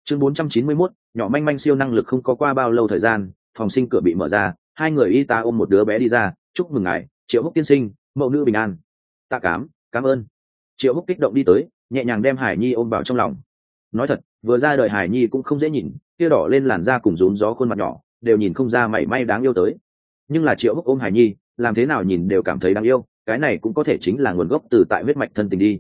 Chương 491, nhỏ manh manh siêu năng lực. Không có qua bao lâu thời gian, phòng sinh cửa bị mở ra, hai người y tá ôm một đứa bé đi ra. Chúc mừng ngài, Triệu Húc tiên sinh, mẫu nữ bình an. Tạ cảm ơn. Triệu Húc kích động đi tới, nhẹ nhàng đem Hải Nhi ôm vào trong lòng. Nói thật, vừa ra đời Hải Nhi cũng không dễ nhìn, kia đỏ lên làn da cùng rốn gió khuôn mặt nhỏ, đều nhìn không ra mảy may đáng yêu tới. Nhưng là Triệu Húc ôm Hải Nhi, làm thế nào nhìn đều cảm thấy đáng yêu, cái này cũng có thể chính là nguồn gốc từ tại huyết mạch thân tình đi.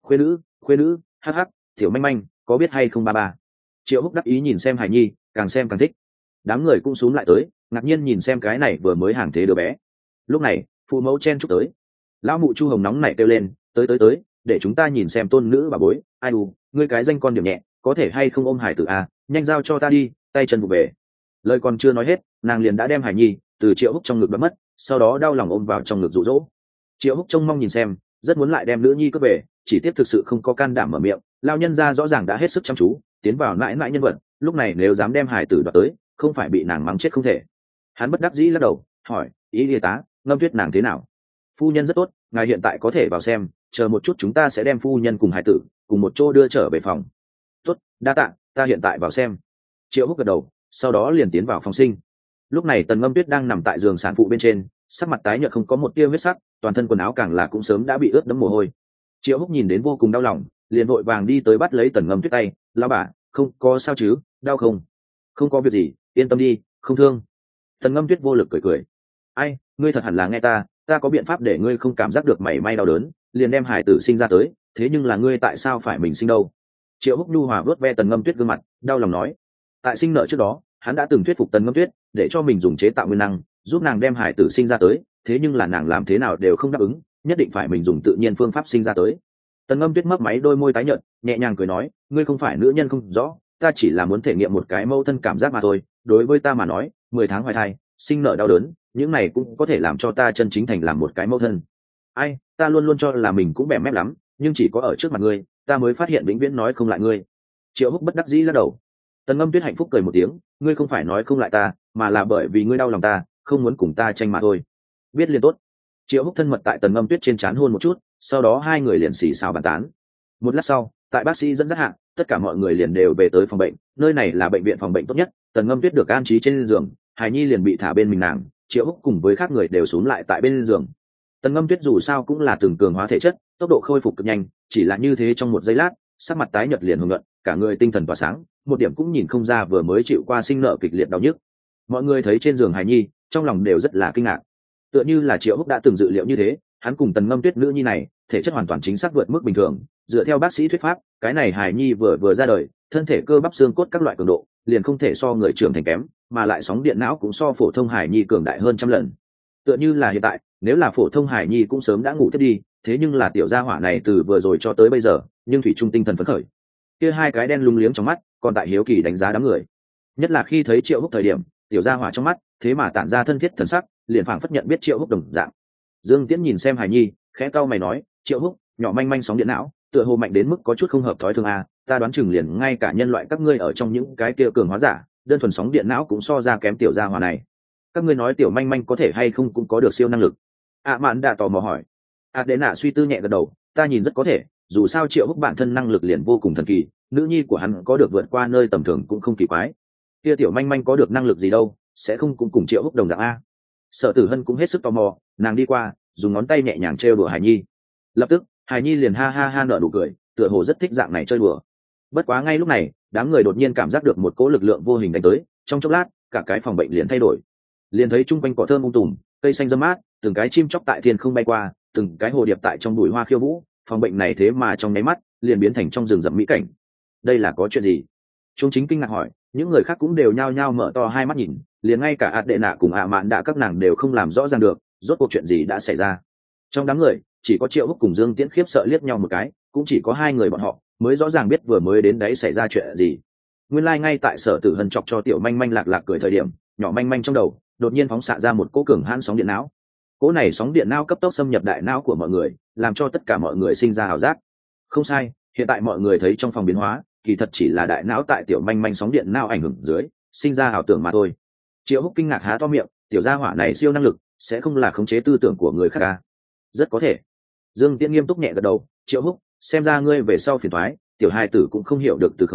Khuê nữ, hắc hắc, tiểu manh manh, có biết hay không ba ba. Triệu Húc đắc ý nhìn xem Hải Nhi, càng xem càng thích. Đám người cũng xúm lại tới, ngạc nhiên nhìn xem cái này vừa mới hàng thế đứa bé. Lúc này, phụ mẫu chen chúc tới. Lão mụ Chu Hồng nóng nảy kêu lên, tới, để chúng ta nhìn xem tôn nữ bà bối. Ai u, ngươi cái danh con điểm nhẹ, có thể hay không ôm Hải tử à, nhanh giao cho ta đi, tay chân vụ về. Lời còn chưa nói hết, nàng liền đã đem Hải Nhi từ Triệu Húc trong ngực bắt mất, sau đó đau lòng ôm vào trong ngực dụ dỗ. Triệu Húc trông mong nhìn xem, rất muốn lại đem nữ nhi cướp về, chỉ tiếp thực sự không có can đảm mở miệng. Lao nhân ra rõ ràng đã hết sức chăm chú, tiến vào mãi mãi nhân vật, lúc này nếu dám đem Hải tử đoạt tới, không phải bị nàng mắng chết không thể. Hắn bất đắc dĩ lắc đầu, hỏi, ý y tá, Ngâm Tuyết nàng thế nào? Phu nhân rất tốt, ngài hiện tại có thể vào xem, chờ một chút chúng ta sẽ đem phu nhân cùng Hải tử cùng một chỗ đưa trở về phòng. Tốt, đa tạ, ta hiện tại vào xem. Triệu Húc gật đầu, sau đó liền tiến vào phòng sinh. Lúc này Tần Ngâm Tuyết đang nằm tại giường sản phụ bên trên, sắc mặt tái nhợt không có một tia huyết sắc, toàn thân quần áo càng là cũng sớm đã bị ướt đẫm mồ hôi. Triệu Húc nhìn đến vô cùng đau lòng, liền vội vàng đi tới bắt lấy Tần Ngâm Tuyết tay. Lão bà, không có sao chứ? Đau không? Không có việc gì, yên tâm đi, không thương. Tần Ngâm Tuyết vô lực cười. Ai, ngươi thật hẳn là nghe ta có biện pháp để ngươi không cảm giác được mảy may đau đớn, liền đem Hải tử sinh ra tới. Thế nhưng là ngươi tại sao phải mình sinh đâu? Triệu Húc nhu hòa vớt ve Tần Ngâm Tuyết gương mặt, đau lòng nói. Tại sinh nở trước đó, hắn đã từng thuyết phục Tần Ngâm Tuyết để cho mình dùng chế tạo nguyên năng giúp nàng đem Hải tử sinh ra tới, thế nhưng là nàng làm thế nào đều không đáp ứng, nhất định phải mình dùng tự nhiên phương pháp sinh ra tới. Tần Ngâm Tuyết mấp máy đôi môi tái nhợt, nhẹ nhàng cười nói, ngươi không phải nữ nhân không rõ, ta chỉ là muốn thể nghiệm một cái mâu thân cảm giác mà thôi. Đối với ta mà nói, 10 tháng hoài thai, sinh nở đau đớn, những này cũng có thể làm cho ta chân chính thành làm một cái mâu thân. Ai, ta luôn luôn cho là mình cũng bẻ mép lắm, nhưng chỉ có ở trước mặt ngươi, ta mới phát hiện vĩnh viễn nói không lại ngươi. Triệu Húc bất đắc dĩ lắc đầu. Tần Ngâm Tuyết hạnh phúc cười một tiếng, ngươi không phải nói không lại ta, mà là bởi vì ngươi đau lòng ta, không muốn cùng ta tranh mà thôi. Biết liền tốt. Triệu Húc thân mật tại Tần Ngâm Tuyết trên trán hôn một chút, sau đó hai người liền xì xào bàn tán. Một lát sau, tại bác sĩ dẫn dắt hạ, tất cả mọi người liền đều về tới phòng bệnh. Nơi này là bệnh viện phòng bệnh tốt nhất. Tần Ngâm Tuyết được an trí trên giường, Hải Nhi liền bị thả bên mình nàng. Triệu Húc cùng với khác người đều xuống lại tại bên giường. Tần Ngâm Tuyết dù sao cũng là từng cường hóa thể chất, tốc độ khôi phục cực nhanh, chỉ là như thế trong một giây lát, sắc mặt tái nhợt liền hồng nhuận, cả người tinh thần tỏa sáng, một điểm cũng nhìn không ra vừa mới chịu qua sinh nợ kịch liệt đau nhức. Mọi người thấy trên giường Hải Nhi, trong lòng đều rất là kinh ngạc. Tựa như là Triệu Húc đã từng dự liệu như thế, hắn cùng Tần Ngâm Tuyết nữ nhi này, thể chất hoàn toàn chính xác vượt mức bình thường. Dựa theo bác sĩ thuyết pháp, cái này Hải Nhi vừa ra đời, thân thể cơ bắp xương cốt các loại cường độ, liền không thể so người trưởng thành kém, mà lại sóng điện não cũng so phổ thông Hải Nhi cường đại hơn trăm lần. Tựa như là hiện tại, nếu là phổ thông Hải Nhi cũng sớm đã ngủ thiết đi, thế nhưng là tiểu gia hỏa này từ vừa rồi cho tới bây giờ, nhưng thủy trung tinh thần phấn khởi. Kia hai cái đen lúng liếng trong mắt, còn tại hiếu kỳ đánh giá đám người. Nhất là khi thấy Triệu Húc thời điểm, tiểu gia hỏa trong mắt, thế mà tản ra thân thiết thần sắc, liền phảng phất nhận biết Triệu Húc đồng dạng. Dương Tiễn nhìn xem Hải Nhi, khẽ cau mày nói, Triệu Húc, nhỏ manh manh sóng điện não, tựa hồ mạnh đến mức có chút không hợp thói thường à, ta đoán chừng liền ngay cả nhân loại các ngươi ở trong những cái kia cường hóa giả, đơn thuần sóng điện não cũng so ra kém tiểu gia hỏa này. Các ngươi nói tiểu manh manh có thể hay không cũng có được siêu năng lực? Mạn đã tò mò hỏi. Đệ nạ suy tư nhẹ gật đầu, ta nhìn rất có thể, dù sao Triệu Húc bản thân năng lực liền vô cùng thần kỳ, nữ nhi của hắn có được vượt qua nơi tầm thường cũng không kỳ quái. Kia tiểu manh manh có được năng lực gì đâu, sẽ không cũng cùng Triệu Húc đồng dạng a? Sở Tử Hân cũng hết sức tò mò, nàng đi qua, dùng ngón tay nhẹ nhàng trêu đùa Hải Nhi. Lập tức, Hải Nhi liền ha ha ha nở nụ cười, tựa hồ rất thích dạng này chơi đùa. Bất quá ngay lúc này, đám người đột nhiên cảm giác được một cỗ lực lượng vô hình đánh tới, trong chốc lát, cả cái phòng bệnh liền thay đổi. Liền thấy chung quanh cỏ thơm tùm, cây xanh râm mát, từng cái chim chóc tại thiên không bay qua, từng cái hồ điệp tại trong bụi hoa khiêu vũ, phòng bệnh này thế mà trong nháy mắt liền biến thành trong rừng rậm mỹ cảnh. Đây là có chuyện gì? Chúng chính kinh ngạc hỏi, những người khác cũng đều nhao nhao mở to hai mắt nhìn, liền ngay cả Đệ nạ cùng Mạn Đạ các nàng đều không làm rõ ràng được, rốt cuộc chuyện gì đã xảy ra. Trong đám người, chỉ có Triệu Húc cùng Dương Tiễn khiếp sợ liếc nhau một cái, cũng chỉ có hai người bọn họ mới rõ ràng biết vừa mới đến đấy xảy ra chuyện gì. Nguyên lai ngay tại Sở Tử Hân chọc cho tiểu manh manh lạc lạc cười thời điểm, nhỏ manh manh trong đầu đột nhiên phóng xạ ra một cỗ cường hãn sóng điện não. Cỗ này sóng điện não cấp tốc xâm nhập đại não của mọi người, làm cho tất cả mọi người sinh ra ảo giác. Không sai, hiện tại mọi người thấy trong phòng biến hóa, kỳ thật chỉ là đại não tại tiểu manh manh sóng điện não ảnh hưởng dưới, sinh ra ảo tưởng mà thôi. Triệu Húc kinh ngạc há to miệng, tiểu gia hỏa này siêu năng lực, sẽ không là khống chế tư tưởng của người khác à? Rất có thể. Dương Tiễn nghiêm túc nhẹ gật đầu, Triệu Húc, xem ra ngươi về sau phiền toái, tiểu hài tử cũng không hiểu được từ khống,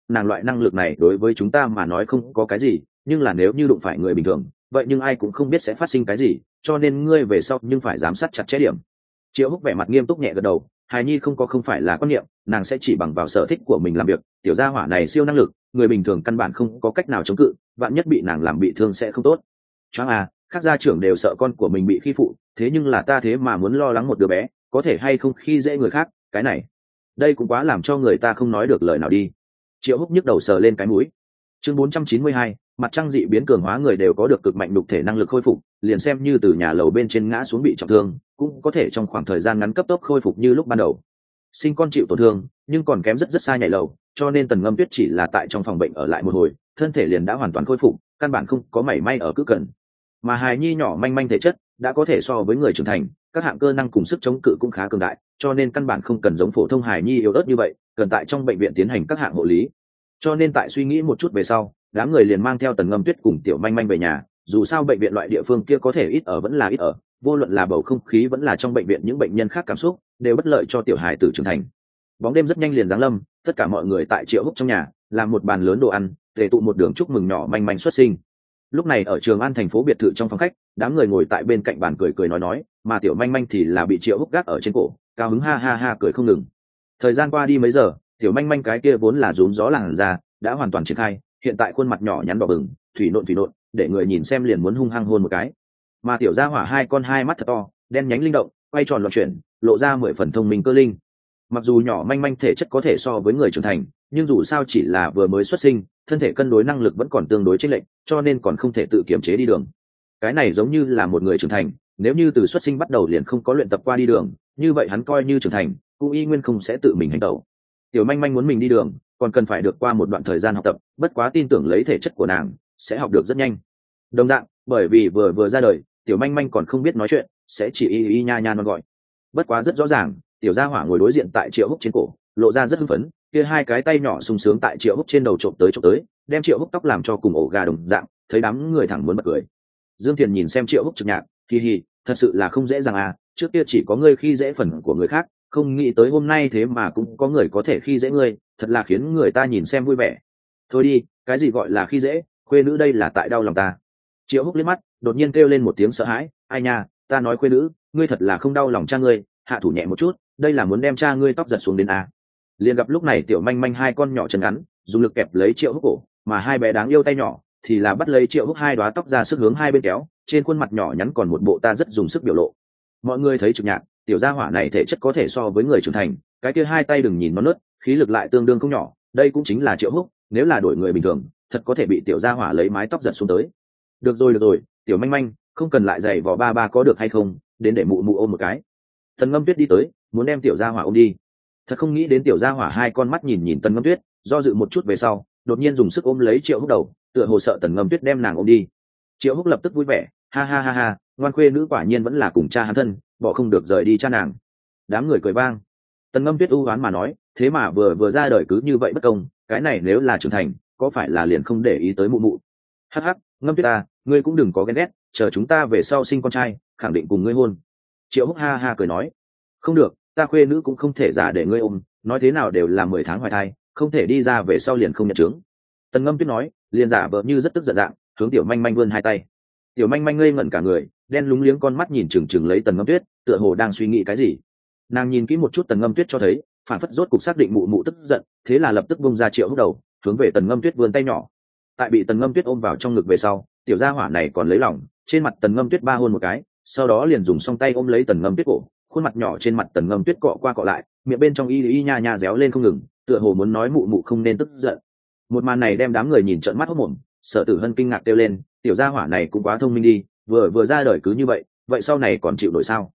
nàng loại năng lực này đối với chúng ta mà nói không có cái gì, nhưng là nếu như đụng phải người bình thường vậy nhưng ai cũng không biết sẽ phát sinh cái gì, cho nên ngươi về sau nhưng phải giám sát chặt chẽ điểm. Triệu Húc vẻ mặt nghiêm túc nhẹ gật đầu, hài nhi không phải là quan niệm, nàng sẽ chỉ bằng vào sở thích của mình làm việc, tiểu gia hỏa này siêu năng lực, người bình thường căn bản không có cách nào chống cự, vạn nhất bị nàng làm bị thương sẽ không tốt. Choáng à, các gia trưởng đều sợ con của mình bị khi phụ, thế nhưng là ta thế mà muốn lo lắng một đứa bé có thể hay không khi dễ người khác, cái này đây cũng quá làm cho người ta không nói được lời nào đi. Triệu Húc nhức đầu sờ lên cái mũi. Chương 492, mặt trăng dị biến cường hóa người đều có được cực mạnh đục thể năng lực khôi phục, liền xem như từ nhà lầu bên trên ngã xuống bị trọng thương cũng có thể trong khoảng thời gian ngắn cấp tốc khôi phục như lúc ban đầu. Sinh con chịu tổn thương nhưng còn kém rất xa nhảy lầu, cho nên Tần Ngâm Tuyết chỉ là tại trong phòng bệnh ở lại một hồi, thân thể liền đã hoàn toàn khôi phục, căn bản không có mảy may ở cứ cần. Mà hài nhi nhỏ manh manh thể chất đã có thể so với người trưởng thành, các hạng cơ năng cùng sức chống cự cũng khá cường đại, cho nên căn bản không cần giống phổ thông hài nhi yếu ớt như vậy, cần tại trong bệnh viện tiến hành các hạng hộ lý. Cho nên tại suy nghĩ một chút về sau, đám người liền mang theo Tần Ngâm Tuyết cùng tiểu manh manh về nhà, dù sao bệnh viện loại địa phương kia có thể ít ở vẫn là ít ở, vô luận là bầu không khí vẫn là trong bệnh viện những bệnh nhân khác cảm xúc đều bất lợi cho tiểu hài tử trưởng thành. Bóng đêm rất nhanh liền giáng lâm, tất cả mọi người tại Triệu Húc trong nhà làm một bàn lớn đồ ăn, tề tụ một đường chúc mừng nhỏ manh manh xuất sinh. Lúc này ở Trường An thành phố biệt thự trong phòng khách, đám người ngồi tại bên cạnh bàn cười cười nói, mà tiểu manh manh thì là bị Triệu Húc gác ở trên cổ, cao hứng ha ha ha cười không ngừng. Thời gian qua đi mấy giờ, tiểu manh manh cái kia vốn là rúm gió làn da đã hoàn toàn triển khai, hiện tại khuôn mặt nhỏ nhắn đỏ bừng, thủy nộn, để người nhìn xem liền muốn hung hăng hôn một cái. Mà tiểu gia hỏa hai con hai mắt thật to, đen nhánh linh động, quay tròn loạn chuyển, lộ ra 10 phần thông minh cơ linh. Mặc dù nhỏ manh manh thể chất có thể so với người trưởng thành, nhưng dù sao chỉ là vừa mới xuất sinh, thân thể cân đối năng lực vẫn còn tương đối chênh lệch, cho nên còn không thể tự kiểm chế đi đường. Cái này giống như là một người trưởng thành, nếu như từ xuất sinh bắt đầu liền không có luyện tập qua đi đường, như vậy hắn coi như trưởng thành, cũng y nguyên không sẽ tự mình hành động. Tiểu manh manh muốn mình đi đường, còn cần phải được qua một đoạn thời gian học tập, bất quá tin tưởng lấy thể chất của nàng sẽ học được rất nhanh. Đồng dạng, bởi vì vừa ra đời, tiểu manh manh còn không biết nói chuyện, sẽ chỉ y nha nha nó gọi. Bất quá rất rõ ràng, tiểu gia hỏa ngồi đối diện tại Triệu Húc trên cổ, lộ ra rất hưng phấn, kia hai cái tay nhỏ sung sướng tại Triệu Húc trên đầu trộm tới, đem Triệu Húc tóc làm cho cùng ổ gà đồng dạng, thấy đám người thẳng muốn bật cười. Dương Thiền nhìn xem Triệu Húc trực nhạc, hi, thật sự là không dễ dàng à, trước kia chỉ có ngươi khi dễ phần của người khác, không nghĩ tới hôm nay thế mà cũng có người có thể khi dễ ngươi, thật là khiến người ta nhìn xem vui vẻ. Thôi đi, cái gì gọi là khi dễ, khuê nữ đây là tại đau lòng ta. Triệu Húc liếc mắt, đột nhiên kêu lên một tiếng sợ hãi, ai nha, ta nói khuê nữ, ngươi thật là không đau lòng cha ngươi, hạ thủ nhẹ một chút, đây là muốn đem cha ngươi tóc giật xuống đến à. Liền gặp lúc này tiểu manh manh hai con nhỏ chân ngắn, dùng lực kẹp lấy Triệu Húc cổ, mà hai bé đáng yêu tay nhỏ thì là bắt lấy Triệu Húc hai đóa tóc ra sức hướng hai bên kéo, trên khuôn mặt nhỏ nhắn còn một bộ ta rất dùng sức biểu lộ. Mọi người thấy trực nhạc, tiểu gia hỏa này thể chất có thể so với người trưởng thành, cái kia hai tay đừng nhìn nó nớt, khí lực lại tương đương không nhỏ, đây cũng chính là Triệu Húc, nếu là đổi người bình thường thật có thể bị tiểu gia hỏa lấy mái tóc giật xuống tới. Được rồi, tiểu manh manh không cần lại giày vò ba có được hay không, đến để mụ ôm một cái. Tần Ngâm Tuyết đi tới, muốn đem tiểu gia hỏa ôm đi, thật không nghĩ đến tiểu gia hỏa hai con mắt nhìn Tần Ngâm Tuyết, do dự một chút về sau đột nhiên dùng sức ôm lấy Triệu Húc đầu, tựa hồ sợ Tần Ngâm Tuyết đem nàng ôm đi. Triệu Húc lập tức vui vẻ, ha, ngoan khuê nữ quả nhiên vẫn là cùng cha hắn thân, bỏ không được rời đi cha nàng. Đám người cười vang. Tần Ngâm Tuyết u oán mà nói, thế mà vừa ra đời cứ như vậy bất công, cái này nếu là trưởng thành có phải là liền không để ý tới mụ. Hắc, Ngâm Tuyết ta, ngươi cũng đừng có ghen ghét, chờ chúng ta về sau sinh con trai khẳng định cùng ngươi hôn. Triệu Húc ha cười nói, không được, ta khuê nữ cũng không thể giả để ngươi ôm, nói thế nào đều là 10 tháng hoài thai, không thể đi ra về sau liền không nhận chứng. Tần Ngâm Tuyết nói, liền giả vờ như rất tức giận dạng, hướng tiểu manh manh vươn hai tay. Tiểu manh manh ngây ngẩn cả người, đen lúng liếng con mắt nhìn chừng lấy Tần Ngâm Tuyết, tựa hồ đang suy nghĩ cái gì. Nàng nhìn kỹ một chút Tần Ngâm Tuyết cho thấy, phản phất rốt cục xác định mụ tức giận, thế là lập tức bung ra Triệu Húc đầu, hướng về Tần Ngâm Tuyết vươn tay nhỏ. Tại bị Tần Ngâm Tuyết ôm vào trong ngực về sau, tiểu gia hỏa này còn lấy lòng, trên mặt Tần Ngâm Tuyết ba hôn một cái, sau đó liền dùng song tay ôm lấy Tần Ngâm Tuyết cổ, khuôn mặt nhỏ trên mặt Tần Ngâm Tuyết cọ qua cọ lại, miệng bên trong y nha nha réo lên không ngừng, tựa hồ muốn nói mụ không nên tức giận. Một màn này đem đám người nhìn trợn mắt hốt mồm, Sở Tử Hân kinh ngạc kêu lên, tiểu gia hỏa này cũng quá thông minh đi, vừa ra đời cứ như vậy sau này còn chịu nổi sao?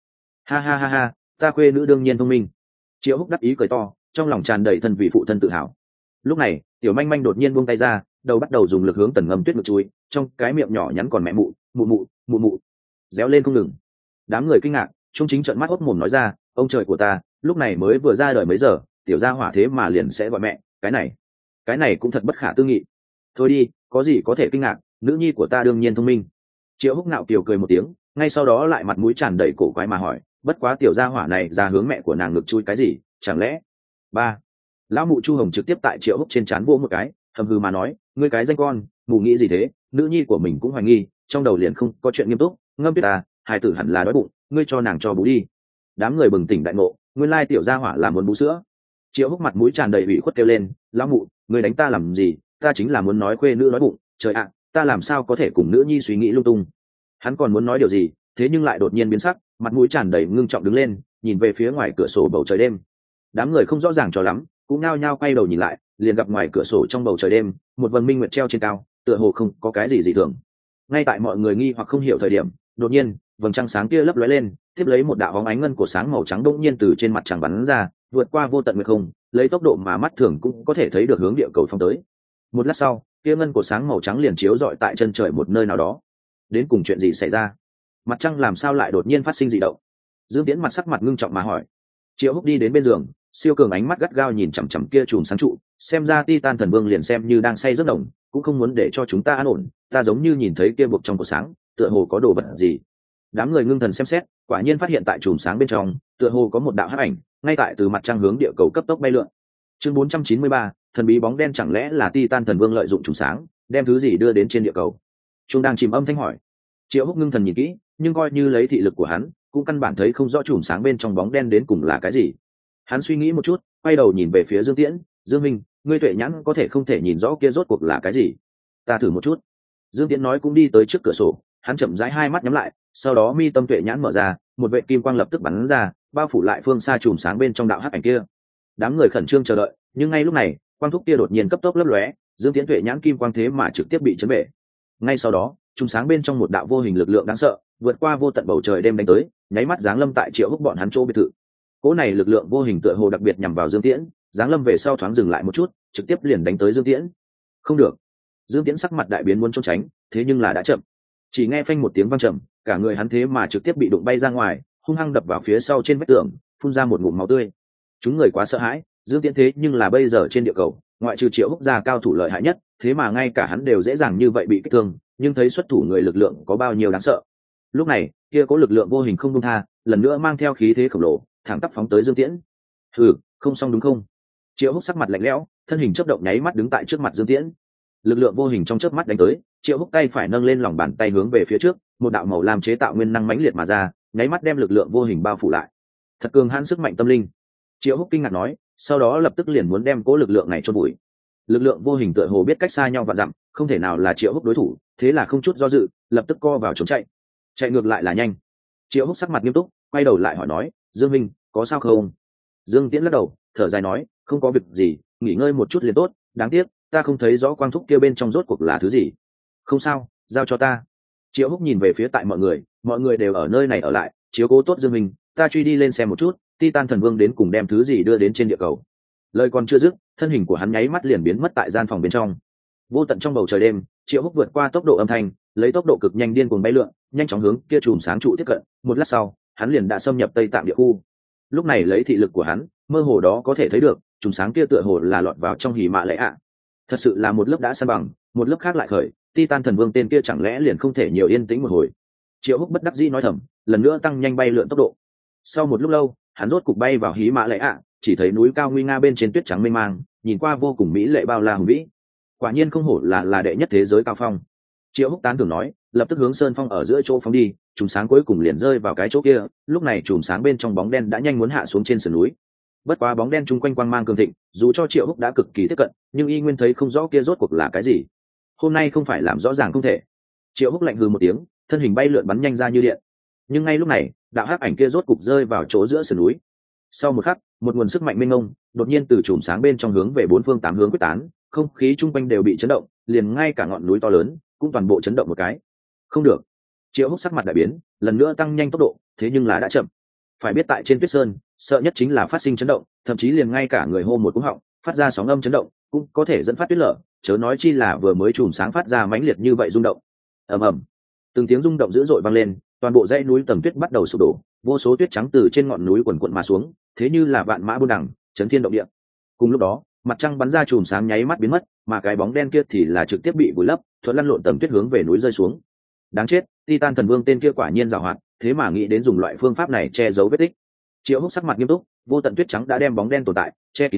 Ha, ta khuê nữ đương nhiên thông minh. Triệu Húc đắc ý cười to, trong lòng tràn đầy thân vị phụ thân tự hào. Lúc này tiểu manh manh đột nhiên buông tay ra, đầu bắt đầu dùng lực hướng Tần Ngâm Tuyết ngực chui, trong cái miệng nhỏ nhắn còn mẹ mụ réo lên không ngừng. Đám người kinh ngạc, trung chính trợn mắt hốt mồm nói ra, ông trời của ta, lúc này mới vừa ra đời mấy giờ, tiểu gia hỏa thế mà liền sẽ gọi mẹ, cái này cũng thật bất khả tư nghị. Thôi đi, có gì có thể kinh ngạc, nữ nhi của ta đương nhiên thông minh. Triệu Húc ngạo kiều cười một tiếng, ngay sau đó lại mặt mũi tràn đầy cổ quái mà hỏi, bất quá tiểu gia hỏa này ra hướng mẹ của nàng ngực chui cái gì, chẳng lẽ ba Lão mụ Chu Hồng trực tiếp tại Triệu Húc trên trán vỗ một cái, hầm hừ mà nói, ngươi cái danh con, mù nghĩ gì thế? Nữ nhi của mình cũng hoài nghi, trong đầu liền không có chuyện nghiêm túc. Ngâm tuyết à, hài tử hẳn là đói bụng, ngươi cho nàng cho bú đi. Đám người bừng tỉnh đại ngộ, nguyên lai tiểu gia hỏa là muốn bú sữa. Triệu Húc mặt mũi tràn đầy ủy khuất kêu lên, lão mụ, ngươi đánh ta làm gì? Ta chính là muốn nói khuê nữ đói bụng, trời ạ, ta làm sao có thể cùng nữ nhi suy nghĩ lung tung. Hắn còn muốn nói điều gì, thế nhưng lại đột nhiên biến sắc, mặt mũi tràn đầy ngưng trọng đứng lên, nhìn về phía ngoài cửa sổ bầu trời đêm. Đám người không rõ ràng cho lắm, cũng nao nhao quay đầu nhìn lại, liền gặp ngoài cửa sổ trong bầu trời đêm, một vầng minh nguyệt treo trên cao, tựa hồ không có cái gì dị thường. Ngay tại mọi người nghi hoặc không hiểu thời điểm, đột nhiên, vầng trăng sáng kia lấp lóe lên, tiếp lấy một đạo bóng ánh ngân của sáng màu trắng đột nhiên từ trên mặt trăng bắn ra, vượt qua vô tận nguyệt không, lấy tốc độ mà mắt thường cũng có thể thấy được hướng địa cầu phong tới. Một lát sau, kia ngân của sáng màu trắng liền chiếu rọi tại chân trời một nơi nào đó. Đến cùng chuyện gì xảy ra? Mặt trăng làm sao lại đột nhiên phát sinh dị động? Dương Tiễn mặt sắc mặt ngưng trọng mà hỏi. Triệu Húc đi đến bên giường, siêu cường ánh mắt gắt gao nhìn chằm chằm kia chùm sáng trụ, xem ra Titan thần vương liền xem như đang say giấc đồng, cũng không muốn để cho chúng ta an ổn. Ta giống như nhìn thấy kia buộc trong cổ sáng, tựa hồ có đồ vật gì. Đám người ngưng thần xem xét, quả nhiên phát hiện tại chùm sáng bên trong, tựa hồ có một đạo hắc ảnh, ngay tại từ mặt trăng hướng địa cầu cấp tốc bay lượn. Chương 493, thần bí bóng đen chẳng lẽ là Titan thần vương lợi dụng chùm sáng, đem thứ gì đưa đến trên địa cầu? Trung đang chìm âm thanh hỏi. Triệu Húc ngưng thần nhìn kỹ, nhưng coi như lấy thị lực của hắn, cũng căn bản thấy không rõ chùm sáng bên trong bóng đen đến cùng là cái gì. Hắn suy nghĩ một chút, quay đầu nhìn về phía Dương Tiễn, Dương Minh, ngươi tuệ nhãn có thể không thể nhìn rõ kia rốt cuộc là cái gì? Ta thử một chút. Dương Tiễn nói cũng đi tới trước cửa sổ, hắn chậm rãi hai mắt nhắm lại, sau đó mi tâm tuệ nhãn mở ra, một vệ kim quang lập tức bắn ra, bao phủ lại phương xa chùm sáng bên trong đạo hắc ảnh kia. Đám người khẩn trương chờ đợi, nhưng ngay lúc này, quang thúc kia đột nhiên cấp tốc lấp lóe, Dương Tiễn tuệ nhãn kim quang thế mà trực tiếp bị chấn bể. Ngay sau đó, chùm sáng bên trong một đạo vô hình lực lượng đáng sợ, vượt qua vô tận bầu trời đêm đánh tới, nháy mắt giáng lâm tại Triệu Húc bọn hắn chỗ biệt thự. Cỗ này lực lượng vô hình tựa hồ đặc biệt nhằm vào Dương Tiễn, giáng lâm về sau thoáng dừng lại một chút, trực tiếp liền đánh tới Dương Tiễn. Không được. Dương Tiễn sắc mặt đại biến muốn trốn tránh, thế nhưng là đã chậm. Chỉ nghe phanh một tiếng vang trầm, cả người hắn thế mà trực tiếp bị đụng bay ra ngoài, hung hăng đập vào phía sau trên vách tường, phun ra một ngụm máu tươi. Chúng người quá sợ hãi, Dương Tiễn thế nhưng là bây giờ trên địa cầu, ngoại trừ Triệu Húc gia cao thủ lợi hại nhất, thế mà ngay cả hắn đều dễ dàng như vậy bị kích thương, nhưng thấy xuất thủ người lực lượng có bao nhiêu đáng sợ. Lúc này, kia có lực lượng vô hình không buông tha, lần nữa mang theo khí thế khổng lồ, thẳng tắp phóng tới Dương Tiễn. Hừ, không xong đúng không? Triệu Húc sắc mặt lạnh lẽo, thân hình chớp động nháy mắt đứng tại trước mặt Dương Tiễn. Lực lượng vô hình trong chớp mắt đánh tới, Triệu Húc tay phải nâng lên lòng bàn tay hướng về phía trước, một đạo màu lam chế tạo nguyên năng mãnh liệt mà ra, nháy mắt đem lực lượng vô hình bao phủ lại. Thật cường hãn sức mạnh tâm linh. Triệu Húc kinh ngạc nói, sau đó lập tức liền muốn đem cố lực lượng này chôn vùi. Lực lượng vô hình tựa hồ biết cách xa nhau vạn dặm, không thể nào là Triệu Húc đối thủ, thế là không chút do dự, lập tức co vào trốn chạy. Chạy ngược lại là nhanh. Triệu Húc sắc mặt nghiêm túc, quay đầu lại hỏi nói, Dương Minh, có sao không? Dương Tiễn lắc đầu, thở dài nói, không có việc gì, nghỉ ngơi một chút liền tốt, đáng tiếc ta không thấy rõ quang thúc kia bên trong rốt cuộc là thứ gì. Không sao, giao cho ta. Triệu Húc nhìn về phía tại mọi người đều ở nơi này ở lại, chiếu cố tốt Dương Minh, ta truy đi lên xem một chút, Titan thần vương đến cùng đem thứ gì đưa đến trên địa cầu. Lời còn chưa dứt, thân hình của hắn nháy mắt liền biến mất tại gian phòng bên trong. Vô tận trong bầu trời đêm, Triệu Húc vượt qua tốc độ âm thanh, lấy tốc độ cực nhanh điên cuồng bay lượn, nhanh chóng hướng kia chùm sáng trụ tiếp cận. Một lát sau, hắn liền đã xâm nhập Tây Tạng địa khu. Lúc này lấy thị lực của hắn, mơ hồ đó có thể thấy được, chùm sáng kia tựa hồ là lọt vào trong hỉ mạ lệ ạ. Thật sự là một lớp đã san bằng, một lớp khác lại khởi, Titan thần vương tên kia chẳng lẽ liền không thể nhiều yên tĩnh một hồi. Triệu Húc bất đắc dĩ nói thầm, lần nữa tăng nhanh bay lượn tốc độ. Sau một lúc lâu, hắn rốt cục bay vào hí mã lệ ạ, chỉ thấy núi cao nguy nga bên trên tuyết trắng mênh mang, nhìn qua vô cùng mỹ lệ bao la hùng vĩ. Quả nhiên không hổ là đệ nhất thế giới cao phong. Triệu Húc tán thưởng nói, lập tức hướng sơn phong ở giữa chỗ phóng đi, chùm sáng cuối cùng liền rơi vào cái chỗ kia. Lúc này chùm sáng bên trong bóng đen đã nhanh muốn hạ xuống trên sườn núi. Bất quá bóng đen chung quanh quang mang cường thịnh, dù cho Triệu Húc đã cực kỳ tiếp cận, nhưng y nguyên thấy không rõ kia rốt cuộc là cái gì. Hôm nay không phải làm rõ ràng không thể. Triệu Húc lạnh hừ một tiếng, thân hình bay lượn bắn nhanh ra như điện. Nhưng ngay lúc này, đạo hắc ảnh kia rốt cục rơi vào chỗ giữa sườn núi. Sau một khắc, một nguồn sức mạnh mênh mông đột nhiên từ chùm sáng bên trong hướng về bốn phương tám hướng quyết tán, không khí chung quanh đều bị chấn động, liền ngay cả ngọn núi to lớn cũng toàn bộ chấn động một cái. Không được. Triệu Húc sắc mặt đại biến, lần nữa tăng nhanh tốc độ, thế nhưng là đã chậm. Phải biết tại trên tuyết sơn, sợ nhất chính là phát sinh chấn động, thậm chí liền ngay cả người hô một cú họng, phát ra sóng âm chấn động, cũng có thể dẫn phát tuyết lở, chớ nói chi là vừa mới chùm sáng phát ra mãnh liệt như vậy rung động. Ầm ầm. Từng tiếng rung động dữ dội vang lên, toàn bộ dãy núi tầng tuyết bắt đầu sụp đổ, vô số tuyết trắng từ trên ngọn núi quần quần mà xuống, thế như là vạn mã buôn đằng, chấn thiên động địa. Cùng lúc đó, mặt trăng bắn ra chùm sáng nháy mắt biến mất, mà cái bóng đen kia thì là trực tiếp bị vùi lấp, thuận lăn lộn tầng tuyết hướng về núi rơi xuống. Đáng chết, Titan thần vương tên kia quả nhiên giàu hoạt, thế mà nghĩ đến dùng loại phương pháp này che giấu vết tích. Triệu Húc sắc mặt nghiêm túc, vô tận tuyết trắng đã đem bóng đen tồn tại che kín ở,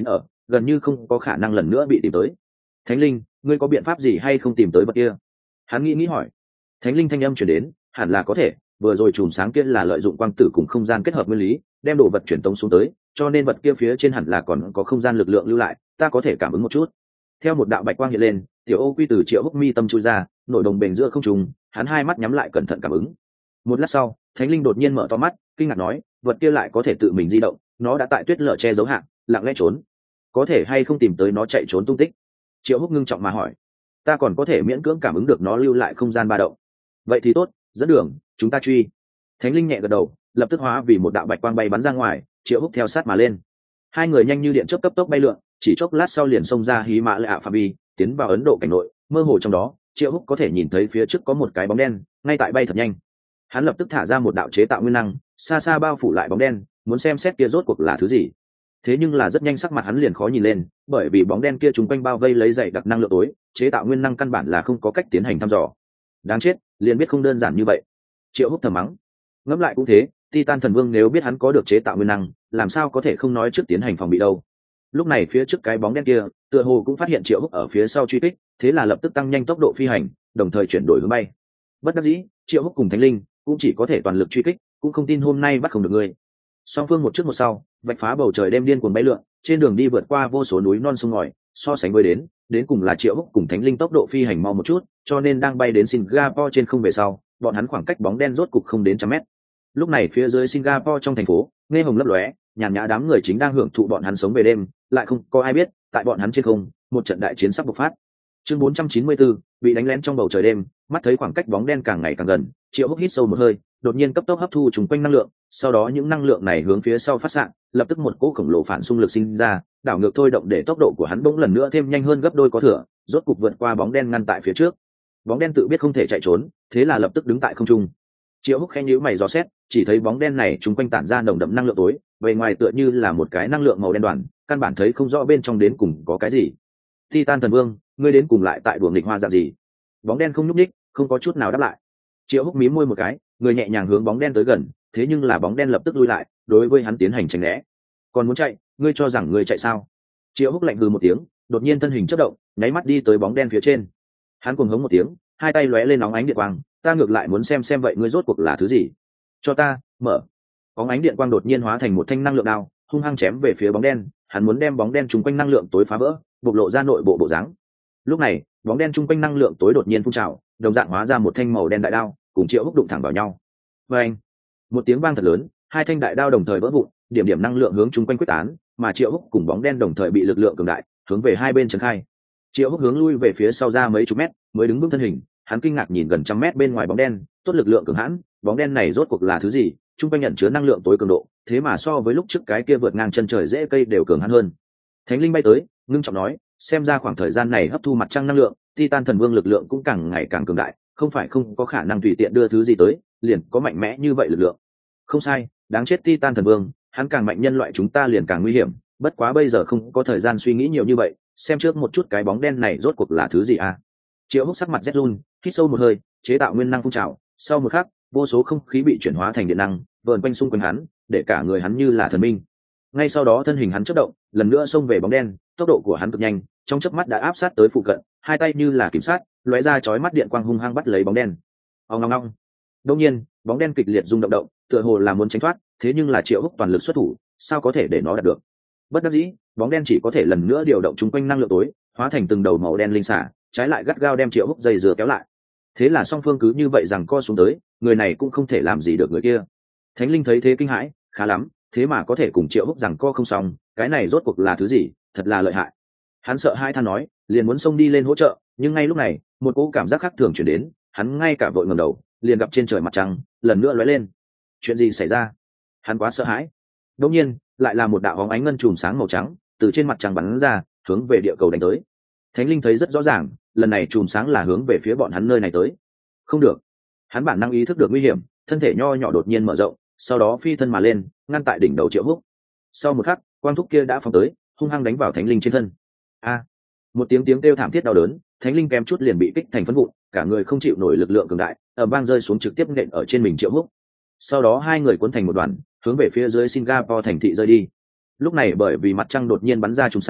gần như không có khả năng lần nữa bị tìm tới. Thánh linh, ngươi có biện pháp gì hay không tìm tới vật kia? Hắn nghĩ hỏi. Thánh linh thanh âm chuyển đến, hẳn là có thể, vừa rồi chùm sáng kia là lợi dụng quang tử cùng không gian kết hợp nguyên lý, đem đồ vật truyền tống xuống tới, cho nên vật kia phía trên hẳn là còn có không gian lực lượng lưu lại, ta có thể cảm ứng một chút. Theo một đạo bạch quang hiện lên, tiểu ô quy từ Triệu Húc mi tâm chui ra, nội đồng bền giữa không trung, hắn hai mắt nhắm lại cẩn thận cảm ứng. Một lát sau, Thánh linh đột nhiên mở to mắt, kinh ngạc nói, vật kia lại có thể tự mình di động, nó đã tại tuyết lở che giấu hạng, lặng lẽ trốn, có thể hay không tìm tới nó chạy trốn tung tích? Triệu Húc ngưng trọng mà hỏi. Ta còn có thể miễn cưỡng cảm ứng được nó lưu lại không gian ba động. Vậy thì tốt, dẫn đường, chúng ta truy. Thánh linh nhẹ gật đầu, lập tức hóa vì một đạo bạch quang bay bắn ra ngoài, Triệu Húc theo sát mà lên. Hai người nhanh như điện chớp cấp tốc bay lượn, chỉ chốc lát sau liền xông ra Hí Mã Lệ Ạ Phạm Vi, tiến vào Ấn Độ cảnh nội, mơ hồ trong đó, Triệu Húc có thể nhìn thấy phía trước có một cái bóng đen, ngay tại bay thật nhanh. Hắn lập tức thả ra một đạo chế tạo nguyên năng, xa xa bao phủ lại bóng đen, muốn xem xét kia rốt cuộc là thứ gì. Thế nhưng là rất nhanh sắc mặt hắn liền khó nhìn lên, bởi vì bóng đen kia chúng quanh bao vây lấy dày đặc năng lượng tối, chế tạo nguyên năng căn bản là không có cách tiến hành thăm dò. Đáng chết, liền biết không đơn giản như vậy. Triệu Húc thầm mắng. Ngẫm lại cũng thế, Titan thần vương nếu biết hắn có được chế tạo nguyên năng, làm sao có thể không nói trước tiến hành phòng bị đâu. Lúc này phía trước cái bóng đen kia, tựa hồ cũng phát hiện Triệu Húc ở phía sau truy kích, thế là lập tức tăng nhanh tốc độ phi hành, đồng thời chuyển đổi hướng bay. Bất đắc dĩ, Triệu Húc cùng Thánh linh cũng chỉ có thể toàn lực truy kích, cũng không tin hôm nay bắt không được ngươi. Song phương một trước một sau, vạch phá bầu trời đêm điên cuồng bay lượn, trên đường đi vượt qua vô số núi non sông ngòi, so sánh với đến cùng là Triệu Húc cùng Thánh linh tốc độ phi hành mau một chút, cho nên đang bay đến Singapore trên không về sau, bọn hắn khoảng cách bóng đen rốt cục không đến trăm mét. Lúc này phía dưới Singapore trong thành phố, nghe hồng lấp lóe, nhàn nhã đám người chính đang hưởng thụ bọn hắn sống về đêm, lại không có ai biết, tại bọn hắn trên không, một trận đại chiến sắp bộc phát. Chương 494, bị đánh lén trong bầu trời đêm, mắt thấy khoảng cách bóng đen càng ngày càng gần, Triệu Húc hít sâu một hơi, đột nhiên cấp tốc hấp thu chúng quanh năng lượng, sau đó những năng lượng này hướng phía sau phát xạ, lập tức một cỗ khổng lồ phản xung lực sinh ra, đảo ngược thôi động để tốc độ của hắn bỗng lần nữa thêm nhanh hơn gấp đôi có thừa, rốt cục vượt qua bóng đen ngăn tại phía trước. Bóng đen tự biết không thể chạy trốn, thế là lập tức đứng tại không trung. Triệu Húc khẽ nhíu mày dò xét, chỉ thấy bóng đen này chúng quanh tản ra nồng đậm năng lượng tối, bề ngoài tựa như là một cái năng lượng màu đen đoàn, căn bản thấy không rõ bên trong đến cùng có cái gì. Titan thần vương, ngươi đến cùng lại tại đùa nghịch hoa dạng gì? Bóng đen không nhúc nhích, không có chút nào đáp lại. Triệu Húc mím môi một cái, người nhẹ nhàng hướng bóng đen tới gần, thế nhưng là bóng đen lập tức lui lại, đối với hắn tiến hành tránh né. Còn muốn chạy, ngươi cho rằng ngươi chạy sao? Triệu Húc lạnh hừ một tiếng, đột nhiên thân hình chớp động, nháy mắt đi tới bóng đen phía trên. Hắn cuồng hống một tiếng, hai tay lóe lên óng ánh điện quang, ta ngược lại muốn xem vậy ngươi rốt cuộc là thứ gì. Cho ta mở. Óng ánh điện quang đột nhiên hóa thành một thanh năng lượng đao, hung hăng chém về phía bóng đen, hắn muốn đem bóng đen trùng quanh năng lượng tối phá vỡ, bộc lộ ra nội bộ bộ dáng. Lúc này, bóng đen trùng quanh năng lượng tối đột nhiên phun trào, đồng dạng hóa ra một thanh màu đen đại đao, cùng Triệu Húc đụng thẳng vào nhau. Và anh, một tiếng vang thật lớn, hai thanh đại đao đồng thời vỡ vụn, điểm điểm năng lượng hướng trùng quanh quyết tán, mà Triệu Húc cùng bóng đen đồng thời bị lực lượng cường đại hướng về hai bên trấn khai. Triệu Húc hướng lui về phía sau ra mấy chục mét, mới đứng vững thân hình, hắn kinh ngạc nhìn gần trăm mét bên ngoài bóng đen, tốt lực lượng cường hãn, bóng đen này rốt cuộc là thứ gì? Trung quanh nhận chứa năng lượng tối cường độ, thế mà so với lúc trước cái kia vượt ngang chân trời rễ cây đều cường hãn hơn. Thánh linh bay tới, ngưng trọng nói, xem ra khoảng thời gian này hấp thu mặt trăng năng lượng, Titan thần vương lực lượng cũng càng ngày càng cường đại, không phải không có khả năng tùy tiện đưa thứ gì tới, liền có mạnh mẽ như vậy lực lượng. Không sai, đáng chết Titan thần vương, hắn càng mạnh nhân loại chúng ta liền càng nguy hiểm, bất quá bây giờ không có thời gian suy nghĩ nhiều như vậy, xem trước một chút cái bóng đen này rốt cuộc là thứ gì à. Triệu Húc sắc mặt rét run, hít sâu một hơi, chế tạo nguyên năng phun trào, sau một khắc, vô số không khí bị chuyển hóa thành điện năng, vờn quanh xung quanh hắn, để cả người hắn như là thần minh. Ngay sau đó thân hình hắn chớp động, lần nữa xông về bóng đen, tốc độ của hắn cực nhanh, trong chớp mắt đã áp sát tới phụ cận, hai tay như là kiểm sát, lóe ra chói mắt điện quang hung hăng bắt lấy bóng đen. Ong ong ong. Đột nhiên, bóng đen kịch liệt rung động động, tựa hồ là muốn tránh thoát, thế nhưng là Triệu Húc toàn lực xuất thủ, sao có thể để nó đạt được? Bất đắc dĩ, bóng đen chỉ có thể lần nữa điều động chung quanh năng lượng tối, hóa thành từng đầu màu đen linh xả, trái lại gắt gao đem Triệu Húc dây dừa kéo lại. Thế là song phương cứ như vậy rằng co xuống tới, người này cũng không thể làm gì được người kia. Thánh linh thấy thế kinh hãi, khá lắm, thế mà có thể cùng Triệu Húc rằng co không xong, cái này rốt cuộc là thứ gì, thật là lợi hại. Hắn sợ hai than nói, liền muốn xông đi lên hỗ trợ, nhưng ngay lúc này, một cỗ cảm giác khác thường chuyển đến, hắn ngay cả vội ngẩng đầu, liền gặp trên trời mặt trăng lần nữa lóe lên. Chuyện gì xảy ra? Hắn quá sợ hãi. Đột nhiên, lại là một đạo bóng ánh ngân chùm sáng màu trắng từ trên mặt trăng bắn ra, hướng về địa cầu đánh tới. Thánh linh thấy rất rõ ràng, lần này chùm sáng là hướng về phía bọn hắn nơi này tới. Không được. Hắn bản năng ý thức được nguy hiểm, thân thể nho nhỏ đột nhiên mở rộng, sau đó phi thân mà lên, ngăn tại đỉnh đầu Triệu Húc. Sau một khắc, quang thúc kia đã phóng tới, hung hăng đánh vào thánh linh trên thân. A! Một tiếng kêu thảm thiết đau đớn, thánh linh kém chút liền bị kích thành phấn vụn, cả người không chịu nổi lực lượng cường đại, ầm vang rơi xuống trực tiếp nện ở trên mình Triệu Húc. Sau đó hai người cuốn thành một đoàn, hướng về phía dưới Singapore thành thị rơi đi. Lúc này bởi vì mặt trăng đột nhiên bắn ra chùm sáng,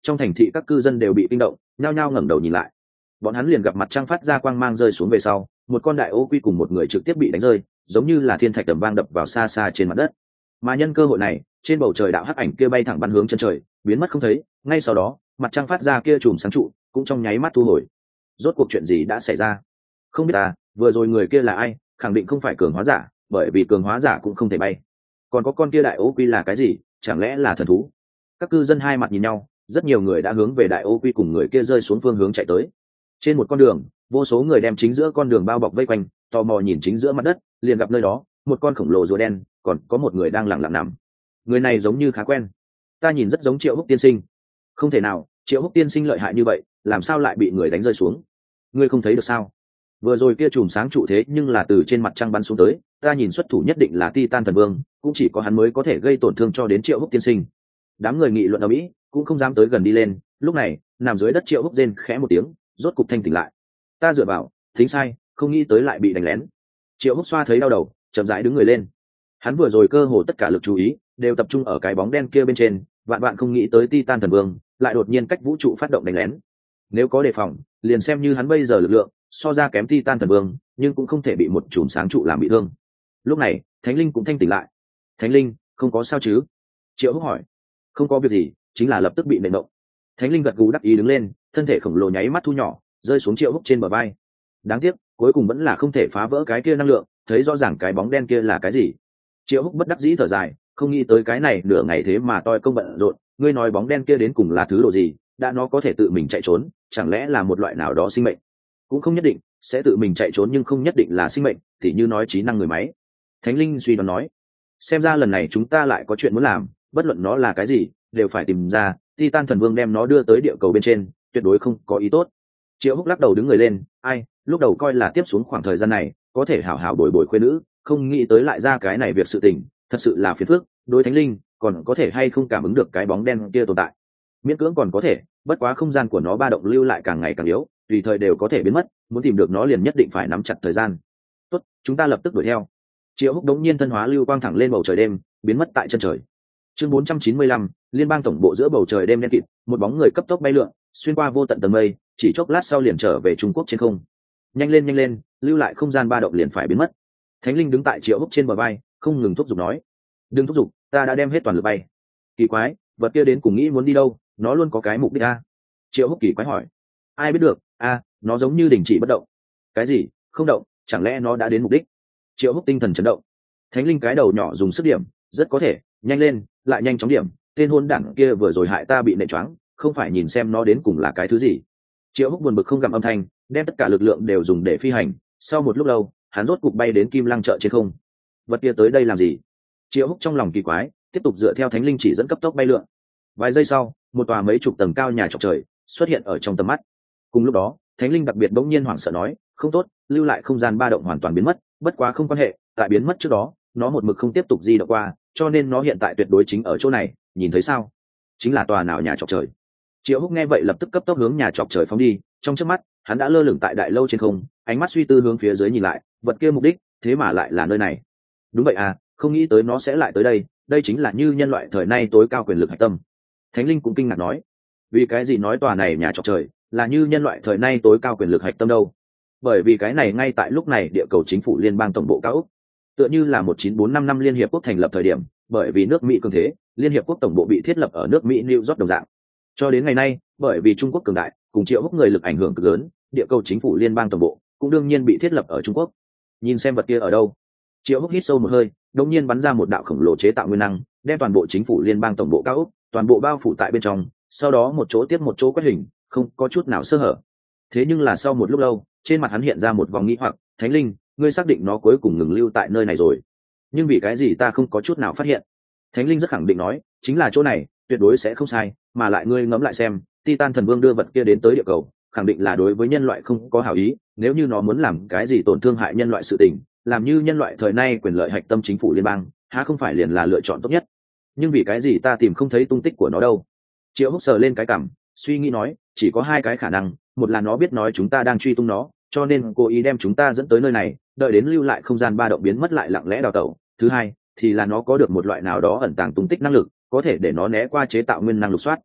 trong thành thị các cư dân đều bị kinh động, nhao nhao ngẩng đầu nhìn lại. Bọn hắn liền gặp mặt trăng phát ra quang mang rơi xuống về sau, một con đại ô quy cùng một người trực tiếp bị đánh rơi, giống như là thiên thạch tầm vang đập vào xa xa trên mặt đất. Mà nhân cơ hội này, trên bầu trời đạo hắc ảnh kia bay thẳng bắn hướng chân trời, biến mất không thấy. Ngay sau đó, mặt trăng phát ra kia chùm sáng trụ cũng trong nháy mắt thu hồi. Rốt cuộc chuyện gì đã xảy ra? Không biết à, vừa rồi người kia là ai? Khẳng định không phải cường hóa giả, bởi vì cường hóa giả cũng không thể bay. Còn có con kia đại ô quy là cái gì? Chẳng lẽ là thần thú? Các cư dân hai mặt nhìn nhau, rất nhiều người đã hướng về đại ô quy cùng người kia rơi xuống phương hướng chạy tới. Trên một con đường, vô số người đem chính giữa con đường bao bọc vây quanh, tò mò nhìn chính giữa mặt đất, liền gặp nơi đó một con khổng lồ rùa đen, còn có một người đang lẳng lặng nằm. Người này giống như khá quen, ta nhìn rất giống Triệu Húc tiên sinh. Không thể nào, Triệu Húc tiên sinh lợi hại như vậy, làm sao lại bị người đánh rơi xuống? Ngươi không thấy được sao? Vừa rồi kia chùm sáng trụ thế nhưng là từ trên mặt trăng bắn xuống tới, ta nhìn xuất thủ nhất định là Titan thần vương, cũng chỉ có hắn mới có thể gây tổn thương cho đến Triệu Húc tiên sinh. Đám người nghị luận ầm ĩ, cũng không dám tới gần đi lên. Lúc này, nằm dưới đất Triệu Húc rên khẽ một tiếng, rốt cục thanh tỉnh lại. Ta dựa vào, tính sai, không nghĩ tới lại bị đánh lén. Triệu Húc xoa thấy đau đầu, chậm rãi đứng người lên. Hắn vừa rồi cơ hồ tất cả lực chú ý đều tập trung ở cái bóng đen kia bên trên, vạn vạn không nghĩ tới Titan thần vương lại đột nhiên cách vũ trụ phát động đánh lén. Nếu có đề phòng, liền xem như hắn bây giờ lực lượng so ra kém Titan thần vương, nhưng cũng không thể bị một chùm sáng trụ làm bị thương. Lúc này, Thánh Linh cũng thanh tỉnh lại. Thánh Linh, không có sao chứ? Triệu Húc hỏi. Không có việc gì, chính là lập tức bị nện động. Thánh Linh gật gù đắc ý đứng lên, thân thể khổng lồ nháy mắt thu nhỏ, rơi xuống Triệu Húc trên bờ vai. Đáng tiếc, cuối cùng vẫn là không thể phá vỡ cái kia năng lượng, thấy rõ ràng cái bóng đen kia là cái gì. Triệu Húc bất đắc dĩ thở dài, không nghĩ tới cái này nửa ngày thế mà toi công bận rộn. Ngươi nói bóng đen kia đến cùng là thứ độ gì? Đã nó có thể tự mình chạy trốn, chẳng lẽ là một loại nào đó sinh mệnh? Cũng không nhất định, sẽ tự mình chạy trốn nhưng không nhất định là sinh mệnh, thì như nói trí năng người máy. Thánh Linh suy đoán nói. Xem ra lần này chúng ta lại có chuyện muốn làm, bất luận nó là cái gì, đều phải tìm ra. Titan thần vương đem nó đưa tới địa cầu bên trên, tuyệt đối không có ý tốt. Triệu Húc lắc đầu đứng người lên, ai, lúc đầu coi là tiếp xuống khoảng thời gian này có thể hảo hảo bồi bồi khuê nữ, không nghĩ tới lại ra cái này việc sự tình, thật sự là phiền phức. Đối Thánh Linh, còn có thể hay không cảm ứng được cái bóng đen kia tồn tại? Miễn cưỡng còn có thể, bất quá không gian của nó ba động lưu lại càng ngày càng yếu, tùy thời đều có thể biến mất, muốn tìm được nó liền nhất định phải nắm chặt thời gian. Tốt, chúng ta lập tức đuổi theo. Triệu Húc đống nhiên thân hóa lưu quang thẳng lên bầu trời đêm, biến mất tại chân trời. Chương 495, liên bang tổng bộ giữa bầu trời đêm đen kịt, một bóng người cấp tốc bay lượn, xuyên qua vô tận tầng mây, chỉ chốc lát sau liền trở về Trung Quốc trên không. Nhanh lên, lưu lại không gian ba động liền phải biến mất. Thánh Linh đứng tại Triệu Húc trên bờ vai, không ngừng thúc giục nói. Đừng thúc giục, ta đã đem hết toàn lực bay. Kỳ quái, vật kia đến cùng nghĩ muốn đi đâu, nó luôn có cái mục đích a. Triệu Húc kỳ quái hỏi. Ai biết được, nó giống như đình chỉ bất động. Cái gì? Không động, chẳng lẽ nó đã đến mục đích? Triệu Húc tinh thần chấn động. Thánh Linh cái đầu nhỏ dùng sức điểm, rất có thể, nhanh lên, lại nhanh chóng điểm, tên hôn đảng kia vừa rồi hại ta bị nện choáng, không phải nhìn xem nó đến cùng là cái thứ gì. Triệu Húc buồn bực không gặm âm thanh, đem tất cả lực lượng đều dùng để phi hành. Sau một lúc lâu, hắn rốt cục bay đến Kim Lăng chợ trên không. Vật kia tới đây làm gì? Triệu Húc trong lòng kỳ quái, tiếp tục dựa theo Thánh Linh chỉ dẫn cấp tốc bay lượn. Vài giây sau, một tòa mấy chục tầng cao nhà chọc trời xuất hiện ở trong tầm mắt. Cùng lúc đó, Thánh Linh đặc biệt bỗng nhiên hoảng sợ nói, không tốt, lưu lại không gian ba động hoàn toàn biến mất, bất quá không quan hệ, tại biến mất trước đó, nó một mực không tiếp tục di động qua, cho nên nó hiện tại tuyệt đối chính ở chỗ này, nhìn thấy sao? Chính là tòa nào nhà chọc trời. Triệu Húc nghe vậy lập tức cấp tốc hướng nhà chọc trời phóng đi, trong chớp mắt, hắn đã lơ lửng tại đại lâu trên không, ánh mắt suy tư hướng phía dưới nhìn lại, vật kia mục đích, thế mà lại là nơi này. Đúng vậy à, không nghĩ tới nó sẽ lại tới đây, đây chính là như nhân loại thời nay tối cao quyền lực hạch tâm. Thánh Linh cũng kinh ngạc nói, vì cái gì nói tòa này nhà trọc trời là như nhân loại thời nay tối cao quyền lực hạch tâm đâu? Bởi vì cái này ngay tại lúc này địa cầu chính phủ liên bang tổng bộ cao ốc, tựa như là 19455 năm Liên hiệp quốc thành lập thời điểm, bởi vì nước Mỹ cường thế, Liên hiệp quốc tổng bộ bị thiết lập ở nước Mỹ New York đồng dạng. Cho đến ngày nay, bởi vì Trung Quốc cường đại, cùng Triệu Húc người lực ảnh hưởng cực lớn, địa cầu chính phủ liên bang tổng bộ cũng đương nhiên bị thiết lập ở Trung Quốc. Nhìn xem vật kia ở đâu. Triệu Húc hít sâu một hơi, đột nhiên bắn ra một đạo khổng lồ chế tạo nguyên năng, đem toàn bộ chính phủ liên bang tổng bộ cao ốc toàn bộ bao phủ tại bên trong, sau đó một chỗ tiếp một chỗ quét hình, không có chút nào sơ hở. Thế nhưng là sau một lúc lâu, trên mặt hắn hiện ra một vòng nghi hoặc, Thánh Linh, ngươi xác định nó cuối cùng ngừng lưu tại nơi này rồi? Nhưng vì cái gì ta không có chút nào phát hiện? Thánh Linh rất khẳng định nói, chính là chỗ này, tuyệt đối sẽ không sai, mà lại ngươi ngẫm lại xem, Titan thần vương đưa vật kia đến tới địa cầu, khẳng định là đối với nhân loại không có hảo ý, nếu như nó muốn làm cái gì tổn thương hại nhân loại sự tình, làm như nhân loại thời nay quyền lợi hạch tâm chính phủ liên bang, há không phải liền là lựa chọn tốt nhất? Nhưng vì cái gì ta tìm không thấy tung tích của nó đâu? Triệu Húc sờ lên cái cằm, suy nghĩ nói, chỉ có hai cái khả năng, một là nó biết nói chúng ta đang truy tung nó, cho nên cố ý đem chúng ta dẫn tới nơi này, đợi đến lưu lại không gian ba động biến mất lại lặng lẽ đào tẩu. Thứ hai, thì là nó có được một loại nào đó ẩn tàng tung tích năng lực, có thể để nó né qua chế tạo nguyên năng lục soát.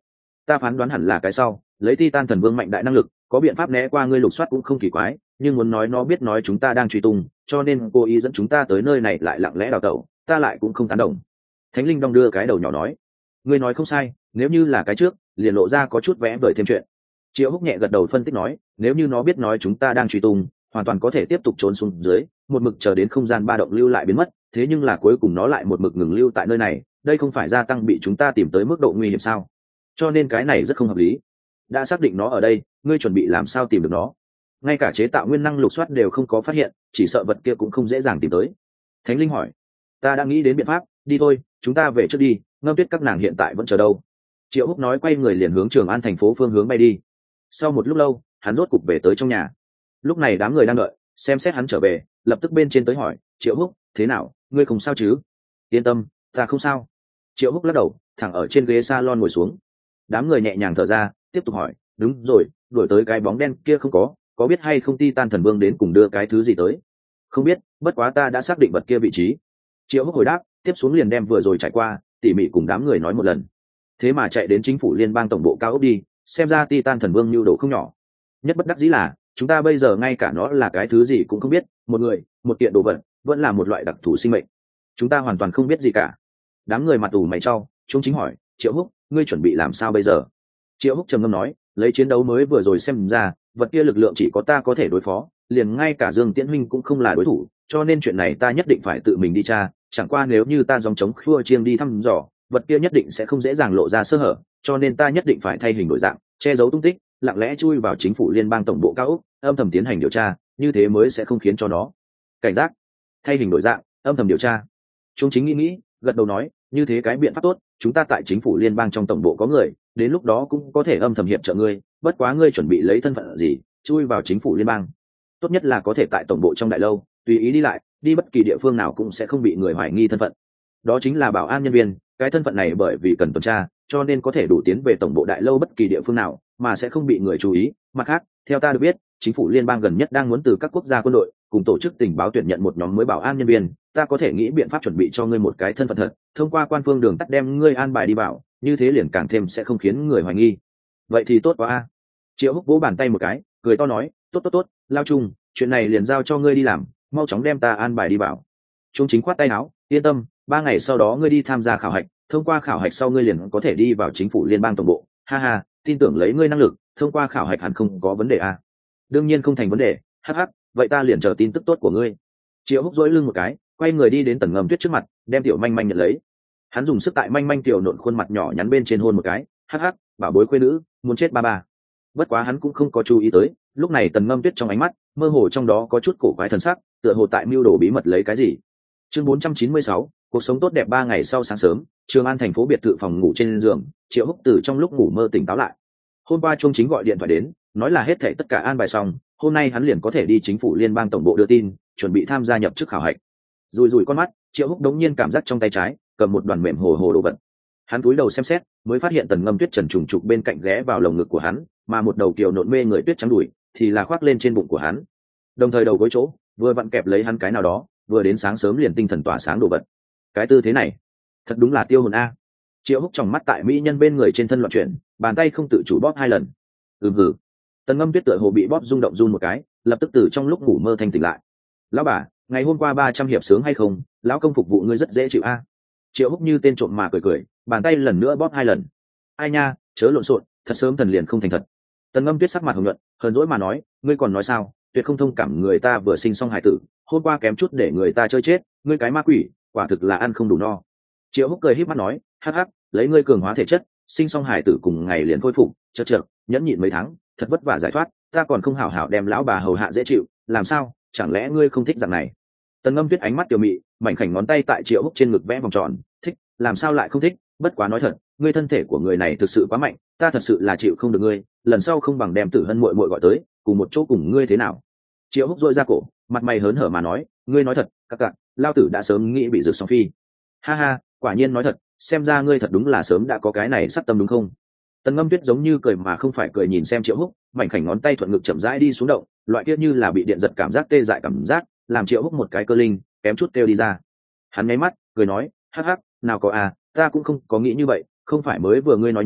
Ta phán đoán hẳn là cái sau, lấy Titan thần vương mạnh đại năng lực, có biện pháp né qua ngươi lục soát cũng không kỳ quái, nhưng muốn nói nó biết nói chúng ta đang truy tung, cho nên cô ý dẫn chúng ta tới nơi này lại lặng lẽ đào tẩu, ta lại cũng không tán đồng. Thánh linh đong đưa cái đầu nhỏ nói, ngươi nói không sai, nếu như là cái trước, liền lộ ra có chút vẽ vời thêm chuyện. Triệu Húc nhẹ gật đầu phân tích nói, nếu như nó biết nói chúng ta đang truy tung, hoàn toàn có thể tiếp tục trốn xuống dưới, một mực chờ đến không gian ba động lưu lại biến mất, thế nhưng là cuối cùng nó lại một mực ngừng lưu tại nơi này, đây không phải gia tăng bị chúng ta tìm tới mức độ nguy hiểm sao? Cho nên cái này rất không hợp lý. Đã xác định nó ở đây, ngươi chuẩn bị làm sao tìm được nó? Ngay cả chế tạo nguyên năng lục soát đều không có phát hiện, chỉ sợ vật kia cũng không dễ dàng tìm tới. Thánh linh hỏi, ta đã nghĩ đến biện pháp, đi thôi, chúng ta về trước đi, Ngâm Tuyết các nàng hiện tại vẫn chờ đâu. Triệu Húc nói quay người liền hướng Trường An thành phố phương hướng bay đi. Sau một lúc lâu, hắn rốt cục về tới trong nhà. Lúc này đám người đang đợi, xem xét hắn trở về, lập tức bên trên tới hỏi, Triệu Húc, thế nào, ngươi không sao chứ? Yên tâm, ta không sao. Triệu Húc lắc đầu, thẳng ở trên ghế salon ngồi xuống. Đám người nhẹ nhàng thở ra, tiếp tục hỏi, đúng rồi, đuổi tới cái bóng đen kia không có biết hay không Titan thần vương đến cùng đưa cái thứ gì tới? Không biết, bất quá ta đã xác định vật kia vị trí. Triệu Húc hồi đáp, tiếp xuống liền đem vừa rồi trải qua tỉ mỉ cùng đám người nói một lần. Thế mà chạy đến chính phủ liên bang tổng bộ cao ốc đi, xem ra Titan thần vương nhu đồ không nhỏ. Nhất bất đắc dĩ là chúng ta bây giờ ngay cả nó là cái thứ gì cũng không biết, một người, một kiện đồ vật, vẫn là một loại đặc thù sinh mệnh, chúng ta hoàn toàn không biết gì cả. Đám người mặt ủ mày trao, chúng chính hỏi, Triệu Húc, ngươi chuẩn bị làm sao bây giờ? Triệu Húc trầm ngâm nói, lấy chiến đấu mới vừa rồi xem ra, vật kia lực lượng chỉ có ta có thể đối phó, liền ngay cả Dương Tiễn Minh cũng không là đối thủ, cho nên chuyện này ta nhất định phải tự mình đi tra. Chẳng qua nếu như ta dòng chống khua chiêng đi thăm dò, vật kia nhất định sẽ không dễ dàng lộ ra sơ hở, cho nên ta nhất định phải thay hình đổi dạng, che giấu tung tích, lặng lẽ chui vào chính phủ liên bang tổng bộ cao ốc, âm thầm tiến hành điều tra, như thế mới sẽ không khiến cho nó cảnh giác. Thay hình đổi dạng, âm thầm điều tra. Chúng chính nghĩ, gật đầu nói, như thế cái biện pháp tốt, chúng ta tại chính phủ liên bang trong tổng bộ có người, đến lúc đó cũng có thể âm thầm hiệp trợ ngươi, bất quá ngươi chuẩn bị lấy thân phận gì, chui vào chính phủ liên bang? Tốt nhất là có thể tại tổng bộ trong đại lâu, tùy ý đi lại, đi bất kỳ địa phương nào cũng sẽ không bị người hoài nghi thân phận. Đó chính là bảo an nhân viên, cái thân phận này bởi vì cần tuần tra, cho nên có thể đủ tiến về tổng bộ đại lâu bất kỳ địa phương nào, mà sẽ không bị người chú ý. Mặt khác, theo ta được biết, chính phủ liên bang gần nhất đang muốn từ các quốc gia quân đội cùng tổ chức tình báo tuyển nhận một nhóm mới bảo an nhân viên, ta có thể nghĩ biện pháp chuẩn bị cho ngươi một cái thân phận thật, thông qua quan phương đường tắt đem ngươi an bài đi vào, như thế liền càng thêm sẽ không khiến người hoài nghi. Vậy thì tốt quá a. Triệu Húc vỗ bàn tay một cái, cười to nói, tốt, Lao Trung, chuyện này liền giao cho ngươi đi làm, mau chóng đem ta an bài đi vào. Trung chính khoát tay áo, yên tâm, 3 ngày sau đó ngươi đi tham gia khảo hạch, thông qua khảo hạch sau ngươi liền có thể đi vào chính phủ liên bang tổng bộ. Ha ha, tin tưởng lấy ngươi năng lực, thông qua khảo hạch hẳn không có vấn đề a. Đương nhiên không thành vấn đề, hắc, vậy ta liền chờ tin tức tốt của ngươi. Triệu Húc dỗi lưng một cái, quay người đi đến Tần Ngâm Tuyết trước mặt, đem tiểu manh manh nhận lấy. Hắn dùng sức tại manh manh tiểu nộn khuôn mặt nhỏ nhắn bên trên hôn một cái, hắc, bảo bối khuê nữ, muốn chết ba. Bất quá hắn cũng không có chú ý tới, lúc này Tần Ngâm Tuyết trong ánh mắt mơ hồ trong đó có chút cổ quái thần sắc, tựa hồ tại mưu đồ bí mật lấy cái gì. Chương 496, cuộc sống tốt đẹp 3 ngày sau sáng sớm, Trường An thành phố biệt thự phòng ngủ trên giường, Triệu Húc từ trong lúc ngủ mơ tỉnh táo lại. Hôm qua Trung chính gọi điện thoại đến, nói là hết thảy tất cả an bài xong, hôm nay hắn liền có thể đi chính phủ liên bang tổng bộ đưa tin, chuẩn bị tham gia nhập chức khảo hạch. Rùi con mắt, Triệu Húc đống nhiên cảm giác trong tay trái cầm một đoàn mềm hồ hồ đồ vật. Hắn cúi đầu xem xét, mới phát hiện Tần Ngâm Tuyết trần trùng trục bên cạnh ghé vào lồng ngực của hắn, mà một đầu kiều nộn mê người tuyết trắng đùi thì là khoác lên trên bụng của hắn. Đồng thời đầu gối chỗ vừa vặn kẹp lấy hắn cái nào đó, vừa đến sáng sớm liền tinh thần tỏa sáng đồ vật. Cái tư thế này, thật đúng là tiêu hồn a. Triệu Húc tròng mắt tại mỹ nhân bên người trên thân loạn chuyển, bàn tay không tự chủ bóp 2 lần. Hừ. Tần Ngâm Tuyết tựa hồ bị bóp rung động run một cái, lập tức từ trong lúc ngủ mơ thanh tỉnh lại. Lão bà, ngày hôm qua 300 hiệp sướng hay không? Lão công phục vụ ngươi rất dễ chịu a. Triệu Húc như tên trộm mà cười, bàn tay lần nữa bóp 2 lần. Ai nha, chớ lộn xộn, thật sớm thần liền không thành thật. Tần Ngâm Tuyết sắc mặt hồng nhuận, hờn dỗi mà nói, ngươi còn nói sao? Tuyệt không thông cảm người ta vừa sinh xong hài tử, hôm qua kém chút để người ta chơi chết, ngươi cái ma quỷ, quả thực là ăn không đủ no. Triệu Húc cười híp mắt nói, hắc, lấy ngươi cường hóa thể chất, sinh xong hài tử cùng ngày liền khôi phục, chật, nhẫn nhịn mấy tháng, thật vất vả giải thoát, ta còn không hảo hảo đem lão bà hầu hạ dễ chịu, làm sao? Chẳng lẽ ngươi không thích dạng này? Tần Ngâm Tuyết ánh mắt tiểu mị, mảnh khảnh ngón tay tại Triệu Húc trên ngực vẽ vòng tròn, thích, làm sao lại không thích? Bất quá nói thật, ngươi thân thể của người này thực sự quá mạnh, ta thật sự là chịu không được ngươi, lần sau không bằng đem Tử Hân muội muội gọi tới, cùng một chỗ cùng ngươi thế nào? Triệu Húc dội ra cổ, mặt mày hớn hở mà nói, ngươi nói thật, các lao tử đã sớm nghĩ bị rực song phi. Ha, quả nhiên nói thật, xem ra ngươi thật đúng là sớm đã có cái này sắp tâm đúng không? Tần Ngâm Tuyết giống như cười mà không phải cười nhìn xem Triệu Húc, mảnh khảnh ngón tay thuận ngực chậm rãi đi xuống động, loại kia như là bị điện giật cảm giác tê dại cảm giác, làm Triệu Húc một cái cơ linh, kém chút kêu đi ra. Hắn nháy mắt, cười nói, hắc, nào có à, ta cũng không có nghĩ như vậy, không phải mới vừa ngươi nói nha,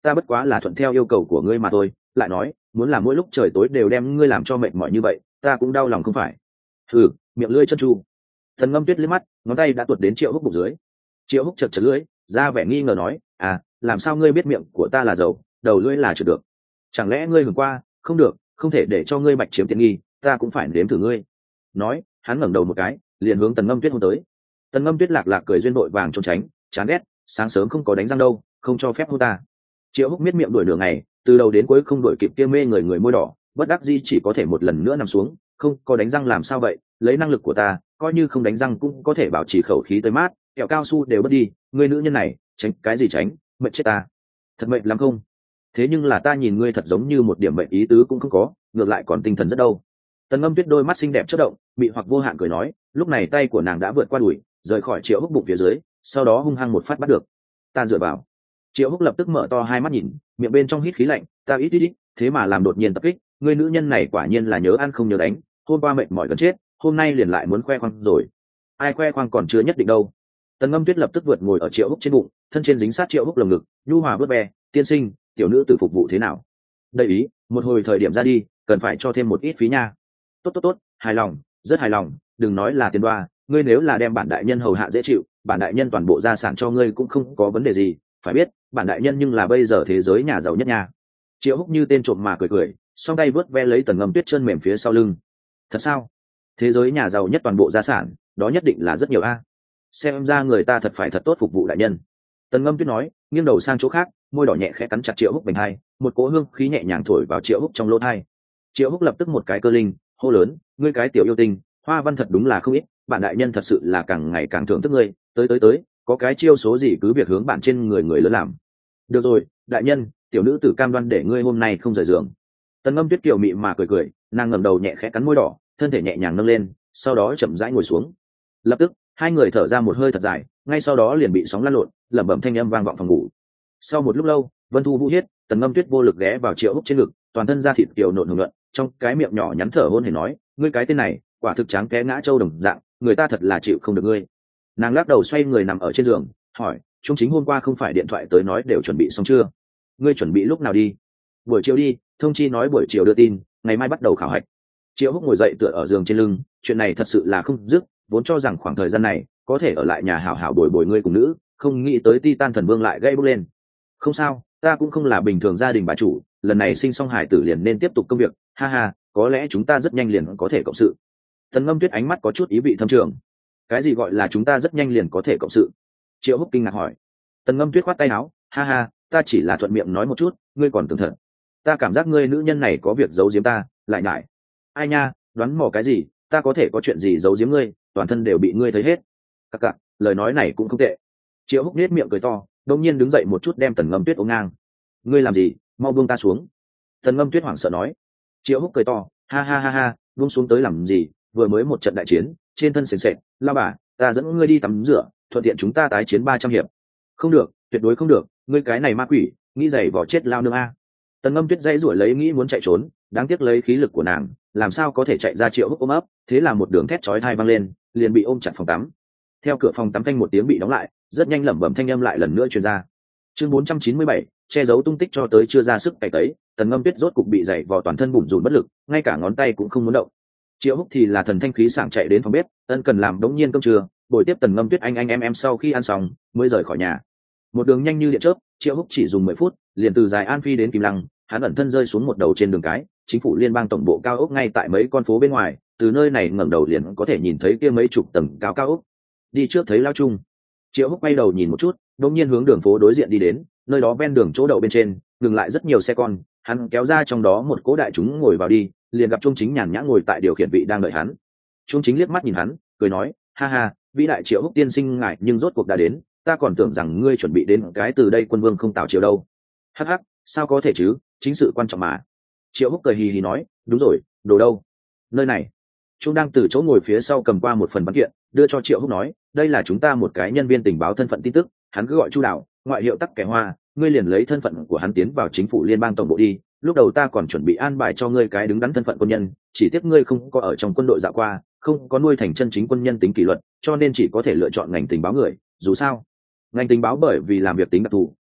ta bất quá là thuận theo yêu cầu của ngươi mà thôi. Lại nói muốn làm mỗi lúc trời tối đều đem ngươi làm cho mệt mỏi như vậy, ta cũng đau lòng không phải. Hừ, miệng lưỡi chân tru. Tần Ngâm Tuyết liếc mắt, ngón tay đã tuột đến Triệu Húc bụng dưới. Triệu Húc chật chật lưỡi, ra vẻ nghi ngờ nói, à, làm sao ngươi biết miệng của ta là dầu, đầu lưỡi là trượt được? Chẳng lẽ ngươi hưởng qua? Không được, không thể để cho ngươi bạch chiếm tiện nghi, ta cũng phải nếm thử ngươi. Nói, hắn ngẩng đầu một cái, liền hướng Tần Ngâm Tuyết hôn tới. Tần Ngâm Tuyết lạc lạc cười duyên vội vàng trốn tránh, chán ghét, sáng sớm không có đánh răng đâu, không cho phép hôn ta. Triệu Húc miết miệng đuổi nửa ngày, từ đầu đến cuối không đuổi kịp kia mê người môi đỏ, bất đắc dĩ chỉ có thể một lần nữa nằm xuống. Không có đánh răng làm sao vậy, lấy năng lực của ta, coi như không đánh răng cũng có thể bảo trì khẩu khí tới mát, kẹo cao su đều bớt đi. Ngươi nữ nhân này tránh cái gì tránh, mệt chết ta. Thật mệt lắm không? Thế nhưng là ta nhìn ngươi thật giống như một điểm mệnh ý tứ cũng không có, ngược lại còn tinh thần rất đâu. Tần Ngâm Tuyết đôi mắt xinh đẹp chớp động, bị hoặc vô hạn cười nói, lúc này tay của nàng đã vượt qua đùi, rời khỏi Triệu Húc bụng phía dưới, sau đó hung hăng một phát bắt được. Ta dựa vào. Triệu Húc lập tức mở to hai mắt nhìn, miệng bên trong hít khí lạnh, ta ít, thế mà làm đột nhiên tập kích, ngươi nữ nhân này quả nhiên là nhớ ăn không nhớ đánh, hôm qua mệt mỏi gần chết, hôm nay liền lại muốn khoe khoang rồi. Ai khoe khoang còn chưa nhất định đâu. Tần Ngâm Tuyết lập tức vượt ngồi ở Triệu Húc trên bụng, thân trên dính sát Triệu Húc lồng ngực, nhu hòa vớt ve, tiên sinh, tiểu nữ tử phục vụ thế nào? Đây ý, một hồi thời điểm ra đi, cần phải cho thêm một ít phí nha. Tốt, hài lòng, rất hài lòng, đừng nói là tiền đoa, ngươi nếu là đem bản đại nhân hầu hạ dễ chịu, bản đại nhân toàn bộ gia sản cho ngươi cũng không có vấn đề gì, phải biết, bản đại nhân nhưng là bây giờ thế giới nhà giàu nhất nha. Triệu Húc như tên trộm mà cười, song tay vớt ve lấy Tần Ngâm Tuyết chân mềm phía sau lưng. Thật sao? Thế giới nhà giàu nhất toàn bộ gia sản, đó nhất định là rất nhiều a. Xem ra người ta thật phải thật tốt phục vụ đại nhân. Tần Ngâm Tuyết nói, nghiêng đầu sang chỗ khác, môi đỏ nhẹ khẽ cắn chặt Triệu Húc vành hai, một cỗ hương khí nhẹ nhàng thổi vào Triệu Húc trong lỗ tai. Triệu Húc lập tức một cái cơ linh, hô lớn, ngươi cái tiểu yêu tinh, hoa văn thật đúng là không ít, bản đại nhân thật sự là càng ngày càng thưởng thức ngươi, tới, có cái chiêu số gì cứ việc hướng bạn trên người lớn làm. Được rồi, đại nhân, tiểu nữ tử cam đoan để ngươi hôm nay không rời giường. Tần Ngâm Tuyết kiều mị mà cười, nàng ngẩng đầu nhẹ khẽ cắn môi đỏ, thân thể nhẹ nhàng nâng lên, sau đó chậm rãi ngồi xuống. Lập tức, hai người thở ra một hơi thật dài, ngay sau đó liền bị sóng lăn lộn, lẩm bẩm thanh âm vang vọng phòng ngủ. Sau một lúc lâu, Vân Thu Vũ hiết, Tần Ngâm Tuyết vô lực ghé vào Triệu Húc trên ngực, toàn thân da thịt kiều nộn hưởng luận, trong cái miệng nhỏ nhắn thở hổn hển nói, ngươi cái tên này, quả thực tráng té ngã châu đồng dạng, người ta thật là chịu không được ngươi. Nàng lắc đầu xoay người nằm ở trên giường, hỏi, Trung Chính hôm qua không phải điện thoại tới nói đều chuẩn bị xong chưa? Ngươi chuẩn bị lúc nào đi? Buổi chiều đi, thông chi nói buổi chiều đưa tin, ngày mai bắt đầu khảo hạch. Triệu Húc ngồi dậy tựa ở giường trên lưng, chuyện này thật sự là không dứt, vốn cho rằng khoảng thời gian này có thể ở lại nhà hảo hảo bồi bồi ngươi cùng nữ, không nghĩ tới Titan thần vương lại gây bốc lên. Không sao, ta cũng không là bình thường gia đình bà chủ, lần này sinh xong hải tử liền nên tiếp tục công việc, ha ha, có lẽ chúng ta rất nhanh liền có thể cộng sự. Tần Ngâm Tuyết ánh mắt có chút ý vị thâm trường. Cái gì gọi là chúng ta rất nhanh liền có thể cộng sự? Triệu Húc kinh ngạc hỏi. Tần Ngâm Tuyết khoát tay áo, ha ha, ta chỉ là thuận miệng nói một chút, ngươi còn tưởng thật. Ta cảm giác ngươi nữ nhân này có việc giấu giếm ta, lại nhải. Ai nha, đoán mò cái gì, ta có thể có chuyện gì giấu giếm ngươi, toàn thân đều bị ngươi thấy hết. Cặc cặc, lời nói này cũng không tệ. Triệu Húc nết miệng cười to, đông nhiên đứng dậy một chút đem Tần Ngâm Tuyết ôm ngang. Ngươi làm gì, mau buông ta xuống. Tần Ngâm Tuyết hoảng sợ nói. Triệu Húc cười to, ha, buông xuống tới làm gì, vừa mới một trận đại chiến, trên thân sền sệt, lao bà, ta dẫn ngươi đi tắm rửa, thuận tiện chúng ta tái chiến 300 hiệp. Không được, tuyệt đối không được, ngươi cái này ma quỷ, nghĩ giày vỏ chết lao nương a. Tần Ngâm Tuyết dãy rủa lấy nghĩ muốn chạy trốn, đáng tiếc lấy khí lực của nàng, làm sao có thể chạy ra Triệu Húc ôm ấp, thế là một đường thét chói tai vang lên, liền bị ôm chặt phòng tắm. Theo cửa phòng tắm thanh một tiếng bị đóng lại, rất nhanh lẩm bẩm thanh âm lại lần nữa truyền ra. Chương 497, che giấu tung tích cho tới chưa ra sức cày tấy, Tần Ngâm Tuyết rốt cục bị dày vò toàn thân bủn rủn bất lực, ngay cả ngón tay cũng không muốn động. Triệu Húc thì là thần thanh khí sảng chạy đến phòng bếp, ân cần làm đống nhiên cơm trưa, buổi tiếp Tần Ngâm Tuyết anh em sau khi ăn xong mới rời khỏi nhà. Một đường nhanh như điện chớp, Triệu Húc chỉ dùng 10 phút, liền từ Dài An phi đến Kim Lăng, hắn ẩn thân rơi xuống một đầu trên đường cái, chính phủ liên bang tổng bộ cao ốc ngay tại mấy con phố bên ngoài, từ nơi này ngẩng đầu liền có thể nhìn thấy kia mấy chục tầng cao cao ốc. Đi trước thấy Lao Trung. Triệu Húc quay đầu nhìn một chút, đột nhiên hướng đường phố đối diện đi đến, nơi đó ven đường chỗ đậu bên trên, ngừng lại rất nhiều xe con, hắn kéo ra trong đó một cố đại chúng ngồi vào đi, liền gặp Trung Chính nhàn nhã ngồi tại điều khiển vị đang đợi hắn. Trung Chính liếc mắt nhìn hắn, cười nói, ha ha, vĩ đại Triệu Húc tiên sinh ngại nhưng rốt cuộc đã đến, ta còn tưởng rằng ngươi chuẩn bị đến cái từ đây quân vương không tạo chiều đâu. Hắc hắc, sao có thể chứ, chính sự quan trọng mà. Triệu Húc cười hì hì nói, đúng rồi, đồ đâu? Nơi này. Trung đang từ chỗ ngồi phía sau cầm qua một phần văn kiện, đưa cho Triệu Húc nói, đây là chúng ta một cái nhân viên tình báo thân phận tin tức, hắn cứ gọi Chu Đạo, ngoại hiệu Tắc Kẻ Hoa, ngươi liền lấy thân phận của hắn tiến vào chính phủ liên bang tổng bộ đi. Lúc đầu ta còn chuẩn bị an bài cho ngươi cái đứng đắn thân phận quân nhân, chỉ tiếc ngươi không có ở trong quân đội dạo qua, không có nuôi thành chân chính quân nhân tính kỷ luật, cho nên chỉ có thể lựa chọn ngành tình báo người. Dù sao, ngành tình báo bởi vì làm việc tính đặc thù,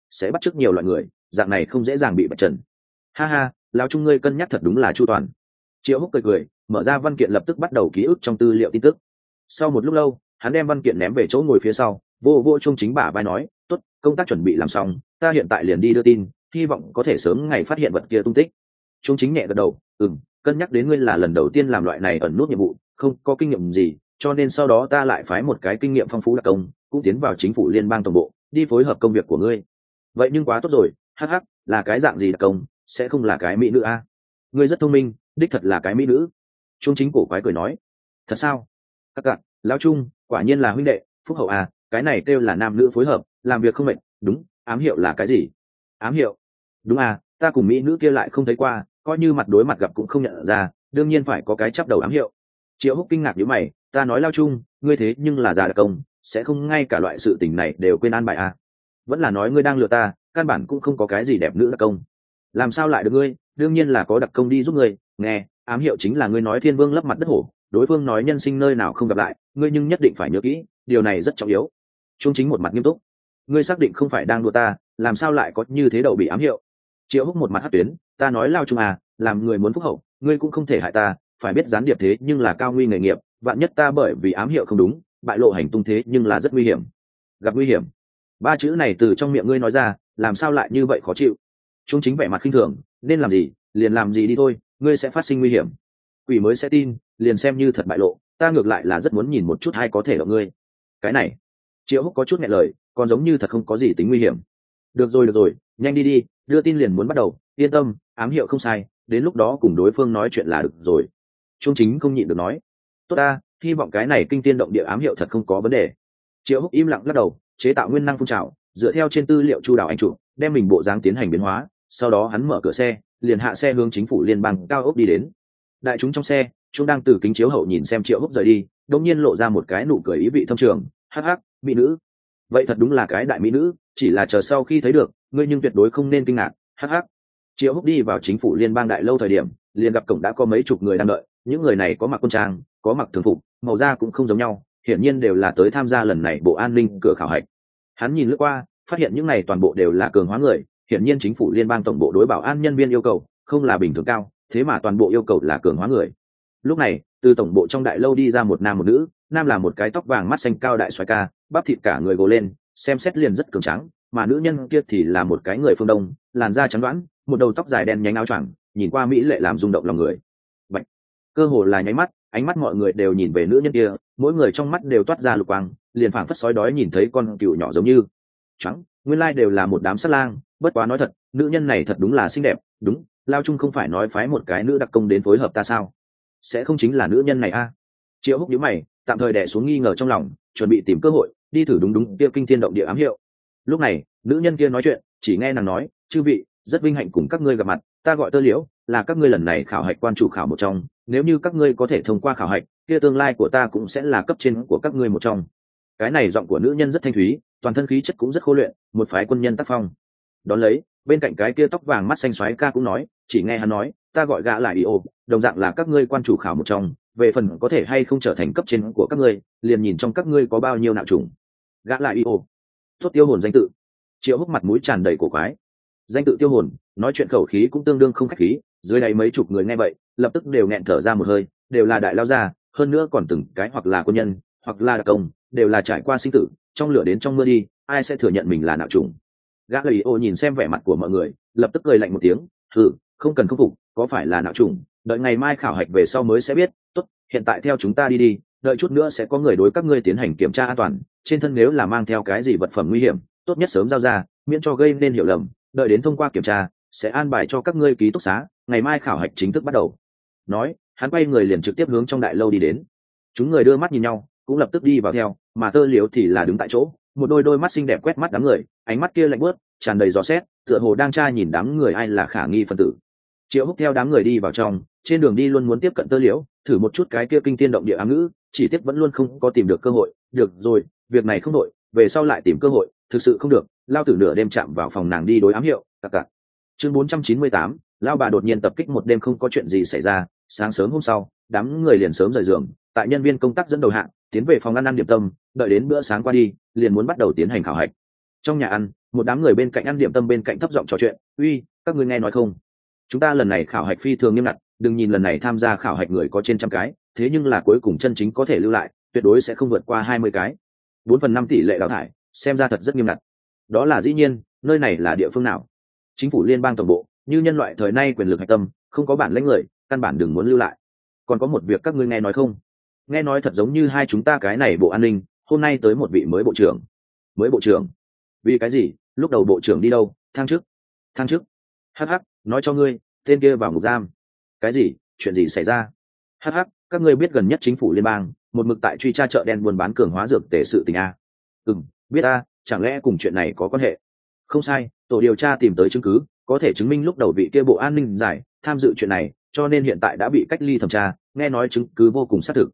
sẽ bắt chước nhiều loại người, dạng này không dễ dàng bị bạch trần. Ha ha, lão Trung ngươi cân nhắc thật đúng là chu toàn. Triệu Húc cười cười, mở ra văn kiện lập tức bắt đầu ký ức trong tư liệu tin tức. Sau một lúc lâu, hắn đem văn kiện ném về chỗ ngồi phía sau, vô vô Trung Chính bả vai nói, tốt, công tác chuẩn bị làm xong, ta hiện tại liền đi đưa tin, hy vọng có thể sớm ngày phát hiện vật kia tung tích. Trung Chính nhẹ gật đầu, cân nhắc đến ngươi là lần đầu tiên làm loại này ẩn nút nhiệm vụ, không có kinh nghiệm gì, cho nên sau đó ta lại phái một cái kinh nghiệm phong phú đặc công cũng tiến vào chính phủ liên bang tổng bộ đi phối hợp công việc của ngươi. Vậy nhưng quá tốt rồi, hắc hắc, là cái dạng gì đặc công, sẽ không là cái mỹ nữ a? Ngươi rất thông minh, đích thật là cái mỹ nữ. Trung Chính cổ quái cười nói, thật sao? Các cạn, lão Trung, quả nhiên là huynh đệ, phúc hậu à, cái này kêu là nam nữ phối hợp, làm việc không mệt. Đúng, ám hiệu là cái gì? Ám hiệu? Đúng à, ta cùng mỹ nữ kia lại không thấy qua, coi như mặt đối mặt gặp cũng không nhận ra, đương nhiên phải có cái chắp đầu ám hiệu. Triệu Húc kinh ngạc nhíu mày, ta nói lao Trung, ngươi thế nhưng là già đặc công, sẽ không ngay cả loại sự tình này đều quên an bài à? Vẫn là nói ngươi đang lừa ta, căn bản cũng không có cái gì đẹp nữ đặc công. Làm sao lại được ngươi, đương nhiên là có đặc công đi giúp ngươi. Nghe, ám hiệu chính là ngươi nói Thiên Vương lấp mặt đất hổ, đối phương nói nhân sinh nơi nào không gặp lại, ngươi nhưng nhất định phải nhớ kỹ, điều này rất trọng yếu. Trung Chính một mặt nghiêm túc, ngươi xác định không phải đang đùa ta, làm sao lại có như thế đậu bị ám hiệu? Triệu Húc một mặt hất tuyến, ta nói lao Trung à, làm người muốn phúc hậu, ngươi cũng không thể hại ta, phải biết gián điệp thế nhưng là cao nguy nghề nghiệp, vạn nhất ta bởi vì ám hiệu không đúng, bại lộ hành tung thế nhưng là rất nguy hiểm. Gặp nguy hiểm, ba chữ này từ trong miệng ngươi nói ra, làm sao lại như vậy khó chịu? Trung Chính vẻ mặt khinh thường, nên làm gì liền làm gì đi thôi, ngươi sẽ phát sinh nguy hiểm, quỷ mới sẽ tin, liền xem như thật bại lộ, ta ngược lại là rất muốn nhìn một chút hay có thể động ngươi. Cái này, Triệu Húc có chút nghẹn lời, còn giống như thật không có gì tính nguy hiểm. Được rồi, nhanh đi đi, đưa tin liền muốn bắt đầu, yên tâm, ám hiệu không sai, đến lúc đó cùng đối phương nói chuyện là được rồi. Trung Chính không nhịn được nói, tốt ta, hy vọng cái này kinh tiên động địa ám hiệu thật không có vấn đề. Triệu Húc im lặng lắc đầu, chế tạo nguyên năng phun trào, dựa theo trên tư liệu chu đáo anh chụp, đem mình bộ dáng tiến hành biến hóa, sau đó hắn mở cửa xe, liền hạ xe hướng chính phủ liên bang cao ốc đi đến. Đại chúng trong xe, chúng đang từ kính chiếu hậu nhìn xem Triệu Húc rời đi, đột nhiên lộ ra một cái nụ cười ý vị thâm trường, hắc hắc, mỹ nữ. Vậy thật đúng là cái đại mỹ nữ, chỉ là chờ sau khi thấy được, ngươi nhưng tuyệt đối không nên kinh ngạc, hắc hắc. Triệu Húc đi vào chính phủ liên bang đại lâu thời điểm, liền gặp cổng đã có mấy chục người đang đợi, những người này có mặc quân trang, có mặc thường phục, màu da cũng không giống nhau, hiển nhiên đều là tới tham gia lần này bộ an ninh cửa khảo hạch. Hắn nhìn lướt qua, phát hiện những này toàn bộ đều là cường hóa người, hiển nhiên chính phủ liên bang tổng bộ đối bảo an nhân viên yêu cầu không là bình thường cao, thế mà toàn bộ yêu cầu là cường hóa người. Lúc này, từ tổng bộ trong đại lâu đi ra một nam một nữ, nam là một cái tóc vàng mắt xanh cao đại xoái ca, bắp thịt cả người gồ lên, xem xét liền rất cường tráng, mà nữ nhân kia thì là một cái người phương Đông, làn da trắng đoán, một đầu tóc dài đen nhánh áo choàng, nhìn qua mỹ lệ làm rung động lòng người. Vậy, cơ hồ là nháy mắt, ánh mắt mọi người đều nhìn về nữ nhân kia, mỗi người trong mắt đều toát ra lục quang, liền phảng phất sói đói nhìn thấy con cừu nhỏ giống như. Trắng, nguyên lai đều là một đám sát lang, bất quá nói thật, nữ nhân này thật đúng là xinh đẹp, đúng, lao Trung không phải nói phái một cái nữ đặc công đến phối hợp ta sao? Sẽ không chính là nữ nhân này a? Triệu Húc nhíu mày, tạm thời đè xuống nghi ngờ trong lòng, chuẩn bị tìm cơ hội đi thử đúng kia kinh thiên động địa ám hiệu. Lúc này, nữ nhân kia nói chuyện, chỉ nghe nàng nói, chư vị, rất vinh hạnh cùng các ngươi gặp mặt, ta gọi Tơ Liễu, là các ngươi lần này khảo hạch quan chủ khảo một trong, nếu như các ngươi có thể thông qua khảo hạch, kia tương lai của ta cũng sẽ là cấp trên của các ngươi một trong. Cái này giọng của nữ nhân rất thanh thúy, toàn thân khí chất cũng rất khô luyện, một phái quân nhân tác phong. Đón lấy, bên cạnh cái kia tóc vàng mắt xanh xoáy ca cũng nói, chỉ nghe hắn nói, ta gọi gã lại Io, đồng dạng là các ngươi quan chủ khảo một trong, về phần có thể hay không trở thành cấp trên của các ngươi, liền nhìn trong các ngươi có bao nhiêu nạo trùng. Gã lại Io, tốt tiêu hồn danh tự. Triệu Húc mặt mũi tràn đầy cổ quái. Danh tự tiêu hồn, nói chuyện khẩu khí cũng tương đương không khách khí, dưới đây mấy chục người nghe vậy, lập tức đều nghẹn thở ra một hơi, đều là đại lao gia, hơn nữa còn từng cái hoặc là quân nhân, hoặc là đặc công, đều là trải qua sinh tử, trong lửa đến trong mưa đi, ai sẽ thừa nhận mình là nạo trùng. Gã lì ô nhìn xem vẻ mặt của mọi người, lập tức cười lạnh một tiếng, không cần khâm phục, có phải là nạo trùng, đợi ngày mai khảo hạch về sau mới sẽ biết. Tốt, hiện tại theo chúng ta đi, đợi chút nữa sẽ có người đối các ngươi tiến hành kiểm tra an toàn, trên thân nếu là mang theo cái gì vật phẩm nguy hiểm, tốt nhất sớm giao ra, miễn cho gây nên hiểu lầm, đợi đến thông qua kiểm tra, sẽ an bài cho các ngươi ký túc xá, ngày mai khảo hạch chính thức bắt đầu. Nói, hắn quay người liền trực tiếp hướng trong đại lâu đi đến. Chúng người đưa mắt nhìn nhau, cũng lập tức đi vào theo, mà Tơ Liễu thì là đứng tại chỗ, một đôi mắt xinh đẹp quét mắt đám người, ánh mắt kia lạnh buốt, tràn đầy gió xét, tựa hồ đang tra nhìn đám người ai là khả nghi phân tử. Triệu Húc theo đám người đi vào trong, trên đường đi luôn muốn tiếp cận Tơ Liễu, thử một chút cái kia kinh thiên động địa ám ngữ, chỉ tiếc vẫn luôn không có tìm được cơ hội. Được rồi, việc này không đội, về sau lại tìm cơ hội, thực sự không được, lao tử nửa đêm chạm vào phòng nàng đi đối ám hiệu. Tặc. Chương 498, lao bà đột nhiên tập kích một đêm không có chuyện gì xảy ra, sáng sớm hôm sau, đám người liền sớm rời giường, tại nhân viên công tác dẫn đầu hạng, tiến về phòng ăn điểm tâm, đợi đến bữa sáng qua đi, liền muốn bắt đầu tiến hành khảo hạch. Trong nhà ăn, một đám người bên cạnh ăn điểm tâm bên cạnh thấp giọng trò chuyện. Uy, các ngươi nghe nói không, chúng ta lần này khảo hạch phi thường nghiêm ngặt, đừng nhìn lần này tham gia khảo hạch người có trên trăm cái, thế nhưng là cuối cùng chân chính có thể lưu lại tuyệt đối sẽ không vượt qua 20 cái. 4/5 tỷ lệ đào thải, xem ra thật rất nghiêm ngặt. Đó là dĩ nhiên, nơi này là địa phương nào? Chính phủ liên bang tổng bộ, như nhân loại thời nay quyền lực hạch tâm, không có bản lĩnh người căn bản đừng muốn lưu lại. Còn có một việc các ngươi nghe nói không, nghe nói thật giống như hai chúng ta cái này bộ an ninh hôm nay tới một vị mới bộ trưởng. Mới bộ trưởng? Vì cái gì? Lúc đầu bộ trưởng đi đâu? Thăng chức? Thăng chức? Hắc hắc, nói cho ngươi, tên kia vào ngục giam. Cái gì? Chuyện gì xảy ra? Hắc hắc, các ngươi biết gần nhất chính phủ liên bang một mực tại truy tra chợ đen buôn bán cường hóa dược tể sự tình a? Biết a, chẳng lẽ cùng chuyện này có quan hệ? Không sai, tổ điều tra tìm tới chứng cứ có thể chứng minh lúc đầu vị kia bộ an ninh giải tham dự chuyện này, cho nên hiện tại đã bị cách ly thẩm tra, nghe nói chứng cứ vô cùng xác thực.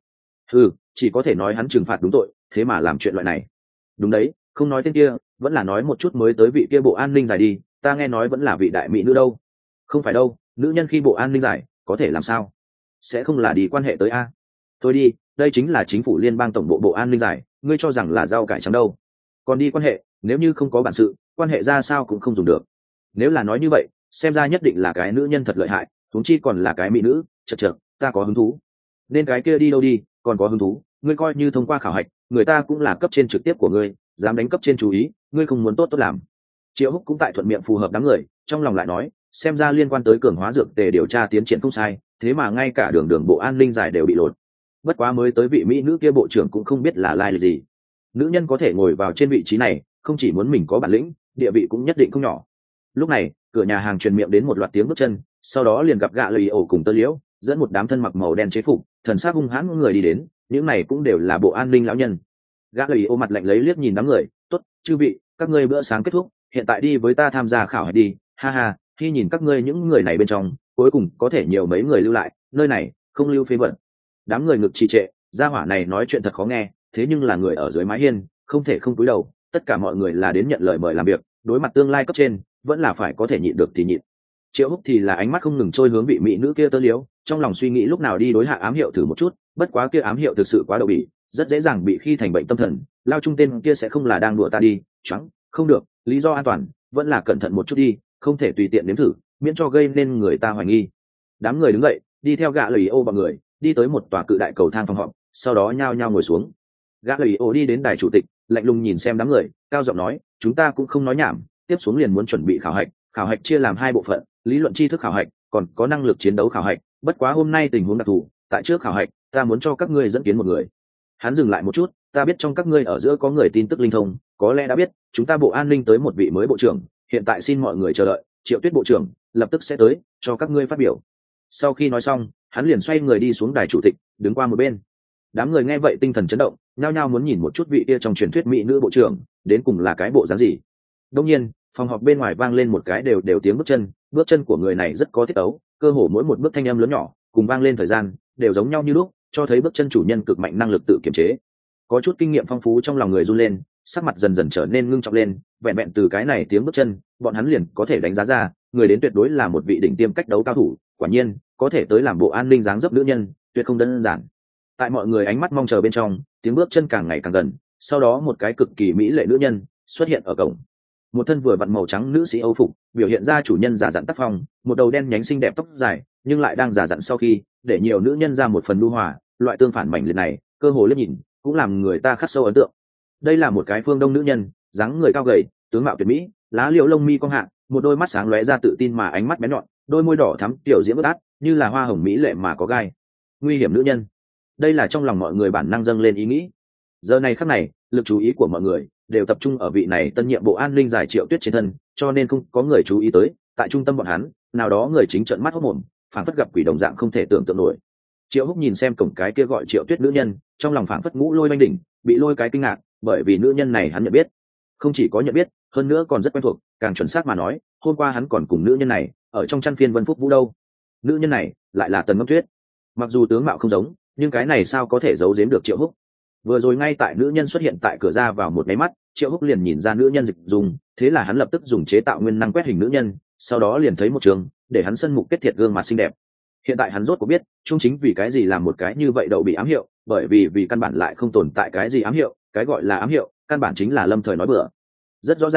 Chỉ có thể nói hắn trừng phạt đúng tội, thế mà làm chuyện loại này. Đúng đấy, không nói tên kia, vẫn là nói một chút mới tới vị kia bộ an ninh giải đi, ta nghe nói vẫn là vị đại mỹ nữ đâu. Không phải đâu, nữ nhân khi bộ an ninh giải có thể làm sao? Sẽ không là đi quan hệ tới a? Thôi đi, đây chính là chính phủ liên bang tổng bộ bộ an ninh giải, ngươi cho rằng là rau cải trắng đâu. Còn đi quan hệ, nếu như không có bản sự, quan hệ ra sao cũng không dùng được. Nếu là nói như vậy, xem ra nhất định là cái nữ nhân thật lợi hại, huống chi còn là cái mỹ nữ. Chật, ta có hứng thú. Nên cái kia đi đâu đi, còn có hứng thú, ngươi coi như thông qua khảo hạch, người ta cũng là cấp trên trực tiếp của ngươi, dám đánh cấp trên chú ý, ngươi không muốn tốt tốt làm. Triệu Húc cũng tại thuận miệng phù hợp đám người, trong lòng lại nói, xem ra liên quan tới cường hóa dược tề điều tra tiến triển không sai, thế mà ngay cả đường bộ an ninh giải đều bị lột. Bất quá mới tới vị mỹ nữ kia bộ trưởng cũng không biết là lai lịch gì. Nữ nhân có thể ngồi vào trên vị trí này, không chỉ muốn mình có bản lĩnh, địa vị cũng nhất định không nhỏ. Lúc này, cửa nhà hàng truyền miệng đến một loạt tiếng bước chân, sau đó liền gặp gạ lầy ổ cùng Tơ Liễu dẫn một đám thân mặc màu đen chế phục, thần sắc hung hãn người đi đến, những này cũng đều là bộ an ninh lão nhân. Gã lầy ổ mặt lạnh lấy liếc nhìn đám người, tốt, chư vị, các ngươi bữa sáng kết thúc, hiện tại đi với ta tham gia khảo hạch đi, ha ha, khi nhìn các ngươi những người này bên trong, cuối cùng có thể nhiều mấy người lưu lại, nơi này không lưu phế vật. Đám người ngực trì trệ, gia hỏa này nói chuyện thật khó nghe, thế nhưng là người ở dưới mái hiên, không thể không cúi đầu, tất cả mọi người là đến nhận lời mời làm việc, đối mặt tương lai cấp trên, vẫn là phải có thể nhịn được thì nhịn. Triệu Húc thì là ánh mắt không ngừng trôi hướng vị mỹ nữ kia Tơ Liễu, trong lòng suy nghĩ lúc nào đi đối hạ ám hiệu thử một chút, bất quá kia ám hiệu thực sự quá đậu bỉ, rất dễ dàng bị khi thành bệnh tâm thần, lao trung tên kia sẽ không là đang đùa ta đi, choáng, không được, lý do an toàn, vẫn là cẩn thận một chút đi, không thể tùy tiện nếm thử, miễn cho gây nên người ta hoài nghi. Đám người đứng dậy, đi theo gã lầy ô bọn người, đi tới một tòa cự đại cầu thang phòng họp, sau đó nhao nhao ngồi xuống. Gã lầy ô đi đến đài chủ tịch, lạnh lùng nhìn xem đám người, cao giọng nói, chúng ta cũng không nói nhảm, tiếp xuống liền muốn chuẩn bị khảo hạch chia làm hai bộ phận, lý luận tri thức khảo hạch, còn có năng lực chiến đấu khảo hạch, bất quá hôm nay tình huống đặc thù, tại trước khảo hạch, ta muốn cho các ngươi dẫn kiến một người. Hắn dừng lại một chút, ta biết trong các ngươi ở giữa có người tin tức linh thông, có lẽ đã biết, chúng ta bộ an ninh tới một vị mới bộ trưởng, hiện tại xin mọi người chờ đợi, Triệu Tuyết bộ trưởng lập tức sẽ tới, cho các ngươi phát biểu. Sau khi nói xong, hắn liền xoay người đi xuống đài chủ tịch, đứng qua một bên. Đám người nghe vậy tinh thần chấn động, nhao nhao muốn nhìn một chút vị kia trong truyền thuyết mỹ nữ bộ trưởng, đến cùng là cái bộ dáng gì. Đương nhiên, phòng họp bên ngoài vang lên một cái đều tiếng bước chân của người này rất có tiết tấu, cơ hồ mỗi một bước thanh âm lớn nhỏ cùng vang lên thời gian đều giống nhau như lúc, cho thấy bước chân chủ nhân cực mạnh năng lực tự kiểm chế. Có chút kinh nghiệm phong phú trong lòng người run lên, sắc mặt dần dần trở nên ngưng trọng lên, vẹn vẹn từ cái này tiếng bước chân, bọn hắn liền có thể đánh giá ra, người đến tuyệt đối là một vị đỉnh tiêm cách đấu cao thủ, quả nhiên, có thể tới làm bộ an ninh dáng dấp nữ nhân, tuyệt không đơn giản. Tại mọi người ánh mắt mong chờ bên trong, tiếng bước chân càng ngày càng gần, sau đó một cái cực kỳ mỹ lệ nữ nhân xuất hiện ở cổng. Một thân vừa vặn màu trắng nữ sĩ Âu phục, biểu hiện ra chủ nhân giả dặn tác phong, một đầu đen nhánh xinh đẹp tóc dài, nhưng lại đang giả dặn sau khi, để nhiều nữ nhân ra một phần nhu hòa, loại tương phản mảnh liệt này, cơ hồ liếc nhìn, cũng làm người ta khắc sâu ấn tượng. Đây là một cái phương Đông nữ nhân, dáng người cao gầy, tướng mạo tuyệt mỹ, lá liễu lông mi cong hạ, một đôi mắt sáng lóe ra tự tin mà ánh mắt bén nhọn, đôi môi đỏ thắm tiểu diễm ướt át, như là hoa hồng mỹ lệ mà có gai. Nguy hiểm nữ nhân. Đây là trong lòng mọi người bản năng dâng lên ý nghĩ. Giờ này khắc này, lực chú ý của mọi người đều tập trung ở vị này tân nhiệm bộ an ninh giải Triệu Tuyết trên thân, cho nên không có người chú ý tới, tại trung tâm bọn hắn, nào đó người chính trợn mắt hốt mồm, phảng phất gặp quỷ đồng dạng không thể tưởng tượng nổi. Triệu Húc nhìn xem cổng cái kia gọi Triệu Tuyết nữ nhân, trong lòng phảng phất ngũ lôi oanh đỉnh, bị lôi cái kinh ngạc, bởi vì nữ nhân này hắn nhận biết, không chỉ có nhận biết, hơn nữa còn rất quen thuộc, càng chuẩn xác mà nói, hôm qua hắn còn cùng nữ nhân này ở trong chăn phiên Vân Phúc Vũ đâu. Nữ nhân này lại là Tần Ngâm Tuyết. Mặc dù tướng mạo không giống, nhưng cái này sao có thể giấu giếm được Triệu Húc. Vừa rồi ngay tại nữ nhân xuất hiện tại cửa ra vào một máy mắt, Triệu Húc liền nhìn ra nữ nhân dịch dùng, thế là hắn lập tức dùng chế tạo nguyên năng quét hình nữ nhân, sau đó liền thấy một trường, để hắn sân mục kết thiệt gương mặt xinh đẹp. Hiện tại hắn rốt cuộc biết, chung chính vì cái gì làm một cái như vậy đậu bị ám hiệu, bởi vì căn bản lại không tồn tại cái gì ám hiệu, cái gọi là ám hiệu, căn bản chính là lâm thời nói bừa. Rất rõ ràng,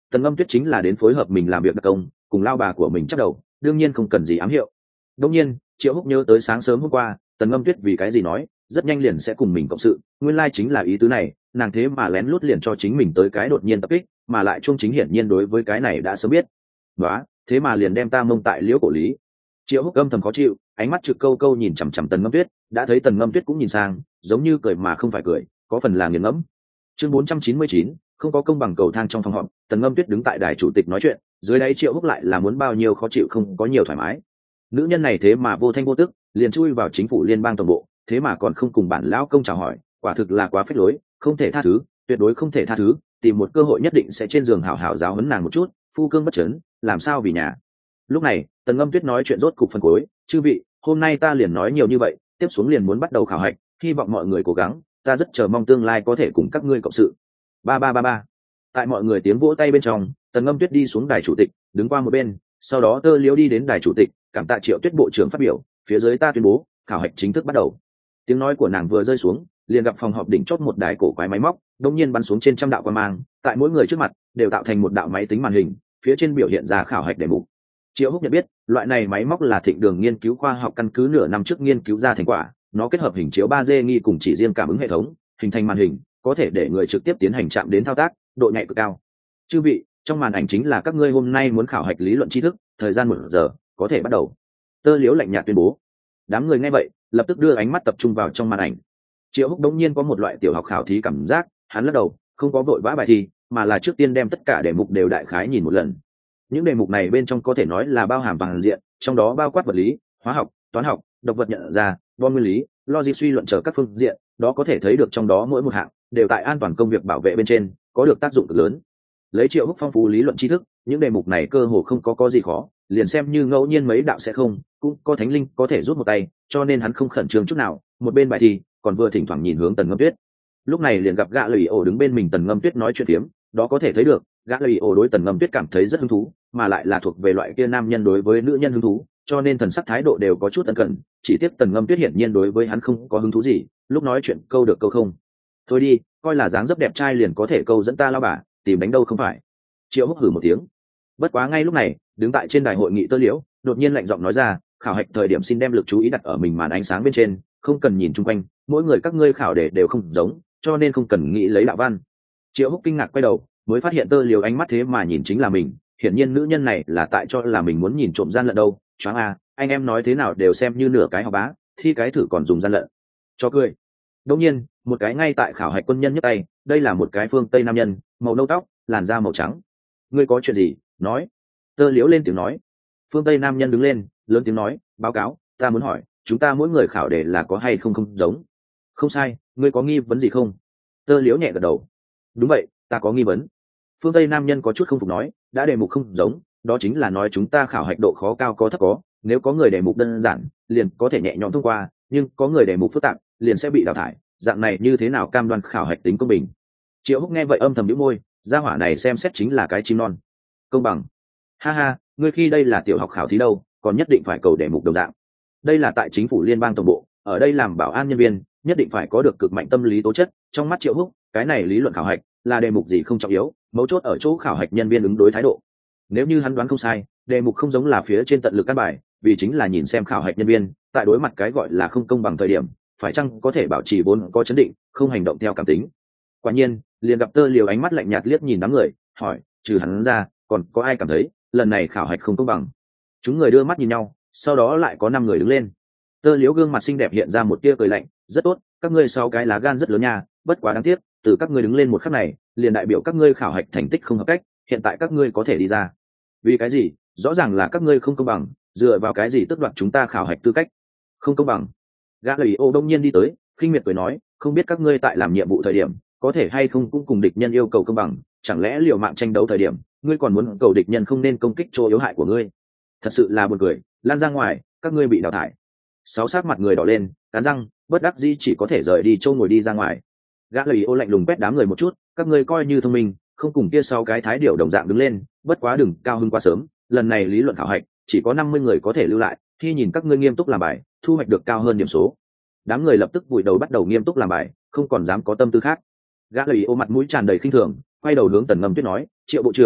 Tần Ngâm Tuyết chính là đến phối hợp mình làm việc đặc công, cùng lao bà của mình chắc đầu, đương nhiên không cần gì ám hiệu. Đương nhiên, Triệu Húc nhớ tới sáng sớm hôm qua, Tần Ngâm Tuyết vì cái gì nói, rất nhanh liền sẽ cùng mình cộng sự, nguyên lai chính là ý tứ này, nàng thế mà lén lút liền cho chính mình tới cái đột nhiên tập kích, mà lại Chung Chính hiển nhiên đối với cái này đã sớm biết. Đó, thế mà liền đem ta mông tại Liễu Cổ Lý. Triệu Húc âm thầm khó chịu, ánh mắt trực câu câu nhìn chằm chằm Tần Ngâm Tuyết, đã thấy Tần Ngâm Tuyết cũng nhìn sang, giống như cười mà không phải cười, có phần là nghiền ngẫm. Chương 499, không có công bằng cầu thang trong phòng họp, Tần Ngâm Tuyết đứng tại đài chủ tịch nói chuyện, dưới đáy Triệu Húc lại là muốn bao nhiêu khó chịu không có nhiều thoải mái. Nữ nhân này thế mà vô thanh vô tức, liền chui vào chính phủ liên bang tổng bộ, thế mà còn không cùng bản lão công chào hỏi, quả thực là quá phết lối, không thể tha thứ, tuyệt đối không thể tha thứ, tìm một cơ hội nhất định sẽ trên giường hảo hảo giáo huấn nàng một chút, phu cương bất chấn, làm sao vì nhà. Lúc này, Tần Ngâm Tuyết nói chuyện rốt cục phân cuối, chư vị, hôm nay ta liền nói nhiều như vậy, tiếp xuống liền muốn bắt đầu khảo hạch, hy vọng mọi người cố gắng, ta rất chờ mong tương lai có thể cùng các ngươi cộng sự. Ba ba ba ba. Tại mọi người tiếng vỗ tay bên trong, Tần Ngâm Tuyết đi xuống đài chủ tịch, đứng qua một bên, sau đó Tơ Liễu đi đến đài chủ tịch, cảm tạ Triệu Tuyết bộ trưởng phát biểu, phía dưới ta tuyên bố, khảo hạch chính thức bắt đầu. Tiếng nói của nàng vừa rơi xuống, liền gặp phòng họp đỉnh chót một đài cổ quái máy móc, đột nhiên bắn xuống trên trăm đạo quang mang, tại mỗi người trước mặt đều tạo thành một đạo máy tính màn hình, phía trên biểu hiện ra khảo hạch đề mục. Triệu Húc nhận biết, loại này máy móc là Thịnh Đường nghiên cứu khoa học căn cứ nửa năm trước nghiên cứu ra thành quả, nó kết hợp hình chiếu 3D nghi cùng chỉ riêng cảm ứng hệ thống, hình thành màn hình, có thể để người trực tiếp tiến hành chạm đến thao tác, độ nhạy cực cao. Chư vị, trong màn ảnh chính là các ngươi hôm nay muốn khảo hạch lý luận tri thức, thời gian 1 giờ, có thể bắt đầu. Tơ Liễu lạnh nhạt tuyên bố. Đám người nghe vậy, lập tức đưa ánh mắt tập trung vào trong màn ảnh. Triệu Húc đống nhiên có một loại tiểu học khảo thí cảm giác, hắn lắc đầu, không có vội vã bài thi, mà là trước tiên đem tất cả đề mục đều đại khái nhìn một lần. Những đề mục này bên trong có thể nói là bao hàm toàn diện, trong đó bao quát vật lý, hóa học, toán học, độc vật nhận ra, bom nguyên lý, logic suy luận trở các phương diện, đó có thể thấy được trong đó mỗi một hạng đều tại an toàn công việc bảo vệ bên trên có được tác dụng cực lớn. Lấy Triệu Húc phong phú lý luận tri thức, những đề mục này cơ hồ không có gì khó, liền xem như ngẫu nhiên mấy đạo sẽ không, cũng có thánh linh có thể rút một tay, cho nên hắn không khẩn trương chút nào, một bên bài thi, còn vừa thỉnh thoảng nhìn hướng Tần Ngâm Tuyết. Lúc này liền gặp gã Lì Ổ đứng bên mình Tần Ngâm Tuyết nói chuyện phiếm, đó có thể thấy được, gã Lì Ổ đối Tần Ngâm Tuyết cảm thấy rất hứng thú, mà lại là thuộc về loại kia nam nhân đối với nữ nhân hứng thú, cho nên thần sắc thái độ đều có chút ân cần, chỉ tiếc Tần Ngâm Tuyết hiển nhiên đối với hắn không có hứng thú gì, lúc nói chuyện câu được câu không. Thôi đi, coi là dáng dấp đẹp trai liền có thể câu dẫn ta lao bà, tìm đánh đâu không phải. Triệu Húc hử một tiếng. Bất quá ngay lúc này, đứng tại trên đài hội nghị Tơ Liễu, đột nhiên lạnh giọng nói ra, khảo hạch thời điểm xin đem lực chú ý đặt ở mình màn ánh sáng bên trên, không cần nhìn chung quanh, mỗi người các ngươi khảo đề đều không giống, cho nên không cần nghĩ lấy đạo văn. Triệu Húc kinh ngạc quay đầu, mới phát hiện Tơ Liễu ánh mắt thế mà nhìn chính là mình, hiển nhiên nữ nhân này là tại cho là mình muốn nhìn trộm gian lận đâu. Choáng à, anh em nói thế nào đều xem như nửa cái học bá, thi cái thử còn dùng gian lận. Cho cười. Đương nhiên, một cái ngay tại khảo hạch quân nhân nhấc tay, đây là một cái phương Tây nam nhân, màu nâu tóc, làn da màu trắng. Ngươi có chuyện gì? Nói. Tơ Liễu lên tiếng nói. Phương Tây nam nhân đứng lên, lớn tiếng nói, báo cáo, ta muốn hỏi, chúng ta mỗi người khảo đề là có hay không không giống? Không sai, ngươi có nghi vấn gì không? Tơ Liễu nhẹ gật đầu. Đúng vậy, ta có nghi vấn. Phương Tây nam nhân có chút không phục nói, đã đề mục không giống, đó chính là nói chúng ta khảo hạch độ khó cao có thấp có, nếu có người đề mục đơn giản, liền có thể nhẹ nhõm thông qua, nhưng có người đề mục phức tạp, liền sẽ bị đào thải, dạng này như thế nào cam đoan khảo hạch tính công bình? Triệu Húc nghe vậy âm thầm nhíu môi, gia hỏa này xem xét chính là cái chim non. Công bằng? Ha ha, ngươi khi đây là tiểu học khảo thí đâu, còn nhất định phải cầu đề mục đồng dạng. Đây là tại chính phủ liên bang tổng bộ, ở đây làm bảo an nhân viên, nhất định phải có được cực mạnh tâm lý tố chất. Trong mắt Triệu Húc, cái này lý luận khảo hạch là đề mục gì không trọng yếu, mấu chốt ở chỗ khảo hạch nhân viên ứng đối thái độ. Nếu như hắn đoán không sai, đề mục không giống là phía trên tận lực căn bài, vì chính là nhìn xem khảo hạch nhân viên tại đối mặt cái gọi là không công bằng thời điểm, phải chăng có thể bảo trì vốn có chấn định, không hành động theo cảm tính. Quả nhiên, liền gặp Tơ Liễu ánh mắt lạnh nhạt liếc nhìn đám người, hỏi, trừ hắn ra, còn có ai cảm thấy lần này khảo hạch không công bằng? Chúng người đưa mắt nhìn nhau, sau đó lại có 5 người đứng lên. Tơ Liễu gương mặt xinh đẹp hiện ra một tia cười lạnh, rất tốt, các ngươi 6 cái lá gan rất lớn nha, bất quá đáng tiếc, từ các ngươi đứng lên một khắc này, liền đại biểu các ngươi khảo hạch thành tích không hợp cách, hiện tại các ngươi có thể đi ra. Vì cái gì? Rõ ràng là các ngươi không công bằng, dựa vào cái gì tước đoạt chúng ta khảo hạch tư cách? Không công bằng. Gã Lì Ô đông nhiên đi tới, khinh miệt cười nói, không biết các ngươi tại làm nhiệm vụ thời điểm, có thể hay không cũng cùng địch nhân yêu cầu công bằng, chẳng lẽ liều mạng tranh đấu thời điểm, ngươi còn muốn cầu địch nhân không nên công kích chỗ yếu hại của ngươi? Thật sự là buồn cười, lan ra ngoài, các ngươi bị đào thải. 6 sắc mặt người đỏ lên, cắn răng, bất đắc dĩ chỉ có thể rời đi chỗ ngồi đi ra ngoài. Gã Lì Ô lạnh lùng quét đám người một chút, các ngươi coi như thông minh, không cùng kia 6 cái thái điểu đồng dạng đứng lên, bất quá đừng cao hứng quá sớm, lần này lý luận khảo hạch chỉ có 50 người có thể lưu lại, khi nhìn các ngươi nghiêm túc làm bài, thu hoạch được cao hơn điểm số. Đám người lập tức vùi đầu bắt đầu nghiêm túc làm bài, không còn dám có tâm tư khác. Gã Lì Ô mặt mũi tràn đầy khinh thường, quay đầu hướng Tần Ngâm Tuyết nói, Triệu bộ trưởng,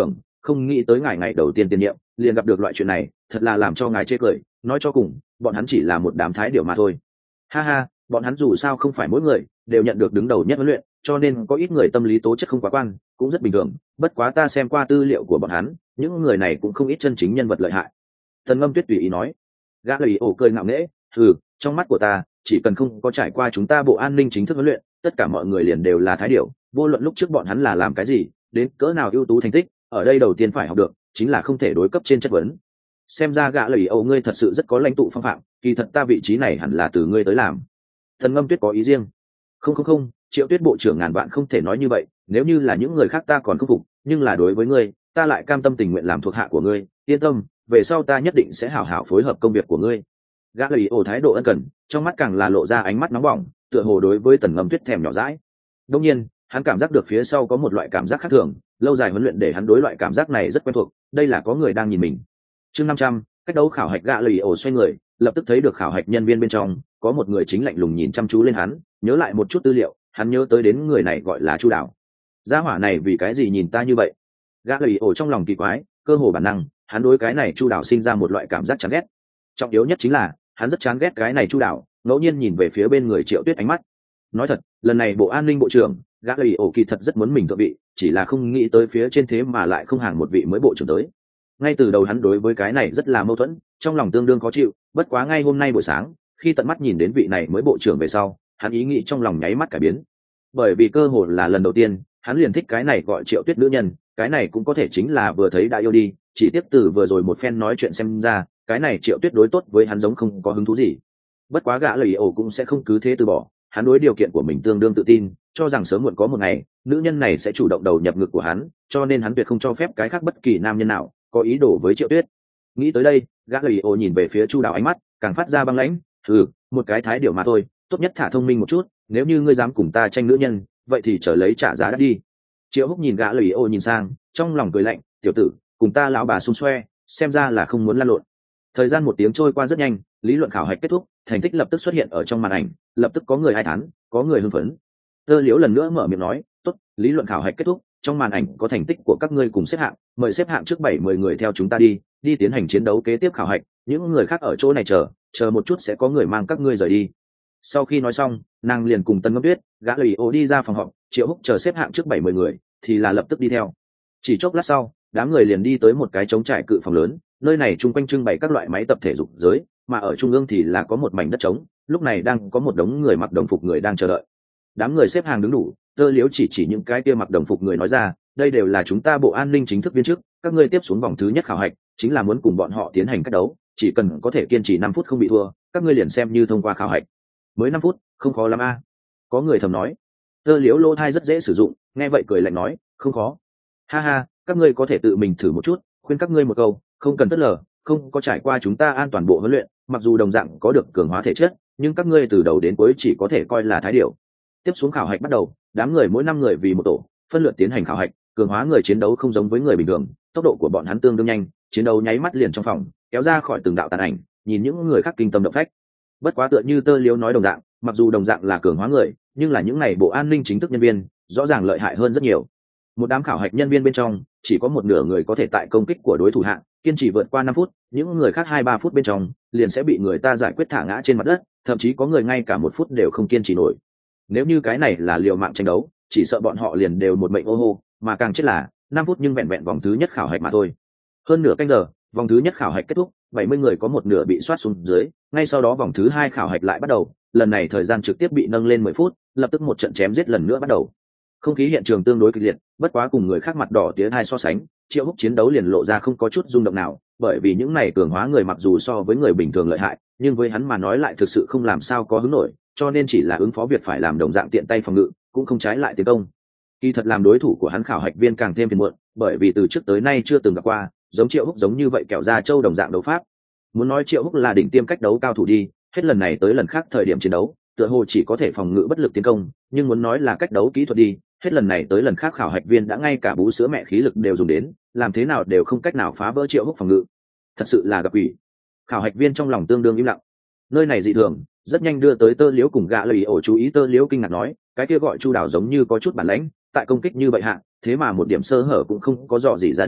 không nghĩ tới ngài ngày đầu tiên tiền nhiệm liền gặp được loại chuyện này, thật là làm cho ngài chê cười. Nói cho cùng bọn hắn chỉ là một đám thái điểu mà thôi. Ha ha, bọn hắn dù sao không phải mỗi người đều nhận được đứng đầu nhất huấn luyện, cho nên có ít người tâm lý tố chất không quá quan cũng rất bình thường. Bất quá ta xem qua tư liệu của bọn hắn, những người này cũng không ít chân chính nhân vật lợi hại. Tần Ngâm Tuyết tùy ý nói. Gã lời ổ cười ngạo nghễ, trong mắt của ta chỉ cần không có trải qua chúng ta bộ an ninh chính thức huấn luyện, tất cả mọi người liền đều là thái điểu. Vô luận lúc trước bọn hắn là làm cái gì, đến cỡ nào ưu tú thành tích, ở đây đầu tiên phải học được chính là không thể đối cấp trên chất vấn. Xem ra gã lời ổ ngươi thật sự rất có lãnh tụ phong phạm, kỳ thật ta vị trí này hẳn là từ ngươi tới làm. Tần Ngâm Tuyết có ý riêng. Không, Triệu Tuyết bộ trưởng ngàn vạn không thể nói như vậy, nếu như là những người khác ta còn không phục, nhưng là đối với ngươi, ta lại cam tâm tình nguyện làm thuộc hạ của ngươi, yên tâm, về sau ta nhất định sẽ hảo hảo phối hợp công việc của ngươi. Gã lời ổ thái độ ân cần, trong mắt càng là lộ ra ánh mắt nóng bỏng, tựa hồ đối với Tần Ngâm Tuyết thèm nhỏ dãi. Đương nhiên, hắn cảm giác được phía sau có một loại cảm giác khác thường, lâu dài huấn luyện để hắn đối loại cảm giác này rất quen thuộc, đây là có người đang nhìn mình. Chương 500, cách đấu khảo hạch. Gã lời ổ xoay người, lập tức thấy được khảo hạch nhân viên bên trong có một người chính lạnh lùng nhìn chăm chú lên hắn, nhớ lại một chút tư liệu, hắn nhớ tới đến người này gọi là Chu Đào. Gia hỏa này vì cái gì nhìn ta như vậy? Gã lời ổ trong lòng kỳ quái, cơ hồ bản năng, hắn đối cái này Chu Đào sinh ra một loại cảm giác chán ghét. Trọng yếu nhất chính là hắn rất chán ghét cái này Chu Đào ngẫu nhiên nhìn về phía bên người Triệu Tuyết ánh mắt. Nói thật, lần này bộ an ninh bộ trưởng, gã lời ổ kỳ thật rất muốn mình thượng vị, chỉ là không nghĩ tới phía trên thế mà lại không hàng một vị mới bộ trưởng tới. Ngay từ đầu hắn đối với cái này rất là mâu thuẫn, trong lòng tương đương khó chịu, bất quá ngay hôm nay buổi sáng, khi tận mắt nhìn đến vị này mới bộ trưởng về sau, hắn ý nghĩ trong lòng nháy mắt cải biến. Bởi vì cơ hội là lần đầu tiên hắn liền thích cái này gọi Triệu Tuyết nữ nhân, cái này cũng có thể chính là vừa thấy đã yêu đi, chỉ tiếp từ vừa rồi một phen nói chuyện xem ra cái này Triệu Tuyết đối tốt với hắn giống không có hứng thú gì. Bất quá gã lời ổ cũng sẽ không cứ thế từ bỏ, hắn đối điều kiện của mình tương đương tự tin, cho rằng sớm muộn có một ngày nữ nhân này sẽ chủ động đầu nhập ngực của hắn, cho nên hắn tuyệt không cho phép cái khác bất kỳ nam nhân nào có ý đồ với Triệu Tuyết. Nghĩ tới đây, gã lời ổ nhìn về phía Chu Đào ánh mắt càng phát ra băng lãnh. Một cái thái điểu mà thôi, tốt nhất thả thông minh một chút, nếu như ngươi dám cùng ta tranh nữ nhân, vậy thì trở lấy trả giá đắt đi. Triệu Húc nhìn gã lời ổ nhìn sang, trong lòng cười lạnh, tiểu tử, cùng ta lão bà xung xoe, xem ra là không muốn lăn lộn. Thời gian một tiếng trôi qua rất nhanh, lý luận khảo hạch kết thúc, thành tích lập tức xuất hiện ở trong màn ảnh, lập tức có người ai thán, có người hưng phấn. Tơ Liễu lần nữa mở miệng nói, tốt, lý luận khảo hạch kết thúc, trong màn ảnh có thành tích của các ngươi cùng xếp hạng, mời xếp hạng trước 70 người theo chúng ta đi tiến hành chiến đấu kế tiếp khảo hạch, những người khác ở chỗ này chờ một chút sẽ có người mang các ngươi rời đi. Sau khi nói xong, nàng liền cùng Tần Ngâm Tuyết, gã lời ổ đi ra phòng họp, Triệu Húc chờ xếp hạng trước 70 người, thì là lập tức đi theo. Chỉ chốc lát sau, đám người liền đi tới một cái trống trải cự phòng lớn, nơi này chung quanh trưng bày các loại máy tập thể dục giới, mà ở trung ương thì là có một mảnh đất trống, lúc này đang có một đống người mặc đồng phục người đang chờ đợi. Đám người xếp hàng đứng đủ, Tơ Liễu chỉ những cái kia mặc đồng phục người nói ra, đây đều là chúng ta bộ an ninh chính thức viên chức, các ngươi tiếp xuống vòng thứ nhất khảo hạch, chính là muốn cùng bọn họ tiến hành cách đấu, chỉ cần có thể kiên trì 5 phút không bị thua, các ngươi liền xem như thông qua khảo hạch. Mới 5 phút, không khó lắm a. Có người thầm nói. Tơ Liễu lô thai rất dễ sử dụng, nghe vậy cười lạnh nói, không khó. Ha ha, các ngươi có thể tự mình thử một chút, khuyên các ngươi một câu, không cần tất lờ, không có trải qua chúng ta an toàn bộ huấn luyện, mặc dù đồng dạng có được cường hóa thể chất, nhưng các ngươi từ đầu đến cuối chỉ có thể coi là thái điểu. Tiếp xuống khảo hạch bắt đầu, đám người mỗi 5 người vì một tổ, phân lượt tiến hành khảo hạch, cường hóa người chiến đấu không giống với người bình thường, tốc độ của bọn hắn tương đương nhanh, chiến đấu nháy mắt liền trong phòng, kéo ra khỏi từng đạo tàn ảnh, nhìn những người khác kinh tâm động phách. Bất quá tựa như Tơ Liễu nói đồng dạng, mặc dù đồng dạng là cường hóa người, nhưng là những này bộ an ninh chính thức nhân viên, rõ ràng lợi hại hơn rất nhiều. Một đám khảo hạch nhân viên bên trong, chỉ có một nửa người có thể tại công kích của đối thủ hạng kiên trì vượt qua 5 phút, những người khác 2-3 phút bên trong liền sẽ bị người ta giải quyết thả ngã trên mặt đất, thậm chí có người ngay cả 1 phút đều không kiên trì nổi. Nếu như cái này là liều mạng tranh đấu, chỉ sợ bọn họ liền đều một mệnh ô hô, mà càng chết là 5 phút nhưng vẹn vẹn vòng thứ nhất khảo hạch mà thôi. Hơn nửa canh giờ, vòng thứ nhất khảo hạch kết thúc, 70 người có một nửa bị soát xuống dưới, ngay sau đó vòng thứ hai khảo hạch lại bắt đầu, lần này thời gian trực tiếp bị nâng lên 10 phút, lập tức một trận chém giết lần nữa bắt đầu. Không khí hiện trường tương đối kịch liệt, bất quá cùng người khác mặt đỏ tía hai so sánh, Triệu Húc chiến đấu liền lộ ra không có chút rung động nào, bởi vì những này cường hóa người mặc dù so với người bình thường lợi hại, nhưng với hắn mà nói lại thực sự không làm sao có hứng nổi, cho nên chỉ là ứng phó việc phải làm đồng dạng tiện tay phòng ngự, cũng không trái lại tiến công. Kỳ thật làm đối thủ của hắn khảo hạch viên càng thêm phiền muộn, bởi vì từ trước tới nay chưa từng gặp qua giống Triệu Húc giống như vậy kẹo ra châu đồng dạng đấu pháp. Muốn nói Triệu Húc là đỉnh tiêm cách đấu cao thủ đi, hết lần này tới lần khác thời điểm chiến đấu, tựa hồ chỉ có thể phòng ngự bất lực tiến công, nhưng muốn nói là cách đấu kỹ thuật đi, hết lần này tới lần khác khảo hạch viên đã ngay cả bú sữa mẹ khí lực đều dùng đến, làm thế nào đều không cách nào phá vỡ Triệu Húc phòng ngự. Thật sự là gặp quỷ. Khảo hạch viên trong lòng tương đương im lặng. Nơi này dị thường, rất nhanh đưa tới Tơ Liễu cùng gã lời ổ chú ý. Tơ Liễu kinh ngạc nói, cái kia gọi Chu Đào giống như có chút bản lãnh, tại công kích như vậy hạ, thế mà một điểm sơ hở cũng không có dò gì ra đến,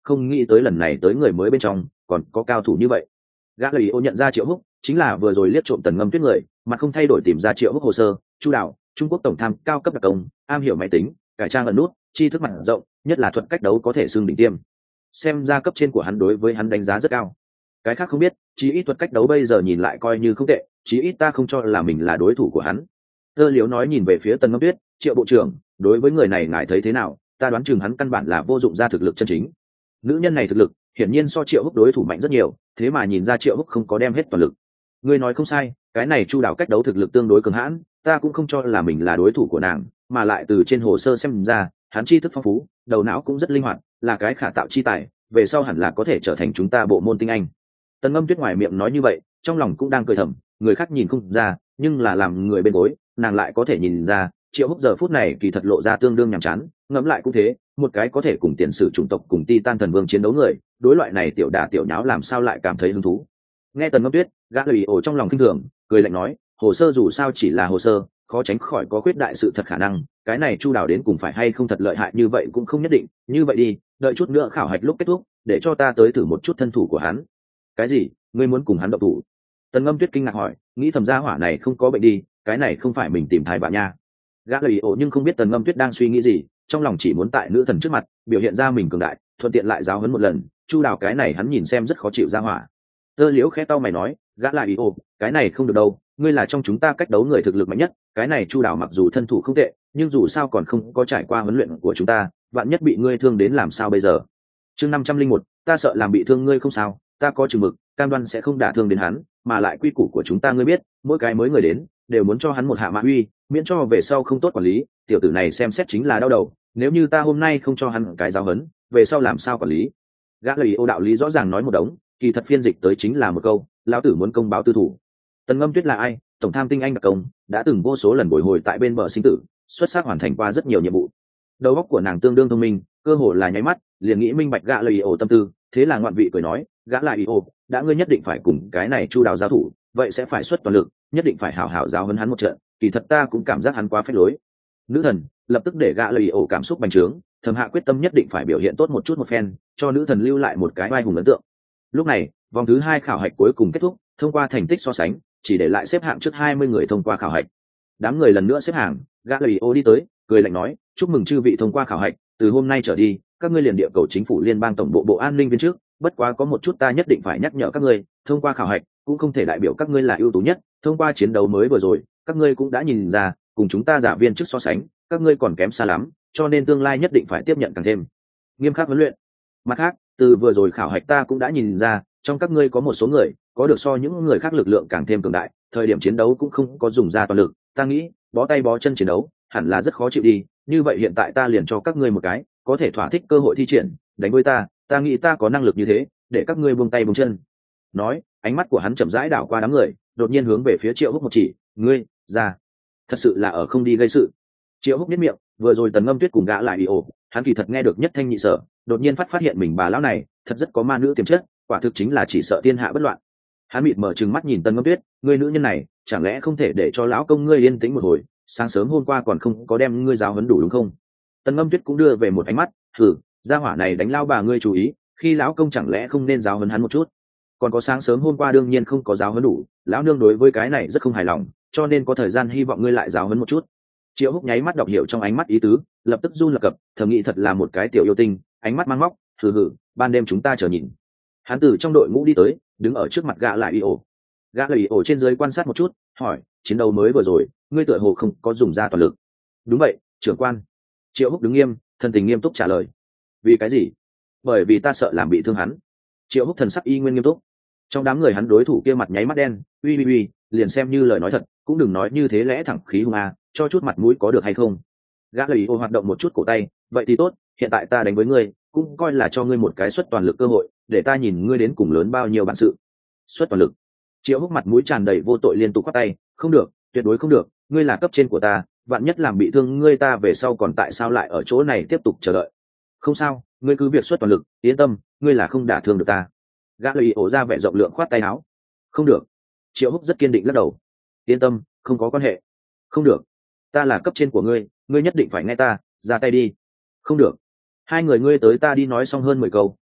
không nghĩ tới lần này tới người mới bên trong còn có cao thủ như vậy. Gã lời ô nhận ra Triệu Húc chính là vừa rồi liếc trộm Tần Ngâm Tuyết người, mặt không thay đổi tìm ra Triệu Húc hồ sơ. Chu đạo, Trung Quốc tổng tham cao cấp đặc công, am hiểu máy tính, cải trang ẩn nút, tri thức mặt rộng, nhất là thuật cách đấu có thể xưng đỉnh tiêm. Xem ra cấp trên của hắn đối với hắn đánh giá rất cao. Cái khác không biết, chí ít thuật cách đấu bây giờ nhìn lại coi như không tệ, chí ít ta không cho là mình là đối thủ của hắn. Thơ Liếu nói nhìn về phía Tần Ngâm Tuyết, Triệu bộ trưởng, đối với người này ngài thấy thế nào? Ta đoán chừng hắn căn bản là vô dụng ra thực lực chân chính. Nữ nhân này thực lực hiển nhiên so Triệu Húc đối thủ mạnh rất nhiều, thế mà nhìn ra Triệu Húc không có đem hết toàn lực. Ngươi nói không sai, cái này Chu đảo cách đấu thực lực tương đối cường hãn, ta cũng không cho là mình là đối thủ của nàng, mà lại từ trên hồ sơ xem ra, hắn tri thức phong phú, đầu não cũng rất linh hoạt, là cái khả tạo chi tài, về sau hẳn là có thể trở thành chúng ta bộ môn tinh anh. Tần Ngâm Tuyết ngoài miệng nói như vậy, trong lòng cũng đang cười thầm, người khác nhìn không ra, nhưng là làm người bên gối, nàng lại có thể nhìn ra. Triệu Húc giờ phút này kỳ thật lộ ra tương đương nhàm chán, ngẫm lại cũng thế, một cái có thể cùng tiền sử chủng tộc cùng Titan thần vương chiến đấu người, đối loại này tiểu đả tiểu nháo làm sao lại cảm thấy hứng thú. Nghe Tần Ngâm Tuyết, gã lười ổ trong lòng kinh thường, cười lạnh nói, hồ sơ dù sao chỉ là hồ sơ, khó tránh khỏi có khuyết đại sự thật khả năng, cái này Chu đảo đến cùng phải hay không thật lợi hại như vậy cũng không nhất định, như vậy đi, đợi chút nữa khảo hạch lúc kết thúc, để cho ta tới thử một chút thân thủ của hắn. Cái gì? Ngươi muốn cùng hắn động thủ? Tần Ngâm Tuyết kinh ngạc hỏi, nghĩ thầm gia hỏa này không có bệnh đi, cái này không phải mình tìm thai bạn nha. Gã lười ổ nhưng không biết Tần Ngâm Tuyết đang suy nghĩ gì, trong lòng chỉ muốn tại nữ thần trước mặt biểu hiện ra mình cường đại, thuận tiện lại giáo huấn một lần. Chu đảo cái này hắn nhìn xem rất khó chịu gia hỏa. Tơ Liễu khẽ tao mày nói, gã lại ổ, cái này không được đâu, ngươi là trong chúng ta cách đấu người thực lực mạnh nhất, cái này Chu đảo mặc dù thân thủ không tệ, nhưng dù sao còn không có trải qua huấn luyện của chúng ta, vạn nhất bị ngươi thương đến làm sao bây giờ? Chương 501, ta sợ làm bị thương ngươi không sao, ta có chừng mực, cam đoan sẽ không đả thương đến hắn, mà lại quy củ của chúng ta ngươi biết, mỗi cái mới người đến đều muốn cho hắn một hạ mã uy, miễn cho về sau không tốt quản lý. Tiểu tử này xem xét chính là đau đầu, nếu như ta hôm nay không cho hắn cái giáo huấn, về sau làm sao quản lý? Gã lời ô đạo lý rõ ràng nói một đống, kỳ thật phiên dịch tới chính là một câu, lão tử muốn công báo tư thủ. Tần Ngâm Tuyết là ai? Tổng tham tinh anh đặc công, đã từng vô số lần bồi hồi tại bên bờ sinh tử, xuất sắc hoàn thành qua rất nhiều nhiệm vụ. Đầu óc của nàng tương đương thông minh, cơ hồ là nháy mắt liền nghĩ minh bạch gã lời ổ tâm tư, thế là ngoạn vị cười nói, gã lại ổ, đã ngươi nhất định phải cùng cái này Chu đào giao thủ, vậy sẽ phải xuất toàn lực, nhất định phải hảo hảo giáo huấn hắn một trận. Kỳ thật ta cũng cảm giác hắn quá phách lối. Nữ thần lập tức để gã lời ổ cảm xúc bành trướng, thầm hạ quyết tâm nhất định phải biểu hiện tốt một chút một phen, cho nữ thần lưu lại một cái vai hùng ấn tượng. Lúc này vòng thứ 2 khảo hạch cuối cùng kết thúc, thông qua thành tích so sánh, chỉ để lại xếp hạng trước 20 người thông qua khảo hạch. Đám người lần nữa xếp hàng, gã lời ô đi tới, cười lạnh nói, chúc mừng chư vị thông qua khảo hạch, từ hôm nay trở đi, các ngươi liền địa cầu chính phủ liên bang tổng bộ bộ an ninh viên trước. Bất quá có một chút ta nhất định phải nhắc nhở các ngươi, thông qua khảo hạch cũng không thể đại biểu các ngươi là ưu tú nhất. Thông qua chiến đấu mới vừa rồi, các ngươi cũng đã nhìn ra, cùng chúng ta giả viên trước so sánh, các ngươi còn kém xa lắm, cho nên tương lai nhất định phải tiếp nhận càng thêm nghiêm khắc huấn luyện. Mặt khác, từ vừa rồi khảo hạch ta cũng đã nhìn ra, trong các ngươi có một số người có được so những người khác lực lượng càng thêm cường đại, thời điểm chiến đấu cũng không có dùng ra toàn lực. Ta nghĩ bó tay bó chân chiến đấu hẳn là rất khó chịu đi, như vậy hiện tại ta liền cho các ngươi một cái có thể thỏa thích cơ hội thi triển, đánh với ta nghĩ ta có năng lực như thế, để các ngươi buông tay buông chân. Nói, ánh mắt của hắn chậm rãi đảo qua đám người, đột nhiên hướng về phía Triệu Húc một chỉ, ngươi ra, thật sự là ở không đi gây sự. Triệu Húc nhếch miệng, vừa rồi Tần Ngâm Tuyết cùng gã lại bị ổ, hắn kỳ thật nghe được nhất thanh nhị sở, đột nhiên phát hiện mình bà lão này thật rất có ma nữ tiềm chất, quả thực chính là chỉ sợ thiên hạ bất loạn. Hắn mịt mở trừng mắt nhìn Tần Ngâm Tuyết, ngươi nữ nhân này chẳng lẽ không thể để cho lão công ngươi yên tĩnh một hồi, sáng sớm hôm qua còn không có đem ngươi giáo huấn đủ đúng không? Tần Ngâm Tuyết cũng đưa về một ánh mắt, thử, gia hỏa này đánh lao bà ngươi chú ý, khi lão công chẳng lẽ không nên giáo huấn hắn một chút? Còn có sáng sớm hôm qua đương nhiên không có giáo huấn đủ, lão nương đối với cái này rất không hài lòng, cho nên có thời gian hy vọng ngươi lại giáo huấn một chút. Triệu Húc nháy mắt đọc hiểu trong ánh mắt ý tứ, lập tức run lập cập, thầm nghĩ thật là một cái tiểu yêu tinh, ánh mắt mang móc, hừ hừ, ban đêm chúng ta chờ nhìn. Hắn từ trong đội ngũ đi tới, đứng ở trước mặt gã lại ổ. Gã lại ổ trên dưới quan sát một chút, hỏi, chiến đấu mới vừa rồi, ngươi tựa hồ không có dùng ra toàn lực. Đúng vậy, trưởng quan. Triệu Húc đứng nghiêm, thần tình nghiêm túc trả lời. Vì cái gì? Bởi vì ta sợ làm bị thương hắn. Triệu Húc thần sắc y nguyên nghiêm túc. Trong đám người hắn đối thủ kia mặt nháy mắt đen, uy, liền xem như lời nói thật, cũng đừng nói như thế lẽ thẳng khí hung à, cho chút mặt mũi có được hay không? Gã lời ô hoạt động một chút cổ tay, vậy thì tốt, hiện tại ta đánh với ngươi, cũng coi là cho ngươi một cái xuất toàn lực cơ hội, để ta nhìn ngươi đến cùng lớn bao nhiêu bản sự. Xuất toàn lực. Triệu Húc mặt mũi tràn đầy vô tội liên tục quát tay, không được, tuyệt đối không được, ngươi là cấp trên của ta, vạn nhất làm bị thương ngươi ta về sau còn tại sao lại ở chỗ này tiếp tục chờ đợi? Không sao, ngươi cứ việc xuất toàn lực, yên tâm, ngươi là không đả thương được ta. Gã lời ổ ra vẻ rộng lượng khoát tay áo. Không được. Triệu Húc rất kiên định lắc đầu. Yên tâm, không có quan hệ. Không được, ta là cấp trên của ngươi, ngươi nhất định phải nghe ta, ra tay đi. Không được. Hai người ngươi tới ta đi nói xong hơn 10 câu,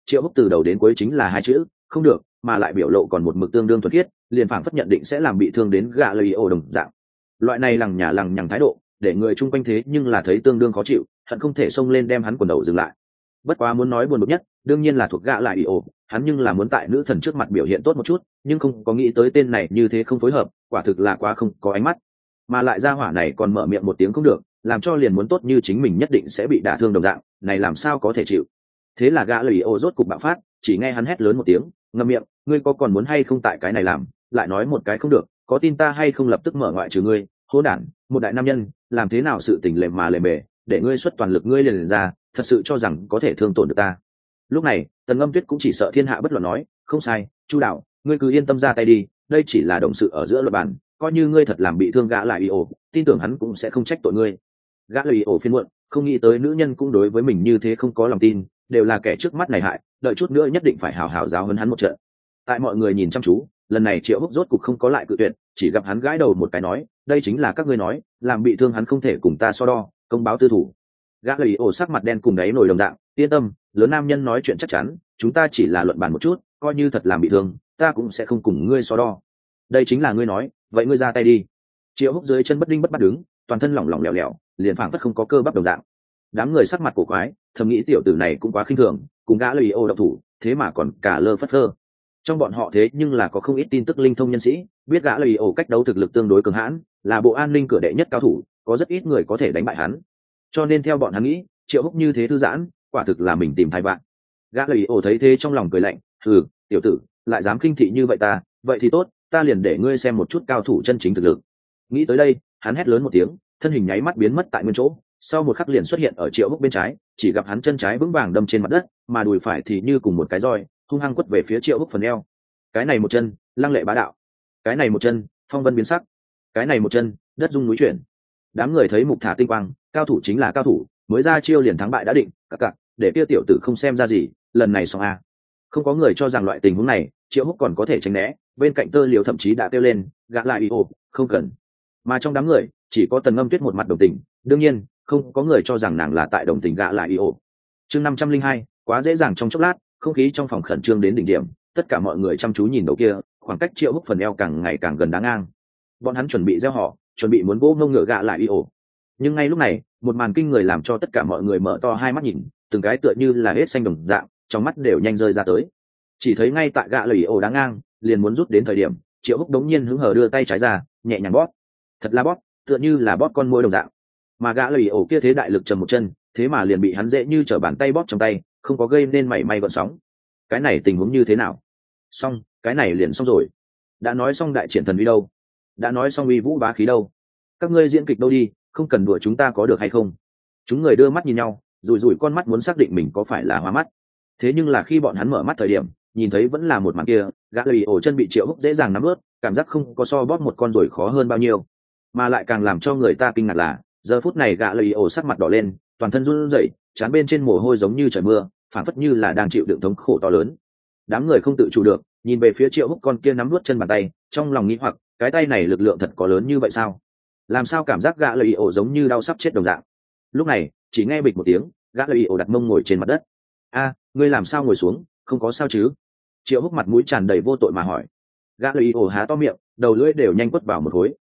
Triệu Húc từ đầu đến cuối chính là hai chữ không được, mà lại biểu lộ còn một mực tương đương thuần khiết, liền phảng phất nhận định sẽ làm bị thương đến gã lời ổ đồng dạng. Loại này lằng nhà lằng nhằng thái độ để người chung quanh thế nhưng là thấy tương đương khó chịu, hận không thể xông lên đem hắn quần đầu dừng lại. Bất quá muốn nói buồn bực nhất đương nhiên là thuộc gã lại ổ, hắn nhưng là muốn tại nữ thần trước mặt biểu hiện tốt một chút, nhưng không có nghĩ tới tên này như thế không phối hợp, quả thực là quá không có ánh mắt. Mà lại ra hỏa này còn mở miệng một tiếng không được, làm cho liền muốn tốt như chính mình nhất định sẽ bị đả thương đồng dạng, này làm sao có thể chịu. Thế là gã lời ổ rốt cục bạo phát, chỉ nghe hắn hét lớn một tiếng, ngậm miệng, ngươi có còn muốn hay không tại cái này làm, lại nói một cái không được, có tin ta hay không lập tức mở ngoại trừ ngươi, hỗn đản, một đại nam nhân, làm thế nào sự tình lề mà lề mề, để ngươi xuất toàn lực ngươi liền ra, thật sự cho rằng có thể thương tổn được ta. Lúc này Tần Ngâm Tuyết cũng chỉ sợ thiên hạ bất luận nói, không sai, Chu đạo, ngươi cứ yên tâm ra tay đi, đây chỉ là đồng sự ở giữa luật bản, coi như ngươi thật làm bị thương gã lại ổ, tin tưởng hắn cũng sẽ không trách tội ngươi. Gã lời ổ phiền muộn, không nghĩ tới nữ nhân cũng đối với mình như thế không có lòng tin, đều là kẻ trước mắt này hại, đợi chút nữa nhất định phải hào hào giáo huấn hắn một trận. Tại mọi người nhìn chăm chú, lần này Triệu Húc rốt cục không có lại cự tuyệt, chỉ gặp hắn gãi đầu một cái nói, đây chính là các ngươi nói, làm bị thương hắn không thể cùng ta so đo, công báo tư thủ. Gã lời ổ sắc mặt đen cùng đáy nổi đồng dạng, yên tâm, lớn nam nhân nói chuyện chắc chắn, chúng ta chỉ là luận bàn một chút, coi như thật làm bị thương, ta cũng sẽ không cùng ngươi so đo. Đây chính là ngươi nói, vậy ngươi ra tay đi. Triệu Húc dưới chân bất đinh bất bắt đứng, toàn thân lỏng lỏng lẻo lẻo, liền phảng phất không có cơ bắp đồng dạng. Đám người sắc mặt cổ quái, thầm nghĩ tiểu tử này cũng quá khinh thường, cùng gã lời ổ độc thủ, thế mà còn cả lơ phất phơ. Trong bọn họ thế nhưng là có không ít tin tức linh thông nhân sĩ, biết gã lời ổ cách đấu thực lực tương đối cường hãn, là bộ an ninh cửa đệ nhất cao thủ, có rất ít người có thể đánh bại hắn. Cho nên theo bọn hắn nghĩ, Triệu Húc như thế thư giãn, quả thực là mình tìm thai bạn. Gã lời ổ thấy thế trong lòng cười lạnh, tiểu tử, lại dám khinh thị như vậy ta, vậy thì tốt, ta liền để ngươi xem một chút cao thủ chân chính thực lực. Nghĩ tới đây, hắn hét lớn một tiếng, thân hình nháy mắt biến mất tại nguyên chỗ, sau một khắc liền xuất hiện ở Triệu Húc bên trái, chỉ gặp hắn chân trái vững vàng đâm trên mặt đất, mà đùi phải thì như cùng một cái roi, hung hăng quất về phía Triệu Húc phần eo. Cái này một chân, lăng lệ bá đạo. Cái này một chân, phong vân biến sắc. Cái này một chân, đất rung núi chuyển. Đám người thấy mục thả tinh quang, cao thủ chính là cao thủ, mới ra chiêu liền thắng bại đã định, cặc, để kia tiểu tử không xem ra gì, lần này xong a. Không có người cho rằng loại tình huống này Triệu Húc còn có thể tránh né, bên cạnh Tơ Liễu thậm chí đã kêu lên, gã lại ý ồ, không cần. Mà trong đám người chỉ có Tần Ngâm Tuyết một mặt đồng tình, đương nhiên không có người cho rằng nàng là tại đồng tình gã lại ý ồ. Chương 502, quá dễ dàng trong chốc lát, không khí trong phòng khẩn trương đến đỉnh điểm, tất cả mọi người chăm chú nhìn đầu kia, khoảng cách Triệu Húc phần eo càng ngày càng gần đáng ngang. Bọn hắn chuẩn bị gieo họ, chuẩn bị muốn vỗ ngông ngựa gã lại ý ồ. Nhưng ngay lúc này, một màn kinh người làm cho tất cả mọi người mở to hai mắt nhìn, từng cái tựa như là hết xanh đồng dạng, trong mắt đều nhanh rơi ra tới. Chỉ thấy ngay tại gã lời ổ đáng ngang liền muốn rút đến thời điểm, Triệu Húc đống nhiên hứng hờ đưa tay trái ra, nhẹ nhàng bóp, thật là bóp, tựa như là bóp con môi đồng dạng. Mà gã lời ổ kia thế đại lực trầm một chân, thế mà liền bị hắn dễ như trở bàn tay bóp trong tay, không có gây nên mảy may gợn sóng. Cái này tình huống như thế nào? Xong, cái này liền xong rồi. Đã nói xong đại triển thần uy đâu? Đã nói xong uy vũ bá khí đâu? Các ngươi diễn kịch đâu đi, không cần đùa chúng ta có được hay không? Chúng người đưa mắt nhìn nhau, rủi rủi con mắt muốn xác định mình có phải là hoa mắt. Thế nhưng là khi bọn hắn mở mắt thời điểm, nhìn thấy vẫn là một màn kia, gã lời ổ chân bị Triệu Húc dễ dàng nắm ướt, cảm giác không có so bóp một con ruồi khó hơn bao nhiêu. Mà lại càng làm cho người ta kinh ngạc là, giờ phút này gã lời ổ sắc mặt đỏ lên, toàn thân run rẩy, trán bên trên mồ hôi giống như trời mưa, phảng phất như là đang chịu đựng thống khổ to lớn. Đám người không tự chủ được nhìn về phía Triệu Húc con kia nắm nuốt chân bàn tay, trong lòng nghĩ hoặc, cái tay này lực lượng thật có lớn như vậy sao? Làm sao cảm giác gã lời ổ giống như đau sắp chết đồng dạng? Lúc này chỉ nghe bịch một tiếng, gã lời ổ đặt mông ngồi trên mặt đất. Ngươi làm sao ngồi xuống, không có sao chứ? Triệu Húc mặt mũi tràn đầy vô tội mà hỏi. Gã lời ổ há to miệng, đầu lưỡi đều nhanh quất vào một khối,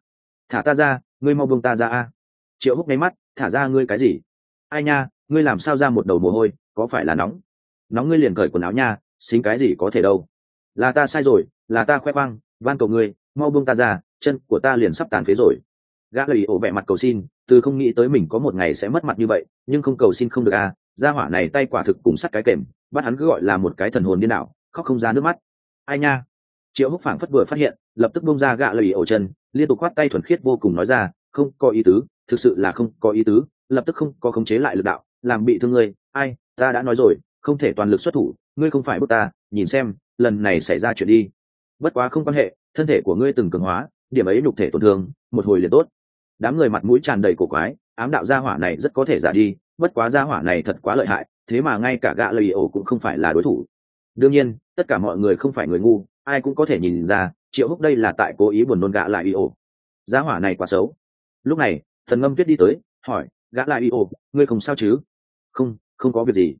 thả ta ra, ngươi mau buông ta ra a. Triệu Húc nháy mắt, thả ra ngươi cái gì? Ai nha, ngươi làm sao ra một đầu mồ hôi, có phải là nóng? Nóng ngươi liền cởi quần áo nha, xính cái gì có thể đâu. Là ta sai rồi, là ta khoe khoang, van cầu ngươi, mau buông ta ra, chân của ta liền sắp tàn phế rồi. Gã lời ổ vẻ mặt cầu xin, từ không nghĩ tới mình có một ngày sẽ mất mặt như vậy, nhưng không cầu xin không được a. Gia hỏa này tay quả thực cùng sắt cái kềm, bắt hắn cứ gọi là một cái thần hồn điên đảo, khóc không ra nước mắt. Ai nha? Triệu Húc phảng phất vừa phát hiện, lập tức buông ra gã lời ổ chân, liên tục khoát tay thuần khiết vô cùng nói ra, không có ý tứ, thực sự là không có ý tứ, lập tức không có khống chế lại lực đạo, làm bị thương ngươi. Ai, ta đã nói rồi, không thể toàn lực xuất thủ, ngươi không phải bức ta, nhìn xem, lần này xảy ra chuyện đi. Bất quá không quan hệ, thân thể của ngươi từng cường hóa, điểm ấy nhục thể tổn thương, một hồi liền tốt. Đám người mặt mũi tràn đầy cổ quái, ám đạo gia hỏa này rất có thể giả đi, bất quá gia hỏa này thật quá lợi hại, thế mà ngay cả gã lời ổ cũng không phải là đối thủ. Đương nhiên, tất cả mọi người không phải người ngu, ai cũng có thể nhìn ra, Triệu Húc đây là tại cố ý buồn nôn gã lại ổ. Gia hỏa này quá xấu. Lúc này, Thần Ngâm Tuyết đi tới, hỏi, gã lại ổ, ngươi không sao chứ? Không có việc gì.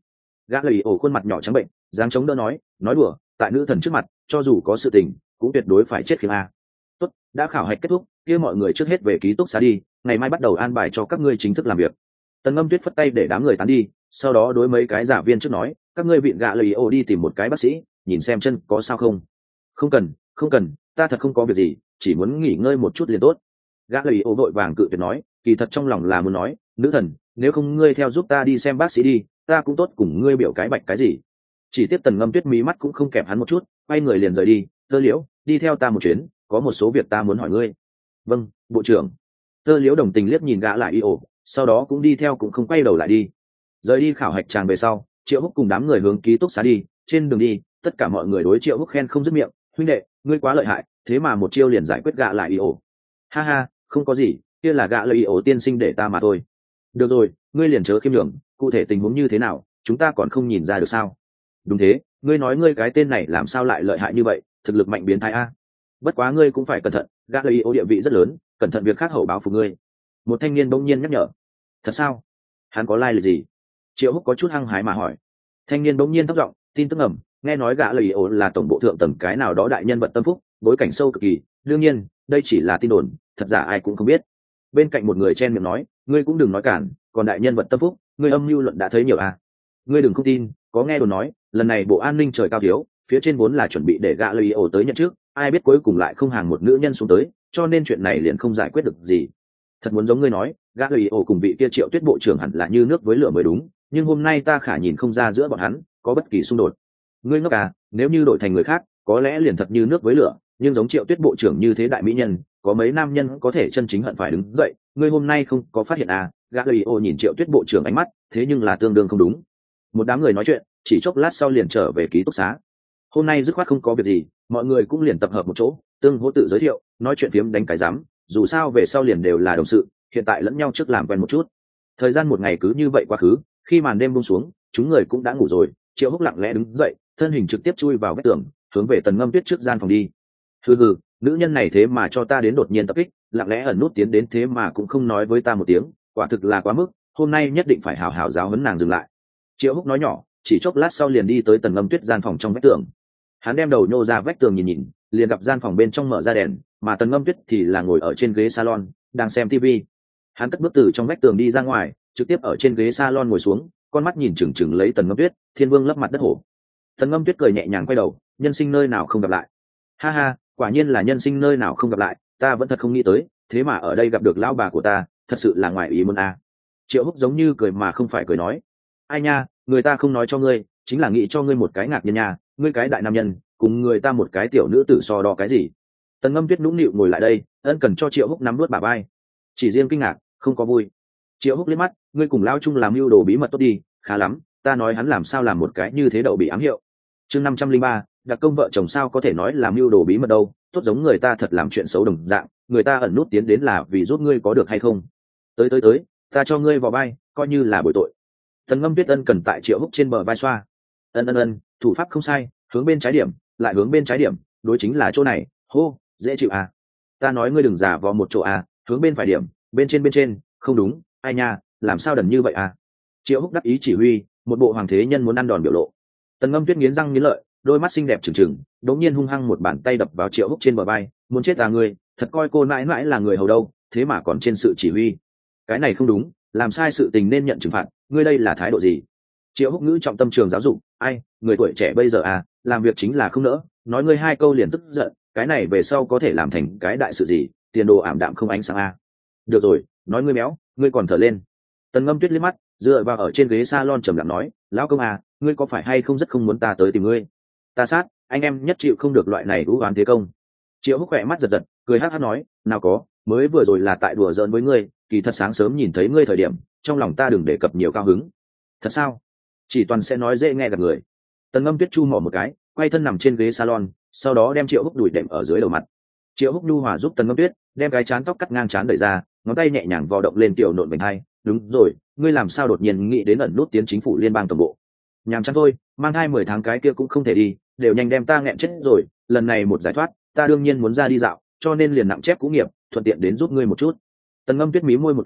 Gã lời ổ khuôn mặt nhỏ trắng bệnh, dáng chống đỡ nói đùa, tại nữ thần trước mặt cho dù có sự tình cũng tuyệt đối phải chết khiêng a. Tốt, đã khảo hạch kết thúc, kia mọi người trước hết về ký túc xá đi, ngày mai bắt đầu an bài cho các ngươi chính thức làm việc. Tần Ngâm Tuyết phất tay để đám người tán đi, sau đó đối mấy cái giả viên trước nói, các ngươi viện gạ lời ổ đi tìm một cái bác sĩ, nhìn xem chân có sao không. Không cần, ta thật không có việc gì, chỉ muốn nghỉ ngơi một chút liền tốt. Gã lời ổ vội vàng cự tuyệt nói, kỳ thật trong lòng là muốn nói, nữ thần, nếu không ngươi theo giúp ta đi xem bác sĩ đi, ta cũng tốt cùng ngươi biểu cái bạch cái gì. Chỉ tiếp Tần Ngâm Tuyết mí mắt cũng không kẹp hắn một chút, quay người liền rời đi. Tơ Liễu, đi theo ta một chuyến, có một số việc ta muốn hỏi ngươi. Vâng, bộ trưởng. Tơ Liễu đồng tình liếc nhìn gã lại y ổ, sau đó cũng đi theo, cũng không quay đầu lại đi. Rời đi khảo hạch tràng về sau, Triệu Húc cùng đám người hướng ký túc xá đi. Trên đường đi, tất cả mọi người đối Triệu Húc khen không dứt miệng, huynh đệ, ngươi quá lợi hại, thế mà một chiêu liền giải quyết gã lại y ổ. Ha ha, không có gì, kia là gã lại y ổ tiên sinh để ta mà thôi. Được rồi, ngươi liền chớ khiêm nhường, cụ thể tình huống như thế nào, chúng ta còn không nhìn ra được sao? Đúng thế, ngươi nói ngươi cái tên này làm sao lại lợi hại như vậy, thực lực mạnh biến thái a. Bất quá ngươi cũng phải cẩn thận, gã lời ô địa vị rất lớn, cẩn thận việc khác hậu báo phục ngươi. Một thanh niên bỗng nhiên nhắc nhở. Thật sao? Hắn có lai lịch gì? Triệu Húc có chút hăng hái mà hỏi. Thanh niên bỗng nhiên thấp giọng, tin tức ẩm, nghe nói gã lời ô là tổng bộ thượng tầng cái nào đó đại nhân vật tâm phúc, bối cảnh sâu cực kỳ, đương nhiên đây chỉ là tin đồn, thật giả ai cũng không biết. Bên cạnh một người chen miệng nói, ngươi cũng đừng nói cản, còn đại nhân vật tâm phúc, ngươi âm mưu luận đã thấy nhiều à? Ngươi đừng không tin, có nghe đồn nói lần này bộ an ninh trời cao thiếu, phía trên vốn là chuẩn bị để gã lời ổ tới nhận trước, ai biết cuối cùng lại không hàng một nữ nhân xuống tới, cho nên chuyện này liền không giải quyết được gì. Thật muốn giống ngươi nói, gã lời ổ cùng vị kia Triệu Tuyết bộ trưởng hẳn là như nước với lửa mới đúng, nhưng hôm nay ta khả nhìn không ra giữa bọn hắn có bất kỳ xung đột. Ngươi ngốc à, nếu như đổi thành người khác có lẽ liền thật như nước với lửa, nhưng giống Triệu Tuyết bộ trưởng như thế đại mỹ nhân, có mấy nam nhân có thể chân chính hận phải đứng dậy. Ngươi hôm nay không có phát hiện à? Gã lời ổ nhìn Triệu Tuyết bộ trưởng ánh mắt thế nhưng là tương đương không đúng. Một đám người nói chuyện, chỉ chốc lát sau liền trở về ký túc xá. Hôm nay dứt khoát không có việc gì, mọi người cũng liền tập hợp một chỗ, tương hỗ tự giới thiệu, nói chuyện phiếm đánh cái rắm, dù sao về sau liền đều là đồng sự, hiện tại lẫn nhau trước làm quen một chút. Thời gian một ngày cứ như vậy quá khứ, khi màn đêm buông xuống, chúng người cũng đã ngủ rồi. Triệu Húc lặng lẽ đứng dậy, thân hình trực tiếp chui vào vách tường, hướng về Tần Ngâm Tuyết trước gian phòng đi. Hừ, nữ nhân này thế mà cho ta đến đột nhiên tập kích, lặng lẽ ẩn nút tiến đến thế mà cũng không nói với ta một tiếng, quả thực là quá mức, hôm nay nhất định phải hảo hảo giáo huấn nàng dừng lại. Triệu Húc nói nhỏ, chỉ chốc lát sau liền đi tới Tần Ngâm Tuyết gian phòng trong vách tường. Hắn đem đầu nhô ra vách tường nhìn, liền gặp gian phòng bên trong mở ra đèn, mà Tần Ngâm Tuyết thì là ngồi ở trên ghế salon, đang xem TV. Hắn cất bước từ trong vách tường đi ra ngoài, trực tiếp ở trên ghế salon ngồi xuống, con mắt nhìn chừng chừng lấy Tần Ngâm Tuyết, thiên vương lấp mặt đất hổ. Tần Ngâm Tuyết cười nhẹ nhàng quay đầu, nhân sinh nơi nào không gặp lại. Ha ha, quả nhiên là nhân sinh nơi nào không gặp lại, ta vẫn thật không nghĩ tới, thế mà ở đây gặp được lão bà của ta, thật sự là ngoài ý muốn a. Triệu Húc giống như cười mà không phải cười nói, ai nha, người ta không nói cho ngươi, chính là nghĩ cho ngươi một cái ngạc nhiên nha, ngươi cái đại nam nhân cùng người ta một cái tiểu nữ tử so đo cái gì. Tần Ngâm Tuyết nũng nịu ngồi lại đây, ân cần cho Triệu Húc nắm nuốt bả vai, chỉ riêng kinh ngạc không có vui. Triệu Húc liếc mắt, ngươi cùng lao chung làm mưu đồ bí mật tốt đi, khá lắm, ta nói hắn làm sao làm một cái như thế đậu bị ám hiệu. Chương 503, đặc công vợ chồng sao có thể nói làm mưu đồ bí mật đâu, tốt giống người ta thật làm chuyện xấu đồng dạng, người ta ẩn nút tiến đến là vì giúp ngươi có được hay không. Tới, ta cho ngươi vào vai, coi như là bồi tội. Tần Ngâm Tuyết ân cần tại Triệu Húc trên bờ vai xoa. Ân, thủ pháp không sai, hướng bên trái điểm, lại hướng bên trái điểm, đối chính là chỗ này, hô, dễ chịu à. Ta nói ngươi đừng giả vò một chỗ à, hướng bên phải điểm, bên trên, không đúng, ai nha, làm sao đần như vậy à. Triệu Húc đắc ý chỉ huy, một bộ hoàng thế nhân muốn ăn đòn biểu lộ. Tần Ngâm Tuyết nghiến răng nghiến lợi, đôi mắt xinh đẹp trừng trừng, đống nhiên hung hăng một bàn tay đập vào Triệu Húc trên bờ vai, muốn chết à ngươi, thật coi cô mãi mãi là người hầu đâu, thế mà còn trên sự chỉ huy. Cái này không đúng, làm sai sự tình nên nhận trừng phạt, ngươi đây là thái độ gì? Triệu Húc ngữ trọng tâm trường giáo dục, ai, người tuổi trẻ bây giờ à, làm việc chính là không nỡ, nói ngươi hai câu liền tức giận, cái này về sau có thể làm thành cái đại sự gì, tiền đồ ảm đạm không ánh sáng à. Được rồi, nói ngươi méo, ngươi còn thở lên. Tần Ngâm Tuyết liếc mắt, dựa vào ở trên ghế salon trầm lặng nói, lão công à, ngươi có phải hay không rất không muốn ta tới tìm ngươi? Ta sát, anh em nhất chịu không được loại này ưu oán thế công. Triệu Húc khỏe mắt giật, cười hắc hắc nói, nào có, mới vừa rồi là tại đùa giỡn với ngươi, kỳ thật sáng sớm nhìn thấy ngươi thời điểm, trong lòng ta đừng đề cập nhiều cao hứng. Thật sao? Chỉ toàn sẽ nói dễ nghe gặp người. Tần Ngâm Tuyết chu mỏ một cái, quay thân nằm trên ghế salon, sau đó đem Triệu Húc đùi đệm ở dưới đầu mặt. Triệu Húc nhu hòa giúp Tần Ngâm Tuyết đem cái chán tóc cắt ngang chán đẩy ra, ngón tay nhẹ nhàng vò động lên tiểu nộn vành hai. Đúng rồi, ngươi làm sao đột nhiên nghĩ đến ẩn nút tiến chính phủ liên bang tổng bộ? Nhàm chán thôi, mang thai 10 tháng cái kia cũng không thể đi, đều nhanh đem ta nghẹn chết rồi. Lần này một giải thoát, ta đương nhiên muốn ra đi dạo, cho nên liền nặng chép cũ nghiệp, thuận tiện đến giúp ngươi một chút. Tần Ngâm Tuyết mí môi một cái,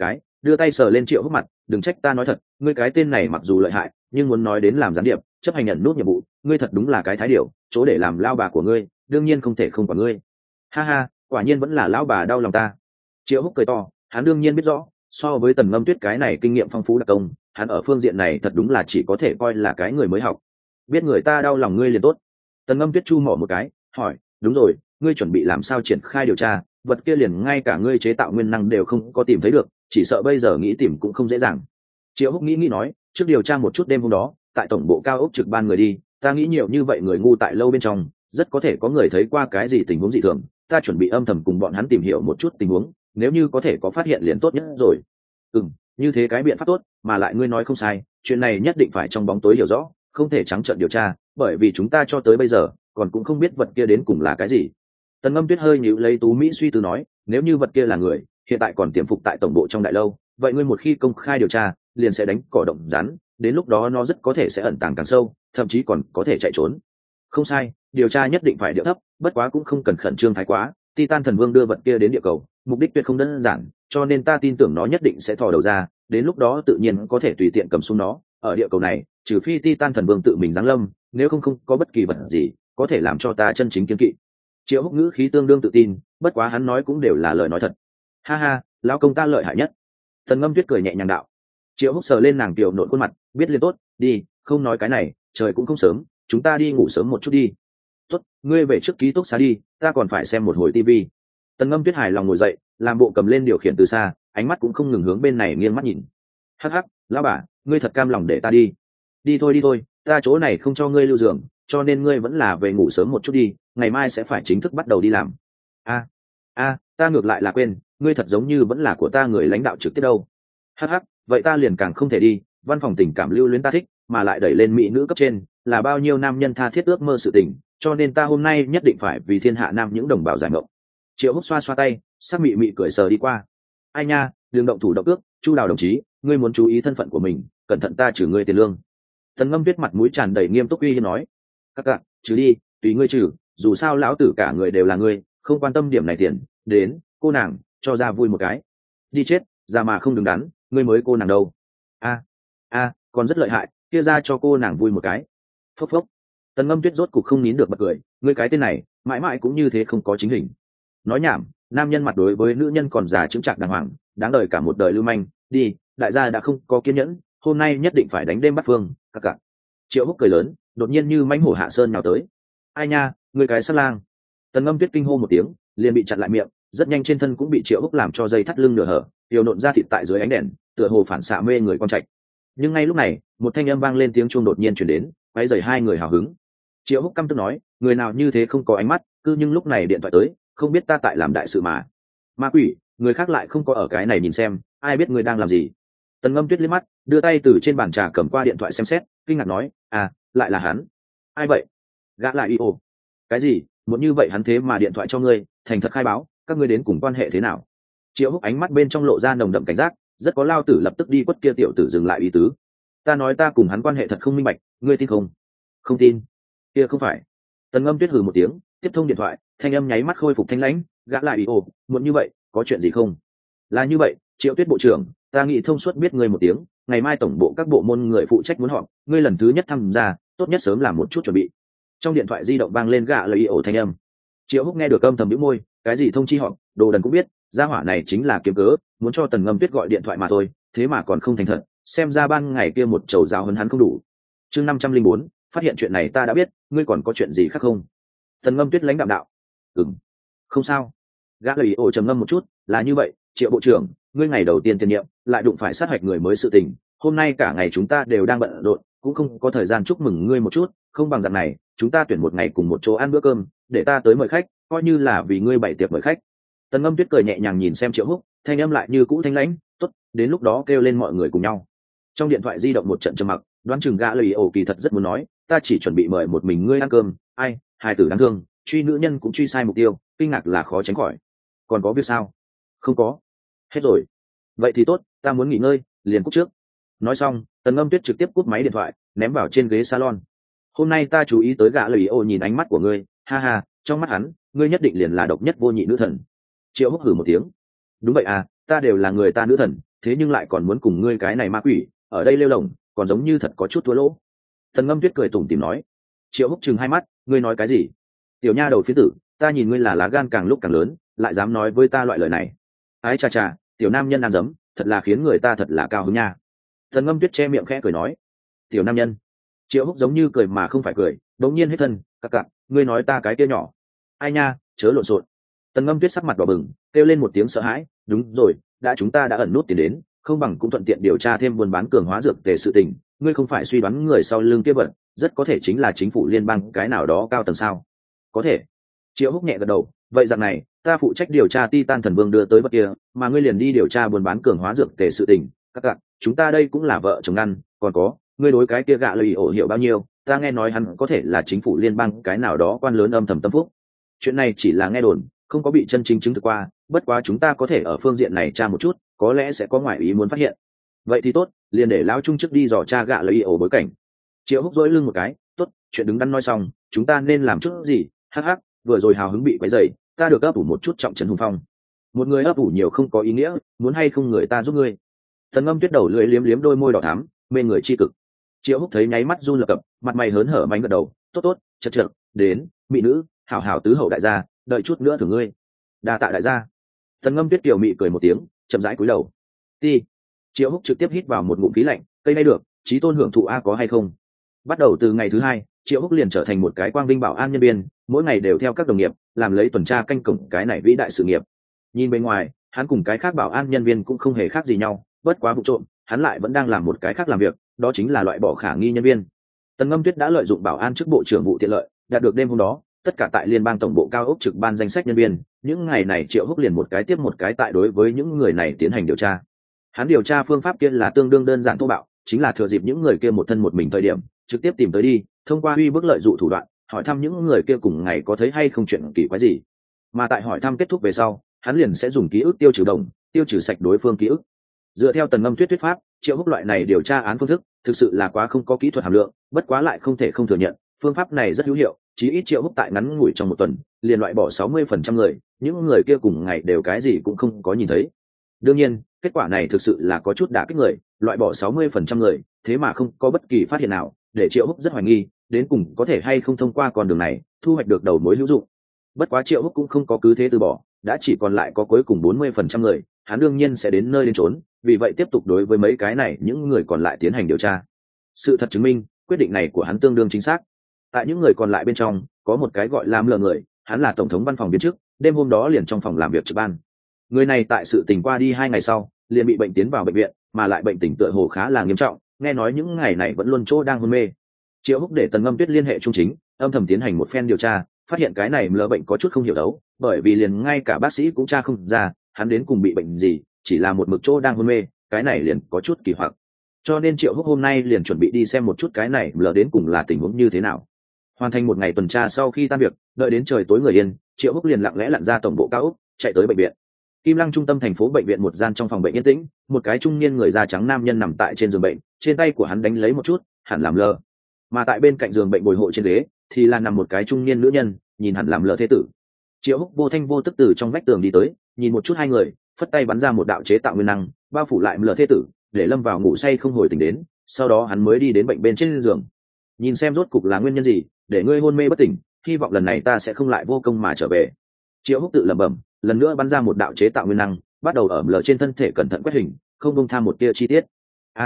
đưa tay sờ lên Triệu Húc mặt, đừng trách ta nói thật, ngươi cái tên này mặc dù lợi hại nhưng muốn nói đến làm gián điệp chấp hành nhận nút nhiệm vụ, ngươi thật đúng là cái thái điểu, chỗ để làm lao bà của ngươi đương nhiên không thể không quản ngươi. Ha ha, quả nhiên vẫn là lão bà đau lòng ta. Triệu Húc cười to, hắn đương nhiên biết rõ, so với Tần Ngâm Tuyết cái này kinh nghiệm phong phú đặc công, hắn ở phương diện này thật đúng là chỉ có thể coi là cái người mới học. Biết người ta đau lòng ngươi liền tốt. Tần Ngâm Tuyết chu mỏ một cái, hỏi, đúng rồi, ngươi chuẩn bị làm sao triển khai điều tra, vật kia liền ngay cả ngươi chế tạo nguyên năng đều không có tìm thấy được, chỉ sợ bây giờ nghĩ tìm cũng không dễ dàng. Triệu Húc nghĩ nói, trước điều tra một chút đêm hôm đó tại tổng bộ cao ốc trực ban người đi, ta nghĩ nhiều như vậy người ngu tại lâu bên trong rất có thể có người thấy qua cái gì tình huống dị thường, ta chuẩn bị âm thầm cùng bọn hắn tìm hiểu một chút tình huống, nếu như có thể có phát hiện liền tốt nhất rồi. Như thế cái biện pháp tốt, mà lại ngươi nói không sai, chuyện này nhất định phải trong bóng tối hiểu rõ, không thể trắng trợn điều tra, bởi vì chúng ta cho tới bây giờ còn cũng không biết vật kia đến cùng là cái gì. Tần Ngâm Tuyết hơi nhíu lấy tú mỹ suy tư nói, nếu như vật kia là người hiện tại còn tiềm phục tại tổng bộ trong đại lâu, vậy ngươi một khi công khai điều tra liền sẽ đánh cỏ động rắn, đến lúc đó nó rất có thể sẽ ẩn tàng càng sâu, thậm chí còn có thể chạy trốn. Không sai, điều tra nhất định phải điệu thấp, bất quá cũng không cần khẩn trương thái quá. Titan thần vương đưa vật kia đến địa cầu, mục đích tuyệt không đơn giản, cho nên ta tin tưởng nó nhất định sẽ thò đầu ra, đến lúc đó tự nhiên có thể tùy tiện cầm xuống nó. Ở địa cầu này, trừ phi Titan thần vương tự mình giáng lâm, nếu không có bất kỳ vật gì có thể làm cho ta chân chính kiên kỵ. Triệu Húc ngữ khí tương đương tự tin, bất quá hắn nói cũng đều là lời nói thật. Ha ha, lão công ta lợi hại nhất. Tần Ngâm Tuyết cười nhẹ nhàng đạo. Triệu Húc sờ lên nàng tiểu nộn khuôn mặt, biết liền tốt, đi, không nói cái này, trời cũng không sớm, chúng ta đi ngủ sớm một chút đi. Tốt, ngươi về trước ký túc xá đi, ta còn phải xem một hồi tivi. Tần Ngâm Tuyết hài lòng ngồi dậy, làm bộ cầm lên điều khiển từ xa, ánh mắt cũng không ngừng hướng bên này nghiêng mắt nhìn. Hắc hắc, lão bà, ngươi thật cam lòng để ta đi. Đi thôi, ta chỗ này không cho ngươi lưu giường, cho nên ngươi vẫn là về ngủ sớm một chút đi, ngày mai sẽ phải chính thức bắt đầu đi làm. Ta ngược lại là quên, ngươi thật giống như vẫn là của ta người lãnh đạo trực tiếp đâu. Hắc hắc, vậy ta liền càng không thể đi, văn phòng tình cảm lưu luyến ta thích, mà lại đẩy lên mỹ nữ cấp trên, là bao nhiêu nam nhân tha thiết ước mơ sự tình, cho nên ta hôm nay nhất định phải vì thiên hạ nam những đồng bào giải mộng. Triệu Húc xoa xoa tay, sắc mị mị cười sờ đi qua. Ai nha, đừng động thủ động ước, Chu Đào đồng chí, ngươi muốn chú ý thân phận của mình, cẩn thận ta trừ ngươi tiền lương. Tần Ngâm Tuyết mặt mũi tràn đầy nghiêm túc uy hiếp nói. Các cặc, trừ đi, tùy ngươi trừ, dù sao lão tử cả người đều là ngươi, không quan tâm điểm này tiền. Đến, cô nàng, cho ra vui một cái. Đi chết, ra mà không đứng đắn, ngươi mới cô nàng đâu. Còn rất lợi hại, kia ra cho cô nàng vui một cái. Phốc phốc. Tần Ngâm Tuyết rốt cục không nín được bật cười, ngươi cái tên này mãi mãi cũng như thế không có chính hình. Nói nhảm, nam nhân mặt đối với nữ nhân còn già chững chạc đàng hoàng, đáng đời cả một đời lưu manh. Đi, đại gia đã không có kiên nhẫn, hôm nay nhất định phải đánh đêm bắt phương. Các cặc. Triệu Húc cười lớn, đột nhiên như mãnh hổ hạ sơn nhào tới. Ai nha, ngươi cái sát lang. Tần Ngâm Tuyết kinh hô một tiếng, liền bị chặn lại miệng, rất nhanh trên thân cũng bị Triệu Húc làm cho dây thắt lưng nửa hở, tiểu nộn ra thịt tại dưới ánh đèn, tựa hồ phản xạ mê người con trạch. Nhưng ngay lúc này, một thanh âm vang lên, tiếng chuông đột nhiên chuyển đến, quấy rầy hai người hào hứng. Triệu Húc căm tức nói, người nào như thế không có ánh mắt, cứ nhưng lúc này điện thoại tới, không biết ta tại làm đại sự mà. Ma quỷ, người khác lại không có ở cái này nhìn xem, ai biết người đang làm gì. Tần Ngâm Tuyết liếc mắt, đưa tay từ trên bàn trà cầm qua điện thoại xem xét, kinh ngạc nói, lại là hắn. Ai vậy? Gã lại y ồ. Cái gì? Muốn như vậy hắn thế mà điện thoại cho ngươi, thành thật khai báo, các ngươi đến cùng quan hệ thế nào? Triệu Húc ánh mắt bên trong lộ ra nồng đậm cảnh giác, rất có lao tử lập tức đi quất kia tiểu tử dừng lại ý tứ. Ta nói ta cùng hắn quan hệ thật không minh bạch, ngươi tin không? Không tin. Kia không phải. Tần Ngâm Tuyết hừ một tiếng, tiếp thông điện thoại, thanh âm nháy mắt khôi phục thanh lãnh, gã lại ý ồ, muốn như vậy, có chuyện gì không? Là như vậy, Triệu Tuyết bộ trưởng, ta nghĩ thông suốt biết ngươi một tiếng, ngày mai tổng bộ các bộ môn người phụ trách muốn họp, ngươi lần thứ nhất tham gia, tốt nhất sớm làm một chút chuẩn bị. Trong điện thoại di động vang lên gã lời ồ thanh âm. Triệu Húc nghe được âm thầm bĩu môi, cái gì thông chi họp, đồ đần cũng biết, gia hỏa này chính là kiếm cớ, muốn cho Tần Ngâm Tuyết gọi điện thoại mà thôi, thế mà còn không thành thật, xem ra ban ngày kia một chầu giáo huấn hắn không đủ. Chương 504, phát hiện chuyện này ta đã biết, ngươi còn có chuyện gì khác không? Tần Ngâm Tuyết lãnh đạm đạo. Không sao. Gã lời ồ trầm ngâm một chút, là như vậy, Triệu bộ trưởng, ngươi ngày đầu tiên tiền nhiệm, lại đụng phải sát hạch người mới sự tình, hôm nay cả ngày chúng ta đều đang bận rộn, cũng không có thời gian chúc mừng ngươi một chút, không bằng dạng này, chúng ta tuyển một ngày cùng một chỗ ăn bữa cơm, để ta tới mời khách, coi như là vì ngươi bày tiệc mời khách. Tần Ngâm Tuyết cười nhẹ nhàng nhìn xem Triệu Húc, thanh âm lại như cũ thanh lãnh, tốt, đến lúc đó kêu lên mọi người cùng nhau. Trong điện thoại di động một trận trầm mặc, đoán chừng gã lời ồ kỳ thật rất muốn nói, ta chỉ chuẩn bị mời một mình ngươi ăn cơm, ai, hài tử đáng thương, truy nữ nhân cũng truy sai mục tiêu, kinh ngạc là khó tránh khỏi. Còn có việc sao? Không có. Hết rồi. Vậy thì tốt, ta muốn nghỉ ngơi, liền cúp trước. Nói xong, Tần Ngâm Tuyết trực tiếp cúp máy điện thoại, ném vào trên ghế salon. Hôm nay ta chú ý tới gã lời ô nhìn ánh mắt của ngươi, ha ha, trong mắt hắn, ngươi nhất định liền là độc nhất vô nhị nữ thần. Triệu Húc hử một tiếng. Đúng vậy à, ta đều là người ta nữ thần, thế nhưng lại còn muốn cùng ngươi cái này ma quỷ ở đây lêu lồng, còn giống như thật có chút thua lỗ. Tần Ngâm Tuyết cười tủm tỉm nói. Triệu Húc chừng hai mắt, ngươi nói cái gì? Tiểu nha đầu phiến tử, ta nhìn ngươi là lá gan càng lúc càng lớn, lại dám nói với ta loại lời này. Ái chà chà, tiểu nam nhân ăn dấm, thật là khiến người ta thật là cao hứng nha. Tần Ngâm Tuyết che miệng khẽ cười nói. Tiểu nam nhân. Triệu Húc giống như cười mà không phải cười, đống nhiên hết thân, cặc cặc, ngươi nói ta cái kia nhỏ. Ai nha, chớ lộn xộn. Tần Ngâm Tuyết sắc mặt đỏ bừng, kêu lên một tiếng sợ hãi, đúng rồi, chúng ta đã ẩn nút tiền đến, không bằng cũng thuận tiện điều tra thêm buôn bán cường hóa dược tề sự tình, ngươi không phải suy đoán người sau lưng kia vật, rất có thể chính là chính phủ liên bang cái nào đó cao tầng sao? Có thể. Triệu Húc nhẹ gật đầu, vậy rằng này, ta phụ trách điều tra Titan thần vương đưa tới vật kia, mà ngươi liền đi điều tra buôn bán cường hóa dược tề sự tình, các bạn, chúng ta đây cũng là vợ chồng ăn, còn có, ngươi đối cái kia gạ lời ổ hiểu bao nhiêu, ta nghe nói hắn có thể là chính phủ liên bang cái nào đó quan lớn âm thầm tâm phúc. Chuyện này chỉ là nghe đồn, không có bị chân chính chứng thực qua, bất quá chúng ta có thể ở phương diện này tra một chút, có lẽ sẽ có ngoại ý muốn phát hiện. Vậy thì tốt, liền để lão trung trước đi dò tra gạ lời ổ bối cảnh. Triệu Húc dỗi lưng một cái, tốt, chuyện đứng đắn nói xong, chúng ta nên làm chút gì? Hắc hắc, vừa rồi hào hứng bị quấy rầy, ta được ấp ủ một chút trọng trấn hùng phong. Một người ấp ủ nhiều không có ý nghĩa, muốn hay không người ta giúp ngươi. Tần Ngâm Tuyết đầu lưỡi liếm liếm đôi môi đỏ thắm, mê người chi cực. Triệu Húc thấy nháy mắt run lập cập, mặt mày hớn hở mánh gật đầu, tốt tốt, chật chật, đến, mỹ nữ, hảo hảo tứ hậu đại gia, đợi chút nữa thử ngươi. Đa tạ đại gia. Tần Ngâm Tuyết tiểu mị cười một tiếng, chậm rãi cúi đầu. Ti. Triệu Húc trực tiếp hít vào một ngụm khí lạnh, cây đây được, chí tôn hưởng thụ a có hay không? Bắt đầu từ ngày thứ hai, Triệu Húc liền trở thành một cái quang vinh bảo an nhân viên, mỗi ngày đều theo các đồng nghiệp làm lấy tuần tra canh cổng cái này vĩ đại sự nghiệp. Nhìn bên ngoài, hắn cùng cái khác bảo an nhân viên cũng không hề khác gì nhau, bất quá vụ trộm, hắn lại vẫn đang làm một cái khác làm việc, đó chính là loại bỏ khả nghi nhân viên. Tần Ngâm Tuyết đã lợi dụng bảo an chức bộ trưởng vụ tiện lợi, đạt được đêm hôm đó tất cả tại liên bang tổng bộ cao ốc trực ban danh sách nhân viên. Những ngày này Triệu Húc liền một cái tiếp một cái tại đối với những người này tiến hành điều tra. Hắn điều tra phương pháp kia là tương đương đơn giản thô bạo, chính là thừa dịp những người kia một thân một mình thời điểm, trực tiếp tìm tới đi, thông qua uy bức lợi dụ thủ đoạn, hỏi thăm những người kia cùng ngày có thấy hay không chuyện kỳ quái gì. Mà tại hỏi thăm kết thúc về sau, hắn liền sẽ dùng ký ức tiêu trừ đồng, tiêu trừ sạch đối phương ký ức. Dựa theo Tần Ngâm Tuyết thuyết pháp, Triệu Húc loại này điều tra án phương thức thực sự là quá không có kỹ thuật hàm lượng, bất quá lại không thể không thừa nhận, phương pháp này rất hữu hiệu, chí ít Triệu Húc tại ngắn ngủi trong một tuần, liền loại bỏ 60% người, những người kia cùng ngày đều cái gì cũng không có nhìn thấy. Đương nhiên, kết quả này thực sự là có chút đả kích người, loại bỏ 60% người, thế mà không có bất kỳ phát hiện nào, để Triệu Húc rất hoài nghi, đến cùng có thể hay không thông qua con đường này thu hoạch được đầu mối hữu dụng. Bất quá Triệu Húc cũng không có cứ thế từ bỏ, đã chỉ còn lại có cuối cùng 40% người, hắn đương nhiên sẽ đến nơi đến trốn, vì vậy tiếp tục đối với mấy cái này những người còn lại tiến hành điều tra. Sự thật chứng minh, quyết định này của hắn tương đương chính xác. Tại những người còn lại bên trong, có một cái gọi là Lờ người, hắn là tổng thống văn phòng viên chức, đêm hôm đó liền trong phòng làm việc trực ban. Người này tại sự tình qua đi 2 ngày sau, liền bị bệnh tiến vào bệnh viện, mà lại bệnh tình tựa hồ khá là nghiêm trọng, nghe nói những ngày này vẫn luôn chỗ đang hôn mê. Triệu Húc để Tần Ngâm Tuyết liên hệ trung chính, âm thầm tiến hành một phen điều tra, phát hiện cái này Lờ bệnh có chút không hiểu đấu, bởi vì liền ngay cả bác sĩ cũng tra không ra, hắn đến cùng bị bệnh gì, chỉ là một mực chỗ đang hôn mê, cái này liền có chút kỳ hoặc. Cho nên Triệu Húc hôm nay liền chuẩn bị đi xem một chút cái này Lờ đến cùng là tình huống như thế nào. Hoàn thành một ngày tuần tra sau khi tan việc, đợi đến trời tối người yên, Triệu Húc liền lặng lẽ lặn ra tổng bộ cao ốc, chạy tới bệnh viện. Kim Lăng trung tâm thành phố bệnh viện một gian trong phòng bệnh yên tĩnh, một cái trung niên người da trắng nam nhân nằm tại trên giường bệnh, trên tay của hắn đánh lấy một chút, hẳn làm Lờ. Mà tại bên cạnh giường bệnh bồi hộ trên ghế thì là nằm một cái trung niên nữ nhân, nhìn hẳn làm Lờ thế tử. Triệu Húc vô thanh vô tức từ trong vách tường đi tới, nhìn một chút hai người, phất tay bắn ra một đạo chế tạo nguyên năng, bao phủ lại Lờ thế tử, để lâm vào ngủ say không hồi tỉnh đến. Sau đó hắn mới đi đến bệnh bên trên giường, nhìn xem rốt cục là nguyên nhân gì để ngươi hôn mê bất tỉnh, hy vọng lần này ta sẽ không lại vô công mà trở về. Triệu Húc tự lẩm bẩm, lần nữa bắn ra một đạo chế tạo nguyên năng, bắt đầu ở Lờ trên thân thể cẩn thận quét hình, không buông tham một tia chi tiết.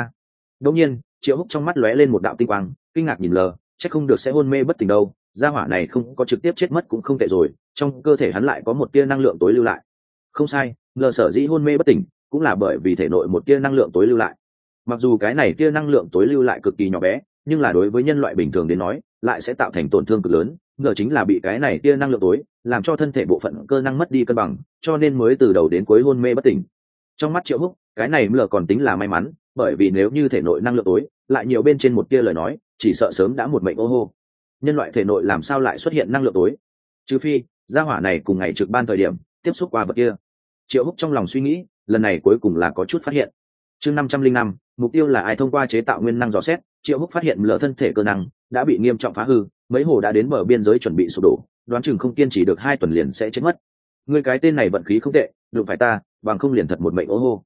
Đột nhiên, Triệu Húc trong mắt lóe lên một đạo tinh quang, kinh ngạc nhìn Lờ, chắc không được sẽ hôn mê bất tỉnh đâu, gia hỏa này không có trực tiếp chết mất cũng không tệ rồi, trong cơ thể hắn lại có một tia năng lượng tối lưu lại. Không sai, Lờ sở dĩ hôn mê bất tỉnh cũng là bởi vì thể nội một tia năng lượng tối lưu lại. Mặc dù cái này tia năng lượng tối lưu lại cực kỳ nhỏ bé, nhưng là đối với nhân loại bình thường đến nói lại sẽ tạo thành tổn thương cực lớn. Ngờ chính là bị cái này tia năng lượng tối làm cho thân thể bộ phận cơ năng mất đi cân bằng, cho nên mới từ đầu đến cuối hôn mê bất tỉnh. Trong mắt Triệu Húc, cái này Lờ còn tính là may mắn, bởi vì nếu như thể nội năng lượng tối lại nhiều bên trên một tia lời nói, chỉ sợ sớm đã một mệnh ô hô. Nhân loại thể nội làm sao lại xuất hiện năng lượng tối? Trừ phi gia hỏa này cùng ngày trực ban thời điểm tiếp xúc qua vật kia. Triệu Húc trong lòng suy nghĩ, lần này cuối cùng là có chút phát hiện. Chương 505, mục tiêu là ai? Thông qua chế tạo nguyên năng dò xét, Triệu Húc phát hiện Lờ thân thể cơ năng đã bị nghiêm trọng phá hư, mấy hồ đã đến bờ biên giới chuẩn bị sụp đổ, đoán chừng không kiên trì được 2 tuần liền sẽ chết mất. Ngươi cái tên này vận khí không tệ, đụng phải ta, bằng không liền thật một mệnh ô hô.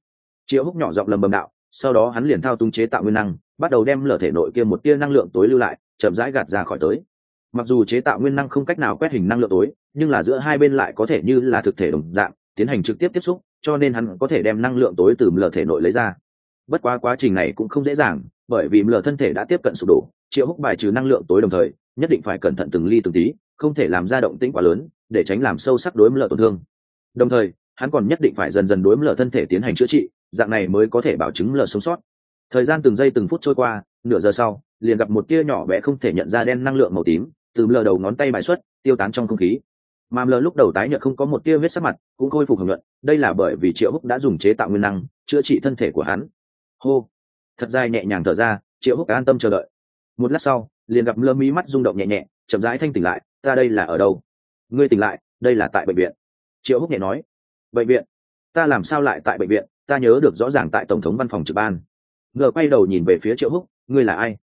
Triệu Húc nhỏ giọng lầm bầm đạo, sau đó hắn liền thao túng chế tạo nguyên năng, bắt đầu đem lở thể nội kia một tia năng lượng tối lưu lại, chậm rãi gạt ra khỏi tới. Mặc dù chế tạo nguyên năng không cách nào quét hình năng lượng tối, nhưng là giữa hai bên lại có thể như là thực thể đồng dạng tiến hành trực tiếp tiếp xúc, cho nên hắn có thể đem năng lượng tối từ lở thể nội lấy ra. Bất quá quá trình này cũng không dễ dàng, bởi vì lở thân thể đã tiếp cận sụp đổ, Triệu Húc bài trừ năng lượng tối đồng thời nhất định phải cẩn thận từng ly từng tí, không thể làm ra động tĩnh quá lớn để tránh làm sâu sắc đối lở tổn thương. Đồng thời hắn còn nhất định phải dần dần đối lở thân thể tiến hành chữa trị, dạng này mới có thể bảo chứng lở sống sót. Thời gian từng giây từng phút trôi qua, nửa giờ sau liền gặp một tia nhỏ bé không thể nhận ra đen năng lượng màu tím từ lở đầu ngón tay bài xuất, tiêu tán trong không khí. Mà lở lúc đầu tái nhợt không có một tia vết sắc mặt cũng khôi phục hồng nhuận, đây là bởi vì Triệu Húc đã dùng chế tạo nguyên năng chữa trị thân thể của hắn. Hô, thật dài nhẹ nhàng thở ra, Triệu Húc an tâm chờ đợi. Một lát sau liền gặp lơ mí mắt rung động nhẹ nhẹ, chậm rãi thanh tỉnh lại. Ta đây là ở đâu? Ngươi tỉnh lại, đây là tại bệnh viện. Triệu Húc nhẹ nói. Bệnh viện? Ta làm sao lại tại bệnh viện? Ta nhớ được rõ ràng tại tổng thống văn phòng trực ban. Ngờ quay đầu nhìn về phía Triệu Húc, ngươi là ai?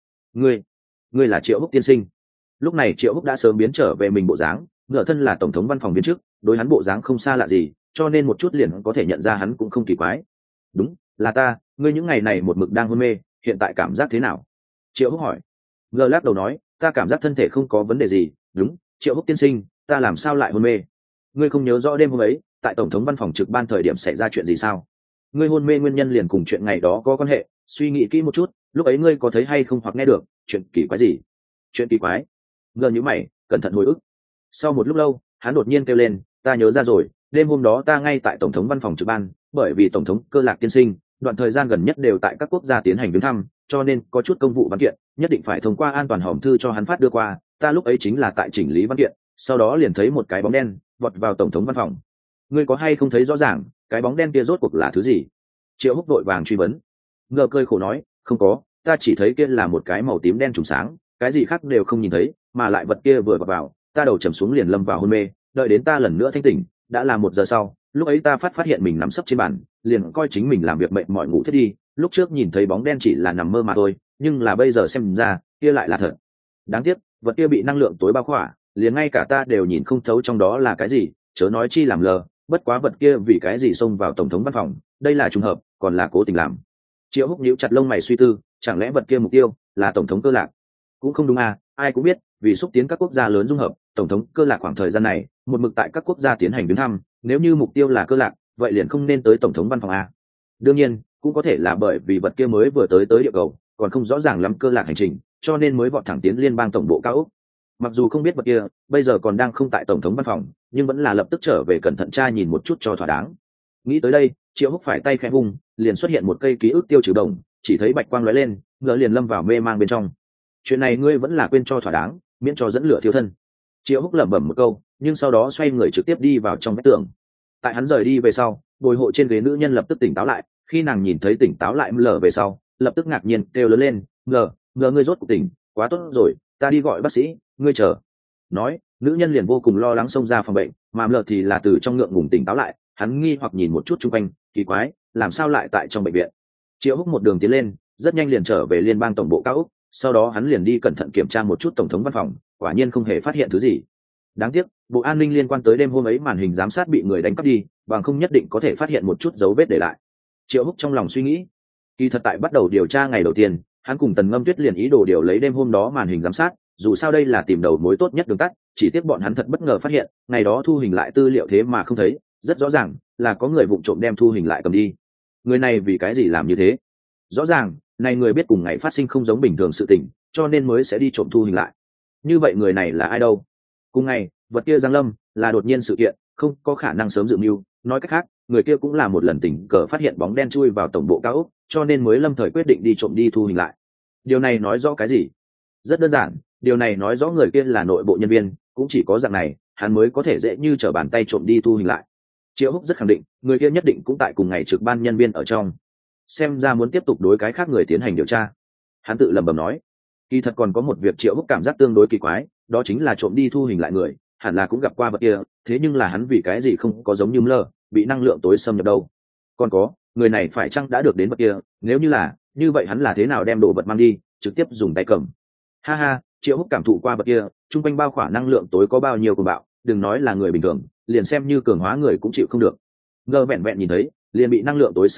Ngươi là Triệu Húc tiên sinh. Lúc này Triệu Húc đã sớm biến trở về mình bộ dáng, ngờ thân là tổng thống văn phòng viên chức, đối hắn bộ dáng không xa lạ gì, cho nên một chút liền có thể nhận ra hắn cũng không kỳ quái. Đúng, là ta, ngươi những ngày này một mực đang hôn mê, hiện tại cảm giác thế nào? Triệu Húc hỏi. Ngờ lắc đầu nói, ta cảm giác thân thể không có vấn đề gì. Đúng, Triệu Húc tiên sinh, ta làm sao lại hôn mê? Ngươi không nhớ rõ đêm hôm ấy tại tổng thống văn phòng trực ban thời điểm xảy ra chuyện gì sao? Ngươi hôn mê nguyên nhân liền cùng chuyện ngày đó có quan hệ, suy nghĩ kỹ một chút, lúc ấy ngươi có thấy hay không hoặc nghe được chuyện kỳ quái gì? Chuyện kỳ quái? Ngờ nhíu mày, cẩn thận hồi ức. Sau một lúc lâu hắn đột nhiên kêu lên, ta nhớ ra rồi, đêm hôm đó ta ngay tại tổng thống văn phòng trực ban, bởi vì tổng thống Cơ Lạc tiên sinh đoạn thời gian gần nhất đều tại các quốc gia tiến hành viếng thăm, cho nên có chút công vụ văn kiện nhất định phải thông qua an toàn hòm thư cho hắn phát đưa qua. Ta lúc ấy chính là tại chỉnh lý văn kiện, sau đó liền thấy một cái bóng đen vọt vào tổng thống văn phòng. Ngươi có hay không thấy rõ ràng cái bóng đen kia rốt cuộc là thứ gì? Triệu Húc vội vàng truy vấn. Ngờ cơi khổ nói, không có, ta chỉ thấy kia là một cái màu tím đen trùng sáng, cái gì khác đều không nhìn thấy, mà lại vật kia vừa vào ta đầu trầm xuống liền lâm vào hôn mê, đợi đến ta lần nữa thanh tỉnh đã là 1 giờ sau. Lúc ấy ta phát hiện mình nằm sấp trên bàn, liền coi chính mình làm việc mệt mỏi ngủ thiết đi. Lúc trước nhìn thấy bóng đen chỉ là nằm mơ mà thôi, nhưng là bây giờ xem ra kia lại là thật. Đáng tiếc vật kia bị năng lượng tối bao khỏa, liền ngay cả ta đều nhìn không thấu trong đó là cái gì, chớ nói chi làm lờ. Bất quá vật kia vì cái gì xông vào tổng thống văn phòng, đây là trùng hợp còn là cố tình làm? Triệu Húc nhíu chặt lông mày suy tư, chẳng lẽ vật kia mục tiêu là tổng thống Cơ Lạc? Cũng không đúng à, ai cũng biết vì xúc tiến các quốc gia lớn dung hợp, tổng thống Cơ Lạc khoảng thời gian này một mực tại các quốc gia tiến hành viếng thăm, nếu như mục tiêu là Cơ Lạc, vậy liền không nên tới tổng thống văn phòng a. Đương nhiên cũng có thể là bởi vì vật kia mới vừa tới địa cầu, còn không rõ ràng lắm Cơ Lạc hành trình, cho nên mới vọt thẳng tiến liên bang tổng bộ cao ốc. Mặc dù không biết vật kia bây giờ còn đang không tại tổng thống văn phòng, nhưng vẫn là lập tức trở về cẩn thận tra nhìn một chút cho thỏa đáng. Nghĩ tới đây Triệu Húc phải tay khẽ vung, liền xuất hiện một cây ký ức tiêu trừ đồng, chỉ thấy bạch quang lóe lên, ngựa liền lâm vào mê mang bên trong. Chuyện này ngươi vẫn là quên cho thỏa đáng, miễn cho dẫn lửa thiêu thân. Triệu Húc lẩm bẩm một câu, nhưng sau đó xoay người trực tiếp đi vào trong vách tường. Tại hắn rời đi về sau, bồi hộ trên ghế nữ nhân lập tức tỉnh táo lại, khi nàng nhìn thấy tỉnh táo lại lở về sau lập tức ngạc nhiên kêu lớn lên, ngờ ngươi rốt cuộc tỉnh, quá tốt rồi, ta đi gọi bác sĩ, ngươi chờ. Nói nữ nhân liền vô cùng lo lắng xông ra phòng bệnh, mà lở thì là từ trong ngượng ngùng tỉnh táo lại, hắn nghi hoặc nhìn một chút chung quanh, kỳ quái, làm sao lại tại trong bệnh viện? Triệu Húc một đường tiến lên, rất nhanh liền trở về liên bang tổng bộ cao ốc, sau đó hắn liền đi cẩn thận kiểm tra một chút tổng thống văn phòng, quả nhiên không hề phát hiện thứ gì. Đáng tiếc bộ an ninh liên quan tới đêm hôm ấy màn hình giám sát bị người đánh cắp đi, bằng không nhất định có thể phát hiện một chút dấu vết để lại. Triệu Húc trong lòng suy nghĩ, kỳ thật tại bắt đầu điều tra ngày đầu tiên, hắn cùng Tần Ngâm Tuyết liền ý đồ điều lấy đêm hôm đó màn hình giám sát, dù sao đây là tìm đầu mối tốt nhất đường tắt, chỉ tiếc bọn hắn thật bất ngờ phát hiện ngày đó thu hình lại tư liệu thế mà không thấy, rất rõ ràng là có người vụng trộm đem thu hình lại cầm đi. Người này vì cái gì làm như thế? Rõ ràng này người biết cùng ngày phát sinh không giống bình thường sự tình, cho nên mới sẽ đi trộm thu hình lại. Như vậy người này là ai đâu? Cùng ngày vật kia giáng lâm là đột nhiên sự kiện, không có khả năng sớm dự mưu, nói cách khác người kia cũng là một lần tình cờ phát hiện bóng đen chui vào tổng bộ cao ốc, cho nên mới lâm thời quyết định đi trộm đi thu hình lại. Điều này nói rõ cái gì? Rất đơn giản, điều này nói rõ người kia là nội bộ nhân viên, cũng chỉ có dạng này hắn mới có thể dễ như trở bàn tay trộm đi thu hình lại. Triệu Húc rất khẳng định người kia nhất định cũng tại cùng ngày trực ban nhân viên ở trong, xem ra muốn tiếp tục đối cái khác người tiến hành điều tra. Hắn tự lẩm bẩm nói. Kỳ thật còn có một việc Triệu Húc cảm giác tương đối kỳ quái, đó chính là trộm đi thu hình lại người hẳn là cũng gặp qua vật kia, thế nhưng là hắn vì cái gì không có giống như lờ bị năng lượng tối xâm nhập đâu? Còn có người này phải chăng đã được đến vật kia, nếu như là như vậy hắn là thế nào đem đồ vật mang đi trực tiếp dùng tay cầm? Ha ha, Triệu Húc cảm thụ qua vật kia chung quanh bao khỏa năng lượng tối có bao nhiêu cuồng bạo, đừng nói là người bình thường, liền xem như cường hóa người cũng chịu không được. Ngờ vẹn vẹn nhìn thấy liền bị năng lượng tối xâm nhập,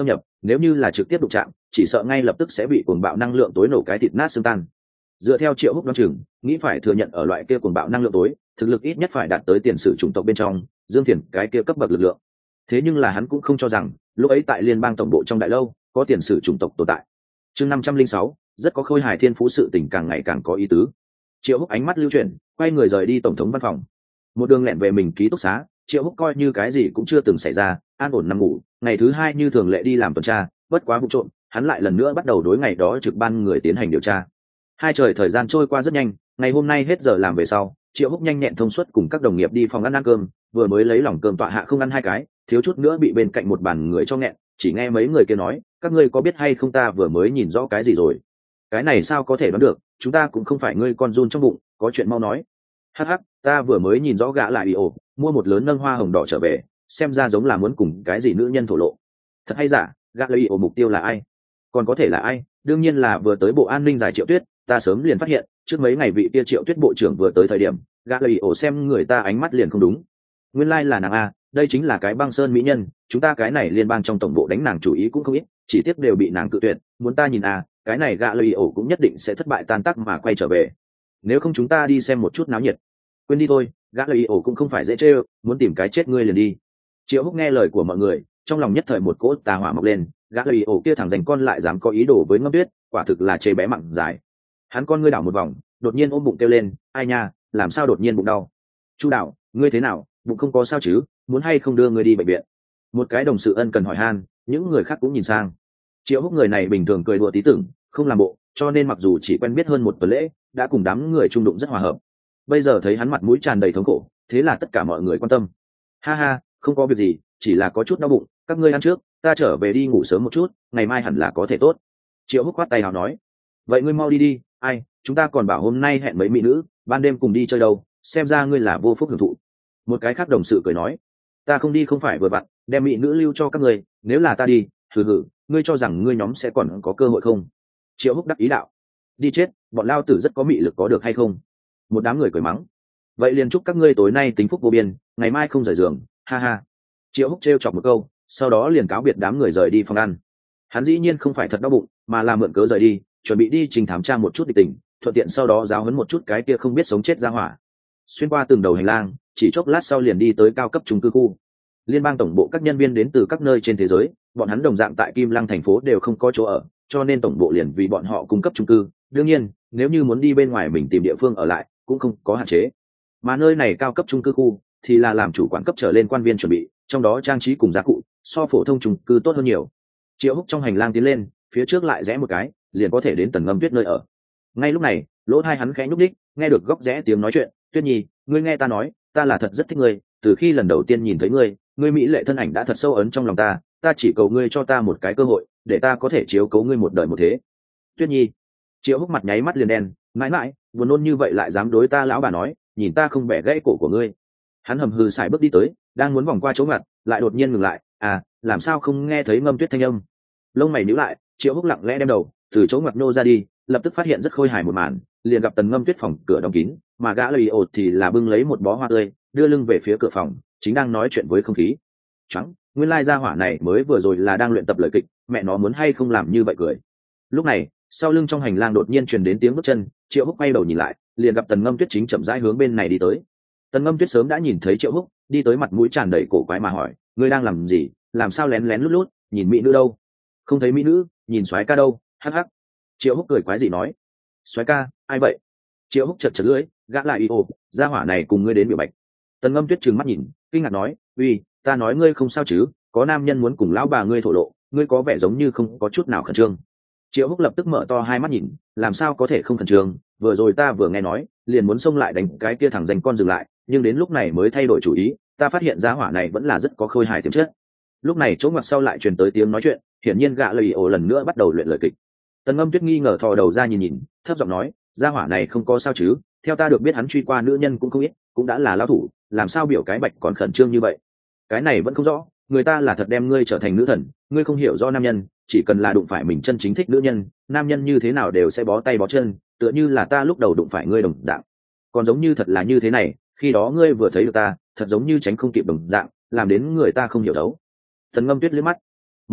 nếu như là trực tiếp đụng chạm chỉ sợ ngay lập tức sẽ bị cuồng bạo năng lượng tối nổ cái thịt nát xương tan. Dựa theo Triệu Húc đoán chừng nghĩ phải thừa nhận ở loại kia cuồng bạo năng lượng tối thực lực ít nhất phải đạt tới tiền sử chủng tộc bên trong Dương Thiền cái kia cấp bậc lực lượng. Thế nhưng là hắn cũng không cho rằng lúc ấy tại liên bang tổng bộ trong đại lâu có tiền sử chủng tộc tồn tại. Chương 506, rất có khôi hài thiên phú, sự tình càng ngày càng có ý tứ. Triệu Húc ánh mắt lưu chuyển, quay người rời đi tổng thống văn phòng. Một đường lẹn về mình ký túc xá, Triệu Húc coi như cái gì cũng chưa từng xảy ra, an ổn nằm ngủ. Ngày thứ hai như thường lệ đi làm tuần tra, bất quá vụ trộm, hắn lại lần nữa bắt đầu đối ngày đó trực ban người tiến hành điều tra. Hai trời thời gian trôi qua rất nhanh, ngày hôm nay hết giờ làm về sau, Triệu Húc nhanh nhẹn thông suốt cùng các đồng nghiệp đi phòng ăn cơm, vừa mới lấy lòng cơm tọa hạ không ăn hai cái, thiếu chút nữa bị bên cạnh một bàn người cho nghẹn, chỉ nghe mấy người kia nói, các ngươi có biết hay không ta vừa mới nhìn rõ cái gì rồi? Cái này sao có thể đoán được, chúng ta cũng không phải ngươi con run trong bụng, có chuyện mau nói. Hắc hắc, ta vừa mới nhìn rõ gã lại ồ, mua một lớn nâng hoa hồng đỏ trở về, xem ra giống là muốn cùng cái gì nữ nhân thổ lộ. Thật hay giả, gã lại ồ mục tiêu là ai? Còn có thể là ai? Đương nhiên là vừa tới bộ an ninh giải Triệu Tuyết, ta sớm liền phát hiện, trước mấy ngày vị kia Triệu Tuyết bộ trưởng vừa tới thời điểm, gã lại ồ xem người ta ánh mắt liền không đúng. Nguyên lai là nàng a, đây chính là cái băng sơn mỹ nhân, chúng ta cái này liên bang trong tổng bộ đánh nàng chủ ý cũng không ít, chỉ tiếc đều bị nàng cự tuyệt, muốn ta nhìn a, cái này gã lì ổ cũng nhất định sẽ thất bại tan tác mà quay trở về. Nếu không chúng ta đi xem một chút náo nhiệt. Quên đi thôi, gã lì ổ cũng không phải dễ chơi, muốn tìm cái chết ngươi liền đi. Triệu Húc nghe lời của mọi người, trong lòng nhất thời một cỗ tà hỏa mọc lên, gã lì ổ kia thằng dành con lại dám có ý đồ với Ngâm Tuyết, quả thực là chê bé mặn dài. Hắn con ngươi đảo một vòng, đột nhiên ôm bụng kêu lên, ai nha, làm sao đột nhiên bụng đau? Chu đạo, ngươi thế nào, bụng không có sao chứ, muốn hay không đưa ngươi đi bệnh viện? Một cái đồng sự ân cần hỏi han, những người khác cũng nhìn sang. Triệu Húc người này bình thường cười đùa tí tưởng, không làm bộ, cho nên mặc dù chỉ quen biết hơn một tuần lễ, đã cùng đám người trung đụng rất hòa hợp. Bây giờ thấy hắn mặt mũi tràn đầy thống khổ, thế là tất cả mọi người quan tâm. Ha ha, không có việc gì, chỉ là có chút đau bụng, các ngươi ăn trước, ta trở về đi ngủ sớm một chút, ngày mai hẳn là có thể tốt. Triệu Húc khoát tay nào nói, vậy ngươi mau đi đi, ai, chúng ta còn bảo hôm nay hẹn mấy mỹ nữ, ban đêm cùng đi chơi đâu, xem ra ngươi là vô phúc hưởng thụ. Một cái khác đồng sự cười nói, ta không đi không phải vừa vặn, đem mỹ nữ lưu cho các ngươi, nếu là ta đi, hừ, ngươi cho rằng ngươi nhóm sẽ còn có cơ hội không? Triệu Húc đắc ý đạo, đi chết, bọn lao tử rất có mị lực có được hay không? Một đám người cười mắng, vậy liền chúc các ngươi tối nay tính phúc vô biên, ngày mai không rời giường, ha ha. Triệu Húc trêu chọc một câu, sau đó liền cáo biệt đám người rời đi phòng ăn. Hắn dĩ nhiên không phải thật đau bụng, mà là mượn cớ rời đi, chuẩn bị đi trình thám tra một chút địch tình, thuận tiện sau đó giáo huấn một chút cái kia không biết sống chết ra hỏa. Xuyên qua từng đầu hành lang, chỉ chốc lát sau liền đi tới cao cấp chung cư khu. Liên bang tổng bộ các nhân viên đến từ các nơi trên thế giới, bọn hắn đồng dạng tại Kim Lăng thành phố đều không có chỗ ở, cho nên tổng bộ liền vì bọn họ cung cấp chung cư. Đương nhiên, nếu như muốn đi bên ngoài mình tìm địa phương ở lại, cũng không có hạn chế. Mà nơi này cao cấp chung cư khu thì là làm chủ quản cấp trở lên quan viên chuẩn bị, trong đó trang trí cùng gia cụ so phổ thông chung cư tốt hơn nhiều. Triệu Húc trong hành lang tiến lên, phía trước lại rẽ một cái, liền có thể đến Tần Ngâm Tuyết nơi ở. Ngay lúc này, lỗ tai hắn khẽ nhúc nhích, nghe được góc rẽ tiếng nói chuyện, "Tuyết Nhi, ngươi nghe ta nói, ta là thật rất thích ngươi, từ khi lần đầu tiên nhìn thấy ngươi, ngươi mỹ lệ thân ảnh đã thật sâu ấn trong lòng ta chỉ cầu ngươi cho ta một cái cơ hội, để ta có thể chiếu cố ngươi một đời một thế." Tuyết Nhi. Triệu Húc mặt nháy mắt liền đen, mãi mãi, buồn nôn như vậy lại dám đối ta lão bà nói, nhìn ta không bẻ gãy cổ của ngươi. Hắn hầm hừ xài bước đi tới, đang muốn vòng qua chỗ ngặt, lại đột nhiên ngừng lại, làm sao không nghe thấy Ngâm Tuyết thanh âm? Lông mày nhíu lại, Triệu Húc lặng lẽ đem đầu từ chỗ ngặt nô ra đi, lập tức phát hiện rất khôi hài một màn, liền gặp Tần Ngâm Tuyết phòng cửa đóng kín, mà gã lì ột thì là bưng lấy một bó hoa tươi, đưa lưng về phía cửa phòng, chính đang nói chuyện với không khí. Choáng, nguyên lai gia hỏa này mới vừa rồi là đang luyện tập lời kịch, mẹ nó muốn hay không làm như vậy cười. Lúc này, sau lưng trong hành lang đột nhiên truyền đến tiếng bước chân, Triệu Húc quay đầu nhìn lại, liền gặp Tần Ngâm Tuyết chính chậm rãi hướng bên này đi tới. Tần Ngâm Tuyết sớm đã nhìn thấy Triệu Húc, đi tới mặt mũi tràn đầy cổ quái mà hỏi, ngươi đang làm gì, làm sao lén lén lút lút, nhìn mỹ nữ đâu? Không thấy mỹ nữ, nhìn soái ca đâu? Hắc hắc. Triệu Húc cười quái gì nói, soái ca, ai vậy? Triệu Húc chật chật lưỡi, gã lại y ồ, gia hỏa này cùng ngươi đến biểu bạch. Tần Ngâm Tuyết trừng mắt nhìn, kinh ngạc nói, uy, ta nói ngươi không sao chứ, có nam nhân muốn cùng lão bà ngươi thổ lộ, ngươi có vẻ giống như không có chút nào khẩn trương. Triệu Húc lập tức mở to hai mắt nhìn, làm sao có thể không khẩn trương, vừa rồi ta vừa nghe nói, liền muốn xông lại đánh cái kia thằng danh con dừng lại, nhưng đến lúc này mới thay đổi chủ ý, ta phát hiện gia hỏa này vẫn là rất có khôi hài tiềm chất. Lúc này chỗ ngoặt sau lại truyền tới tiếng nói chuyện, hiển nhiên gã lì ồ lần nữa bắt đầu luyện lời kịch. Tần Ngâm Tuyết nghi ngờ thò đầu ra nhìn, thấp giọng nói, gia hỏa này không có sao chứ, theo ta được biết hắn truy qua nữ nhân cũng không ít, cũng đã là lão thủ, làm sao biểu cái bạch còn khẩn trương như vậy? Cái này vẫn không rõ, người ta là thật đem ngươi trở thành nữ thần, ngươi không hiểu do nam nhân, chỉ cần là đụng phải mình chân chính thích nữ nhân, nam nhân như thế nào đều sẽ bó tay bó chân, tựa như là ta lúc đầu đụng phải ngươi đồng dạng. Còn giống như thật là như thế này, khi đó ngươi vừa thấy được ta, thật giống như tránh không kịp đồng dạng, làm đến người ta không hiểu đấu. Tần Ngâm Tuyết liếc mắt, mồ hôi,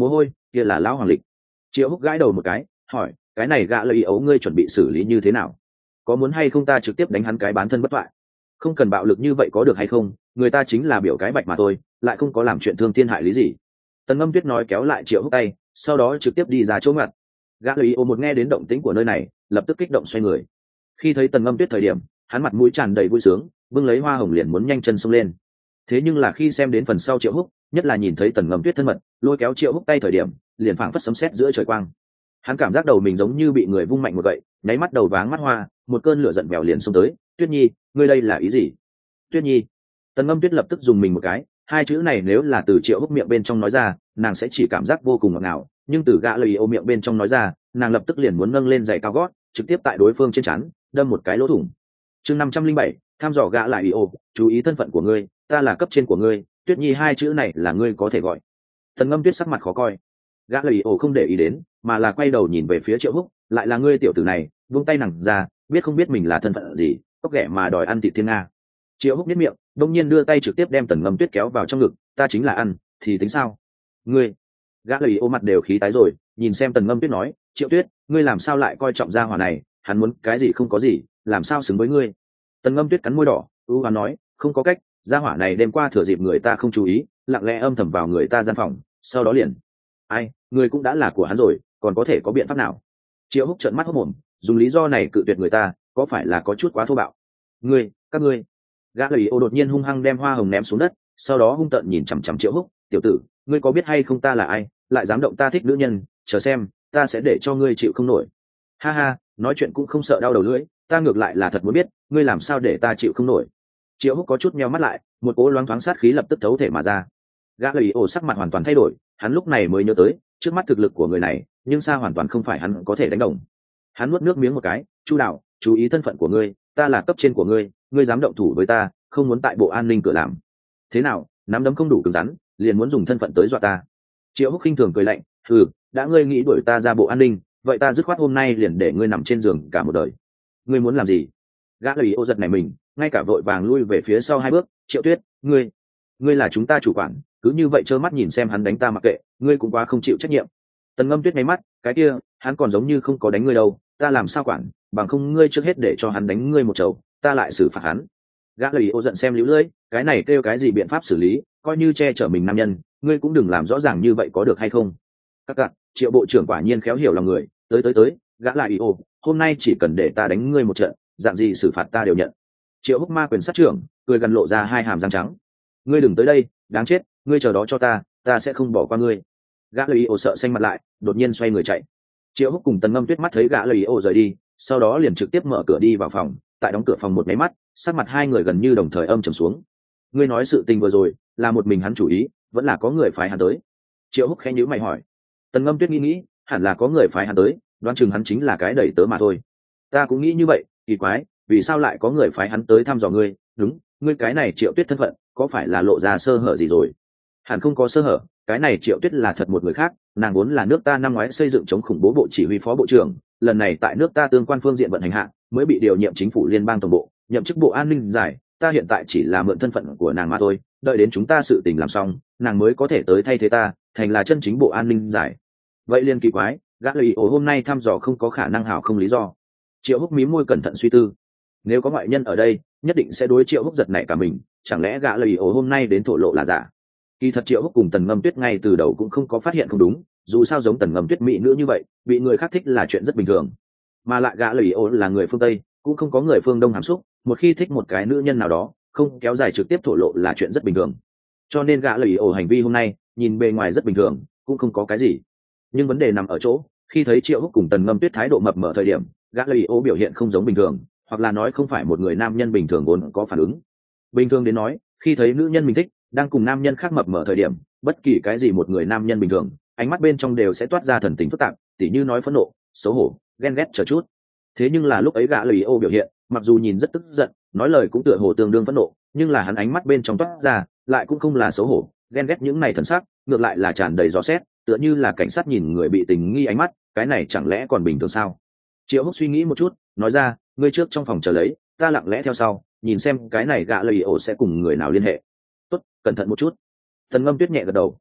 kia là lão hoàng lịch. Triệu Húc gãi đầu một cái, hỏi, cái này gã lời ấu ngươi chuẩn bị xử lý như thế nào? Có muốn hay không ta trực tiếp đánh hắn cái bán thân bất toại? Không cần bạo lực như vậy có được hay không? Người ta chính là biểu cái bạch mà thôi, lại không có làm chuyện thương thiên hại lý gì. Tần Ngâm Tuyết nói, kéo lại Triệu Húc tay, sau đó trực tiếp đi ra chỗ ngặt. Gã lời ấu một nghe đến động tĩnh của nơi này, lập tức kích động xoay người. Khi thấy Tần Ngâm Tuyết thời điểm, hắn mặt mũi tràn đầy vui sướng, bưng lấy hoa hồng liền muốn nhanh chân xông lên. Thế nhưng là khi xem đến phần sau Triệu Húc, nhất là nhìn thấy Tần Ngâm Tuyết thân mật lôi kéo Triệu Húc tay thời điểm, liền phảng phất sấm sét giữa trời quang. Hắn cảm giác đầu mình giống như bị người vung mạnh một gậy, nháy mắt đầu váng mắt hoa, một cơn lửa giận vèo liền xông tới. Tuyết Nhi, ngươi đây là ý gì? Tuyết Nhi. Tần Ngâm Tuyết lập tức dùng mình một cái, hai chữ này nếu là từ Triệu Húc miệng bên trong nói ra, nàng sẽ chỉ cảm giác vô cùng ngọt ngào, nhưng từ gã lời ô miệng bên trong nói ra, nàng lập tức liền muốn nâng lên giày cao gót, trực tiếp tại đối phương trên trán đâm một cái lỗ thủng. Chương 507, tham dò gã lại ô, chú ý thân phận của ngươi, ta là cấp trên của ngươi, Tuyết Nhi hai chữ này là ngươi có thể gọi. Tần Ngâm Tuyết sắc mặt khó coi. Gã lời ô không để ý đến, mà là quay đầu nhìn về phía Triệu Húc, lại là ngươi tiểu tử này, vung tay nặng ra, biết không biết mình là thân phận gì, cóc ghẻ mà đòi ăn thịt thiên nga. Triệu Húc biết miệng, đông nhiên đưa tay trực tiếp đem Tần Ngâm Tuyết kéo vào trong ngực, ta chính là ăn thì tính sao? Ngươi. Gã lời ô mặt đều khí tái rồi, nhìn xem Tần Ngâm Tuyết nói, Triệu Tuyết, ngươi làm sao lại coi trọng gia hỏa này, hắn muốn cái gì không có gì, làm sao xứng với ngươi? Tần Ngâm Tuyết cắn môi đỏ, hắn nói, không có cách, gia hỏa này đêm qua thừa dịp người ta không chú ý, lặng lẽ âm thầm vào người ta gian phòng, sau đó liền, ai, người cũng đã là của hắn rồi, còn có thể có biện pháp nào? Triệu Húc trợn mắt hốt mồm, dùng lý do này cự tuyệt người ta, có phải là có chút quá thô bạo? Các ngươi. Gã lời ô đột nhiên hung hăng đem hoa hồng ném xuống đất, sau đó hung tợn nhìn chằm chằm Triệu Húc, tiểu tử, ngươi có biết hay không ta là ai, lại dám động ta thích nữ nhân, chờ xem, ta sẽ để cho ngươi chịu không nổi. Ha ha, nói chuyện cũng không sợ đau đầu lưỡi, ta ngược lại là thật muốn biết, ngươi làm sao để ta chịu không nổi. Triệu Húc có chút nheo mắt lại, một cỗ loáng thoáng sát khí lập tức thấu thể mà ra. Gã lời ồ sắc mặt hoàn toàn thay đổi, hắn lúc này mới nhớ tới, trước mắt thực lực của người này, nhưng sao hoàn toàn không phải hắn có thể đánh đồng. Hắn nuốt nước miếng một cái, Chu đạo, chú ý thân phận của ngươi, ta là cấp trên của ngươi, ngươi dám động thủ với ta, không muốn tại bộ an ninh cửa làm. Thế nào, nắm đấm không đủ cứng rắn, liền muốn dùng thân phận tới dọa ta. Triệu Húc khinh thường cười lạnh, đã ngươi nghĩ đuổi ta ra bộ an ninh, vậy ta dứt khoát hôm nay liền để ngươi nằm trên giường cả một đời. Ngươi muốn làm gì? Gã lời ô giật này mình, ngay cả vội vàng lui về phía sau 2 bước. Triệu Tuyết, ngươi là chúng ta chủ quản, cứ như vậy trơ mắt nhìn xem hắn đánh ta mặc kệ, ngươi cũng quá không chịu trách nhiệm. Tần Ngâm Tuyết nháy mắt, cái kia, hắn còn giống như không có đánh ngươi đâu, ta làm sao quản, bằng không ngươi trước hết để cho hắn đánh ngươi một chầu, ta lại xử phạt hắn. Gã lời ô giận xem líu lưỡi, cái này kêu cái gì biện pháp xử lý, coi như che chở mình nam nhân, ngươi cũng đừng làm rõ ràng như vậy có được hay không. Các cạn, Triệu bộ trưởng quả nhiên khéo hiểu lòng người, tới, gã lại ô, hôm nay chỉ cần để ta đánh ngươi một trận, dạng gì xử phạt ta đều nhận. Triệu Húc ma quyền sát trưởng, cười gần lộ ra 2 hàm răng trắng. Ngươi đừng tới đây, đáng chết, ngươi chờ đó cho ta sẽ không bỏ qua ngươi. Gã lời ô sợ xanh mặt lại, đột nhiên xoay người chạy. Triệu Húc cùng Tần Ngâm Tuyết mắt thấy gã lời ô rời đi, sau đó liền trực tiếp mở cửa đi vào phòng, tại đóng cửa phòng một máy mắt, sắc mặt 2 người gần như đồng thời âm trầm xuống. Ngươi nói sự tình vừa rồi là một mình hắn chủ ý, vẫn là có người phái hắn tới? Triệu Húc khẽ nhíu mày hỏi. Tần Ngâm Tuyết nghĩ, hẳn là có người phái hắn tới, đoán chừng hắn chính là cái đẩy tớ mà thôi. Ta cũng nghĩ như vậy, kỳ quái, vì sao lại có người phái hắn tới thăm dò ngươi? Đúng, ngươi cái này Triệu Tuyết thân phận, có phải là lộ ra sơ hở gì rồi? Hẳn không có sơ hở, cái này Triệu Tuyết là thật một người khác, nàng vốn là nước ta năm ngoái xây dựng chống khủng bố bộ chỉ huy phó bộ trưởng, lần này tại nước ta tương quan phương diện vận hành hạ, mới bị điều nhiệm chính phủ liên bang tổng bộ, nhậm chức bộ an ninh giải, ta hiện tại chỉ là mượn thân phận của nàng mà thôi, đợi đến chúng ta sự tình làm xong, nàng mới có thể tới thay thế ta, thành là chân chính bộ an ninh giải. Vậy liên kỳ quái, gã lời ổ hôm nay thăm dò không có khả năng hảo không lý do. Triệu Húc mím môi cẩn thận suy tư, nếu có ngoại nhân ở đây, nhất định sẽ đối Triệu Húc giật nảy cả mình, chẳng lẽ gã lời ổ hôm nay đến thổ lộ là giả? Kỳ thật Triệu Húc cùng Tần Ngâm Tuyết ngay từ đầu cũng không có phát hiện không đúng, dù sao giống Tần Ngâm Tuyết mỹ nữ như vậy, bị người khác thích là chuyện rất bình thường. Mà lại gã lời ổ là người phương Tây, cũng không có người phương Đông hàm xúc, một khi thích một cái nữ nhân nào đó, không kéo dài trực tiếp thổ lộ là chuyện rất bình thường. Cho nên gã lời ổ hành vi hôm nay, nhìn bề ngoài rất bình thường, cũng không có cái gì. Nhưng vấn đề nằm ở chỗ, khi thấy Triệu Húc cùng Tần Ngâm Tuyết thái độ mập mờ thời điểm, gã lời ổ biểu hiện không giống bình thường, hoặc là nói không phải một người nam nhân bình thường vốn có phản ứng. Bình thường đến nói, khi thấy nữ nhân mình thích đang cùng nam nhân khác mập mờ thời điểm, bất kỳ cái gì một người nam nhân bình thường, ánh mắt bên trong đều sẽ toát ra thần tình phức tạp, tỉ như nói phẫn nộ, xấu hổ, ghen ghét chờ chút. Thế nhưng là lúc ấy gã lời ô biểu hiện, mặc dù nhìn rất tức giận, nói lời cũng tựa hồ tương đương phẫn nộ, nhưng là hắn ánh mắt bên trong toát ra lại cũng không là xấu hổ, ghen ghét những này thần sắc, ngược lại là tràn đầy gió xét, tựa như là cảnh sát nhìn người bị tình nghi ánh mắt, cái này chẳng lẽ còn bình thường sao? Triệu Húc suy nghĩ một chút, nói ra, ngươi trước trong phòng chờ lấy, ta lặng lẽ theo sau, nhìn xem cái này gã lời ổ sẽ cùng người nào liên hệ. Tốt, cẩn thận một chút. Tần Ngâm Tuyết nhẹ gật đầu.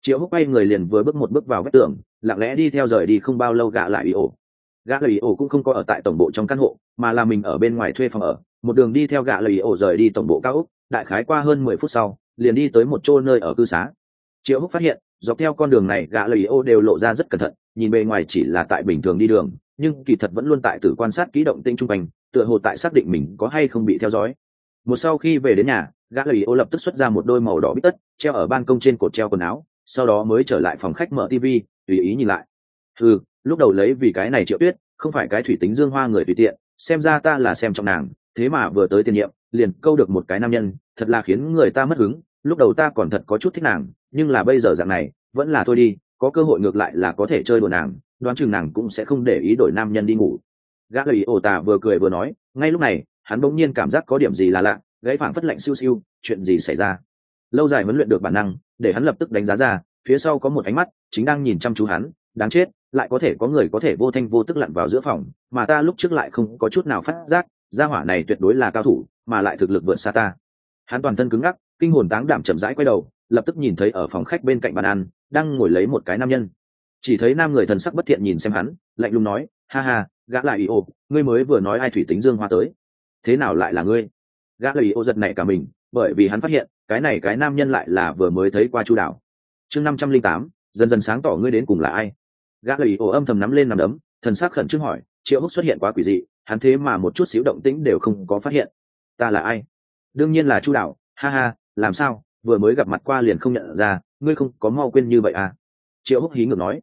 Triệu Húc quay người liền vừa bước một bước vào vách tường, lặng lẽ đi theo rời đi không bao lâu gạ lại ý ổ. Gạ lại ý ổ cũng không có ở tại tổng bộ trong căn hộ, mà là mình ở bên ngoài thuê phòng ở, một đường đi theo gạ lại ý ổ rời đi tổng bộ cao ốc, đại khái qua hơn 10 phút sau, liền đi tới một chỗ nơi ở cư xá. Triệu Húc phát hiện, dọc theo con đường này gạ lại ý ổ đều lộ ra rất cẩn thận, nhìn bề ngoài chỉ là tại bình thường đi đường, nhưng kỳ thật vẫn luôn tại tử quan sát kỹ động tĩnh xung quanh, tựa hồ tại xác định mình có hay không bị theo dõi. Một sau khi về đến nhà, gã lời ô lập tức xuất ra một đôi màu đỏ bít tất treo ở ban công trên cột treo quần áo, sau đó mới trở lại phòng khách mở tivi tùy ý nhìn lại. Lúc đầu lấy vì cái này Triệu Tuyết không phải cái thủy tính dương hoa người tùy tiện, xem ra ta là xem trọng nàng, thế mà vừa tới tiền nhiệm liền câu được một cái nam nhân, thật là khiến người ta mất hứng. Lúc đầu ta còn thật có chút thích nàng, nhưng là bây giờ dạng này vẫn là thôi đi, có cơ hội ngược lại là có thể chơi đùa nàng, đoán chừng nàng cũng sẽ không để ý đổi nam nhân đi ngủ. Gã lời ô tà vừa cười vừa nói. Ngay lúc này hắn bỗng nhiên cảm giác có điểm gì là lạ, gáy phảng phất lạnh siêu siêu. Chuyện gì xảy ra? Lâu dài huấn luyện được bản năng để hắn lập tức đánh giá ra phía sau có một ánh mắt chính đang nhìn chăm chú hắn. Đáng chết, lại có thể có người có thể vô thanh vô tức lặn vào giữa phòng, mà ta lúc trước lại không có chút nào phát giác. Gia hỏa này tuyệt đối là cao thủ, mà lại thực lực vượt xa ta. Hắn toàn thân cứng ngắc, kinh hồn táng đảm chậm rãi quay đầu, lập tức nhìn thấy ở phòng khách bên cạnh bàn ăn đang ngồi lấy một cái nam nhân. Chỉ thấy nam người thần sắc bất thiện nhìn xem hắn, lạnh lùng nói: ha ha, gã lại ý ô, ngươi mới vừa nói ai thủy tính dương hoa tới, thế nào lại là ngươi? Gã lời ý ô giật nảy cả mình, bởi vì hắn phát hiện cái nam nhân lại là vừa mới thấy qua Chu Đảo. Chương 508, dần dần sáng tỏ ngươi đến cùng là ai. Gã lời ý ô âm thầm nắm lên nắm đấm, thần sắc khẩn trương hỏi. Triệu Húc xuất hiện quá quỷ dị, hắn thế mà một chút xíu động tĩnh đều không có phát hiện. Ta là ai? Đương nhiên là Chu Đảo, ha ha, làm sao vừa mới gặp mặt qua liền không nhận ra, ngươi không có mau quên như vậy à? Triệu Húc hí ngược nói.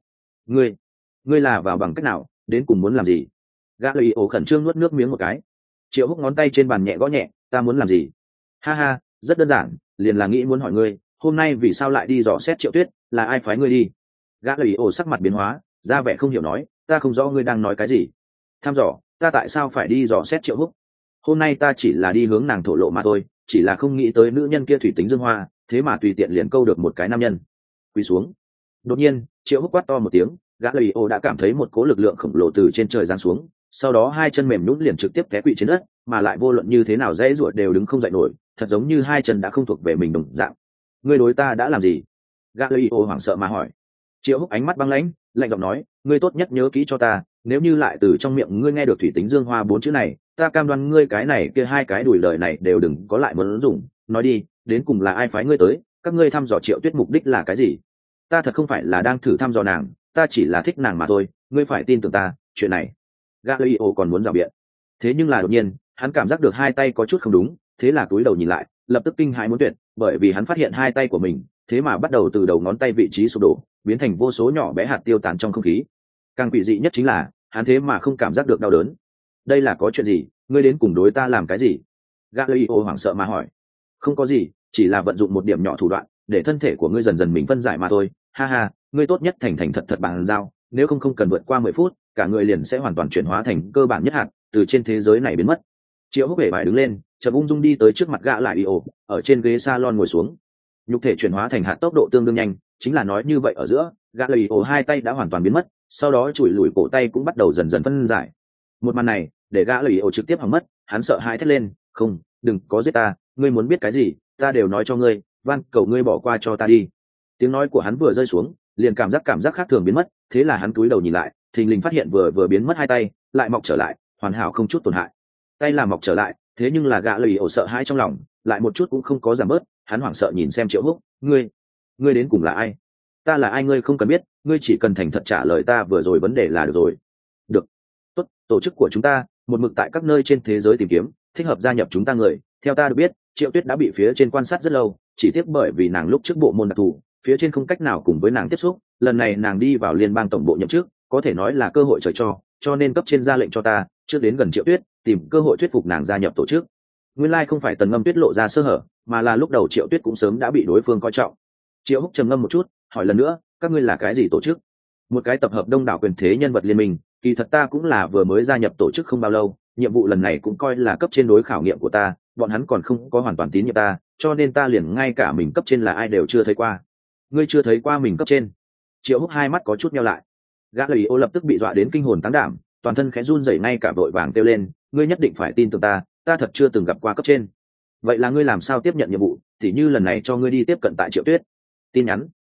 Ngươi là vào bằng cách nào, đến cùng muốn làm gì? Gã lời ý ô khẩn trương nuốt nước miếng một cái. Triệu Húc ngón tay trên bàn nhẹ gõ nhẹ. Ta muốn làm gì? Ha ha, rất đơn giản, liền là nghĩ muốn hỏi ngươi, hôm nay vì sao lại đi dò xét Triệu Tuyết, là ai phái ngươi đi? Gã lời ý ổ sắc mặt biến hóa, ra vẻ không hiểu nói. Ta không rõ ngươi đang nói cái gì. Thăm dò? Ta tại sao phải đi dò xét Triệu Húc? Hôm nay ta chỉ là đi hướng nàng thổ lộ mà thôi, chỉ là không nghĩ tới nữ nhân kia thủy tính dương hoa, thế mà tùy tiện liền câu được một cái nam nhân. Quỳ xuống. Đột nhiên Triệu Húc quát to một tiếng, gã lời ý ổ đã cảm thấy một cỗ lực lượng khổng lồ từ trên trời giáng xuống, sau đó hai chân mềm nhũn liền trực tiếp té quỵ trên đất, mà lại vô luận như thế nào dãy ruột đều đứng không dậy nổi, thật giống như hai chân đã không thuộc về mình đồng dạng. Ngươi đối ta đã làm gì? Gã lời ý ổ hoảng sợ mà hỏi. Triệu Húc ánh mắt băng lãnh, lạnh giọng nói. Ngươi tốt nhất nhớ kỹ cho ta, nếu như lại từ trong miệng ngươi nghe được thủy tính dương hoa 4 chữ này, ta cam đoan ngươi cái này kia hai cái đùi lời này đều đừng có lại muốn dùng. Nói đi, đến cùng là ai phái ngươi tới, các ngươi thăm dò Triệu Tuyết mục đích là cái gì? Ta thật không phải là đang thử thăm dò nàng, ta chỉ là thích nàng mà thôi, ngươi phải tin tưởng ta. Chuyện này gã lời ý ổ còn muốn rào biện, thế nhưng là đột nhiên hắn cảm giác được hai tay có chút không đúng, thế là cúi đầu nhìn lại, lập tức kinh hãi muốn tuyệt, bởi vì hắn phát hiện hai tay của mình thế mà bắt đầu từ đầu ngón tay vị trí sụp đổ, biến thành vô số nhỏ bé hạt tiêu tán trong không khí. Càng quỷ dị nhất chính là hắn thế mà không cảm giác được đau đớn. Đây là có chuyện gì? Ngươi đến cùng đối ta làm cái gì? Gã lời ý ổ hoảng sợ mà hỏi. Không có gì, chỉ là vận dụng một điểm nhỏ thủ đoạn để thân thể của ngươi dần dần mình phân giải mà thôi. Ha ha, ngươi tốt nhất thành thành thật thật bằng dao, nếu không cần vượt qua 10 phút cả người liền sẽ hoàn toàn chuyển hóa thành cơ bản nhất hạt, từ trên thế giới này biến mất. Triệu Húc bể bại đứng lên, chậm ung dung đi tới trước mặt gã lại ý ổ, ở trên ghế salon ngồi xuống. Nhục thể chuyển hóa thành hạt tốc độ tương đương nhanh, chính là nói như vậy ở giữa gã lại ý ổ hai tay đã hoàn toàn biến mất, sau đó chùi lùi cổ tay cũng bắt đầu dần dần phân giải. Một màn này để gã lại ý ổ trực tiếp hỏng mất, hắn sợ hãi thét lên. Không, đừng có giết ta, ngươi muốn biết cái gì ta đều nói cho ngươi, van cầu ngươi bỏ qua cho ta đi. Tiếng nói của hắn vừa rơi xuống liền cảm giác khác thường biến mất, thế là hắn cúi đầu nhìn lại, thình lình phát hiện vừa biến mất hai tay lại mọc trở lại, hoàn hảo không chút tổn hại. Tay là mọc trở lại, thế nhưng là gã lời ý ổ sợ hãi trong lòng lại một chút cũng không có giảm bớt, hắn hoảng sợ nhìn xem Triệu Húc. Ngươi đến cùng là ai? Ta là ai ngươi không cần biết, ngươi chỉ cần thành thật trả lời ta vừa rồi vấn đề là được rồi. Được. Tốt, tổ chức của chúng ta một mực tại các nơi trên thế giới tìm kiếm thích hợp gia nhập chúng ta người. Theo ta được biết, Triệu Tuyết đã bị phía trên quan sát rất lâu, chỉ tiếc bởi vì nàng lúc trước bộ môn đặc thù, phía trên không cách nào cùng với nàng tiếp xúc, lần này nàng đi vào liên bang tổng bộ nhậm chức, có thể nói là cơ hội trời cho nên cấp trên ra lệnh cho ta trước đến gần Triệu Tuyết, tìm cơ hội thuyết phục nàng gia nhập tổ chức. Nguyên lai không phải Tần Ngâm Tuyết lộ ra sơ hở, mà là lúc đầu Triệu Tuyết cũng sớm đã bị đối phương coi trọng. Triệu Húc trầm ngâm một chút, hỏi lần nữa, các ngươi là cái gì tổ chức? Một cái tập hợp đông đảo quyền thế nhân vật liên minh, kỳ thật ta cũng là vừa mới gia nhập tổ chức không bao lâu, nhiệm vụ lần này cũng coi là cấp trên đối khảo nghiệm của ta, bọn hắn còn không có hoàn toàn tín nhiệm ta, cho nên ta liền ngay cả mình cấp trên là ai đều chưa thấy qua. Ngươi chưa thấy qua mình cấp trên? Triệu Húc hai mắt có chút nheo lại. Gã lời ô lập tức bị dọa đến kinh hồn táng đảm, toàn thân khẽ run rẩy, ngay cả vội vàng kêu lên, ngươi nhất định phải tin tưởng ta, ta thật chưa từng gặp qua cấp trên. Vậy là ngươi làm sao tiếp nhận nhiệm vụ, tỉ như lần này cho ngươi đi tiếp cận tại Triệu Tuyết? Tin nhắn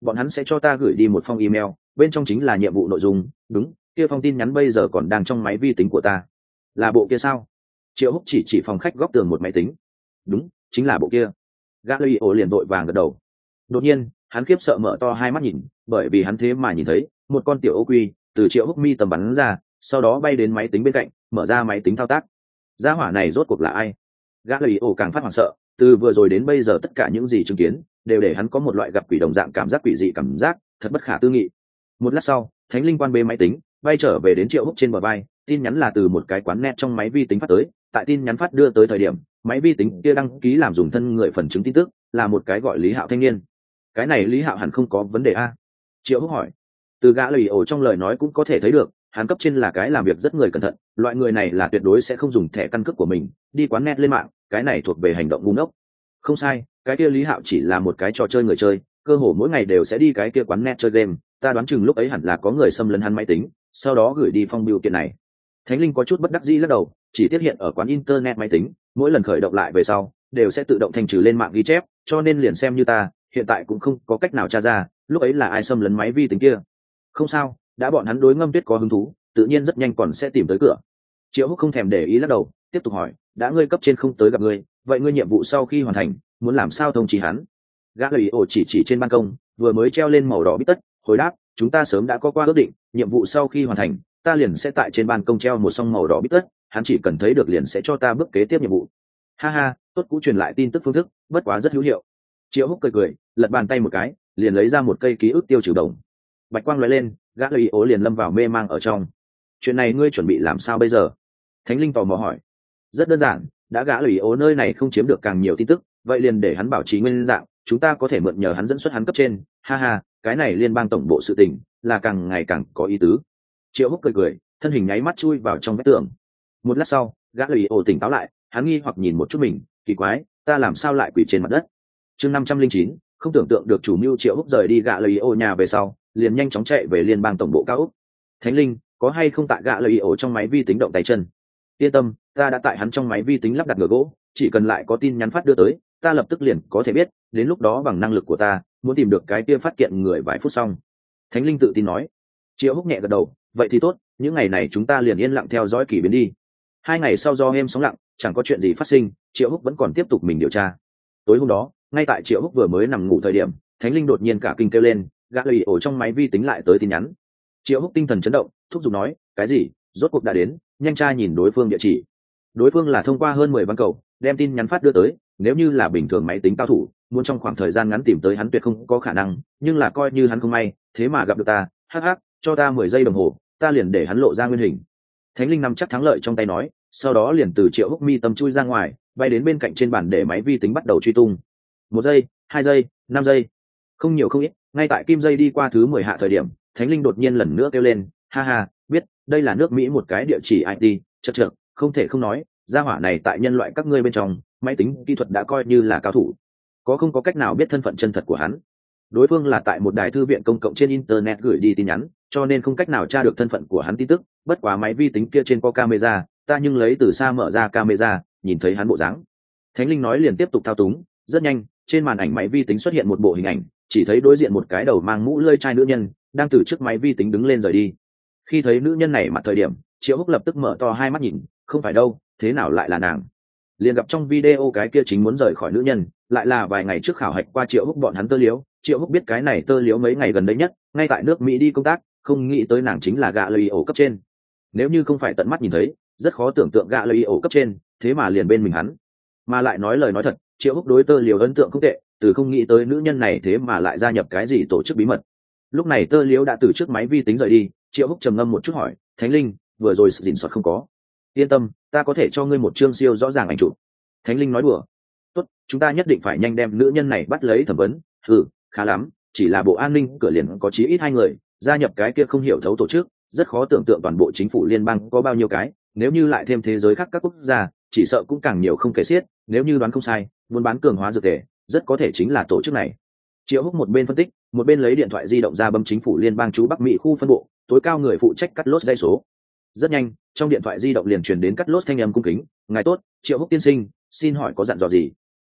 bọn hắn sẽ cho ta gửi đi một phong email, bên trong chính là nhiệm vụ nội dung. Đúng, kia phong tin nhắn bây giờ còn đang trong máy vi tính của ta. Là bộ kia sao? Triệu Húc chỉ phòng khách góc tường một máy tính. Đúng, chính là bộ kia. Gã Lôi ổ liền vội vàng gật đầu. Đột nhiên hắn khiếp sợ mở to hai mắt nhìn, bởi vì hắn thế mà nhìn thấy một con tiểu ô quy từ Triệu Húc mi tầm bắn ra, sau đó bay đến máy tính bên cạnh, mở ra máy tính thao tác. Gia hỏa này rốt cuộc là ai? Gã Lôi ổ càng phát hoảng sợ, từ vừa rồi đến bây giờ tất cả những gì chứng kiến đều để hắn có một loại gặp quỷ đồng dạng cảm giác quỷ dị, cảm giác thật bất khả tư nghị. Một lát sau, Thánh Linh quan bê máy tính, bay trở về đến Triệu Húc trên bờ vai. Tin nhắn là từ một cái quán net trong máy vi tính phát tới. Tại tin nhắn phát đưa tới thời điểm, máy vi tính kia đăng ký làm dùng thân người phần chứng tin tức là một cái gọi Lý Hạo thanh niên. Cái này Lý Hạo hẳn không có vấn đề a? Triệu Húc hỏi. Từ Gã Lôi ổ trong lời nói cũng có thể thấy được, hắn cấp trên là cái làm việc rất người cẩn thận, loại người này là tuyệt đối sẽ không dùng thẻ căn cước của mình đi quán net lên mạng, cái này thuộc về hành động ngu ngốc. Không sai, cái kia Lý Hạo chỉ là một cái trò chơi người chơi, cơ hồ mỗi ngày đều sẽ đi cái kia quán net chơi game. Ta đoán chừng lúc ấy hẳn là có người xâm lấn hắn máy tính, sau đó gửi đi phong bưu kiện này. Thánh Linh có chút bất đắc dĩ lắc đầu, chỉ tiết hiện ở quán internet máy tính, mỗi lần khởi động lại về sau đều sẽ tự động thanh trừ lên mạng ghi chép, cho nên liền xem như ta hiện tại cũng không có cách nào tra ra lúc ấy là ai xâm lấn máy vi tính kia. Không sao, đã bọn hắn đối Ngâm Tuyết có hứng thú, tự nhiên rất nhanh còn sẽ tìm tới cửa. Triệu Húc không thèm để ý lắc đầu, tiếp tục hỏi, đã ngươi cấp trên không tới gặp ngươi, vậy ngươi nhiệm vụ sau khi hoàn thành muốn làm sao thông chỉ hắn? Gã Lôi ổ chỉ trên ban công vừa mới treo lên màu đỏ bít tất, hồi đáp, chúng ta sớm đã có qua ước định, nhiệm vụ sau khi hoàn thành ta liền sẽ tại trên ban công treo một song màu đỏ bít tất, hắn chỉ cần thấy được liền sẽ cho ta bước kế tiếp nhiệm vụ. Ha ha, tốt cũ truyền lại tin tức phương thức, bất quá rất hữu hiệu. Triệu Húc cười, lật bàn tay một cái, liền lấy ra một cây ký ức tiêu trừ đồng. Bạch quang lóe lên, Gã Lôi ổ liền lâm vào mê mang ở trong. Chuyện này ngươi chuẩn bị làm sao bây giờ? Thánh Linh tò mò hỏi. Rất đơn giản, đã Gã Lôi ổ nơi này không chiếm được càng nhiều tin tức, vậy liền để hắn bảo trì nguyên dạng, chúng ta có thể mượn nhờ hắn dẫn xuất hắn cấp trên. Ha ha, cái này liên bang tổng bộ sự tình là càng ngày càng có ý tứ. Triệu Húc cười, thân hình nháy mắt chui vào trong vách tường. Một lát sau, Gã Lôi ổ tỉnh táo lại, hắn nghi hoặc nhìn một chút mình, kỳ quái, ta làm sao lại quỳ trên mặt đất? Chương 509, không tưởng tượng được chủ mưu. Triệu Húc rời đi Gã Lôi ổ nhà về sau, liền nhanh chóng chạy về liên bang tổng bộ cao ốc. Thánh Linh, có hay không tại Gã Lôi ổ trong máy vi tính động tay chân? Yên tâm, ta đã tại hắn trong máy vi tính lắp đặt ngựa gỗ, chỉ cần lại có tin nhắn phát đưa tới, ta lập tức liền có thể biết, đến lúc đó bằng năng lực của ta muốn tìm được cái kia phát kiện người vài phút xong. Thánh Linh tự tin nói. Triệu Húc nhẹ gật đầu, vậy thì tốt, những ngày này chúng ta liền yên lặng theo dõi kỳ biến đi. 2 ngày sau do êm sóng lặng, chẳng có chuyện gì phát sinh, Triệu Húc vẫn còn tiếp tục mình điều tra. Tối hôm đó, ngay tại Triệu Húc vừa mới nằm ngủ thời điểm, Thánh Linh đột nhiên cả kinh kêu lên, Gã Lôi ổ trong máy vi tính lại tới tin nhắn. Triệu Húc tinh thần chấn động, thúc giục nói, cái gì? Rốt cuộc đã đến, nhanh tra nhìn đối phương địa chỉ. Đối phương là thông qua hơn 10 văn cầu đem tin nhắn phát đưa tới, nếu như là bình thường máy tính cao thủ muốn trong khoảng thời gian ngắn tìm tới hắn tuyệt không có khả năng, nhưng là coi như hắn không may thế mà gặp được ta, hắc hắc, cho ta 10 giây đồng hồ, ta liền để hắn lộ ra nguyên hình. Thánh Linh nắm chắc thắng lợi trong tay nói, sau đó liền từ Triệu Húc mi tâm chui ra ngoài, bay đến bên cạnh trên bàn để máy vi tính bắt đầu truy tung. 1 giây, 2 giây, 5 giây, không nhiều không ít, ngay tại kim giây đi qua thứ 10 hạ thời điểm, Thánh Linh đột nhiên lần nữa kêu lên, ha ha, biết, đây là nước Mỹ một cái địa chỉ IT, chậc, không thể không nói, gia hỏa này tại nhân loại các ngươi bên trong, máy tính kỹ thuật đã coi như là cao thủ. Có không có cách nào biết thân phận chân thật của hắn? Đối phương là tại một đài thư viện công cộng trên internet gửi đi tin nhắn, cho nên không cách nào tra được thân phận của hắn tin tức, bất quá máy vi tính kia trên có camera, ta nhưng lấy từ xa mở ra camera, nhìn thấy hắn bộ dáng. Thánh Linh nói liền tiếp tục thao túng, rất nhanh, trên màn ảnh máy vi tính xuất hiện một bộ hình ảnh, chỉ thấy đối diện một cái đầu mang mũ lưỡi chai nữ nhân, đang từ trước máy vi tính đứng lên rời đi. Khi thấy nữ nhân này mặt thời điểm, Triệu Húc lập tức mở to hai mắt nhìn, không phải đâu, thế nào lại là nàng? Liền gặp trong video cái kia chính muốn rời khỏi nữ nhân, lại là vài ngày trước khảo hạch qua Triệu Húc bọn hắn tơ liếu. Triệu Húc biết cái này tơ liếu mấy ngày gần đây nhất, ngay tại nước Mỹ đi công tác, không nghĩ tới nàng chính là Gã Lôi ổ cấp trên. Nếu như không phải tận mắt nhìn thấy, rất khó tưởng tượng Gã Lôi ổ cấp trên, thế mà liền bên mình hắn. Mà lại nói lời nói thật, Triệu Húc đối tơ liếu ấn tượng không tệ, từ không nghĩ tới nữ nhân này thế mà lại gia nhập cái gì tổ chức bí mật. Lúc này tơ liếu đã từ trước máy vi tính rời đi, Triệu Húc trầm ngâm một chút hỏi, Thánh Linh, vừa rồi sự dình soạt không có? Yên tâm, ta có thể cho ngươi một chương siêu rõ ràng ảnh chụp. Thánh Linh nói đùa. Tốt, chúng ta nhất định phải nhanh đem nữ nhân này bắt lấy thẩm vấn. Khá lắm, chỉ là bộ an ninh cửa liền có chí ít 2 người gia nhập cái kia không hiểu thấu tổ chức, rất khó tưởng tượng toàn bộ chính phủ liên bang có bao nhiêu cái, nếu như lại thêm thế giới khác các quốc gia, chỉ sợ cũng càng nhiều không kể xiết. Nếu như đoán không sai, muốn bán cường hóa dược tề, rất có thể chính là tổ chức này. Triệu Húc một bên phân tích, một bên lấy điện thoại di động ra bấm chính phủ liên bang chú Bắc Mỹ khu phân bộ tối cao người phụ trách cắt lốt dây số. Rất nhanh, trong điện thoại di động liền truyền đến cắt lốt thanh âm cung kính, ngài tốt, Triệu Húc tiên sinh, xin hỏi có dặn dò gì?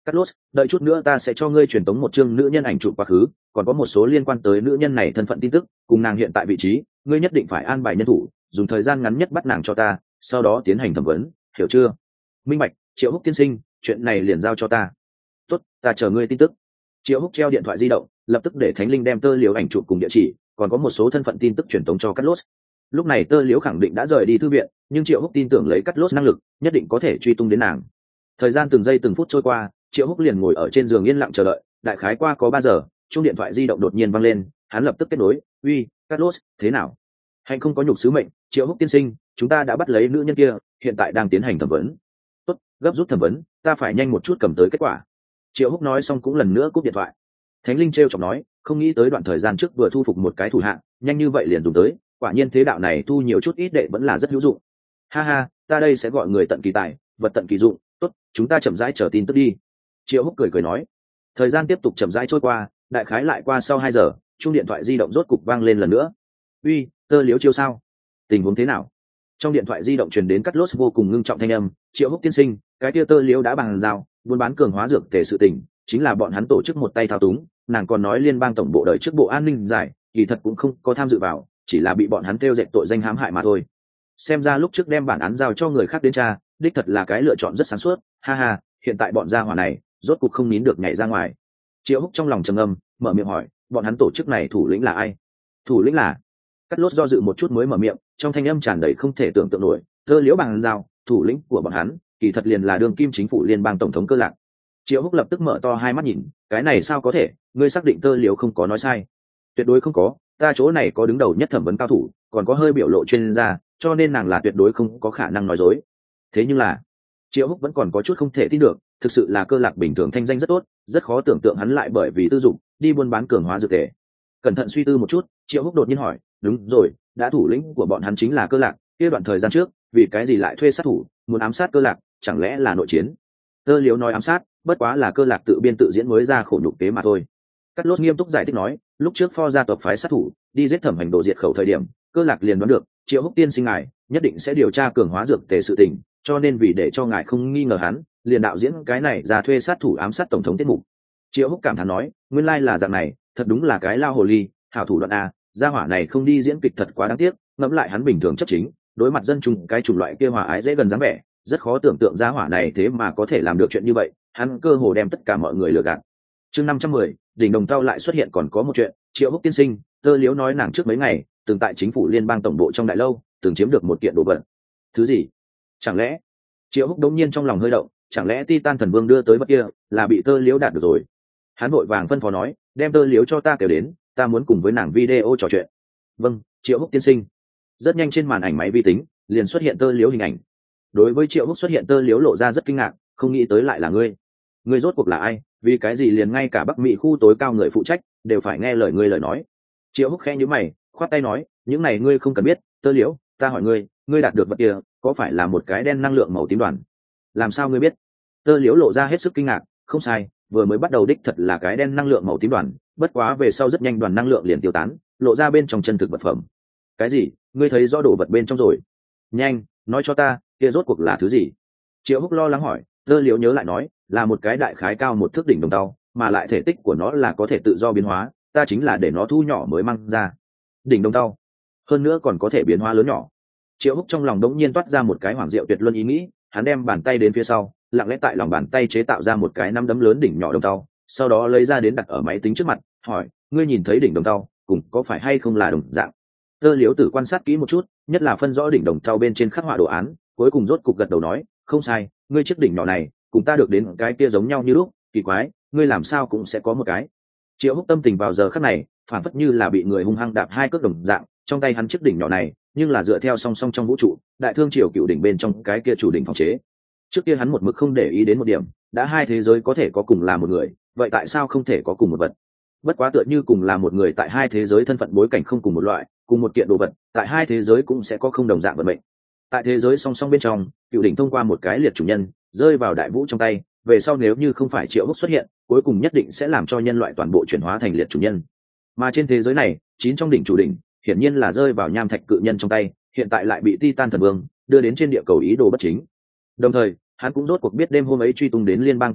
Cắt lốt, đợi chút nữa ta sẽ cho ngươi truyền tống một chương nữ nhân ảnh chụp quá khứ, còn có một số liên quan tới nữ nhân này thân phận tin tức cùng nàng hiện tại vị trí, ngươi nhất định phải an bài nhân thủ, dùng thời gian ngắn nhất bắt nàng cho ta, sau đó tiến hành thẩm vấn, hiểu chưa? Minh bạch. Triệu Húc tiên sinh, chuyện này liền giao cho ta. Tốt, ta chờ ngươi tin tức. Triệu Húc treo điện thoại di động, lập tức để Thánh Linh đem tơ liếu ảnh chụp cùng địa chỉ, còn có một số thân phận tin tức truyền tống cho Cắt Lốt. Lúc này tơ liếu khẳng định đã rời đi thư viện, nhưng Triệu Húc tin tưởng lấy Cắt Lốt năng lực, nhất định có thể truy tung đến nàng. Thời gian từng giây từng phút trôi qua, Triệu Húc liền ngồi ở trên giường yên lặng chờ đợi, đại khái qua có 3 giờ, chuông điện thoại di động đột nhiên vang lên, hắn lập tức kết nối. Uy, Carlos, thế nào? Hành không có nhục sứ mệnh, Triệu Húc tiên sinh, chúng ta đã bắt lấy nữ nhân kia, hiện tại đang tiến hành thẩm vấn. Tốt, gấp rút thẩm vấn, ta phải nhanh một chút cầm tới kết quả. Triệu Húc nói xong cũng lần nữa cúp điện thoại. Thánh Linh trêu chọc nói, không nghĩ tới đoạn thời gian trước vừa thu phục một cái thủ hạng, nhanh như vậy liền dùng tới, quả nhiên thế đạo này thu nhiều chút ít đệ vẫn là rất hữu dụng. Ha ha, ta đây sẽ gọi người tận kỳ tài, vật tận kỳ dụng. Tốt, chúng ta chậm rãi chờ tin tức đi. Triệu Húc cười nói. Thời gian tiếp tục chậm rãi trôi qua, đại khái lại qua sau 2 giờ, chuông điện thoại di động rốt cục vang lên lần nữa. Uy, tơ liếu chiêu sao? Tình huống thế nào? Trong điện thoại di động truyền đến Cắt Lốt vô cùng ngưng trọng thanh âm. Triệu Húc tiên sinh, cái kia tơ liếu đã bàn giao, buôn bán cường hóa dược tề sự tình, chính là bọn hắn tổ chức một tay thao túng. Nàng còn nói liên bang tổng bộ đời trước bộ an ninh giải, kỳ thật cũng không có tham dự vào, chỉ là bị bọn hắn kêu dệt tội danh hãm hại mà thôi. Xem ra lúc trước đem bản án giao cho người khác đến tra, đích thật là cái lựa chọn rất sáng suốt. Ha ha, hiện tại bọn gia hỏa này rốt cục không nín được nhảy ra ngoài. Triệu Húc trong lòng trầm ngâm, mở miệng hỏi, bọn hắn tổ chức này thủ lĩnh là ai? Thủ lĩnh là? Cắt Lốt do dự một chút mới mở miệng, trong thanh âm tràn đầy không thể tưởng tượng nổi. Tơ liễu bằng giao, thủ lĩnh của bọn hắn kỳ thật liền là đương kim chính phủ liên bang tổng thống Cơ Lạc. Triệu Húc lập tức mở to hai mắt nhìn, cái này sao có thể? Ngươi xác định tơ liễu không có nói sai? Tuyệt đối không có, ta chỗ này có đứng đầu nhất thẩm vấn cao thủ, còn có hơi biểu lộ chuyên gia, cho nên nàng là tuyệt đối không có khả năng nói dối. Thế nhưng là, Triệu Húc vẫn còn có chút không thể tin được, thực sự là Cơ Lạc bình thường thanh danh rất tốt, rất khó tưởng tượng hắn lại bởi vì tư dụng đi buôn bán cường hóa dược tề. Cẩn thận suy tư một chút, Triệu Húc đột nhiên hỏi, đúng rồi, đã thủ lĩnh của bọn hắn chính là Cơ Lạc, kia đoạn thời gian trước vì cái gì lại thuê sát thủ muốn ám sát Cơ Lạc, chẳng lẽ là nội chiến? Tơ liếu nói ám sát, bất quá là Cơ Lạc tự biên tự diễn mới ra khổ nhục kế mà thôi. Cắt Lốt nghiêm túc giải thích nói, lúc trước Pho gia tộc phái sát thủ đi giết Thẩm Hành Đồ diệt khẩu thời điểm, Cơ Lạc liền đoán được Triệu Húc tiên sinh ngài nhất định sẽ điều tra cường hóa dược tề sự tình, cho nên vì để cho ngài không nghi ngờ hắn, liền đạo diễn cái này ra thuê sát thủ ám sát tổng thống tiết mục. Triệu Húc cảm thán nói, nguyên lai là dạng này, thật đúng là cái lao hồ ly, hảo thủ đoạn a, gia hỏa này không đi diễn kịch thật quá đáng tiếc, ngẫm lại hắn bình thường chấp chính, đối mặt dân chúng cái chủng loại kia hòa ái dễ gần dáng vẻ, rất khó tưởng tượng gia hỏa này thế mà có thể làm được chuyện như vậy, hắn cơ hồ đem tất cả mọi người lừa gạt. Chương 510, đỉnh đồng tao lại xuất hiện còn có một chuyện, Triệu Húc tiên sinh, Tơ liếu nói nàng trước mấy ngày từng tại chính phủ liên bang tổng bộ trong đại lâu từng chiếm được một kiện đồ vật. Thứ gì? Chẳng lẽ? Triệu Húc đống nhiên trong lòng hơi động, chẳng lẽ Titan thần vương đưa tới vật kia là bị Tơ liếu đạt được rồi? Hắn vội vàng phân phó nói, đem Tơ liếu cho ta kêu đến, ta muốn cùng với nàng video trò chuyện. Vâng, Triệu Húc tiên sinh. Rất nhanh trên màn ảnh máy vi tính liền xuất hiện Tơ liếu hình ảnh. Đối với Triệu Húc xuất hiện, Tơ liếu lộ ra rất kinh ngạc, không nghĩ tới lại là ngươi. Ngươi rốt cuộc là ai? Vì cái gì liền ngay cả Bắc Mỹ khu tối cao người phụ trách đều phải nghe lời ngươi lời nói? Triệu Húc khẽ nhíu mày, khoát tay nói, những này ngươi không cần biết. Tơ liếu, ta hỏi ngươi, ngươi đạt được vật kia có phải là một cái đen năng lượng màu tím đoàn? Làm sao ngươi biết? Tơ liếu lộ ra hết sức kinh ngạc, không sai, vừa mới bắt đầu đích thật là cái đen năng lượng màu tím đoàn, bất quá về sau rất nhanh đoàn năng lượng liền tiêu tán, lộ ra bên trong chân thực vật phẩm. Cái gì? Ngươi thấy rõ đồ vật bên trong rồi? Nhanh nói cho ta, kia rốt cuộc là thứ gì? Triệu Húc lo lắng hỏi. Tơ liếu nhớ lại nói, là một cái đại khái cao một thước đỉnh đồng tàu, mà lại thể tích của nó là có thể tự do biến hóa, ta chính là để nó thu nhỏ mới mang ra. Đỉnh đồng tàu, hơn nữa còn có thể biến hóa lớn nhỏ. Triệu Húc trong lòng đống nhiên toát ra một cái hoàng diệu tuyệt luân ý nghĩ, hắn đem bàn tay đến phía sau, lặng lẽ tại lòng bàn tay chế tạo ra một cái nắm đấm lớn đỉnh nhỏ đồng tàu, sau đó lấy ra đến đặt ở máy tính trước mặt, hỏi, ngươi nhìn thấy đỉnh đồng tàu cùng có phải hay không là đồng dạng? Tơ liếu tử quan sát kỹ một chút, nhất là phân rõ đỉnh đồng tàu bên trên khắc họa đồ án, cuối cùng rốt cục gật đầu nói, không sai, ngươi chiếc đỉnh nhỏ này cùng ta được đến cái kia giống nhau như lúc, kỳ quái, ngươi làm sao cũng sẽ có một cái. Triệu Húc tâm tình vào giờ khắc này phản phất như là bị người hung hăng đạp hai cước đồng dạng, trong tay hắn chiếc đỉnh nhỏ này nhưng là dựa theo song song trong vũ trụ đại thương triều cựu đỉnh bên trong cái kia chủ đỉnh phòng chế. Trước kia hắn một mực không để ý đến một điểm, đã hai thế giới có thể có cùng là một người, vậy tại sao không thể có cùng một vật? Bất quá tựa như cùng là một người tại hai thế giới thân phận bối cảnh không cùng một loại, cùng một kiện đồ vật tại hai thế giới cũng sẽ có không đồng dạng vận mệnh. Tại thế giới song song bên trong, cựu đỉnh thông qua một cái liệt chủ nhân rơi vào đại vũ trong tay, về sau nếu như không phải Triệu Húc xuất hiện, cuối cùng nhất định sẽ làm cho nhân loại toàn bộ chuyển hóa thành liệt chủ nhân. Mà trên thế giới này, 9 trong đỉnh chủ đỉnh hiển nhiên là rơi vào nham thạch cự nhân trong tay, hiện tại lại bị Titan thần vương đưa đến trên địa cầu ý đồ bất chính. Đồng thời hắn cũng rốt cuộc biết đêm hôm ấy truy tung đến liên bang tổng bộ,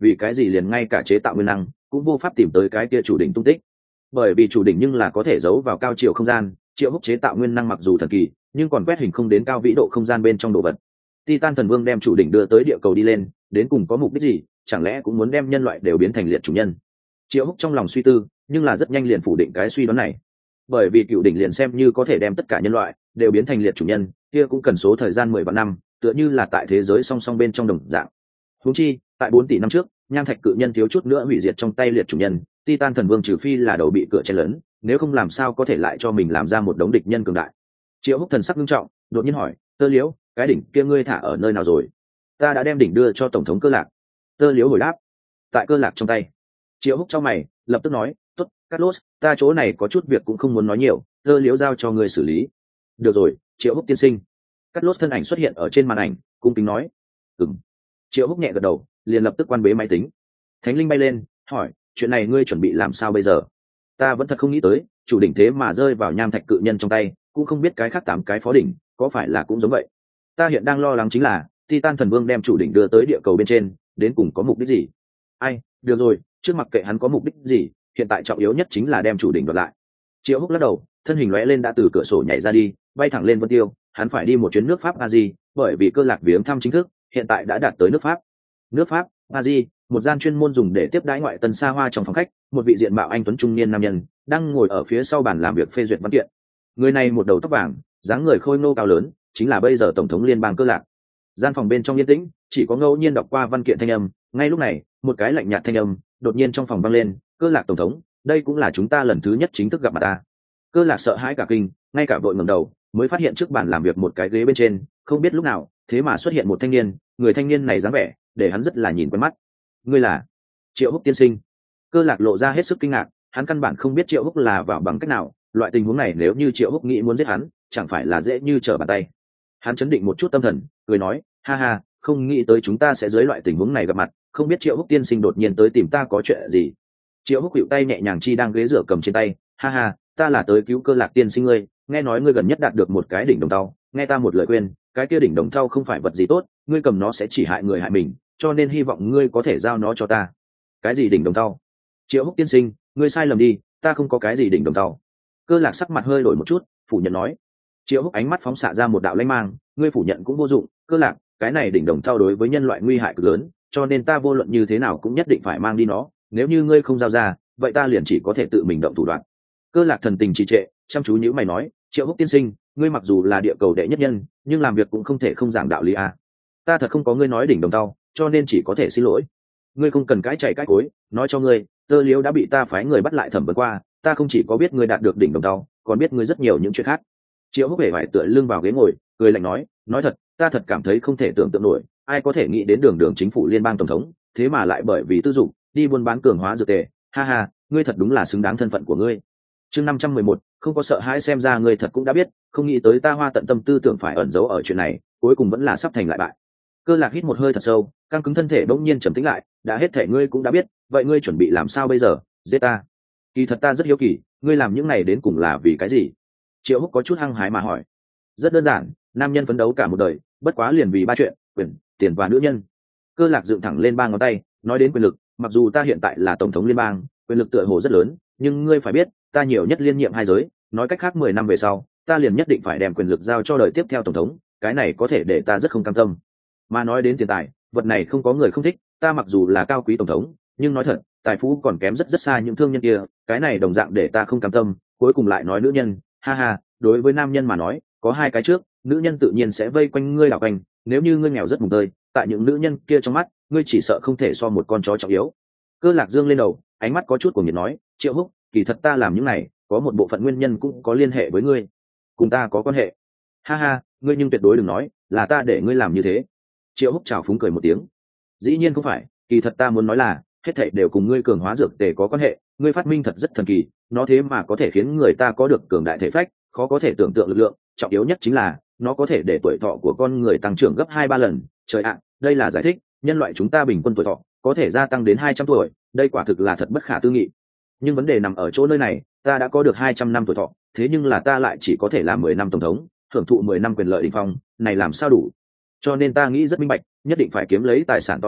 vì cái gì liền ngay cả chế tạo nguyên năng cũng vô pháp tìm tới cái kia chủ đỉnh tung tích. Bởi vì chủ đỉnh nhưng là có thể giấu vào cao chiều không gian, Triệu Húc chế tạo nguyên năng mặc dù thần kỳ nhưng còn quét hình không đến cao vĩ độ không gian bên trong đồ vật. Titan thần vương đem chủ đỉnh đưa tới địa cầu đi lên, đến cùng có mục đích gì? Chẳng lẽ cũng muốn đem nhân loại đều biến thành liệt chủ nhân? Triệu Húc trong lòng suy tư, nhưng là rất nhanh liền phủ định cái suy đoán này. Bởi vì cựu đỉnh liền xem như có thể đem tất cả nhân loại đều biến thành liệt chủ nhân, kia cũng cần số thời gian 10 vạn năm, tựa như là tại thế giới song song bên trong đồng dạng. Huống chi, tại 4 tỷ năm trước, nham thạch cự nhân thiếu chút nữa hủy diệt trong tay liệt chủ nhân, Titan thần vương trừ phi là đầu bị cửa chen lớn, nếu không làm sao có thể lại cho mình làm ra một đống địch nhân cường đại. Triệu Húc thần sắc nghiêm trọng, đột nhiên hỏi, Tơ Liễu, cái đỉnh kia ngươi thả ở nơi nào rồi? Ta đã đem đỉnh đưa cho tổng thống Cơ Lạc. Tơ Liễu hồi đáp, tại Cơ Lạc trong tay. Triệu Húc trong mày lập tức nói, tốt, Carlos, ta chỗ này có chút việc cũng không muốn nói nhiều, Tơ Liễu giao cho ngươi xử lý. Được rồi, Triệu Húc tiên sinh. Carlos thân ảnh xuất hiện ở trên màn ảnh, cung kính nói, ừm. Triệu Húc nhẹ gật đầu, liền lập tức quan bế máy tính. Thánh linh bay lên, hỏi, chuyện này ngươi chuẩn bị làm sao bây giờ? Ta vẫn thật không nghĩ tới, chủ đỉnh thế mà rơi vào nham thạch cự nhân trong tay, cũng không biết cái khác 8 cái phó đỉnh có phải là cũng giống vậy. Ta hiện đang lo lắng chính là Titan thần vương đem chủ đỉnh đưa tới địa cầu bên trên, đến cùng có mục đích gì? Ai, được rồi, trước mặc kệ hắn có mục đích gì, hiện tại trọng yếu nhất chính là đem chủ đỉnh đoạt lại. Triệu Húc lắc đầu, thân hình lóe lên đã từ cửa sổ nhảy ra đi, bay thẳng lên Vân Tiêu. Hắn phải đi một chuyến nước Pháp Aji, bởi vì Cơ Lạc viếng thăm chính thức, hiện tại đã đạt tới nước Pháp. Nước Pháp Aji, một gian chuyên môn dùng để tiếp đãi ngoại tần xa hoa trong phòng khách, một vị diện mạo anh tuấn trung niên nam nhân đang ngồi ở phía sau bàn làm việc phê duyệt văn kiện. Người này một đầu tóc vàng, dáng người khôi ngô cao lớn, chính là bây giờ tổng thống liên bang Cơ Lạc. Gian phòng bên trong yên tĩnh, chỉ có ngẫu nhiên đọc qua văn kiện thanh âm. Ngay lúc này, một cái lạnh nhạt thanh âm đột nhiên trong phòng vang lên, Cơ Lạc tổng thống, đây cũng là chúng ta lần thứ nhất chính thức gặp mặt ta. Cơ Lạc sợ hãi cả kinh, ngay cả vội ngẩng đầu, mới phát hiện trước bàn làm việc một cái ghế bên trên, không biết lúc nào, thế mà xuất hiện một thanh niên, người thanh niên này dáng vẻ, để hắn rất là nhìn quen mắt. Ngươi là Triệu Húc tiên sinh? Cơ Lạc lộ ra hết sức kinh ngạc, hắn căn bản không biết Triệu Húc là vào bằng cách nào, loại tình huống này nếu như Triệu Húc nghĩ muốn giết hắn, chẳng phải là dễ như trở bàn tay. Hắn chấn định một chút tâm thần, cười nói, ha ha, không nghĩ tới chúng ta sẽ dưới loại tình huống này gặp mặt, không biết Triệu Húc tiên sinh đột nhiên tới tìm ta có chuyện gì? Triệu Húc hữu tay nhẹ nhàng chi đang ghế rửa cầm trên tay, ha ha, ta là tới cứu Cơ Lạc tiên sinh ngươi, nghe nói ngươi gần nhất đạt được một cái đỉnh đồng tàu, nghe ta một lời khuyên, cái kia đỉnh đồng tàu không phải vật gì tốt, ngươi cầm nó sẽ chỉ hại người hại mình, cho nên hy vọng ngươi có thể giao nó cho ta. Cái gì đỉnh đồng tàu? Triệu Húc tiên sinh, ngươi sai lầm đi, ta không có cái gì đỉnh đồng tàu. Cơ Lạc sắc mặt hơi đổi một chút, phủ nhận nói. Triệu Húc ánh mắt phóng xạ ra một đạo lãnh mang, ngươi phủ nhận cũng vô dụng, Cơ Lạc, cái này đỉnh đồng tàu đối với nhân loại nguy hại cực lớn, cho nên ta vô luận như thế nào cũng nhất định phải mang đi nó, nếu như ngươi không giao ra, vậy ta liền chỉ có thể tự mình động thủ đoạn. Cơ Lạc thần tình trì trệ, chăm chú nhíu mày nói, Triệu Húc tiên sinh, ngươi mặc dù là địa cầu đệ nhất nhân, nhưng làm việc cũng không thể không giảng đạo lý à. Ta thật không có ngươi nói đỉnh đồng tàu, cho nên chỉ có thể xin lỗi. Ngươi không cần cãi chạy cãi cối, nói cho ngươi, Tơ Liễu đã bị ta phái người bắt lại thẩm vấn qua, ta không chỉ có biết ngươi đạt được đỉnh đồng tàu, còn biết ngươi rất nhiều những chuyện khác. Triệu Húc vẻ vải tựa lưng vào ghế ngồi, cười lạnh nói thật, ta thật cảm thấy không thể tưởng tượng nổi, ai có thể nghĩ đến đường chính phủ liên bang tổng thống, thế mà lại bởi vì tư dụng đi buôn bán cường hóa dược tề, ha ha, ngươi thật đúng là xứng đáng thân phận của ngươi. Chương 511, không có sợ hãi, xem ra ngươi thật cũng đã biết, không nghĩ tới ta hoa tận tâm tư tưởng phải ẩn giấu ở chuyện này, cuối cùng vẫn là sắp thành lại bại. Cơ Lạc hít một hơi thật sâu, căng cứng thân thể bỗng nhiên trầm tĩnh lại, đã hết thể ngươi cũng đã biết, vậy ngươi chuẩn bị làm sao bây giờ? Giết ta? Kỳ thật ta rất hiếu kỳ, ngươi làm những này đến cùng là vì cái gì? Triệu Húc có chút hăng hái mà hỏi. Rất đơn giản, nam nhân phấn đấu cả một đời, bất quá liền vì 3 chuyện: quyền, tiền và nữ nhân. Cơ Lạc dựng thẳng lên 3 ngón tay, nói đến quyền lực, mặc dù ta hiện tại là tổng thống liên bang, quyền lực tựa hồ rất lớn, nhưng ngươi phải biết, ta nhiều nhất liên nhiệm 2 giới, nói cách khác 10 năm về sau, ta liền nhất định phải đem quyền lực giao cho đời tiếp theo tổng thống, cái này có thể để ta rất không cam tâm. Mà nói đến tiền tài, vật này không có người không thích, ta mặc dù là cao quý tổng thống, nhưng nói thật, tài phú còn kém rất xa những thương nhân kia, cái này đồng dạng để ta không cam tâm. Cuối cùng lại nói nữ nhân, ha ha, đối với nam nhân mà nói, có 2 cái trước, nữ nhân tự nhiên sẽ vây quanh ngươi đảo quanh, nếu như ngươi nghèo rất mùng tơi, tại những nữ nhân kia trong mắt, ngươi chỉ sợ không thể so một con chó trọng yếu. Cơ Lạc dương lên đầu, ánh mắt có chút cuồng nhiệt nói, Triệu Húc, kỳ thật ta làm những này, có một bộ phận nguyên nhân cũng có liên hệ với ngươi, cùng ta có quan hệ. Ha ha, ngươi nhưng tuyệt đối đừng nói là ta để ngươi làm như thế. Triệu Húc chào phúng cười một tiếng. Dĩ nhiên không phải, kỳ thật ta muốn nói là hết thảy đều cùng ngươi cường hóa dược tề có quan hệ, ngươi phát minh thật rất thần kỳ, nó thế mà có thể khiến người ta có được cường đại thể phách, khó có thể tưởng tượng lực lượng, trọng yếu nhất chính là nó có thể để tuổi thọ của con người tăng trưởng gấp 2-3 lần. Trời ạ, đây là giải thích, nhân loại chúng ta bình quân tuổi thọ có thể gia tăng đến 200 tuổi, đây quả thực là thật bất khả tư nghị. Nhưng vấn đề nằm ở chỗ nơi này, ta đã có được 200 năm tuổi thọ, thế nhưng là ta lại chỉ có thể làm 10 năm tổng thống, hưởng thụ 10 năm quyền lợi đỉnh phong, này làm sao đủ? Cho nên ta nghĩ rất minh bạch, nhất định phải kiếm lấy tài sản to lớn,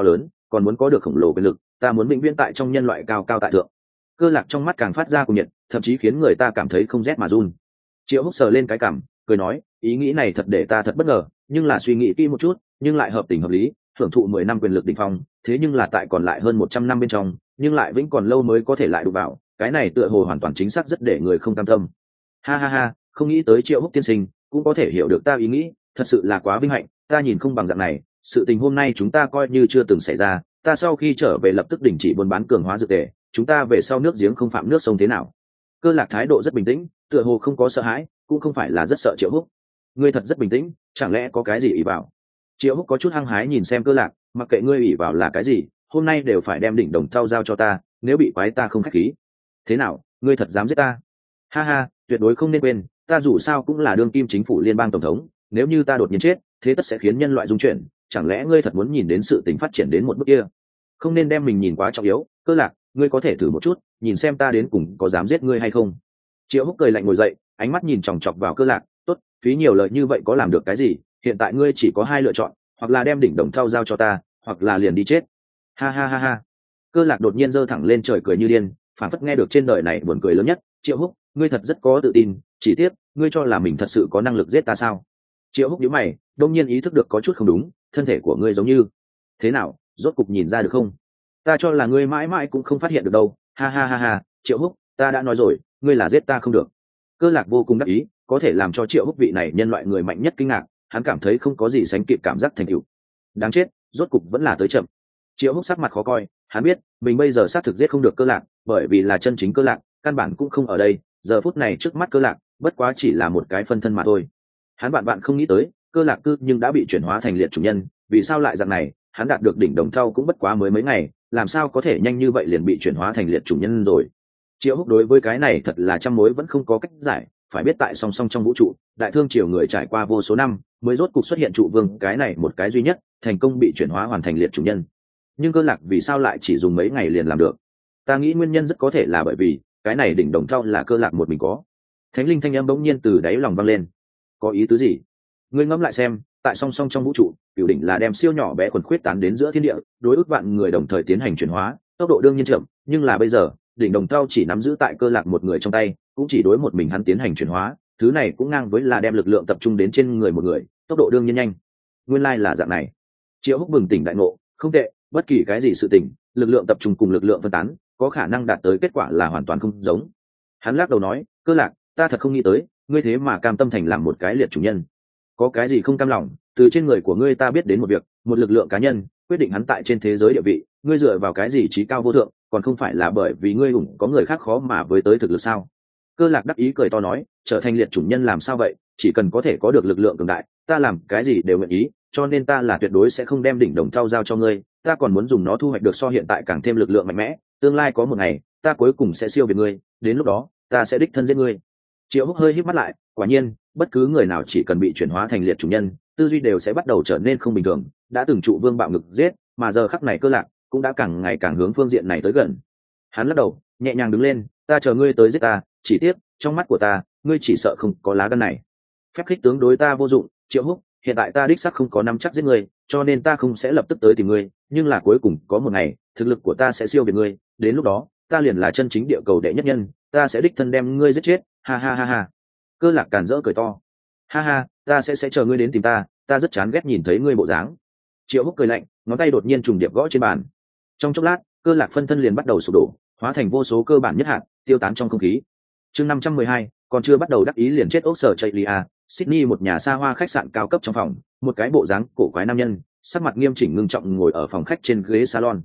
còn muốn có được khổng lồ quyền lực, ta muốn vĩnh viễn tại trong nhân loại cao cao tại thượng. Cơ Lạc trong mắt càng phát ra cuồng nhiệt, thậm chí khiến người ta cảm thấy không rét mà run. Triệu Húc sờ lên cái cằm, cười nói, ý nghĩ này thật để ta thật bất ngờ, nhưng là suy nghĩ kỹ một chút, nhưng lại hợp tình hợp lý, hưởng thụ 10 năm quyền lực đỉnh phong, thế nhưng là tại còn lại hơn 100 năm bên trong, nhưng lại vĩnh còn lâu mới có thể lại đụng vào, cái này tựa hồ hoàn toàn chính xác rất để người không cam tâm. Ha ha ha, không nghĩ tới Triệu Húc tiên sinh cũng có thể hiểu được ta ý nghĩ, thật sự là quá vinh hạnh, ta nhìn không bằng dạng này, sự tình hôm nay chúng ta coi như chưa từng xảy ra, ta sau khi trở về lập tức đình chỉ buôn bán cường hóa dược tề, chúng ta về sau nước giếng không phạm nước sông thế nào. Cơ Lạc thái độ rất bình tĩnh, tựa hồ không có sợ hãi, cũng không phải là rất sợ Triệu Húc. Ngươi thật rất bình tĩnh, chẳng lẽ có cái gì ỷ vào? Triệu Húc có chút hăng hái nhìn xem Cơ Lạc, mặc kệ ngươi ỷ vào là cái gì, hôm nay đều phải đem đỉnh đồng thau giao cho ta, nếu bị quái ta không khách khí. Thế nào, ngươi thật dám giết ta? Ha ha, tuyệt đối không nên quên, ta dù sao cũng là đương kim chính phủ liên bang tổng thống, nếu như ta đột nhiên chết, thế tất sẽ khiến nhân loại rung chuyển, chẳng lẽ ngươi thật muốn nhìn đến sự tình phát triển đến một bước kia? Không nên đem mình nhìn quá trọng yếu, Cơ Lạc, ngươi có thể thử một chút, nhìn xem ta đến cùng có dám giết ngươi hay không. Triệu Húc cười lạnh ngồi dậy, ánh mắt nhìn chòng chọc vào Cơ Lạc, tốt, phí nhiều lời như vậy có làm được cái gì, hiện tại ngươi chỉ có hai lựa chọn, hoặc là đem đỉnh đồng thau giao cho ta, hoặc là liền đi chết. Ha ha ha ha. Cơ Lạc đột nhiên giơ thẳng lên trời cười như điên, phản phất nghe được trên đời này buồn cười lớn nhất. Triệu Húc, ngươi thật rất có tự tin, chỉ tiếc ngươi cho là mình thật sự có năng lực giết ta sao? Triệu Húc nhíu mày, đột nhiên ý thức được có chút không đúng, thân thể của ngươi giống như thế nào, rốt cục nhìn ra được không? Ta cho là ngươi mãi mãi cũng không phát hiện được đâu. Ha ha ha ha, Triệu Húc, ta đã nói rồi, ngươi là giết ta không được. Cơ Lạc vô cùng đắc ý, có thể làm cho Triệu Húc vị này nhân loại người mạnh nhất kinh ngạc, hắn cảm thấy không có gì sánh kịp cảm giác thành tựu. Đáng chết, rốt cục vẫn là tới chậm. Triệu Húc sắc mặt khó coi, hắn biết mình bây giờ xác thực giết không được Cơ Lạc, bởi vì là chân chính Cơ Lạc căn bản cũng không ở đây, giờ phút này trước mắt Cơ Lạc bất quá chỉ là một cái phân thân mà thôi. Hắn bạn không nghĩ tới, Cơ Lạc cư nhưng đã bị chuyển hóa thành liệt chủng nhân, vì sao lại dạng này? Hắn đạt được đỉnh đồng thau cũng bất quá mới mấy ngày, làm sao có thể nhanh như vậy liền bị chuyển hóa thành liệt chủng nhân rồi? Triệu Húc đối với cái này thật là trăm mối vẫn không có cách giải, phải biết tại song song trong vũ trụ, đại thương triều người trải qua vô số năm, mới rốt cục xuất hiện trụ vương cái này một cái duy nhất, thành công bị chuyển hóa hoàn thành liệt chủng nhân. Nhưng Cơ Lạc vì sao lại chỉ dùng mấy ngày liền làm được? Ta nghĩ nguyên nhân rất có thể là bởi vì cái này đỉnh đồng thau là Cơ Lạc một mình có. Thánh linh thanh âm bỗng nhiên từ đáy lòng vang lên. Có ý tứ gì? Ngươi ngẫm lại xem, tại song song trong vũ trụ, cửu đỉnh là đem siêu nhỏ bé quần khuyết tán đến giữa thiên địa, đối ức vạn người đồng thời tiến hành chuyển hóa, tốc độ đương nhiên chậm, nhưng là bây giờ, đỉnh đồng thau chỉ nắm giữ tại Cơ Lạc một người trong tay, cũng chỉ đối một mình hắn tiến hành chuyển hóa, thứ này cũng ngang với là đem lực lượng tập trung đến trên người một người, tốc độ đương nhiên nhanh. Nguyên lai là dạng này. Triệu Húc bừng tỉnh đại ngộ, không tệ, bất kỳ cái gì sự tình, lực lượng tập trung cùng lực lượng phân tán, có khả năng đạt tới kết quả là hoàn toàn không giống. Hắn lắc đầu nói, Cơ Lạc, ta thật không nghĩ tới, ngươi thế mà cam tâm thành làm một cái liệt chủ nhân. Có cái gì không cam lòng? Từ trên người của ngươi ta biết đến một việc, một lực lượng cá nhân quyết định hắn tại trên thế giới địa vị, ngươi dựa vào cái gì trí cao vô thượng, còn không phải là bởi vì ngươi ủng có người khác khó mà với tới thực lực sao? Cơ Lạc đắc ý cười to nói, trở thành liệt chủng nhân làm sao vậy, chỉ cần có thể có được lực lượng cường đại, ta làm cái gì đều nguyện ý, cho nên ta là tuyệt đối sẽ không đem đỉnh đồng thau giao cho ngươi, ta còn muốn dùng nó thu hoạch được so hiện tại càng thêm lực lượng mạnh mẽ, tương lai có một ngày ta cuối cùng sẽ siêu việt ngươi, đến lúc đó ta sẽ đích thân giết ngươi. Triệu Húc hơi híp mắt lại, quả nhiên, bất cứ người nào chỉ cần bị chuyển hóa thành liệt chủng nhân, tư duy đều sẽ bắt đầu trở nên không bình thường, đã từng trụ vương bạo ngực giết, mà giờ khắc này Cơ Lạc cũng đã càng ngày càng hướng phương diện này tới gần. Hắn lắc đầu, nhẹ nhàng đứng lên, ta chờ ngươi tới giết ta, chỉ tiếc, trong mắt của ta, ngươi chỉ sợ không có lá gan này. Phép khích tướng đối ta vô dụng, Triệu Húc, hiện tại ta đích xác không có nắm chắc giết ngươi, cho nên ta không sẽ lập tức tới tìm ngươi, nhưng là cuối cùng có một ngày, thực lực của ta sẽ siêu việt ngươi, đến lúc đó, ta liền là chân chính địa cầu đệ nhất nhân, ta sẽ đích thân đem ngươi giết chết. Ha ha ha ha. Cơ Lạc càn rỡ cười to. Ha ha, ta sẽ chờ ngươi đến tìm ta rất chán ghét nhìn thấy ngươi bộ dáng. Triệu Húc cười lạnh, ngón tay đột nhiên trùng điệp gõ trên bàn. Trong chốc lát, Cơ Lạc phân thân liền bắt đầu sụp đổ, hóa thành vô số cơ bản nhất hạt, tiêu tán trong không khí. Chương 512, còn chưa bắt đầu đắc ý liền chết ốc sở chạy lia, Sydney một nhà xa hoa khách sạn cao cấp trong phòng, một cái bộ dáng cổ quái nam nhân, sắc mặt nghiêm chỉnh ngưng trọng ngồi ở phòng khách trên ghế salon.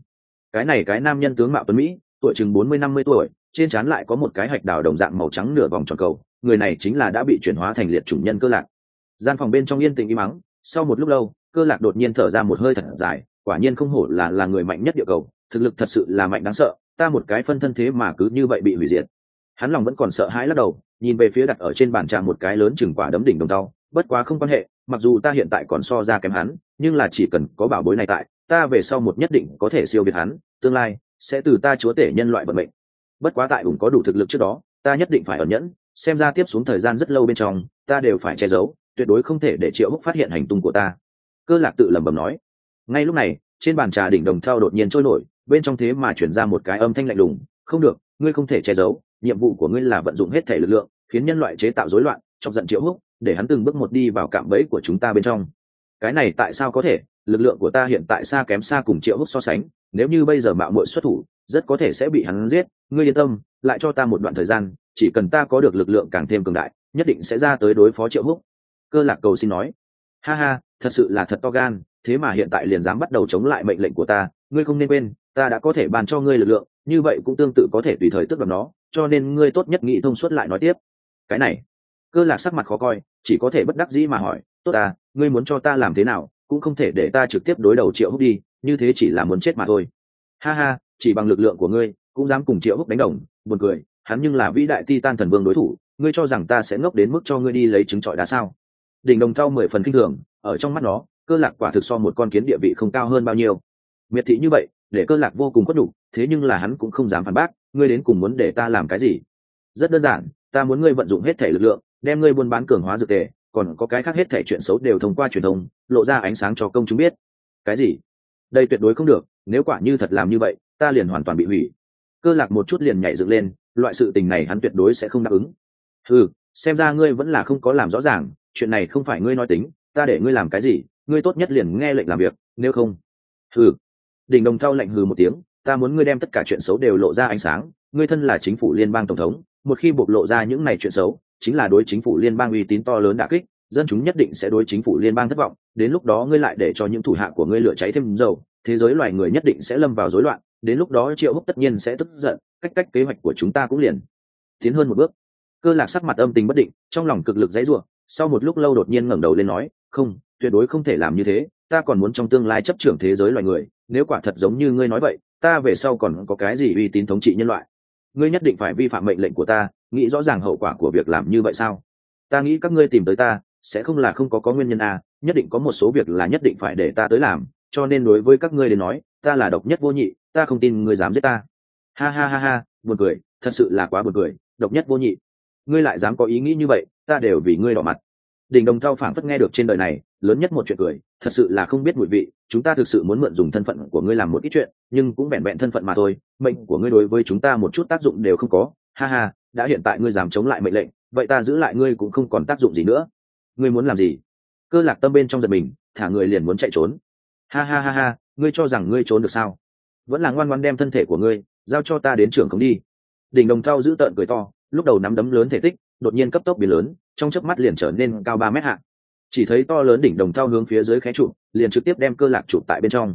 Cái nam nhân tướng mạo tuấn mỹ, tuổi chừng 40-50 tuổi, trên trán lại có một cái hạch đào đồng dạng màu trắng nửa vòng tròn cầu, người này chính là đã bị chuyển hóa thành liệt chủng nhân Cơ Lạc. Gian phòng bên trong yên tĩnh im mắng, sau một lúc lâu, Cơ Lạc đột nhiên thở ra một hơi thật dài, quả nhiên không hổ là người mạnh nhất địa cầu, thực lực thật sự là mạnh đáng sợ, ta một cái phân thân thế mà cứ như vậy bị hủy diệt. Hắn lòng vẫn còn sợ hãi lắc đầu, nhìn về phía đặt ở trên bàn trà một cái lớn chừng quả đấm đỉnh đồng tàu, bất quá không quan hệ, mặc dù ta hiện tại còn so ra kém hắn, nhưng là chỉ cần có bảo bối này tại, ta về sau một nhất định có thể siêu việt hắn, tương lai sẽ từ ta chúa tể nhân loại vận mệnh. Bất quá tại ủng có đủ thực lực trước đó, ta nhất định phải ẩn nhẫn, xem ra tiếp xuống thời gian rất lâu bên trong, ta đều phải che giấu, tuyệt đối không thể để Triệu Húc phát hiện hành tung của ta. Cơ Lạc tự lẩm bẩm nói. Ngay lúc này, trên bàn trà đỉnh đồng thau đột nhiên trôi nổi, bên trong thế mà chuyển ra một cái âm thanh lạnh lùng: không được, ngươi không thể che giấu, nhiệm vụ của ngươi là vận dụng hết thể lực lượng khiến nhân loại chế tạo rối loạn, chọc giận Triệu Húc, để hắn từng bước một đi vào cạm bẫy của chúng ta bên trong. Cái này tại sao có thể? Lực lượng của ta hiện tại xa kém xa cùng Triệu Húc so sánh, nếu như bây giờ mạo muội xuất thủ, rất có thể sẽ bị hắn giết. Ngươi yên tâm, lại cho ta một đoạn thời gian, chỉ cần ta có được lực lượng càng thêm cường đại, nhất định sẽ ra tới đối phó Triệu Húc. Cơ Lạc cầu xin nói. Ha ha, thật sự là thật to gan, thế mà hiện tại liền dám bắt đầu chống lại mệnh lệnh của ta. Ngươi không nên quên, ta đã có thể ban cho ngươi lực lượng, như vậy cũng tương tự có thể tùy thời tước đoạt nó, cho nên ngươi tốt nhất nghĩ thông suốt lại nói tiếp. Cái này, Cơ Lạc sắc mặt khó coi, chỉ có thể bất đắc dĩ mà hỏi: tốt à, ngươi muốn cho ta làm thế nào, cũng không thể để ta trực tiếp đối đầu Triệu Húc đi, như thế chỉ là muốn chết mà thôi. Ha ha, chỉ bằng lực lượng của ngươi cũng dám cùng Triệu Húc đánh đồng, buồn cười, hắn nhưng là vĩ đại Titan thần vương đối thủ, ngươi cho rằng ta sẽ ngốc đến mức cho ngươi đi lấy trứng trọi đá sao? Đỉnh đồng thau 10 phần kinh thường, ở trong mắt nó, Cơ Lạc quả thực so một con kiến địa vị không cao hơn bao nhiêu. Miệt thị như vậy, để Cơ Lạc vô cùng khuất nhục, thế nhưng là hắn cũng không dám phản bác. Ngươi đến cùng muốn để ta làm cái gì? Rất đơn giản, ta muốn ngươi vận dụng hết thể lực lượng, đem ngươi buôn bán cường hóa dược tề, còn có cái khác hết thể chuyện xấu đều thông qua truyền thông lộ ra ánh sáng cho công chúng biết. Cái gì? Đây tuyệt đối không được, nếu quả như thật làm như vậy, ta liền hoàn toàn bị hủy. Cơ Lạc một chút liền nhảy dựng lên, loại sự tình này hắn tuyệt đối sẽ không đáp ứng. Xem ra ngươi vẫn là không có làm rõ ràng, chuyện này không phải ngươi nói tính, ta để ngươi làm cái gì, ngươi tốt nhất liền nghe lệnh làm việc, nếu không. Đỉnh đồng thau lạnh hừ một tiếng, ta muốn ngươi đem tất cả chuyện xấu đều lộ ra ánh sáng, ngươi thân là chính phủ liên bang tổng thống, một khi bộc lộ ra những này chuyện xấu, chính là đối chính phủ liên bang uy tín to lớn đả kích, dân chúng nhất định sẽ đối chính phủ liên bang thất vọng, đến lúc đó ngươi lại để cho những thủ hạ của ngươi lửa cháy thêm dầu, thế giới loài người nhất định sẽ lâm vào rối loạn, đến lúc đó Triệu Húc tất nhiên sẽ tức giận, cách kế hoạch của chúng ta cũng liền tiến hơn một bước. Cơ Lạc sắc mặt âm tình bất định, trong lòng cực lực giãy giụa, sau một lúc lâu đột nhiên ngẩng đầu lên nói: không, tuyệt đối không thể làm như thế, ta còn muốn trong tương lai chấp trưởng thế giới loài người, nếu quả thật giống như ngươi nói vậy, ta về sau còn có cái gì uy tín thống trị nhân loại? Ngươi nhất định phải vi phạm mệnh lệnh của ta, nghĩ rõ ràng hậu quả của việc làm như vậy sao? Ta nghĩ các ngươi tìm tới ta sẽ không là không có nguyên nhân à, nhất định có một số việc là nhất định phải để ta tới làm, cho nên đối với các ngươi đến nói, ta là độc nhất vô nhị, ta không tin ngươi dám giết ta. Ha ha ha ha, buồn cười, thật sự là quá buồn cười, độc nhất vô nhị, ngươi lại dám có ý nghĩ như vậy, ta đều vì ngươi đỏ mặt. Đỉnh đồng thau phảng phất nghe được trên đời này lớn nhất một chuyện cười, thật sự là không biết mùi vị, chúng ta thực sự muốn mượn dùng thân phận của ngươi làm một ít chuyện, nhưng cũng vẹn vẹn thân phận mà thôi, mệnh của ngươi đối với chúng ta một chút tác dụng đều không có. Ha ha, đã hiện tại ngươi dám chống lại mệnh lệnh, vậy ta giữ lại ngươi cũng không còn tác dụng gì nữa. Ngươi muốn làm gì? Cơ Lạc tâm bên trong giật mình, thả người liền muốn chạy trốn. Ha ha ha ha, ngươi cho rằng ngươi trốn được sao? Vẫn là ngoan ngoãn đem thân thể của ngươi giao cho ta đến trưởng không đi. Đỉnh đồng thau giữ tợn cười to, lúc đầu nắm đấm lớn thể tích đột nhiên cấp tốc biến lớn, trong chớp mắt liền trở nên cao 3 mét hạ. Chỉ thấy to lớn đỉnh đồng thau hướng phía dưới khé trụ, liền trực tiếp đem Cơ Lạc trụ tại bên trong.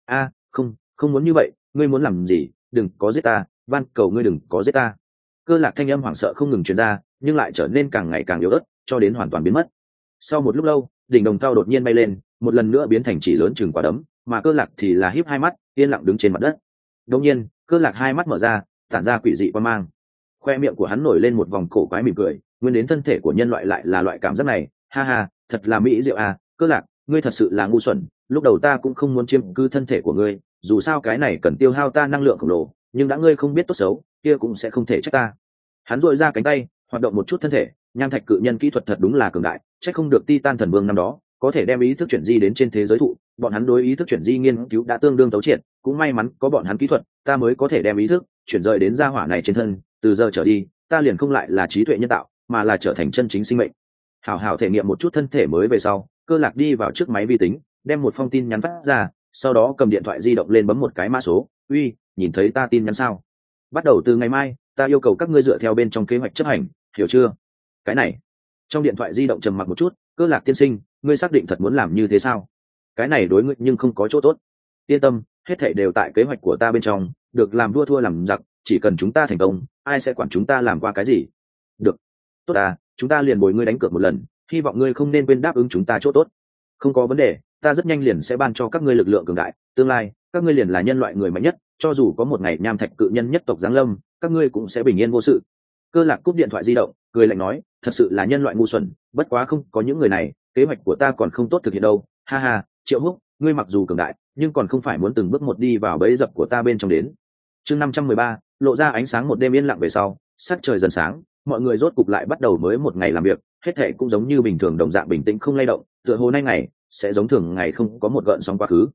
Không muốn như vậy, ngươi muốn làm gì? Đừng có giết ta, van cầu ngươi đừng có giết ta. Cơ Lạc thanh âm hoảng sợ không ngừng truyền ra, nhưng lại trở nên càng ngày càng yếu ớt, cho đến hoàn toàn biến mất. Sau một lúc lâu, đỉnh đồng thau đột nhiên bay lên, một lần nữa biến thành chỉ lớn chừng quả đấm, mà Cơ Lạc thì là híp hai mắt, yên lặng đứng trên mặt đất. Đột nhiên, Cơ Lạc hai mắt mở ra, tản ra quỷ dị quang mang. Khoe miệng của hắn nổi lên một vòng cổ quái mỉm cười, nguyên đến thân thể của nhân loại lại là loại cảm giác này, ha ha, thật là mỹ diệu à. Cơ Lạc, ngươi thật sự là ngu xuẩn, lúc đầu ta cũng không muốn chiếm cứ thân thể của ngươi, dù sao cái này cần tiêu hao ta năng lượng khổng lồ, nhưng đã ngươi không biết tốt xấu, kia cũng sẽ không thể trách ta. Hắn duỗi ra cánh tay, hoạt động một chút thân thể, nham thạch cự nhân kỹ thuật thật đúng là cường đại, trách không được Titan thần vương năm đó có thể đem ý thức chuyển di đến trên thế giới thụ, bọn hắn đối ý thức chuyển di nghiên cứu đã tương đương thấu triệt, cũng may mắn có bọn hắn kỹ thuật, ta mới có thể đem ý thức chuyển rời đến gia hỏa này trên thân, từ giờ trở đi, ta liền không lại là trí tuệ nhân tạo, mà là trở thành chân chính sinh mệnh. Hảo hảo thể nghiệm một chút thân thể mới về sau, Cơ Lạc đi vào trước máy vi tính, đem một phong tin nhắn phát ra, sau đó cầm điện thoại di động lên bấm một cái mã số. Uy, nhìn thấy ta tin nhắn sao? Bắt đầu từ ngày mai, ta yêu cầu các ngươi dựa theo bên trong kế hoạch chấp hành, hiểu chưa? Cái này. Trong điện thoại di động trầm mặc một chút, Cơ Lạc tiên sinh, ngươi xác định thật muốn làm như thế sao? Cái này đối ngươi nhưng không có chỗ tốt. Yên tâm, hết thảy đều tại kế hoạch của ta bên trong, được làm vua thua làm giặc, chỉ cần chúng ta thành công, ai sẽ quản chúng ta làm qua cái gì? Được. Tốt à, chúng ta liền bồi ngươi đánh cược một lần, hy vọng ngươi không nên quên đáp ứng chúng ta chỗ tốt. Không có vấn đề, ta rất nhanh liền sẽ ban cho các ngươi lực lượng cường đại, tương lai các ngươi liền là nhân loại người mạnh nhất, cho dù có một ngày nham thạch cự nhân nhất tộc giáng lâm, các ngươi cũng sẽ bình yên vô sự. Cơ Lạc cúp điện thoại di động, cười lạnh nói, thật sự là nhân loại ngu xuẩn, bất quá không có những người này, kế hoạch của ta còn không tốt thực hiện đâu. Ha ha, Triệu Húc, ngươi mặc dù cường đại, nhưng còn không phải muốn từng bước một đi vào bẫy dập của ta bên trong đến. Chương 513, lộ ra ánh sáng một đêm yên lặng về sau, sắc trời dần sáng, mọi người rốt cục lại bắt đầu mới một ngày làm việc, hết thảy cũng giống như bình thường đồng dạng bình tĩnh không lay động, tựa hồ nay ngày sẽ giống thường ngày không có một gợn sóng quá khứ.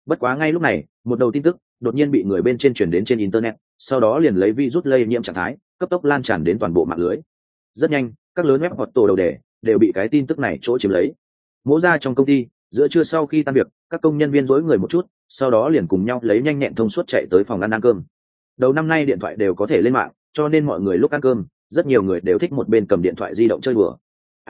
Bất quá ngay lúc này một đầu tin tức đột nhiên bị người bên trên truyền đến trên internet, sau đó liền lấy virus lây nhiễm trạng thái cấp tốc lan tràn đến toàn bộ mạng lưới. Rất nhanh các lớn web hoặc tổ đầu đề đều bị cái tin tức này chỗ chiếm lấy. Mỗ ra trong công ty giữa trưa sau khi tan việc, các công nhân viên rối người một chút, sau đó liền cùng nhau lấy nhanh nhẹn thông suốt chạy tới phòng ăn cơm. Đầu năm nay điện thoại đều có thể lên mạng, cho nên mọi người lúc ăn cơm rất nhiều người đều thích một bên cầm điện thoại di động chơi đùa.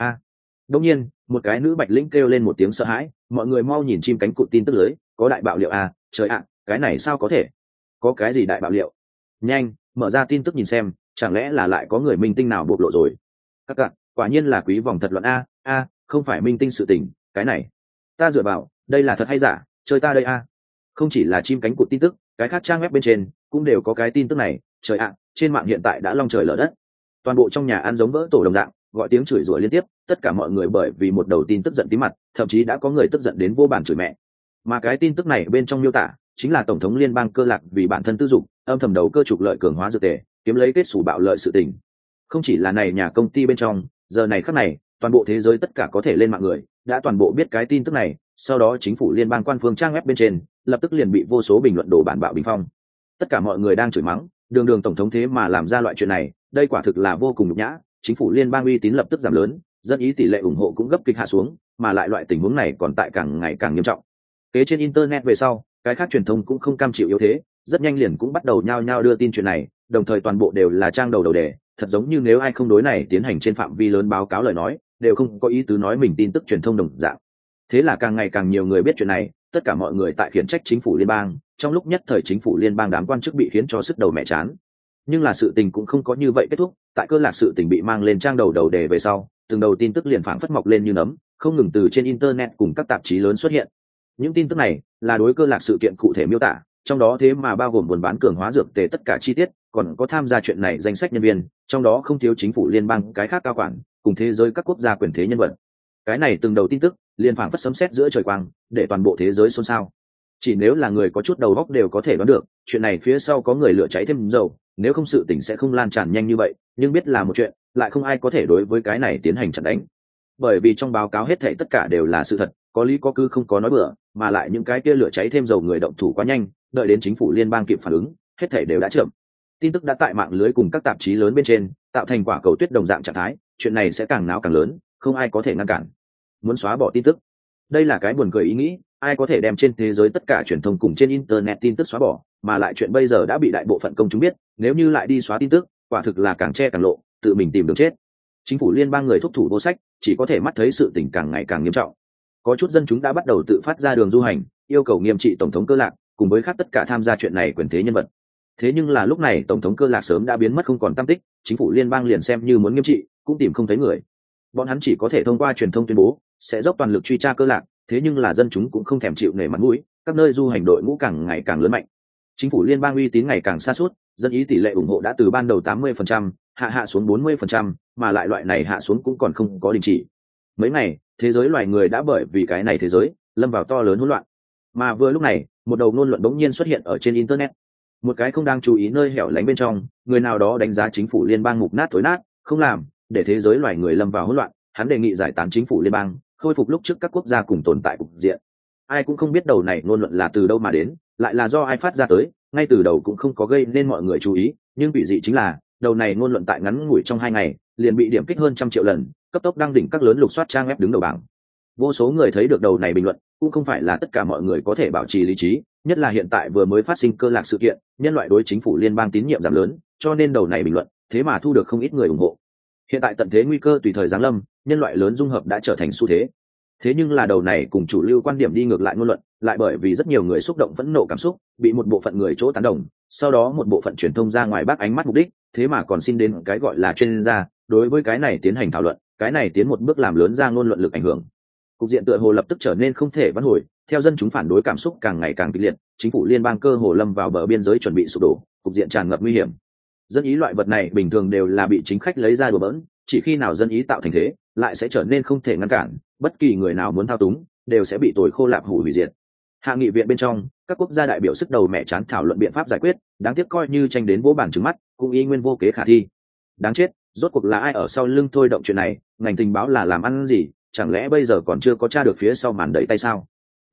Đột nhiên một cái nữ bạch lĩnh kêu lên một tiếng sợ hãi, mọi người mau nhìn chim cánh cụt tin tức lưới, có đại bạo liệu trời ạ, cái này sao có thể? Có cái gì đại bạo liệu? Nhanh mở ra tin tức nhìn xem, chẳng lẽ là lại có người minh tinh nào bộc lộ rồi? Các cặc, quả nhiên là quý vòng thật luận không phải minh tinh sự tình, cái này ta dựa vào, đây là thật hay giả, chơi ta đây không chỉ là chim cánh cụt tin tức, cái khác trang web bên trên cũng đều có cái tin tức này. Trời ạ, trên mạng hiện tại đã long trời lở đất, toàn bộ trong nhà ăn giống vỡ tổ đồng dạng, gọi tiếng chửi rủa liên tiếp, tất cả mọi người bởi vì một đầu tin tức giận tí mặt, thậm chí đã có người tức giận đến vô bàn chửi mẹ. Mà cái tin tức này bên trong miêu tả chính là tổng thống liên bang Cơ Lạc vì bản thân tư dục âm thầm đầu cơ trục lợi cường hóa dược tề, kiếm lấy kết sủ bạo lợi sự tình. Không chỉ là này nhà công ty bên trong, giờ này khắc này toàn bộ thế giới tất cả có thể lên mạng người đã toàn bộ biết cái tin tức này, sau đó chính phủ liên bang quan phương trang web bên trên lập tức liền bị vô số bình luận đổ bản bạo bình phong. Tất cả mọi người đang chửi mắng, đường tổng thống thế mà làm ra loại chuyện này, đây quả thực là vô cùng nhục nhã, chính phủ liên bang uy tín lập tức giảm lớn, dân ý tỷ lệ ủng hộ cũng gấp kịch hạ xuống, mà lại loại tình huống này còn tại càng ngày càng nghiêm trọng. Kế trên internet về sau, cái khác truyền thông cũng không cam chịu yếu thế, rất nhanh liền cũng bắt đầu nhao nhao đưa tin chuyện này, đồng thời toàn bộ đều là trang đầu đề, thật giống như nếu ai không đối này tiến hành trên phạm vi lớn báo cáo lời nói, đều không có ý tứ nói mình tin tức truyền thông đồng dạng. Thế là càng ngày càng nhiều người biết chuyện này, tất cả mọi người tại khiển trách chính phủ liên bang, trong lúc nhất thời chính phủ liên bang đám quan chức bị khiến cho sức đầu mẹ chán. Nhưng là sự tình cũng không có như vậy kết thúc, tại Cơ Lạc sự tình bị mang lên trang đầu đề về sau, từng đầu tin tức liền phảng phất mọc lên như nấm, không ngừng từ trên internet cùng các tạp chí lớn xuất hiện. Những tin tức này là đối Cơ Lạc sự kiện cụ thể miêu tả, trong đó thế mà bao gồm buôn bán cường hóa dược tề tất cả chi tiết, còn có tham gia chuyện này danh sách nhân viên, trong đó không thiếu chính phủ liên bang cái khác cao quản, cùng thế giới các quốc gia quyền thế nhân vật. Cái này từng đầu tin tức liền phảng phất sấm sét giữa trời quang, để toàn bộ thế giới xôn xao. Chỉ nếu là người có chút đầu óc đều có thể đoán được, chuyện này phía sau có người lửa cháy thêm dầu, nếu không sự tình sẽ không lan tràn nhanh như vậy, nhưng biết là một chuyện, lại không ai có thể đối với cái này tiến hành chặn đánh. Bởi vì trong báo cáo hết thảy tất cả đều là sự thật, có lý có cứ không có nói bừa, mà lại những cái kia lửa cháy thêm dầu người động thủ quá nhanh, đợi đến chính phủ liên bang kịp phản ứng, hết thảy đều đã chậm. Tin tức đã tại mạng lưới cùng các tạp chí lớn bên trên, tạo thành quả cầu tuyết đồng dạng trạng thái, chuyện này sẽ càng náo càng lớn, không ai có thể ngăn cản. Muốn xóa bỏ tin tức, đây là cái buồn cười ý nghĩ, ai có thể đem trên thế giới tất cả truyền thông cùng trên internet tin tức xóa bỏ, mà lại chuyện bây giờ đã bị đại bộ phận công chúng biết, nếu như lại đi xóa tin tức, quả thực là càng che càng lộ, tự mình tìm đường chết. Chính phủ liên bang người thúc thủ vô sách, chỉ có thể mắt thấy sự tình càng ngày càng nghiêm trọng. Có chút dân chúng đã bắt đầu tự phát ra đường du hành, yêu cầu nghiêm trị tổng thống Cơ Lạc, cùng với khác tất cả tham gia chuyện này quyền thế nhân vật. Thế nhưng là lúc này tổng thống Cơ Lạc sớm đã biến mất không còn tăm tích, chính phủ liên bang liền xem như muốn nghiêm trị, cũng tìm không thấy người. Bọn hắn chỉ có thể thông qua truyền thông tuyên bố sẽ dốc toàn lực truy tra Cơ Lạc, thế nhưng là dân chúng cũng không thèm chịu nể mặt mũi, các nơi du hành đội ngũ càng ngày càng lớn mạnh. Chính phủ liên bang uy tín ngày càng sa sút, dân ý tỷ lệ ủng hộ đã từ ban đầu 80%, hạ xuống 40%, mà lại loại này hạ xuống cũng còn không có đình chỉ. Mấy ngày, thế giới loài người đã bởi vì cái này thế giới lâm vào to lớn hỗn loạn. Mà vừa lúc này, một đầu ngôn luận bỗng nhiên xuất hiện ở trên internet. Một cái không đang chú ý nơi hẻo lánh bên trong, người nào đó đánh giá chính phủ liên bang mục nát thối nát, không làm, để thế giới loài người lâm vào hỗn loạn, hắn đề nghị giải tán chính phủ liên bang, khôi phục lúc trước các quốc gia cùng tồn tại cục diện. Ai cũng không biết đầu này ngôn luận là từ đâu mà đến, lại là do ai phát ra tới, ngay từ đầu cũng không có gây nên mọi người chú ý, nhưng bị dị chính là đầu này ngôn luận tại ngắn ngủi trong 2 ngày liền bị điểm kích hơn 100 triệu lần, cấp tốc đăng đỉnh các lớn lục soát trang web đứng đầu bảng. Vô số người thấy được đầu này bình luận, cũng không phải là tất cả mọi người có thể bảo trì lý trí, nhất là hiện tại vừa mới phát sinh Cơ Lạc sự kiện, nhân loại đối chính phủ liên bang tín nhiệm giảm lớn, cho nên đầu này bình luận thế mà thu được không ít người ủng hộ. Hiện tại tận thế nguy cơ tùy thời giáng lâm, nhân loại lớn dung hợp đã trở thành xu thế. Thế nhưng là đầu này cùng chủ lưu quan điểm đi ngược lại ngôn luận, lại bởi vì rất nhiều người xúc động phẫn nộ cảm xúc, bị một bộ phận người chỗ tán đồng, sau đó một bộ phận truyền thông ra ngoài bác ánh mắt mục đích, thế mà còn xin đến cái gọi là chuyên gia đối với cái này tiến hành thảo luận, cái này tiến một bước làm lớn ra ngôn luận lực ảnh hưởng. Cục diện tựa hồ lập tức trở nên không thể vãn hồi, theo dân chúng phản đối cảm xúc càng ngày càng kịch liệt, chính phủ liên bang cơ hồ lâm vào bờ biên giới chuẩn bị sụp đổ, cục diện tràn ngập nguy hiểm. Dân ý loại vật này bình thường đều là bị chính khách lấy ra đùa bỡn, chỉ khi nào dân ý tạo thành thế, lại sẽ trở nên không thể ngăn cản, bất kỳ người nào muốn thao túng đều sẽ bị tồi khô lạp hủy diệt. Hạ nghị viện bên trong, các quốc gia đại biểu sức đầu mẹ chán thảo luận biện pháp giải quyết, đáng tiếc coi như tranh đến vỗ bàn trứng mắt, cũng y nguyên vô kế khả thi. Đáng chết, rốt cuộc là ai ở sau lưng thôi động chuyện này, ngành tình báo là làm ăn gì, chẳng lẽ bây giờ còn chưa có tra được phía sau màn đẩy tay sao?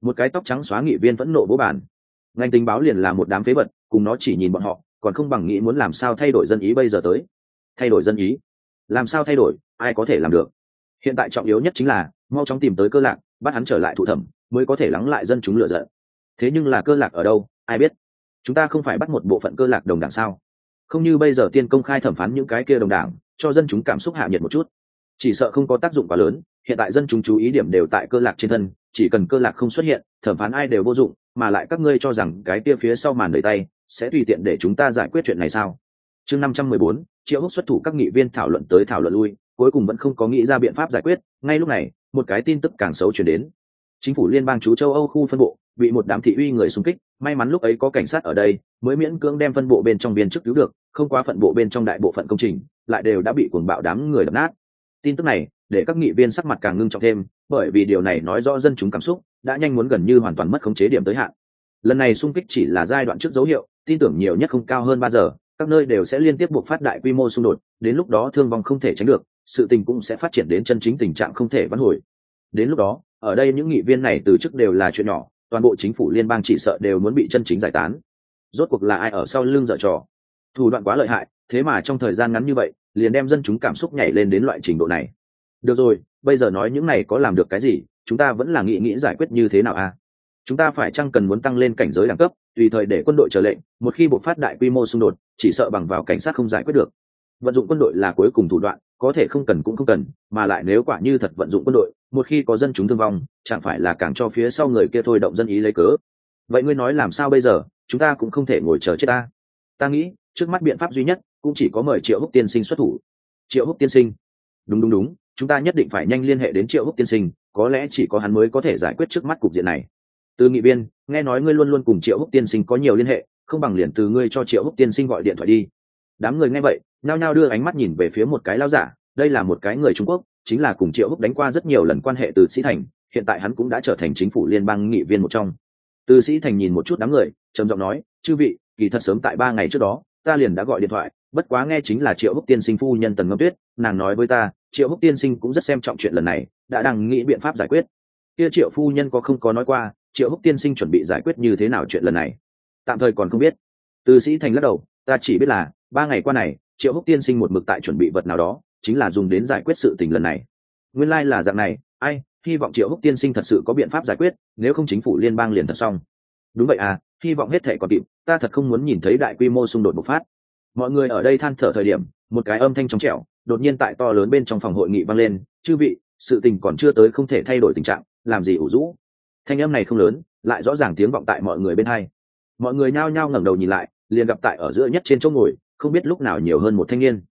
Một cái tóc trắng xóa nghị viên phẫn nộ bố bàn. Ngành tình báo liền là một đám phế vật, cùng nó chỉ nhìn bọn họ còn không bằng nghĩ muốn làm sao thay đổi dân ý bây giờ tới. Thay đổi dân ý? Làm sao thay đổi, ai có thể làm được? Hiện tại trọng yếu nhất chính là mau chóng tìm tới Cơ Lạc, bắt hắn trở lại thụ thẩm, mới có thể lắng lại dân chúng lựa giận. Thế nhưng là Cơ Lạc ở đâu, ai biết? Chúng ta không phải bắt một bộ phận Cơ Lạc đồng đảng sao? Không như bây giờ tiên công khai thẩm phán những cái kia đồng đảng, cho dân chúng cảm xúc hạ nhiệt một chút, chỉ sợ không có tác dụng quá lớn. Hiện tại dân chúng chú ý điểm đều tại Cơ Lạc trên thân, chỉ cần Cơ Lạc không xuất hiện, thẩm phán ai đều vô dụng. Mà lại các ngươi cho rằng cái kia phía sau màn đẩy tay sẽ tùy tiện để chúng ta giải quyết chuyện này sao? Chương 514, Triệu Húc xuất thủ, các nghị viên thảo luận tới thảo luận lui, cuối cùng vẫn không có nghĩ ra biện pháp giải quyết. Ngay lúc này, một cái tin tức càng xấu truyền đến. Chính phủ liên bang chú châu Âu khu phân bộ bị một đám thị uy người xung kích, may mắn lúc ấy có cảnh sát ở đây, mới miễn cưỡng đem phân bộ bên trong viên chức cứu được, không quá phận bộ bên trong đại bộ phận công trình lại đều đã bị cuồng bạo đám người đập nát. Tin tức này để các nghị viên sắc mặt càng ngưng trọng thêm, bởi vì điều này nói rõ dân chúng cảm xúc đã nhanh muốn gần như hoàn toàn mất khống chế điểm tới hạn. Lần này xung kích chỉ là giai đoạn trước dấu hiệu, tin tưởng nhiều nhất không cao hơn 3 giờ, các nơi đều sẽ liên tiếp buộc phát đại quy mô xung đột, đến lúc đó thương vong không thể tránh được, sự tình cũng sẽ phát triển đến chân chính tình trạng không thể vãn hồi. Đến lúc đó, ở đây những nghị viên này từ chức đều là chuyện nhỏ, toàn bộ chính phủ liên bang chỉ sợ đều muốn bị chân chính giải tán. Rốt cuộc là ai ở sau lưng giở trò? Thủ đoạn quá lợi hại, thế mà trong thời gian ngắn như vậy, liền đem dân chúng cảm xúc nhảy lên đến loại trình độ này. Được rồi, bây giờ nói những này có làm được cái gì, chúng ta vẫn là nghĩ giải quyết như thế nào à? Chúng ta phải chăng cần muốn tăng lên cảnh giới đẳng cấp, tùy thời để quân đội chờ lệnh, một khi bộc phát đại quy mô xung đột, chỉ sợ bằng vào cảnh sát không giải quyết được. Vận dụng quân đội là cuối cùng thủ đoạn, có thể không cần cũng không cần, mà lại nếu quả như thật vận dụng quân đội, một khi có dân chúng thương vong, chẳng phải là càng cho phía sau người kia thôi động dân ý lấy cớ. Vậy ngươi nói làm sao bây giờ, chúng ta cũng không thể ngồi chờ chết ta. Ta nghĩ, trước mắt biện pháp duy nhất cũng chỉ có mời Triệu Húc tiên sinh xuất thủ. Triệu Húc tiên sinh? Đúng, chúng ta nhất định phải nhanh liên hệ đến Triệu Húc tiên sinh, có lẽ chỉ có hắn mới có thể giải quyết trước mắt cục diện này. Từ nghị viên, nghe nói ngươi luôn luôn cùng Triệu Húc tiên sinh có nhiều liên hệ, không bằng liền từ ngươi cho Triệu Húc tiên sinh gọi điện thoại đi. Đám người nghe vậy nhao nhao đưa ánh mắt nhìn về phía một cái lão giả. Đây là một cái người Trung Quốc, chính là cùng Triệu Húc đánh qua rất nhiều lần quan hệ Từ Sĩ Thành, hiện tại hắn cũng đã trở thành chính phủ liên bang nghị viên một trong. Từ Sĩ Thành nhìn một chút đám người, trầm giọng nói, chư vị, kỳ thật sớm tại 3 ngày trước đó ta liền đã gọi điện thoại, bất quá nghe chính là Triệu Húc tiên sinh phu nhân Tần Ngâm Tuyết, nàng nói với ta, Triệu Húc tiên sinh cũng rất xem trọng chuyện lần này, đã đang nghĩ biện pháp giải quyết. Kia Triệu phu nhân không có nói qua Triệu Húc tiên sinh chuẩn bị giải quyết như thế nào chuyện lần này? Tạm thời còn không biết. Từ Sĩ Thành lắc đầu, ta chỉ biết là 3 ngày qua này Triệu Húc tiên sinh một mực tại chuẩn bị vật nào đó, chính là dùng đến giải quyết sự tình lần này. Nguyên lai là dạng này, ai, hy vọng Triệu Húc tiên sinh thật sự có biện pháp giải quyết, nếu không chính phủ liên bang liền thật xong. Đúng vậy à, hy vọng hết thể còn kịp, ta thật không muốn nhìn thấy đại quy mô xung đột bộc phát. Mọi người ở đây than thở thời điểm, một cái âm thanh trong trẻo đột nhiên tại to lớn bên trong phòng hội nghị vang lên, chư vị, sự tình còn chưa tới không thể thay đổi tình trạng, làm gì ủ rũ. Thanh âm này không lớn, lại rõ ràng tiếng vọng tại mọi người bên hai. Mọi người nhao nhao ngẩng đầu nhìn lại, liền gặp tại ở giữa nhất trên chỗ ngồi, không biết lúc nào nhiều hơn một thanh niên.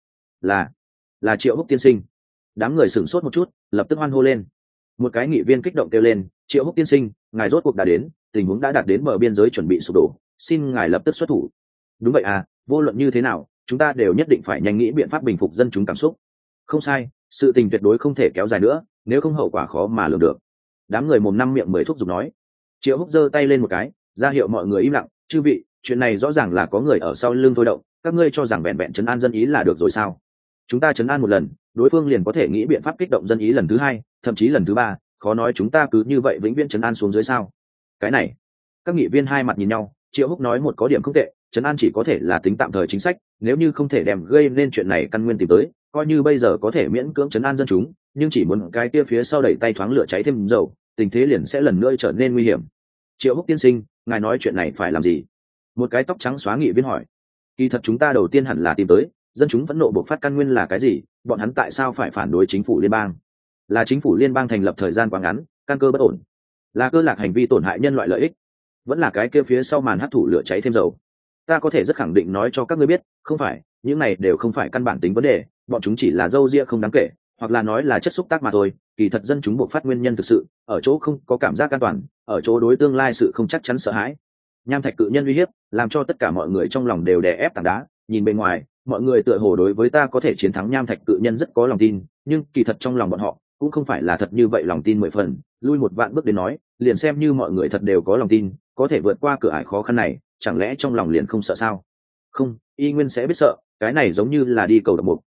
Là Triệu Húc tiên sinh. Đám người sửng sốt một chút, lập tức hoan hô lên. Một cái nghị viên kích động kêu lên, Triệu Húc tiên sinh, ngài rốt cuộc đã đến, tình huống đã đạt đến bờ biên giới chuẩn bị sụp đổ, xin ngài lập tức xuất thủ. Đúng vậy à, vô luận như thế nào, chúng ta đều nhất định phải nhanh nghĩ biện pháp bình phục dân chúng cảm xúc. Không sai, sự tình tuyệt đối không thể kéo dài nữa, nếu không hậu quả khó mà lường được. Đám người mồm năm miệng 10 thúc giục nói. Triệu Húc giơ tay lên một cái, ra hiệu mọi người im lặng, chư vị, chuyện này rõ ràng là có người ở sau lưng thôi động, các ngươi cho rằng vẹn vẹn trấn an dân ý là được rồi sao? Chúng ta trấn an một lần, đối phương liền có thể nghĩ biện pháp kích động dân ý lần thứ 2, thậm chí lần thứ 3, khó nói chúng ta cứ như vậy vĩnh viễn trấn an xuống dưới sao? Cái này, các nghị viên hai mặt nhìn nhau. Triệu Húc nói một có điểm không tệ, trấn an chỉ có thể là tính tạm thời chính sách, nếu như không thể đem gây nên chuyện này căn nguyên tìm tới, coi như bây giờ có thể miễn cưỡng trấn an dân chúng, nhưng chỉ muốn cái kia phía sau đẩy tay thoáng lửa cháy thêm dầu, tình thế liền sẽ lần nữa trở nên nguy hiểm. Triệu Húc tiên sinh, ngài nói chuyện này phải làm gì? Một cái tóc trắng xóa nghị viên hỏi. Kỳ thật chúng ta đầu tiên hẳn là tìm tới dân chúng phẫn nộ bộc phát căn nguyên là cái gì, bọn hắn tại sao phải phản đối chính phủ liên bang? Là chính phủ liên bang thành lập thời gian quá ngắn, căn cơ bất ổn? Là Cơ Lạc hành vi tổn hại nhân loại lợi ích? Vẫn là cái kia phía sau màn hấp thụ lửa cháy thêm dầu? Ta có thể rất khẳng định nói cho các ngươi biết, không phải, những này đều không phải căn bản tính vấn đề, bọn chúng chỉ là dâu ria không đáng kể, hoặc là nói là chất xúc tác mà thôi. Kỳ thật dân chúng bộc phát nguyên nhân thực sự ở chỗ không có cảm giác an toàn, ở chỗ đối tương lai sự không chắc chắn sợ hãi. Nham thạch cự nhân uy hiếp làm cho tất cả mọi người trong lòng đều đè ép tảng đá, nhìn bên ngoài mọi người tựa hồ đối với ta có thể chiến thắng nham thạch cự nhân rất có lòng tin, nhưng kỳ thật trong lòng bọn họ cũng không phải là thật như vậy. Lòng tin 10 phần, lui một vạn bước đến nói, liền xem như mọi người thật đều có lòng tin có thể vượt qua cửa ải khó khăn này, chẳng lẽ trong lòng liền không sợ sao? Không, y nguyên sẽ biết sợ, cái này giống như là đi cầu độc mục,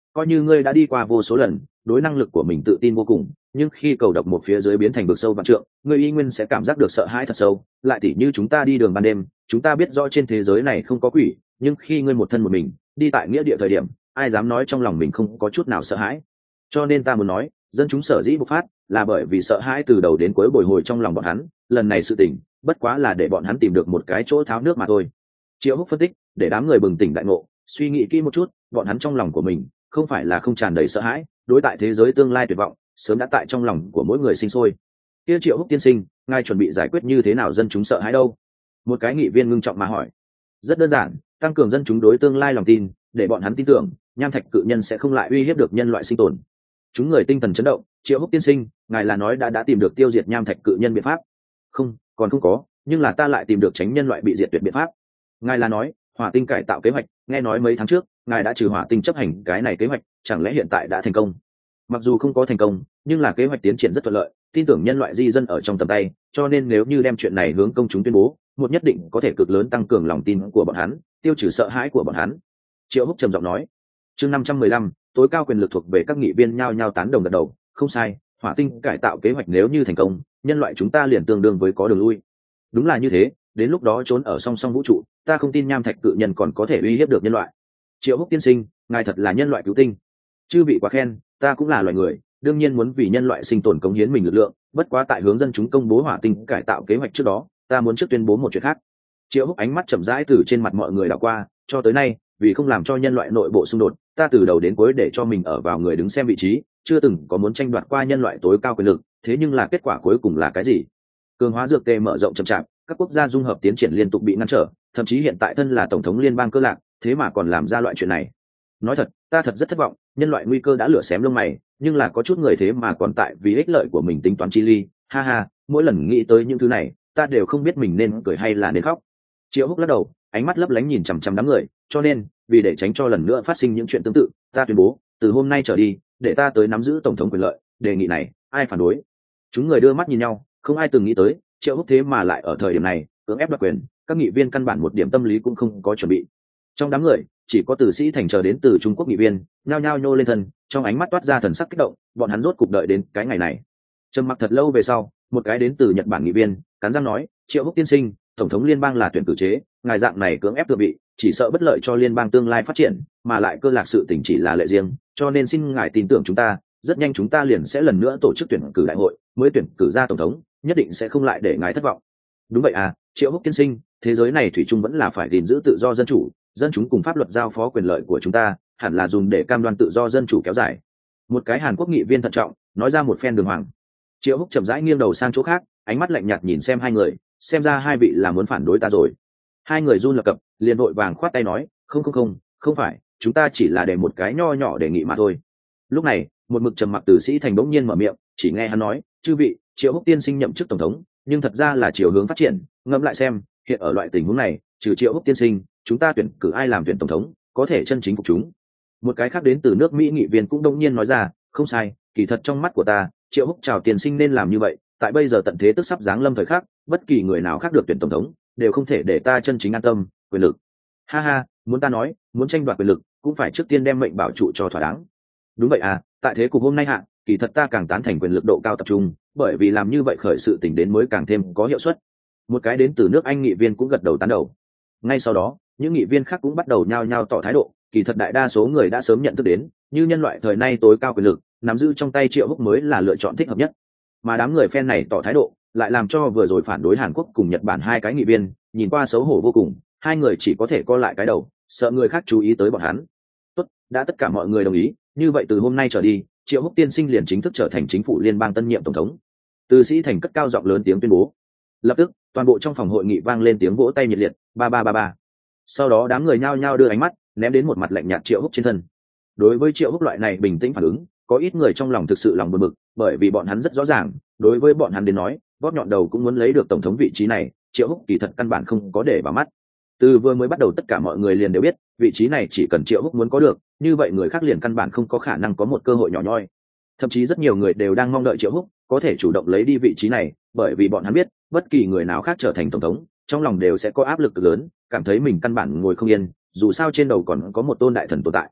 coi như ngươi đã đi qua vô số lần, đối năng lực của mình tự tin vô cùng, nhưng khi cầu độc một phía dưới biến thành vực sâu vạn trượng, ngươi y nguyên sẽ cảm giác được sợ hãi thật sâu. Lại tỉ như chúng ta đi đường ban đêm, chúng ta biết rõ trên thế giới này không có quỷ, nhưng khi ngươi một thân một mình đi tại nghĩa địa thời điểm, ai dám nói trong lòng mình không có chút nào sợ hãi. Cho nên ta muốn nói, dân chúng sở dĩ bộc phát là bởi vì sợ hãi từ đầu đến cuối bồi hồi trong lòng bọn hắn. Lần này sự tình bất quá là để bọn hắn tìm được một cái chỗ tháo nước mà thôi. Triệu Húc phân tích, để đám người bừng tỉnh đại ngộ, suy nghĩ kỹ một chút, bọn hắn trong lòng của mình không phải là không tràn đầy sợ hãi, đối tại thế giới tương lai tuyệt vọng sớm đã tại trong lòng của mỗi người sinh sôi. Kia Triệu Húc tiên sinh, ngài chuẩn bị giải quyết như thế nào dân chúng sợ hãi đâu? Một cái nghị viên ngưng trọng mà hỏi. Rất đơn giản, tăng cường dân chúng đối tương lai lòng tin, để bọn hắn tin tưởng nham thạch cự nhân sẽ không lại uy hiếp được nhân loại sinh tồn. Chúng người tinh thần chấn động. Triệu Húc tiên sinh, ngài là nói đã tìm được tiêu diệt nham thạch cự nhân biện pháp? Không, còn không có, nhưng là ta lại tìm được tránh nhân loại bị diệt tuyệt biện pháp. Ngài là nói hỏa tinh cải tạo kế hoạch, nghe nói mấy tháng trước ngài đã trừ hỏa tinh chấp hành cái này kế hoạch, chẳng lẽ hiện tại đã thành công? Mặc dù không có thành công, nhưng là kế hoạch tiến triển rất thuận lợi, tin tưởng nhân loại di dân ở trong tầm tay, cho nên nếu như đem chuyện này hướng công chúng tuyên bố, một nhất định có thể cực lớn tăng cường lòng tin của bọn hắn, tiêu trừ sợ hãi của bọn hắn. Triệu Húc trầm giọng nói. Chương 515, tối cao quyền lực thuộc về các nghị viên nhao nhao tán đồng gật đầu. Không sai, hỏa tinh cải tạo kế hoạch nếu như thành công, nhân loại chúng ta liền tương đương với có đường lui. Đúng là như thế, đến lúc đó trốn ở song song vũ trụ, ta không tin nham thạch cự nhân còn có thể uy hiếp được nhân loại. Triệu Húc tiên sinh, ngài thật là nhân loại cứu tinh. Chư vị quá khen, ta cũng là loài người, đương nhiên muốn vì nhân loại sinh tồn cống hiến mình lực lượng, bất quá tại hướng dân chúng công bố hỏa tinh cải tạo kế hoạch trước đó, ta muốn trước tuyên bố một chuyện khác. Triệu Húc ánh mắt chậm rãi từ trên mặt mọi người đảo qua, cho tới nay, vì không làm cho nhân loại nội bộ xung đột, ta từ đầu đến cuối để cho mình ở vào người đứng xem vị trí, chưa từng có muốn tranh đoạt qua nhân loại tối cao quyền lực, thế nhưng là kết quả cuối cùng là cái gì? Cường hóa dược tề mở rộng chậm chạp, các quốc gia dung hợp tiến triển liên tục bị ngăn trở, thậm chí hiện tại thân là tổng thống liên bang Cơ Lạc, thế mà còn làm ra loại chuyện này. Nói thật, ta thật rất thất vọng, nhân loại nguy cơ đã lửa xém lông mày, nhưng là có chút người thế mà còn tại vì ích lợi của mình tính toán chi ly, ha ha, mỗi lần nghĩ tới những thứ này, ta đều không biết mình nên cười hay là nên khóc. Triệu Húc lắc đầu, ánh mắt lấp lánh nhìn chằm chằm đám người, cho nên, vì để tránh cho lần nữa phát sinh những chuyện tương tự, ta tuyên bố, từ hôm nay trở đi, để ta tới nắm giữ tổng thống quyền lợi, đề nghị này, ai phản đối? Chúng người đưa mắt nhìn nhau, không ai từng nghĩ tới, Triệu Húc thế mà lại ở thời điểm này cưỡng ép đoạt quyền, các nghị viên căn bản một điểm tâm lý cũng không có chuẩn bị. Trong đám người, chỉ có Từ Sĩ Thành chờ đến từ Trung Quốc nghị viên, nhao nhao nhô lên thân, trong ánh mắt toát ra thần sắc kích động, bọn hắn rốt cục đợi đến cái ngày này. Trầm mặc thật lâu về sau, một cái đến từ Nhật Bản nghị viên cắn răng nói, Triệu Húc tiên sinh, tổng thống liên bang là tuyển cử chế, ngài dạng này cưỡng ép thượng vị, chỉ sợ bất lợi cho liên bang tương lai phát triển, mà lại Cơ Lạc sự tình chỉ là lệ riêng, cho nên xin ngài tin tưởng chúng ta, rất nhanh chúng ta liền sẽ lần nữa tổ chức tuyển cử đại hội, mới tuyển cử ra tổng thống, nhất định sẽ không lại để ngài thất vọng. Đúng vậy à, Triệu Húc tiên sinh, thế giới này thủy chung vẫn là phải gìn giữ tự do dân chủ, dân chúng cùng pháp luật giao phó quyền lợi của chúng ta, hẳn là dùng để cam đoan tự do dân chủ kéo dài. Một cái Hàn Quốc nghị viên thận trọng nói ra một phen đường hoàng. Triệu Húc chậm rãi nghiêng đầu sang chỗ khác, ánh mắt lạnh nhạt nhìn xem hai người, xem ra hai vị là muốn phản đối ta rồi. Hai người run lập cập, liền vội vàng khoát tay nói, không phải, chúng ta chỉ là để một cái nho nhỏ đề nghị mà thôi. Lúc này, một mực trầm mặc Từ Sĩ Thành bỗng nhiên mở miệng, chỉ nghe hắn nói, chư vị, Triệu Húc tiên sinh nhậm chức tổng thống, nhưng thật ra là chiều hướng phát triển, ngẫm lại xem, hiện ở loại tình huống này, trừ Triệu Húc tiên sinh, chúng ta tuyển cử ai làm tuyển tổng thống, có thể chân chính phục chúng. Một cái khác đến từ nước Mỹ nghị viên cũng đông nhiên nói ra, không sai, kỳ thật trong mắt của ta, Triệu Húc chào tiên sinh nên làm như vậy, tại bây giờ tận thế tức sắp giáng lâm thời khắc, bất kỳ người nào khác được tuyển tổng thống, đều không thể để ta chân chính an tâm, quyền lực. Ha ha, muốn ta nói, muốn tranh đoạt quyền lực, cũng phải trước tiên đem mệnh bảo trụ cho thỏa đáng. Đúng vậy à, tại thế cục hôm nay hạ, kỳ thật ta càng tán thành quyền lực độ cao tập trung, bởi vì làm như vậy khởi sự tình đến mới càng thêm có hiệu suất. Một cái đến từ nước Anh nghị viên cũng gật đầu tán đầu. Ngay sau đó, những nghị viên khác cũng bắt đầu nhao nhao tỏ thái độ, kỳ thật đại đa số người đã sớm nhận thức đến, như nhân loại thời nay tối cao quyền lực, nắm giữ trong tay Triệu Húc mới là lựa chọn thích hợp nhất. Mà đám người phen này tỏ thái độ, lại làm cho vừa rồi phản đối Hàn Quốc cùng Nhật Bản hai cái nghị viên, nhìn qua xấu hổ vô cùng, hai người chỉ có thể co lại cái đầu, sợ người khác chú ý tới bọn hắn. Tốt, đã tất cả mọi người đồng ý, như vậy từ hôm nay trở đi, Triệu Húc tiên sinh liền chính thức trở thành chính phủ liên bang tân nhiệm tổng thống. Từ Sĩ Thành cất cao giọng lớn tiếng tuyên bố. Lập tức, toàn bộ trong phòng hội nghị vang lên tiếng vỗ tay nhiệt liệt, ba ba ba ba. Sau đó đám người nhao nhao đưa ánh mắt ném đến một mặt lạnh nhạt Triệu Húc trên thân. Đối với Triệu Húc loại này bình tĩnh phản ứng, có ít người trong lòng thực sự lòng buồn bực, bởi vì bọn hắn rất rõ ràng, đối với bọn hắn đến nói, bóp nhọn đầu cũng muốn lấy được tổng thống vị trí này, Triệu Húc kỳ thật căn bản không có để vào mắt. Từ vừa mới bắt đầu tất cả mọi người liền đều biết, vị trí này chỉ cần Triệu Húc muốn có được, như vậy người khác liền căn bản không có khả năng có một cơ hội nhỏ nhoi. Thậm chí rất nhiều người đều đang mong đợi Triệu Húc có thể chủ động lấy đi vị trí này, bởi vì bọn hắn biết, bất kỳ người nào khác trở thành tổng thống, trong lòng đều sẽ có áp lực cực lớn, cảm thấy mình căn bản ngồi không yên, dù sao trên đầu còn có một tôn đại thần tồn tại.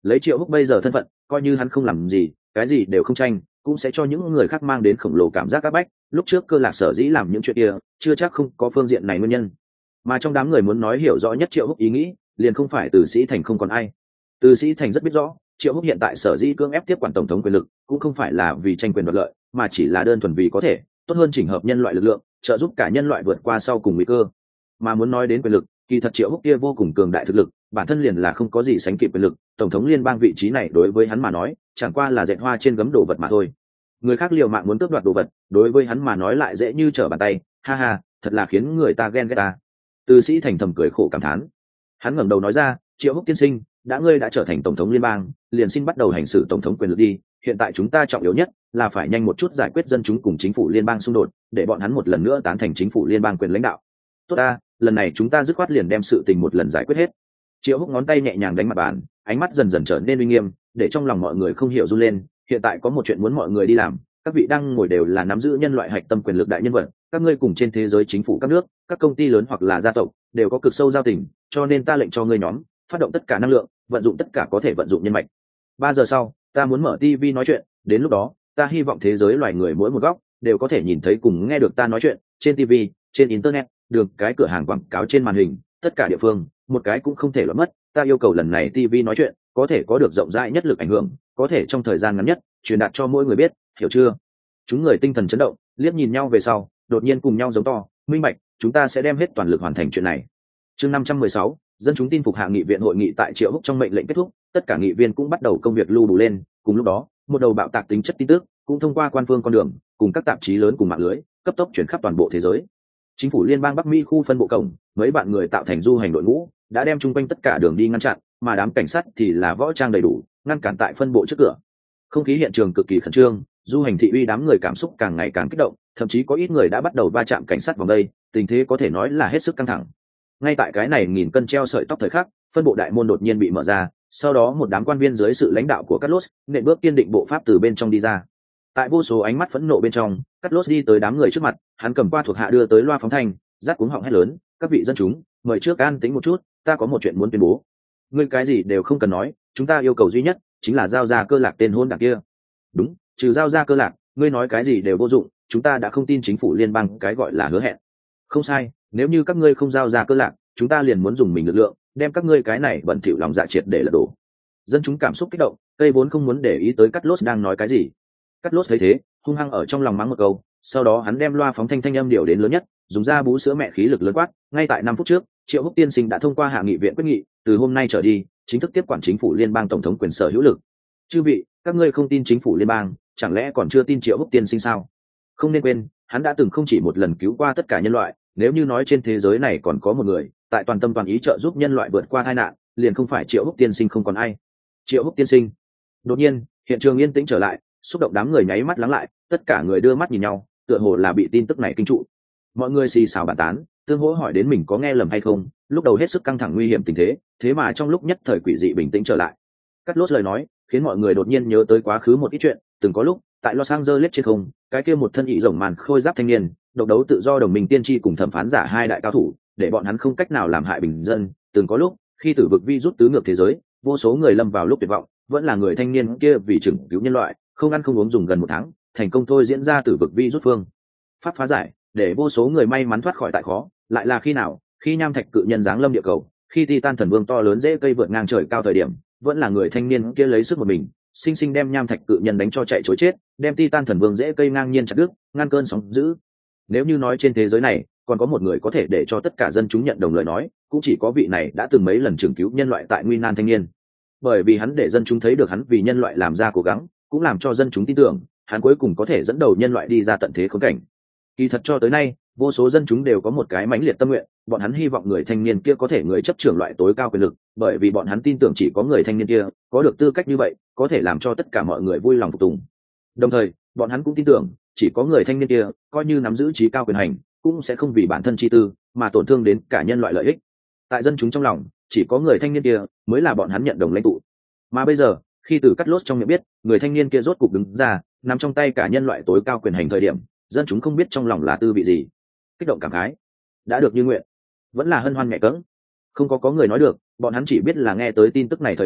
Lấy Triệu Húc bây giờ thân phận, coi như hắn không làm gì, cái gì đều không tranh, cũng sẽ cho những người khác mang đến khổng lồ cảm giác áp bách. Lúc trước Cơ Lạc sở dĩ làm những chuyện kia, chưa chắc không có phương diện này nguyên nhân. Mà trong đám người muốn nói hiểu rõ nhất Triệu Húc ý nghĩ, liền không phải Từ Sĩ Thành không còn ai. Từ Sĩ Thành rất biết rõ, Triệu Húc hiện tại sở dĩ cưỡng ép tiếp quản tổng thống quyền lực, cũng không phải là vì tranh quyền đoạt lợi, mà chỉ là đơn thuần vì có thể tốt hơn chỉnh hợp nhân loại lực lượng, trợ giúp cả nhân loại vượt qua sau cùng nguy cơ. Mà muốn nói đến quyền lực, kỳ thật Triệu Húc kia vô cùng cường đại thực lực, bản thân liền là không có gì sánh kịp quyền lực. Tổng thống liên bang vị trí này đối với hắn mà nói, chẳng qua là dệt hoa trên gấm đồ vật mà thôi. Người khác liều mạng muốn tước đoạt đồ vật, đối với hắn mà nói lại dễ như trở bàn tay. Ha ha, thật là khiến người ta ghen ghét ta. Từ Sĩ Thành thầm cười khổ cảm thán. Hắn ngẩng đầu nói ra, Triệu Húc tiên sinh, ngươi đã trở thành tổng thống liên bang, liền xin bắt đầu hành xử tổng thống quyền lực đi. Hiện tại chúng ta trọng yếu nhất là phải nhanh một chút giải quyết dân chúng cùng chính phủ liên bang xung đột, để bọn hắn một lần nữa tán thành chính phủ liên bang quyền lãnh đạo. Tốt ta, lần này chúng ta dứt khoát liền đem sự tình một lần giải quyết hết. Triệu Húc ngón tay nhẹ nhàng đánh mặt bàn, ánh mắt dần dần trở nên uy nghiêm, để trong lòng mọi người không hiểu run lên. Hiện tại có một chuyện muốn mọi người đi làm, các vị đang ngồi đều là nắm giữ nhân loại hạch tâm quyền lực đại nhân vật, các ngươi cùng trên thế giới chính phủ các nước, các công ty lớn hoặc là gia tộc đều có cực sâu giao tình, cho nên ta lệnh cho ngươi nhóm phát động tất cả năng lượng, vận dụng tất cả có thể vận dụng nhân mạch. 3 giờ sau, ta muốn mở TV nói chuyện, đến lúc đó, ta hy vọng thế giới loài người mỗi một góc đều có thể nhìn thấy cùng nghe được ta nói chuyện, trên TV, trên internet, đường cái cửa hàng quảng cáo trên màn hình, tất cả địa phương, một cái cũng không thể lọt mất. Ta yêu cầu lần này TV nói chuyện có thể có được rộng rãi nhất lực ảnh hưởng, có thể trong thời gian ngắn nhất truyền đạt cho mỗi người biết, hiểu chưa? Chúng người tinh thần chấn động, liếc nhìn nhau về sau, đột nhiên cùng nhau giống to, minh bạch, chúng ta sẽ đem hết toàn lực hoàn thành chuyện này. Chương 516, dân chúng tin phục hạ nghị viện hội nghị tại Triệu Húc trong mệnh lệnh kết thúc, tất cả nghị viên cũng bắt đầu công việc lưu đủ lên. Cùng lúc đó, một đầu bạo tạc tính chất tin tức cũng thông qua quan phương con đường, cùng các tạp chí lớn cùng mạng lưới, cấp tốc chuyển khắp toàn bộ thế giới. Chính phủ liên bang Bắc Mỹ khu phân bộ cổng, mấy bạn người tạo thành du hành đội ngũ, đã đem chung quanh tất cả đường đi ngăn chặn, mà đám cảnh sát thì là võ trang đầy đủ, ngăn cản tại phân bộ trước cửa. Không khí hiện trường cực kỳ khẩn trương, du hành thị uy đám người cảm xúc càng ngày càng kích động, thậm chí có ít người đã bắt đầu va chạm cảnh sát vòng đây, tình thế có thể nói là hết sức căng thẳng. Ngay tại cái này nghìn cân treo sợi tóc thời khắc, phân bộ đại môn đột nhiên bị mở ra, sau đó một đám quan viên dưới sự lãnh đạo của Carlos, nện bước kiên định bộ pháp từ bên trong đi ra. Tại vô số ánh mắt phẫn nộ bên trong, Carlos đi tới đám người trước mặt, hắn cầm qua thuộc hạ đưa tới loa phóng thanh, rát cuống họng hét lớn, các vị dân chúng, mời trước an tĩnh một chút, ta có một chuyện muốn tuyên bố. Ngươi cái gì đều không cần nói, chúng ta yêu cầu duy nhất chính là giao ra Cơ Lạc tên hôn đảng kia. Đúng, trừ giao ra Cơ Lạc, ngươi nói cái gì đều vô dụng, chúng ta đã không tin chính phủ liên bang cái gọi là hứa hẹn. Không sai, nếu như các ngươi không giao ra Cơ Lạc, chúng ta liền muốn dùng mình lực lượng đem các ngươi cái này bẩn thỉu lòng dạ triệt để lật đổ. Dân chúng cảm xúc kích động, cây vốn không muốn để ý tới Carlos đang nói cái gì. Carlos thấy thế, hung hăng ở trong lòng mắng một câu, sau đó hắn đem loa phóng thanh âm điều đến lớn nhất, dùng ra bú sữa mẹ khí lực lớn quát. Ngay tại 5 phút trước, Triệu Húc tiên sinh đã thông qua hạ nghị viện quyết nghị, từ hôm nay trở đi, chính thức tiếp quản chính phủ liên bang tổng thống quyền sở hữu lực. Chư vị, các ngươi không tin chính phủ liên bang, chẳng lẽ còn chưa tin Triệu Húc tiên sinh sao? Không nên quên, hắn đã từng không chỉ một lần cứu qua tất cả nhân loại, nếu như nói trên thế giới này còn có một người tại toàn tâm toàn ý trợ giúp nhân loại vượt qua tai nạn, liền không phải Triệu Húc tiên sinh không còn ai. Triệu Húc tiên sinh. Đột nhiên, hiện trường yên tĩnh trở lại, xúc động đám người nháy mắt lắng lại, tất cả người đưa mắt nhìn nhau, tựa hồ là bị tin tức này kinh trụ. Mọi người xì xào bàn tán, tương hỗ hỏi đến mình có nghe lầm hay không. Lúc đầu hết sức căng thẳng nguy hiểm tình thế, thế mà trong lúc nhất thời quỷ dị bình tĩnh trở lại. Cắt lốt lời nói khiến mọi người đột nhiên nhớ tới quá khứ một ít chuyện. Từng có lúc tại Los Angeles trên không, cái kia một thân ị rồng màn khôi giáp thanh niên độc đấu tự do đồng minh tiên tri cùng thẩm phán giả hai đại cao thủ, để bọn hắn không cách nào làm hại bình dân. Từng có lúc khi tử vực vi rút tứ ngược thế giới, vô số người lâm vào lúc tuyệt vọng, vẫn là người thanh niên kia vì chừng cứu nhân loại, không ăn không uống dùng gần 1 tháng, thành công thôi diễn ra tử vực vi rút phương pháp phá giải, để vô số người may mắn thoát khỏi tại khó. Lại là khi nào, khi nham thạch cự nhân giáng lâm địa cầu, khi Titan thần vương to lớn dễ cây vượt ngang trời cao thời điểm, vẫn là người thanh niên kia lấy sức một mình, sinh sinh đem nham thạch cự nhân đánh cho chạy trối chết, đem Titan thần vương dễ cây ngang nhiên chặt đứt, ngăn cơn sóng dữ. Nếu như nói trên thế giới này còn có một người có thể để cho tất cả dân chúng nhận đồng lời nói, cũng chỉ có vị này đã từng mấy lần trường cứu nhân loại tại nguy nan thanh niên. Bởi vì hắn để dân chúng thấy được hắn vì nhân loại làm ra cố gắng, cũng làm cho dân chúng tin tưởng hắn cuối cùng có thể dẫn đầu nhân loại đi ra tận thế khốn cảnh. Kỳ thật cho tới nay, vô số dân chúng đều có một cái mãnh liệt tâm nguyện, bọn hắn hy vọng người thanh niên kia có thể người chấp trưởng loại tối cao quyền lực, bởi vì bọn hắn tin tưởng chỉ có người thanh niên kia có được tư cách như vậy, có thể làm cho tất cả mọi người vui lòng phục tùng. Đồng thời, bọn hắn cũng tin tưởng chỉ có người thanh niên kia coi như nắm giữ trí cao quyền hành, cũng sẽ không vì bản thân chi tư mà tổn thương đến cả nhân loại lợi ích. Tại dân chúng trong lòng, chỉ có người thanh niên kia mới là bọn hắn nhận đồng lãnh tụ. Mà bây giờ, khi từ cắt lốt trong miệng biết người thanh niên kia rốt cục đứng ra, nắm trong tay cả nhân loại tối cao quyền hành thời điểm, dân chúng không biết trong lòng là tư vị gì. Kích động cảm khái, đã được như nguyện, vẫn là hân hoan nhẹ cẫng. Không có người nói được, bọn hắn chỉ biết là nghe tới tin tức này thời điểm,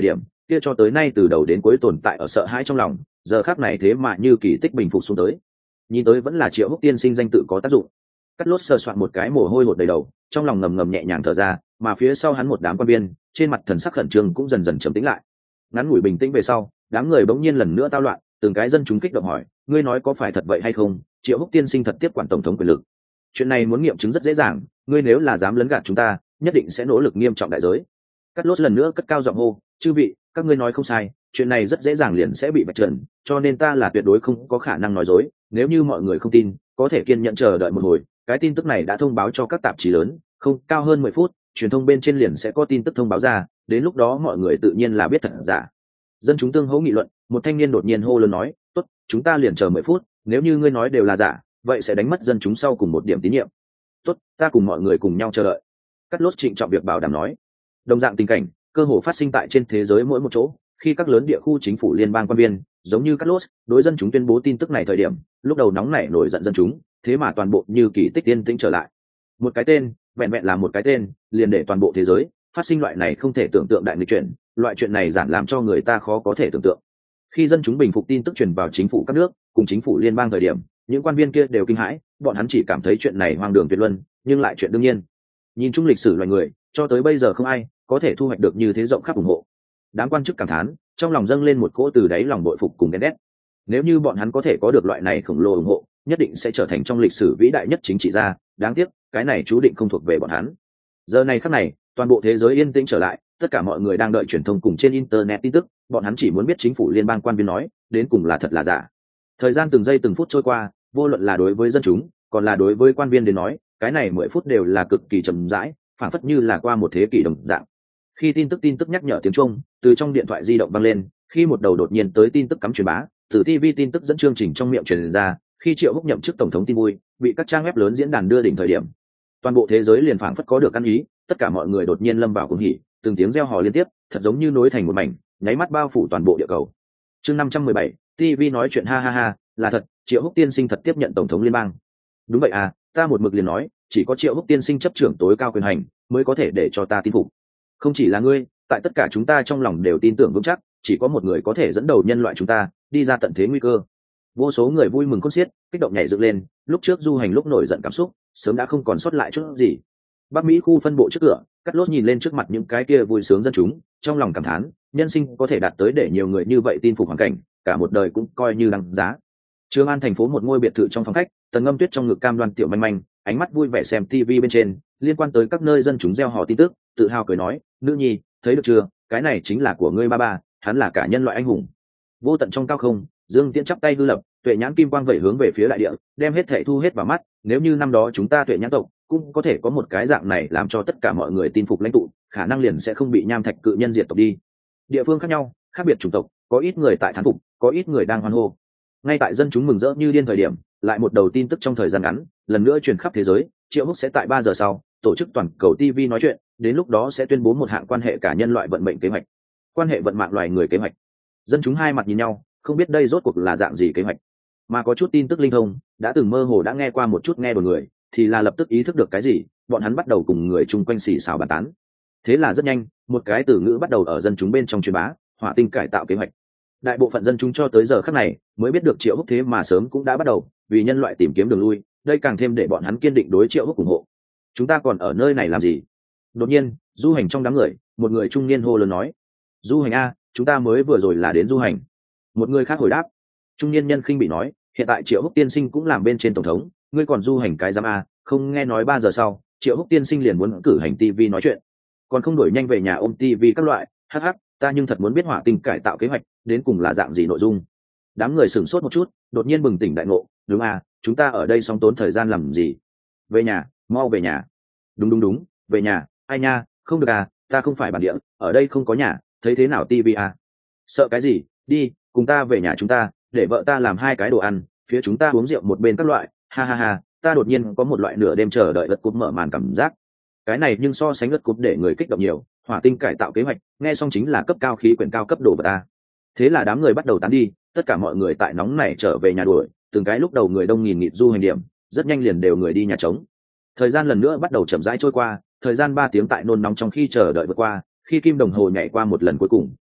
kia cho tới nay từ đầu đến cuối tồn tại ở sợ hãi trong lòng, giờ khắc này thế mà như kỳ tích bình phục xuống tới. Nhìn tới vẫn là Triệu Húc tiên sinh danh tự có tác dụng. Cắt Lốt sờ soạn một cái mồ hôi hột đầy đầu, trong lòng ngầm ngầm nhẹ nhàng thở ra, mà phía sau hắn một đám quan viên, trên mặt thần sắc khẩn trương cũng dần dần trầm tĩnh lại. Ngắn ngủi bình tĩnh về sau, đám người bỗng nhiên lần nữa tao loạn, từng cái dân chúng kích động hỏi, ngươi nói có phải thật vậy hay không? Triệu Húc tiên sinh thật tiếp quản tổng thống quyền lực. Chuyện này muốn nghiệm chứng rất dễ dàng, ngươi nếu là dám lấn gạt chúng ta, nhất định sẽ nỗ lực nghiêm trọng đại giới. Cắt Lốt lần nữa cất cao giọng hô, chư vị, các ngươi nói không sai, chuyện này rất dễ dàng liền sẽ bị vạch trần, cho nên ta là tuyệt đối không có khả năng nói dối. Nếu như mọi người không tin, có thể kiên nhẫn chờ đợi một hồi, cái tin tức này đã thông báo cho các tạp chí lớn, không cao hơn 10 phút, truyền thông bên trên liền sẽ có tin tức thông báo ra, đến lúc đó mọi người tự nhiên là biết thật giả. Dân chúng tương hỗ nghị luận, một thanh niên đột nhiên hô lớn nói, tốt, chúng ta liền chờ 10 phút, nếu như ngươi nói đều là giả, vậy sẽ đánh mất dân chúng sau cùng một điểm tín nhiệm. Tốt, ta cùng mọi người cùng nhau chờ đợi. Cắt Lốt trịnh trọng việc bảo đảm nói. Đồng dạng tình cảnh cơ hồ phát sinh tại trên thế giới mỗi một chỗ, khi các lớn địa khu chính phủ liên bang quan viên giống như Cắt Lốt đối dân chúng tuyên bố tin tức này thời điểm, lúc đầu nóng nảy nổi giận dân chúng, thế mà toàn bộ như kỳ tích yên tĩnh trở lại. Một cái tên, vẹn vẹn là một cái tên, liền để toàn bộ thế giới phát sinh loại này không thể tưởng tượng đại nghịch chuyển, loại chuyện này giản làm cho người ta khó có thể tưởng tượng. Khi dân chúng bình phục tin tức truyền vào chính phủ các nước cùng chính phủ liên bang thời điểm, những quan viên kia đều kinh hãi, bọn hắn chỉ cảm thấy chuyện này hoang đường tuyệt luân, nhưng lại chuyện đương nhiên. Nhìn chung lịch sử loài người, cho tới bây giờ không ai có thể thu hoạch được như thế rộng khắp ủng hộ. Đám quan chức cảm thán, trong lòng dâng lên một cỗ từ đáy lòng bội phục cùng ghen ghét. Nếu như bọn hắn có thể có được loại này khổng lồ ủng hộ, nhất định sẽ trở thành trong lịch sử vĩ đại nhất chính trị gia. Đáng tiếc, cái này chú định không thuộc về bọn hắn. Giờ này khắc này, toàn bộ thế giới yên tĩnh trở lại, tất cả mọi người đang đợi truyền thông cùng trên internet tin tức, bọn hắn chỉ muốn biết chính phủ liên bang quan viên nói, đến cùng là thật là giả. Thời gian từng giây từng phút trôi qua, vô luận là đối với dân chúng, còn là đối với quan viên đến nói, cái này 10 phút đều là cực kỳ chậm rãi, phản phất như là qua một thế kỷ đồng dạng. Khi tin tức nhắc nhở tiếng chuông từ trong điện thoại di động vang lên, khi một đầu đột nhiên tới tin tức cắm truyền bá từ TV tin tức dẫn chương trình trong miệng truyền ra, khi Triệu Húc nhậm chức tổng thống tin vui bị các trang web lớn diễn đàn đưa đỉnh thời điểm, toàn bộ thế giới liền phảng phất có được ăn ý, tất cả mọi người đột nhiên lâm vào cuồng hỉ, từng tiếng reo hò liên tiếp, thật giống như nối thành một mảnh, nháy mắt bao phủ toàn bộ địa cầu. Chương 517, TV nói chuyện ha ha ha, là thật, Triệu Húc tiên sinh thật tiếp nhận tổng thống liên bang. Đúng vậy à, ta một mực liền nói, chỉ có Triệu Húc tiên sinh chấp trưởng tối cao quyền hành mới có thể để cho ta tin phục. Không chỉ là ngươi, tại tất cả chúng ta trong lòng đều tin tưởng vững chắc, chỉ có một người có thể dẫn đầu nhân loại chúng ta đi ra tận thế nguy cơ. Vô số người vui mừng khôn xiết, kích động nhảy dựng lên, lúc trước du hành lúc nổi giận cảm xúc sớm đã không còn sót lại chút gì. Bắc Mỹ khu phân bộ trước cửa, Cắt Lốt nhìn lên trước mặt những cái kia vui sướng dân chúng, trong lòng cảm thán, nhân sinh có thể đạt tới để nhiều người như vậy tin phục hoàn cảnh, cả một đời cũng coi như đáng giá. Trường An thành phố một ngôi biệt thự trong phòng khách, Tần Ngâm Tuyết trong ngực cam đoan tiểu manh manh, ánh mắt vui vẻ xem TV bên trên, liên quan tới các nơi dân chúng gieo hò tin tức, tự hào cười nói, nữ nhi, thấy được chưa, cái này chính là của ngươi ba ba, hắn là cả nhân loại anh hùng. Vô tận trong cao không, Dương Tiễn chắp tay hư lập, tuệ nhãn kim quang vẩy hướng về phía đại địa, đem hết thảy thu hết vào mắt. Nếu như năm đó chúng ta tuệ nhãn tộc cũng có thể có một cái dạng này làm cho tất cả mọi người tin phục lãnh tụ, khả năng liền sẽ không bị nham thạch cự nhân diệt tộc đi. Địa phương khác nhau, khác biệt chủng tộc, có ít người tại thán phục, có ít người đang hoan hô. Ngay tại dân chúng mừng rỡ như điên thời điểm, lại một đầu tin tức trong thời gian ngắn lần nữa truyền khắp thế giới. Triệu Húc sẽ tại 3 giờ sau tổ chức toàn cầu TV nói chuyện, đến lúc đó sẽ tuyên bố một hạng quan hệ cả nhân loại vận mệnh kế hoạch, quan hệ vận mạng loài người kế hoạch. Dân chúng hai mặt nhìn nhau, không biết đây rốt cuộc là dạng gì kế hoạch. Mà có chút tin tức linh thông đã từng mơ hồ đã nghe qua một chút nghe đồn người, thì là lập tức ý thức được cái gì, bọn hắn bắt đầu cùng người chung quanh xì xào bàn tán. Thế là rất nhanh, một cái từ ngữ bắt đầu ở dân chúng bên trong truyền bá, hỏa tinh cải tạo kế hoạch. Đại bộ phận dân chúng cho tới giờ khắc này mới biết được Triệu Húc thế mà sớm cũng đã bắt đầu vì nhân loại tìm kiếm đường lui, đây càng thêm để bọn hắn kiên định đối Triệu Húc ủng hộ. Chúng ta còn ở nơi này làm gì? Đột nhiên, du hành trong đám người, một người trung niên hô lớn nói, du hành a, chúng ta mới vừa rồi là đến du hành. Một người khác hồi đáp, trung niên nhân khinh bị nói, hiện tại Triệu Húc tiên sinh cũng làm bên trên tổng thống, ngươi còn du hành cái giám a, không nghe nói 3 giờ sau Triệu Húc tiên sinh liền muốn cử hành TV nói chuyện, còn không đổi nhanh về nhà ôm TV các loại, hắc hắc, ta nhưng thật muốn biết hỏa tinh cải tạo kế hoạch đến cùng là dạng gì nội dung. Đám người sửng sốt một chút, đột nhiên bừng tỉnh đại ngộ, đúng à, chúng ta ở đây xong tốn thời gian làm gì? Về nhà, mau về nhà. Đúng, về nhà. Ai nha, không được à, ta không phải bản địa, ở đây không có nhà, thấy thế nào TV à? Sợ cái gì, đi cùng ta về nhà chúng ta, để vợ ta làm 2 cái đồ ăn, phía chúng ta uống rượu một bên các loại, ha ha ha. Ta đột nhiên có một loại nửa đêm chờ đợi lật cúp mở màn cảm giác. Cái này nhưng so sánh lật cúp để người kích động nhiều, hỏa tinh cải tạo kế hoạch nghe xong chính là cấp cao khí quyển cao cấp đồ vật ta. Thế là đám người bắt đầu tán đi, tất cả mọi người tại nóng này trở về nhà đuổi, từng cái lúc đầu người đông nghìn nghịt du hành điểm, rất nhanh liền đều người đi nhà trống. Thời gian lần nữa bắt đầu chậm rãi trôi qua, thời gian 3 tiếng tại nôn nóng trong khi chờ đợi vượt qua, khi kim đồng hồ nhảy qua một lần cuối cùng,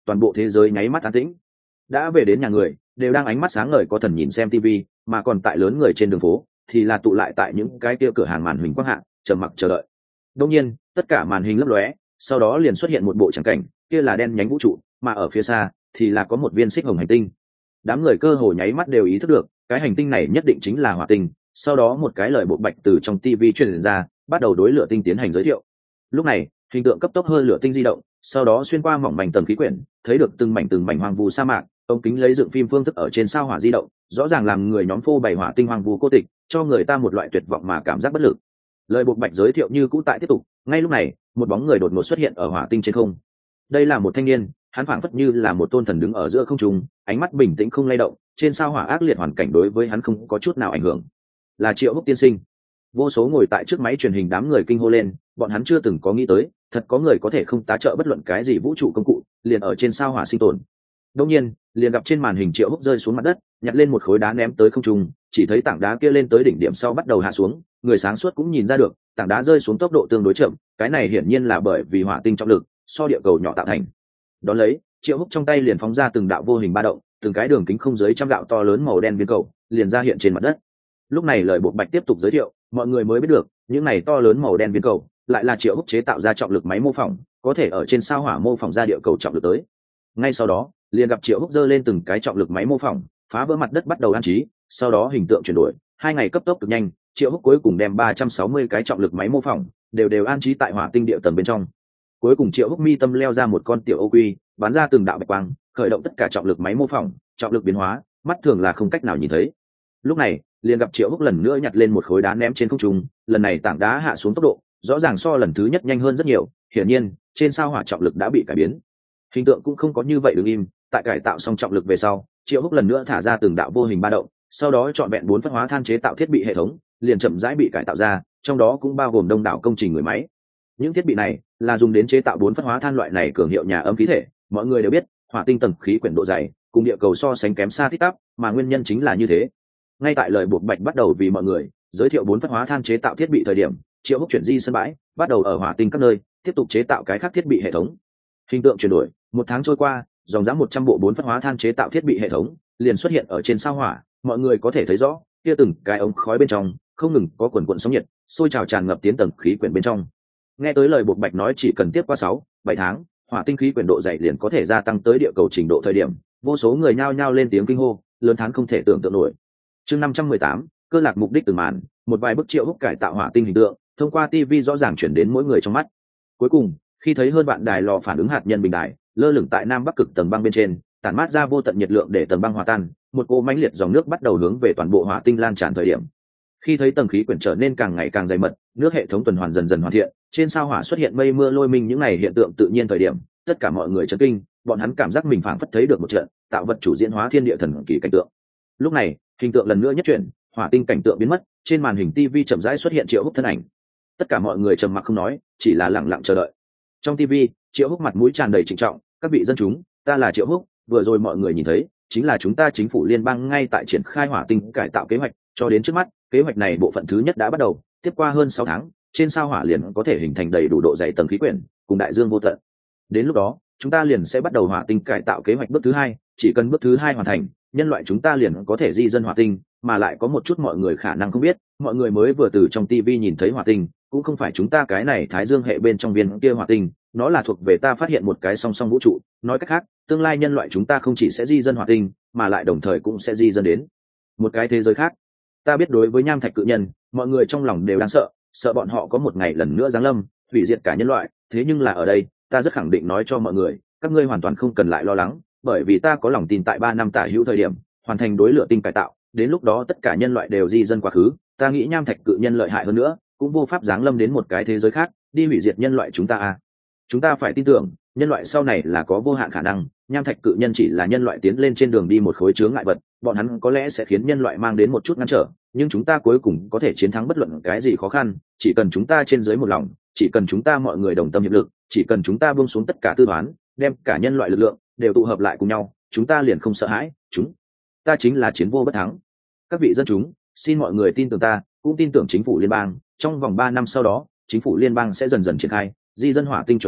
toàn bộ thế giới nháy mắt an tĩnh. Đã về đến nhà người đều đang ánh mắt sáng ngời có thần nhìn xem TV, mà còn tại lớn người trên đường phố thì là tụ lại tại những cái kia cửa hàng màn hình quang hạ trầm mặc chờ đợi. Đương nhiên tất cả màn hình lấp lóe, sau đó liền xuất hiện một bộ tràng cảnh, kia là đen nhánh vũ trụ, mà ở phía xa thì là có một viên xích hồng hành tinh. Đám người cơ hồ nháy mắt đều ý thức được cái hành tinh này nhất định chính là hỏa tinh. Sau đó một cái lời bộ bạch từ trong TV truyền ra, bắt đầu đối lửa tinh tiến hành giới thiệu. Lúc này hình tượng cấp tốc hơn lửa tinh di động, sau đó xuyên qua mỏng mảnh tầng khí quyển, thấy được từng mảnh hoang vu sa mạc. Ống kính lấy dựng phim phương thức ở trên sao hỏa di động, rõ ràng làm người nhóm phô bày hỏa tinh hoang vu cô tịch, cho người ta một loại tuyệt vọng mà cảm giác bất lực. Lời buộc bạch giới thiệu như cũ tại tiếp tục. Ngay lúc này một bóng người đột ngột xuất hiện ở hỏa tinh trên không. Đây là một thanh niên, hắn phảng phất như là một tôn thần đứng ở giữa không trung, ánh mắt bình tĩnh không lay động, trên sao hỏa ác liệt hoàn cảnh đối với hắn không có chút nào ảnh hưởng. Là Triệu Húc tiên sinh. Vô số ngồi tại trước máy truyền hình đám người kinh hô lên, bọn hắn chưa từng có nghĩ tới thật có người có thể không tá trợ bất luận cái gì vũ trụ công cụ, liền ở trên sao hỏa sinh tồn. Đương nhiên liền gặp trên màn hình Triệu Húc rơi xuống mặt đất, nhặt lên một khối đá ném tới không trung, chỉ thấy tảng đá kia lên tới đỉnh điểm sau bắt đầu hạ xuống. Người sáng suốt cũng nhìn ra được tảng đá rơi xuống tốc độ tương đối chậm, cái này hiển nhiên là bởi vì hỏa tinh trọng lực so địa cầu nhỏ tạo thành. Đón lấy Triệu Húc trong tay liền phóng ra từng đạo vô hình ba động, từng cái đường kính không dưới trăm gạo to lớn màu đen viên cầu liền ra hiện trên mặt đất. Lúc này lời buộc bạch tiếp tục giới thiệu, mọi người mới biết được những này to lớn màu đen viên cầu lại là Triệu Húc chế tạo ra trọng lực máy mô phỏng, có thể ở trên sao hỏa mô phỏng ra địa cầu trọng lực tới. Ngay sau đó liền gặp Triệu Húc giơ lên từng cái trọng lực máy mô phỏng, phá vỡ mặt đất bắt đầu an trí. Sau đó hình tượng chuyển đổi, 2 ngày cấp tốc cực nhanh, Triệu Húc cuối cùng đem 360 cái trọng lực máy mô phỏng đều an trí tại hỏa tinh địa tầng bên trong. Cuối cùng Triệu Húc mi tâm leo ra một con tiểu ô quy, bắn ra từng đạo bạch quang, khởi động tất cả trọng lực máy mô phỏng, trọng lực biến hóa mắt thường là không cách nào nhìn thấy. Lúc này liền gặp Triệu Húc lần nữa nhặt lên một khối đá ném trên không trung, lần này tảng đá hạ xuống tốc độ rõ ràng so lần thứ nhất nhanh hơn rất nhiều, hiển nhiên trên sao hỏa trọng lực đã bị cải biến. Hình tượng cũng không có như vậy đứng im, tại cải tạo xong trọng lực về sau, Triệu Húc lần nữa thả ra từng đạo vô hình ba động, sau đó chọn vẹn 4 phất hóa than chế tạo thiết bị hệ thống liền chậm rãi bị cải tạo ra, trong đó cũng bao gồm đông đảo công trình người máy. Những thiết bị này là dùng đến chế tạo 4 phất hóa than loại này cường hiệu nhà âm khí thể. Mọi người đều biết hỏa tinh tầng khí quyển độ dày cùng địa cầu so sánh kém xa tít tắp, mà nguyên nhân chính là như thế. Ngay tại lời buộc bạch bắt đầu vì mọi người giới thiệu 4 phất hóa than chế tạo thiết bị thời điểm, Triệu Húc chuyển di sân bãi, bắt đầu ở hỏa tinh các nơi tiếp tục chế tạo cái khác thiết bị hệ thống. Hình tượng chuyển đổi, 1 tháng trôi qua, dòng dã 100 bộ 4 phất hóa than chế tạo thiết bị hệ thống liền xuất hiện ở trên sao hỏa. Mọi người có thể thấy rõ kia từng cái ống khói bên trong không ngừng có quần quần sóng nhiệt sôi trào tràn ngập tiến tầng khí quyển bên trong. Nghe tới lời buộc bạch nói chỉ cần tiếp qua 6-7 tháng hỏa tinh khí quyển độ dày liền có thể gia tăng tới địa cầu trình độ thời điểm, vô số người nhao nhao lên tiếng kinh hô lớn thán không thể tưởng tượng nổi. Chương 518, cơ lạc mục đích từng màn, một vài bức Triệu Húc cải tạo hỏa tinh hình tượng thông qua TV rõ ràng chuyển đến mỗi người trong mắt. Cuối cùng khi thấy hơn vạn đài lò phản ứng hạt nhân bình đài lơ lửng tại nam bắc cực tầng băng bên trên, tản mát ra vô tận nhiệt lượng để tầng băng hòa tan, một cỗ mãnh liệt dòng nước bắt đầu hướng về toàn bộ hỏa tinh lan tràn thời điểm. Khi thấy tầng khí quyển trở nên càng ngày càng dày mật, nước hệ thống tuần hoàn dần dần hoàn thiện, trên sao hỏa xuất hiện mây mưa lôi minh những này hiện tượng tự nhiên thời điểm, tất cả mọi người chấn kinh, bọn hắn cảm giác mình phảng phất thấy được một trận tạo vật chủ diễn hóa thiên địa thần kỳ cảnh tượng. Lúc này hình tượng lần nữa nhất chuyển, hỏa tinh cảnh tượng biến mất, trên màn hình TV chậm rãi xuất hiện Triệu Húc thân ảnh. Tất cả mọi người trầm mặc không nói, chỉ là lặng lặng chờ đợi. Trong TV Triệu Húc mặt mũi tràn đầy trịnh trọng, các vị dân chúng, ta là Triệu Húc, vừa rồi mọi người nhìn thấy chính là chúng ta chính phủ liên bang ngay tại triển khai hỏa tinh cải tạo kế hoạch, cho đến trước mắt kế hoạch này bộ phận thứ nhất đã bắt đầu, tiếp qua hơn 6 tháng trên sao hỏa liền có thể hình thành đầy đủ độ dày tầng khí quyển cùng đại dương vô tận. Đến lúc đó chúng ta liền sẽ bắt đầu hỏa tinh cải tạo kế hoạch bước thứ 2, chỉ cần bước thứ 2 hoàn thành, nhân loại chúng ta liền có thể di dân hỏa tinh. Mà lại có một chút mọi người khả năng không biết, mọi người mới vừa từ trong TV nhìn thấy hỏa tinh cũng không phải chúng ta cái này Thái Dương hệ bên trong viên kia hỏa tinh, nó là thuộc về ta phát hiện một cái song song vũ trụ. Nói cách khác, tương lai nhân loại chúng ta không chỉ sẽ di dân hỏa tinh, mà lại đồng thời cũng sẽ di dân đến một cái thế giới khác. Ta biết đối với nham thạch cự nhân, mọi người trong lòng đều đang sợ bọn họ có một ngày lần nữa giáng lâm hủy diệt cả nhân loại. Thế nhưng là ở đây ta rất khẳng định nói cho mọi người, các ngươi hoàn toàn không cần lại lo lắng, bởi vì ta có lòng tin tại 3 năm tả hữu thời điểm hoàn thành đối lửa tinh cải tạo, đến lúc đó tất cả nhân loại đều di dân quá khứ. Ta nghĩ nham thạch cự nhân lợi hại hơn nữa, cũng vô pháp giáng lâm đến một cái thế giới khác đi hủy diệt nhân loại chúng ta à. Chúng ta phải tin tưởng nhân loại sau này là có vô hạn khả năng, nham thạch cự nhân chỉ là nhân loại tiến lên trên đường đi một khối chướng ngại vật, bọn hắn có lẽ sẽ khiến nhân loại mang đến một chút ngăn trở, nhưng chúng ta cuối cùng có thể chiến thắng bất luận cái gì khó khăn, chỉ cần chúng ta trên dưới một lòng, chỉ cần chúng ta mọi người đồng tâm hiệp lực, chỉ cần chúng ta buông xuống tất cả tư toán, đem cả nhân loại lực lượng đều tụ hợp lại cùng nhau, chúng ta liền không sợ hãi, chúng ta chính là chiến vô bất thắng. Các vị dân chúng, xin mọi người tin tưởng ta, cũng tin tưởng chính phủ liên bang, trong vòng 3 năm sau đó chính phủ liên bang sẽ dần dần triển khai di dân hỏa tinh chuẩn bị,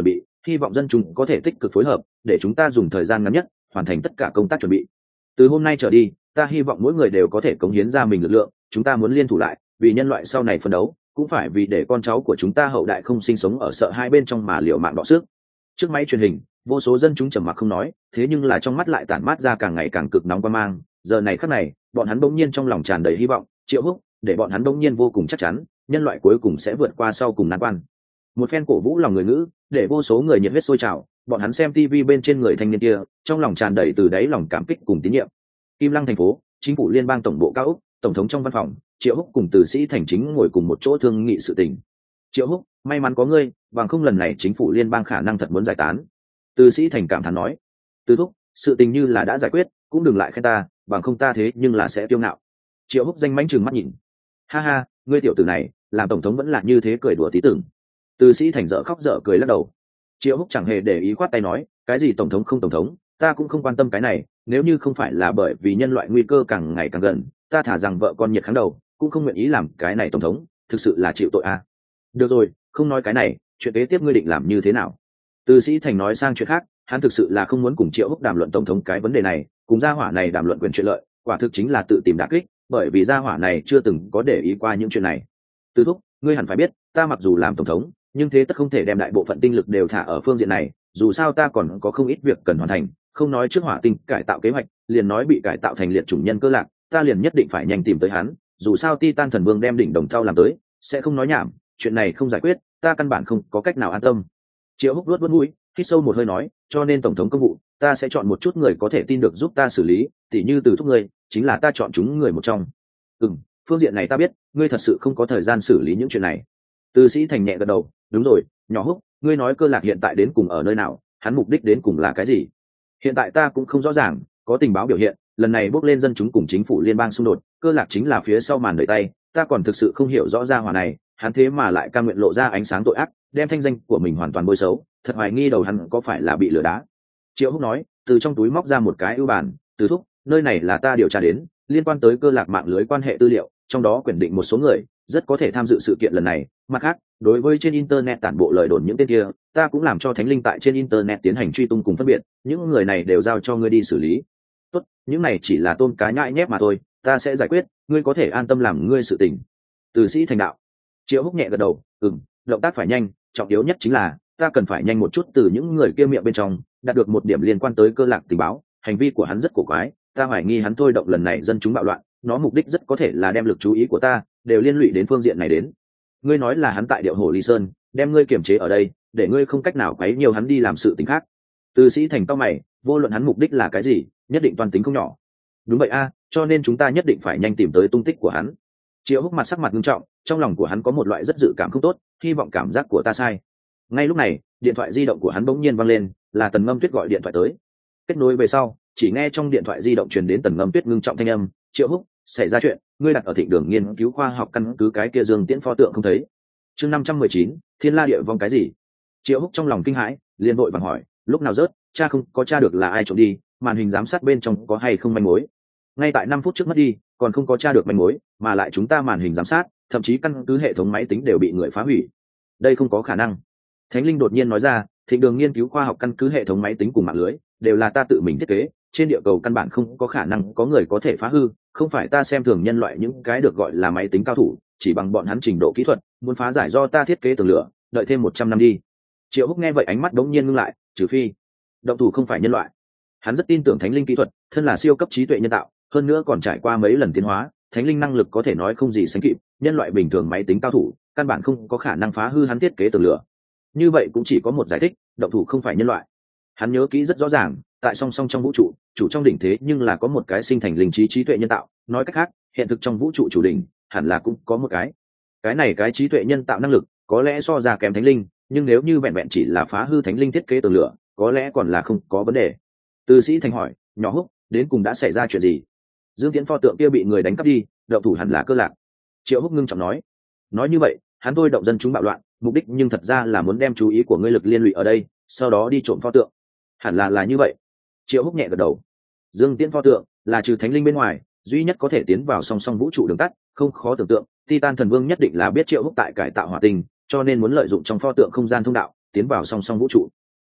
hy vọng dân chúng có thể tích cực phối hợp để chúng ta dùng thời gian ngắn nhất hoàn thành tất cả công tác chuẩn bị. Từ hôm nay trở đi, ta hy vọng mỗi người đều có thể cống hiến ra mình lực lượng, chúng ta muốn liên thủ lại vì nhân loại sau này phấn đấu, cũng phải vì để con cháu của chúng ta hậu đại không sinh sống ở sợ hai bên trong mà liều mạng đọ sức. Trước máy truyền hình, vô số dân chúng trầm mặc không nói, thế nhưng là trong mắt lại tản mát ra càng ngày càng cực nóng quan mang. Giờ này khắc này, bọn hắn bỗng nhiên trong lòng tràn đầy hy vọng. Triệu Húc để bọn hắn bỗng nhiên vô cùng chắc chắn, nhân loại cuối cùng sẽ vượt qua sau cùng nan quan. Một phen cổ vũ lòng người ngữ, để vô số người nhiệt huyết sôi trào. Bọn hắn xem TV bên trên người thanh niên kia, trong lòng tràn đầy từ đáy lòng cảm kích cùng tín nhiệm. Kim Lăng thành phố, chính phủ liên bang tổng bộ cao ốc, tổng thống trong văn phòng, Triệu Húc cùng Từ Sĩ Thành chính ngồi cùng một chỗ thương nghị sự tình. Triệu Húc, may mắn có ngươi, bằng không lần này chính phủ liên bang khả năng thật muốn giải tán. Từ Sĩ Thành cảm thán nói. Từ thúc, sự tình như là đã giải quyết, cũng đừng lại khen ta, bằng không ta thế nhưng là sẽ tiêu ngạo. Triệu Húc danh mãnh trừng mắt nhìn. Ha ha, ngươi tiểu tử này, làm tổng thống vẫn là như thế, cười đùa tí tưởng. Từ Sĩ Thành dở khóc dở cười lắc đầu. Triệu Húc chẳng hề để ý, khoát tay nói, cái gì tổng thống không tổng thống, ta cũng không quan tâm cái này, nếu như không phải là bởi vì nhân loại nguy cơ càng ngày càng gần, ta thả rằng vợ con nhiệt kháng đầu, cũng không nguyện ý làm cái này tổng thống, thực sự là chịu tội à. Được rồi, không nói cái này, chuyện kế tiếp ngươi định làm như thế nào? Từ Sĩ Thành nói sang chuyện khác, hắn thực sự là không muốn cùng Triệu Húc đàm luận tổng thống cái vấn đề này, cùng gia hỏa này đàm luận quyền chuyện lợi, quả thực chính là tự tìm đả kích, bởi vì gia hỏa này chưa từng có để ý qua những chuyện này. Từ thúc, ngươi hẳn phải biết, ta mặc dù làm tổng thống, nhưng thế tất không thể đem đại bộ phận tinh lực đều thả ở phương diện này, dù sao ta còn có không ít việc cần hoàn thành, không nói trước hỏa tinh cải tạo kế hoạch, liền nói bị cải tạo thành liệt chủng nhân cơ lạc, ta liền nhất định phải nhanh tìm tới hắn, dù sao Titan thần vương đem đỉnh đồng thau làm tới, sẽ không nói nhảm, chuyện này không giải quyết, ta căn bản không có cách nào an tâm. Triệu Húc luốt mũi, hít sâu một hơi nói, cho nên tổng thống công vụ, ta sẽ chọn một chút người có thể tin được giúp ta xử lý, tỉ như Từ thúc ngươi, chính là ta chọn chúng người một trong. Phương diện này ta biết, ngươi thật sự không có thời gian xử lý những chuyện này. Từ Sĩ Thành nhẹ gật đầu, đúng rồi, nhỏ Húc, ngươi nói cơ lạc hiện tại đến cùng ở nơi nào, hắn mục đích đến cùng là cái gì? Hiện tại ta cũng không rõ ràng, có tình báo biểu hiện, lần này bước lên dân chúng cùng chính phủ liên bang xung đột, cơ lạc chính là phía sau màn đợi tay, ta còn thực sự không hiểu rõ ra hỏa này, hắn thế mà lại cam nguyện lộ ra ánh sáng tội ác, đem thanh danh của mình hoàn toàn bôi xấu, thật hoài nghi đầu hắn có phải là bị lừa đá. Triệu Húc nói, từ trong túi móc ra một cái ưu bản, Từ thúc, nơi này là ta điều tra đến, liên quan tới cơ lạc mạng lưới quan hệ tư liệu, trong đó quyển định một số người rất có thể tham dự sự kiện lần này. Mặt khác, đối với trên internet tản bộ lời đồn những tên kia, ta cũng làm cho thánh linh tại trên internet tiến hành truy tung cùng phân biệt, những người này đều giao cho ngươi đi xử lý. Tốt, những này chỉ là tôm cá nhãi nhép mà thôi, ta sẽ giải quyết, ngươi có thể an tâm làm ngươi sự tình. Từ Sĩ Thành đạo. Triệu Húc nhẹ gật đầu, động tác phải nhanh, trọng yếu nhất chính là ta cần phải nhanh một chút từ những người kia miệng bên trong đạt được một điểm liên quan tới cơ lạc tình báo, hành vi của hắn rất cổ quái, ta hoài nghi hắn thôi động lần này dân chúng bạo loạn, nó mục đích rất có thể là đem lực chú ý của ta đều liên lụy đến phương diện này đến. Ngươi nói là hắn tại Điệu Hồ Ly Sơn đem ngươi kiềm chế ở đây, để ngươi không cách nào quấy nhiều hắn đi làm sự tình khác. Từ Sĩ Thành cao mày, vô luận hắn mục đích là cái gì, nhất định toàn tính không nhỏ. Đúng vậy a, cho nên chúng ta nhất định phải nhanh tìm tới tung tích của hắn. Triệu Húc mặt sắc mặt nghiêm trọng, trong lòng của hắn có một loại rất dự cảm không tốt, hy vọng cảm giác của ta sai. Ngay lúc này, điện thoại di động của hắn bỗng nhiên vang lên, là Tần Ngâm Tuyết gọi điện thoại tới. Kết nối về sau, chỉ nghe trong điện thoại di động truyền đến Tần Ngâm Tuyết ngưng trọng thanh âm, Triệu Húc, xảy ra chuyện, ngươi đặt ở Thịnh Đường nghiên cứu khoa học căn cứ cái kia Dương Tiễn pho tượng không thấy. Chương 519, Thiên La Địa Vong cái gì? Triệu Húc trong lòng kinh hãi, liền vội vàng hỏi, lúc nào rớt, cha không có tra được là ai trộm đi, màn hình giám sát bên trong có hay không manh mối? Ngay tại 5 phút trước mất đi, còn không có tra được manh mối, mà lại chúng ta màn hình giám sát, thậm chí căn cứ hệ thống máy tính đều bị người phá hủy. Đây không có khả năng. Thánh Linh đột nhiên nói ra, Thịnh Đường nghiên cứu khoa học căn cứ hệ thống máy tính cùng mạng lưới đều là ta tự mình thiết kế, trên địa cầu căn bản không có khả năng có người có thể phá hư, không phải ta xem thường nhân loại những cái được gọi là máy tính cao thủ, chỉ bằng bọn hắn trình độ kỹ thuật, muốn phá giải do ta thiết kế tường lửa, đợi thêm 100 năm đi. Triệu Húc nghe vậy ánh mắt đống nhiên ngưng lại, trừ phi động thủ không phải nhân loại. Hắn rất tin tưởng Thánh Linh kỹ thuật, thân là siêu cấp trí tuệ nhân tạo, hơn nữa còn trải qua mấy lần tiến hóa, Thánh Linh năng lực có thể nói không gì sánh kịp, nhân loại bình thường máy tính cao thủ, căn bản không có khả năng phá hư hắn thiết kế tường lửa. Như vậy cũng chỉ có một giải thích, động thủ không phải nhân loại. Hắn nhớ kỹ rất rõ ràng, tại song song trong vũ trụ, chủ trong đỉnh thế nhưng là có một cái sinh thành linh trí trí tuệ nhân tạo, nói cách khác, hiện thực trong vũ trụ chủ đỉnh hẳn là cũng có một cái này cái trí tuệ nhân tạo năng lực có lẽ so ra kém Thánh Linh, nhưng nếu như vẹn vẹn chỉ là phá hư Thánh Linh thiết kế tường lửa, có lẽ còn là không có vấn đề. Từ Sĩ Thành hỏi, nhỏ Húc, đến cùng đã xảy ra chuyện gì? Dương Tiễn pho tượng kia bị người đánh cắp đi, động thủ hẳn là Cơ Lạc. Triệu Húc ngưng trọng nói như vậy, hắn thôi động dân chúng bạo loạn, mục đích nhưng thật ra là muốn đem chú ý của ngươi lực liên lụy ở đây, sau đó đi trộm pho tượng. Hẳn là như vậy. Triệu Húc nhẹ gật đầu. Dương Tiễn pho tượng là trừ Thánh Linh bên ngoài duy nhất có thể tiến vào song song vũ trụ đường tắt, không khó tưởng tượng, Titan thần vương nhất định là biết Triệu Húc tại cải tạo hỏa tinh, cho nên muốn lợi dụng trong pho tượng không gian thông đạo tiến vào song song vũ trụ.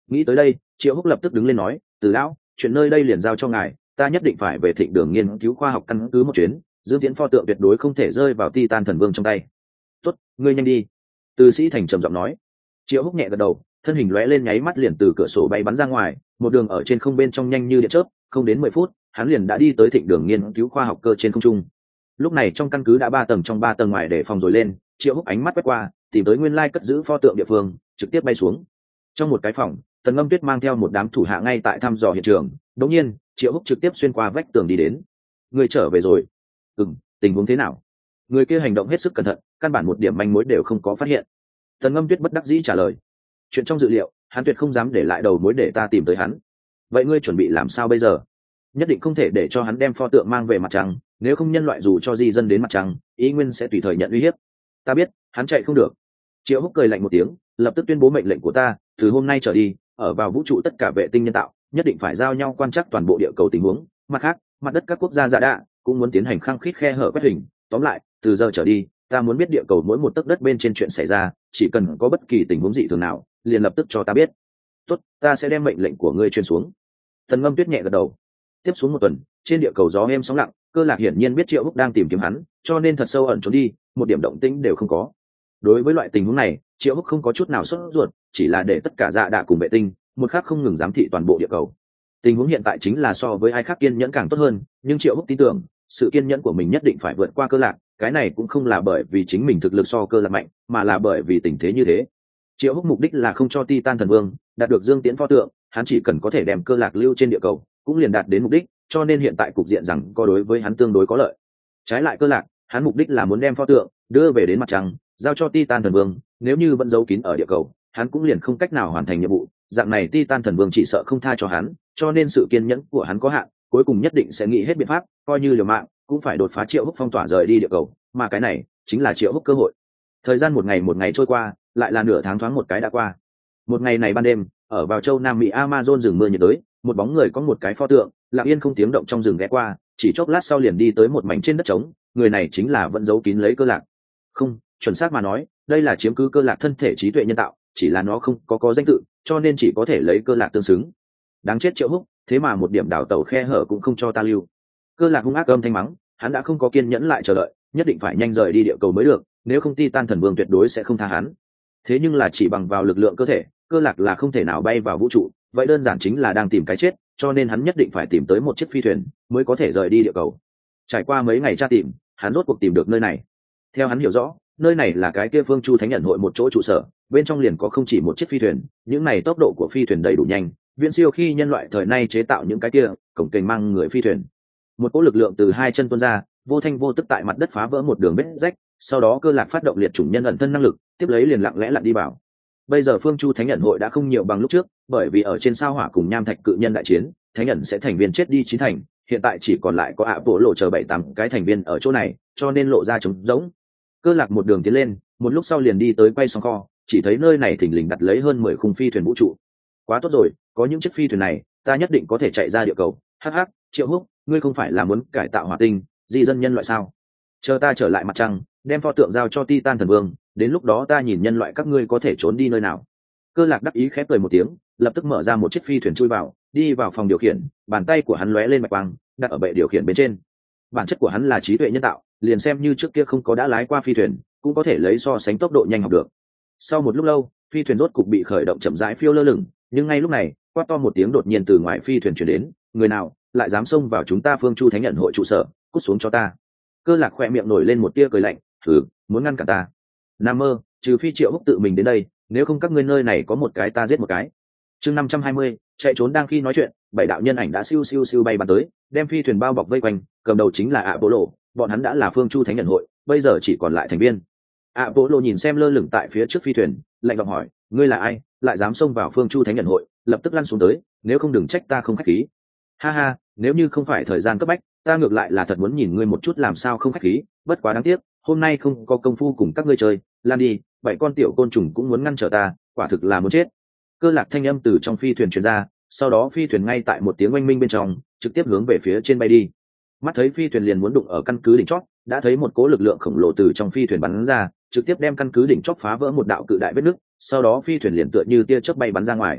Nghĩ tới đây, Triệu Húc lập tức đứng lên nói, Từ lão, chuyện nơi đây liền giao cho ngài, ta nhất định phải về Thịnh Đường nghiên cứu khoa học căn cứ một chuyến, Dương Tiễn pho tượng tuyệt đối không thể rơi vào Titan thần vương trong tay. Tốt, ngươi nhanh đi. Từ Sĩ Thành trầm giọng nói. Triệu Húc nhẹ gật đầu, thân hình lóe lên nháy mắt liền từ cửa sổ bay bắn ra ngoài, một đường ở trên không bên trong nhanh như điện chớp, không đến 10 phút, hắn liền đã đi tới Thịnh Đường nghiên cứu khoa học cơ trên không trung. Lúc này trong căn cứ đã 3 tầng trong 3 tầng ngoài để phòng rồi lên, Triệu Húc ánh mắt quét qua, tìm tới nguyên lai cất giữ pho tượng địa phương, trực tiếp bay xuống. Trong một cái phòng, Tần Ngâm Tuyết mang theo một đám thủ hạ ngay tại thăm dò hiện trường, đột nhiên, Triệu Húc trực tiếp xuyên qua vách tường đi đến. Người trở về rồi. Tình huống thế nào? Người kia hành động hết sức cẩn thận, căn bản một điểm manh mối đều không có phát hiện. Tần Ngâm Tuyết bất đắc dĩ trả lời. Chuyện trong dự liệu, hắn tuyệt không dám để lại đầu mối để ta tìm tới hắn. Vậy ngươi chuẩn bị làm sao bây giờ? Nhất định không thể để cho hắn đem pho tượng mang về mặt trăng, nếu không nhân loại dù cho di dân đến mặt trăng, ý nguyên sẽ tùy thời nhận uy hiếp. Ta biết, hắn chạy không được. Triệu Húc cười lạnh một tiếng, lập tức tuyên bố mệnh lệnh của ta, từ hôm nay trở đi, ở vào vũ trụ tất cả vệ tinh nhân tạo nhất định phải giao nhau quan trắc toàn bộ địa cầu tình huống. Mặt khác, mặt đất các quốc gia giả đạ cũng muốn tiến hành khăng khít khe hở quét hình. Tóm lại, từ giờ trở đi, ta muốn biết địa cầu mỗi một tấc đất bên trên chuyện xảy ra, chỉ cần có bất kỳ tình huống dị thường nào, liền lập tức cho ta biết. Tốt, ta sẽ đem mệnh lệnh của ngươi truyền xuống. Tần Ngâm Tuyết nhẹ gật đầu. Tiếp xuống một tuần, trên địa cầu gió êm sóng lặng, Cơ Lạc hiển nhiên biết Triệu Húc đang tìm kiếm hắn, cho nên thật sâu ẩn trốn đi, một điểm động tĩnh đều không có. Đối với loại tình huống này, Triệu Húc không có chút nào sốt ruột, chỉ là để tất cả dạ đạ cùng vệ tinh, một khắc không ngừng giám thị toàn bộ địa cầu. Tình huống hiện tại chính là so với ai khác kiên nhẫn càng tốt hơn, nhưng Triệu Húc tin tưởng, sự kiên nhẫn của mình nhất định phải vượt qua Cơ Lạc, cái này cũng không là bởi vì chính mình thực lực so Cơ Lạc mạnh, mà là bởi vì tình thế như thế. Triệu Húc mục đích là không cho Titan thần vương đạt được Dương Tiễn pho tượng, hắn chỉ cần có thể đem Cơ Lạc lưu trên địa cầu, cũng liền đạt đến mục đích, cho nên hiện tại cục diện rằng có đối với hắn tương đối có lợi. Trái lại Cơ Lạc, hắn mục đích là muốn đem pho tượng đưa về đến mặt trăng, giao cho Titan thần vương, nếu như vẫn giấu kín ở địa cầu, hắn cũng liền không cách nào hoàn thành nhiệm vụ, dạng này Titan thần vương chỉ sợ không tha cho hắn, cho nên sự kiên nhẫn của hắn có hạn, cuối cùng nhất định sẽ nghĩ hết biện pháp, coi như liều mạng, cũng phải đột phá Triệu Húc phong tỏa rời đi địa cầu, mà cái này chính là Triệu Húc cơ hội. Thời gian một ngày trôi qua, lại là nửa tháng thoáng một cái đã qua. Một ngày này ban đêm, ở vào châu Nam Mỹ Amazon rừng mưa nhiệt đới, một bóng người có một cái pho tượng, lặng yên không tiếng động trong rừng ghé qua, chỉ chốc lát sau liền đi tới một mảnh trên đất trống, người này chính là vẫn giấu kín lấy Cơ Lạc. Không, chuẩn xác mà nói, đây là chiếm cứ Cơ Lạc thân thể trí tuệ nhân tạo, chỉ là nó không có danh tự, cho nên chỉ có thể lấy Cơ Lạc tương xứng. Đáng chết Triệu Húc, thế mà một điểm đào tẩu khe hở cũng không cho ta lưu. Cơ Lạc hung ác âm thanh mắng, hắn đã không có kiên nhẫn lại chờ đợi, nhất định phải nhanh rời đi địa cầu mới được, nếu không Titan thần vương tuyệt đối sẽ không tha hắn. Thế nhưng là chỉ bằng vào lực lượng cơ thể, Cơ Lạc là không thể nào bay vào vũ trụ, vậy đơn giản chính là đang tìm cái chết, cho nên hắn nhất định phải tìm tới một chiếc phi thuyền mới có thể rời đi địa cầu. Trải qua mấy ngày tra tìm, hắn rốt cuộc tìm được nơi này. Theo hắn hiểu rõ, nơi này là cái kia Phương Chu Thánh Nhận hội một chỗ trụ sở, bên trong liền có không chỉ một chiếc phi thuyền, những này tốc độ của phi thuyền đầy đủ nhanh, viễn siêu khi nhân loại thời nay chế tạo những cái kia cổng kềnh mang người phi thuyền. Một cỗ lực lượng từ hai chân tuôn ra, vô thanh vô tức tại mặt đất phá vỡ một đường vết rách, sau đó Cơ Lạc phát động liệt chủng nhân ẩn thân năng lực, tiếp lấy liền lặng lẽ lặn đi vào. Bây giờ Phương Chu Thánh Nhận hội đã không nhiều bằng lúc trước, bởi vì ở trên sao hỏa cùng nham thạch cự nhân đại chiến, Thánh Nhận sẽ thành viên chết đi 9 thành, hiện tại chỉ còn lại có ạ bộ lộ chờ 7-8 cái thành viên ở chỗ này, cho nên lộ ra trống rỗng. Cơ Lạc một đường tiến lên, một lúc sau liền đi tới quay xong kho, chỉ thấy nơi này thình lình đặt lấy hơn 10 khung phi thuyền vũ trụ. Quá tốt rồi, có những chiếc phi thuyền này, ta nhất định có thể chạy ra địa cầu. Hắc hắc, Triệu Húc, ngươi không phải là muốn cải tạo hỏa tinh, di dân nhân loại sao? Chờ ta trở lại mặt trăng, đem pho tượng giao cho Titan thần vương, đến lúc đó ta nhìn nhân loại các ngươi có thể trốn đi nơi nào. Cơ Lạc đắc ý khép cười một tiếng, lập tức mở ra một chiếc phi thuyền chui vào, đi vào phòng điều khiển, bàn tay của hắn lóe lên bạch quang, đặt ở bệ điều khiển bên trên. Bản chất của hắn là trí tuệ nhân tạo, liền xem như trước kia không có đã lái qua phi thuyền, cũng có thể lấy so sánh tốc độ nhanh học được. Sau một lúc lâu, phi thuyền rốt cục bị khởi động chậm rãi phiêu lơ lửng, nhưng ngay lúc này, quát to một tiếng đột nhiên từ ngoài phi thuyền truyền đến, người nào lại dám xông vào chúng ta Phương Chu Thánh Nhận hội trụ sở, cút xuống cho ta. Cơ Lạc khỏe miệng nổi lên một tia cười lạnh, thử muốn ngăn cản ta? Nam mơ, trừ phi Triệu Húc tự mình đến đây, nếu không các ngươi nơi này có một cái ta giết một cái. Chương 520, chạy trốn đang khi nói chuyện, 7 đạo nhân ảnh đã siêu siêu siêu bay bắn tới, đem phi thuyền bao bọc vây quanh, cầm đầu chính là Apollo, bọn hắn đã là Phương Chu Thánh Nhận hội, bây giờ chỉ còn lại thành viên. Apollo nhìn xem lơ lửng tại phía trước phi thuyền, lạnh giọng hỏi, ngươi là ai, lại dám xông vào Phương Chu Thánh Nhận hội, lập tức lăn xuống tới, nếu không đừng trách ta không khách khí. Ha ha, nếu như không phải thời gian cấp bách, ta ngược lại là thật muốn nhìn ngươi một chút làm sao không khách khí, bất quá đáng tiếc, hôm nay không có công phu cùng các ngươi chơi, lan đi, 7 con tiểu côn trùng cũng muốn ngăn trở ta, quả thực là muốn chết. Cơ Lạc thanh âm từ trong phi thuyền truyền ra, sau đó phi thuyền ngay tại một tiếng oanh minh bên trong, trực tiếp hướng về phía trên bay đi. Mắt thấy phi thuyền liền muốn đụng ở căn cứ đỉnh chót, đã thấy một cỗ lực lượng khổng lồ từ trong phi thuyền bắn ra, trực tiếp đem căn cứ đỉnh chót phá vỡ một đạo cự đại vết nứt, sau đó phi thuyền liền tựa như tia chớp bay bắn ra ngoài.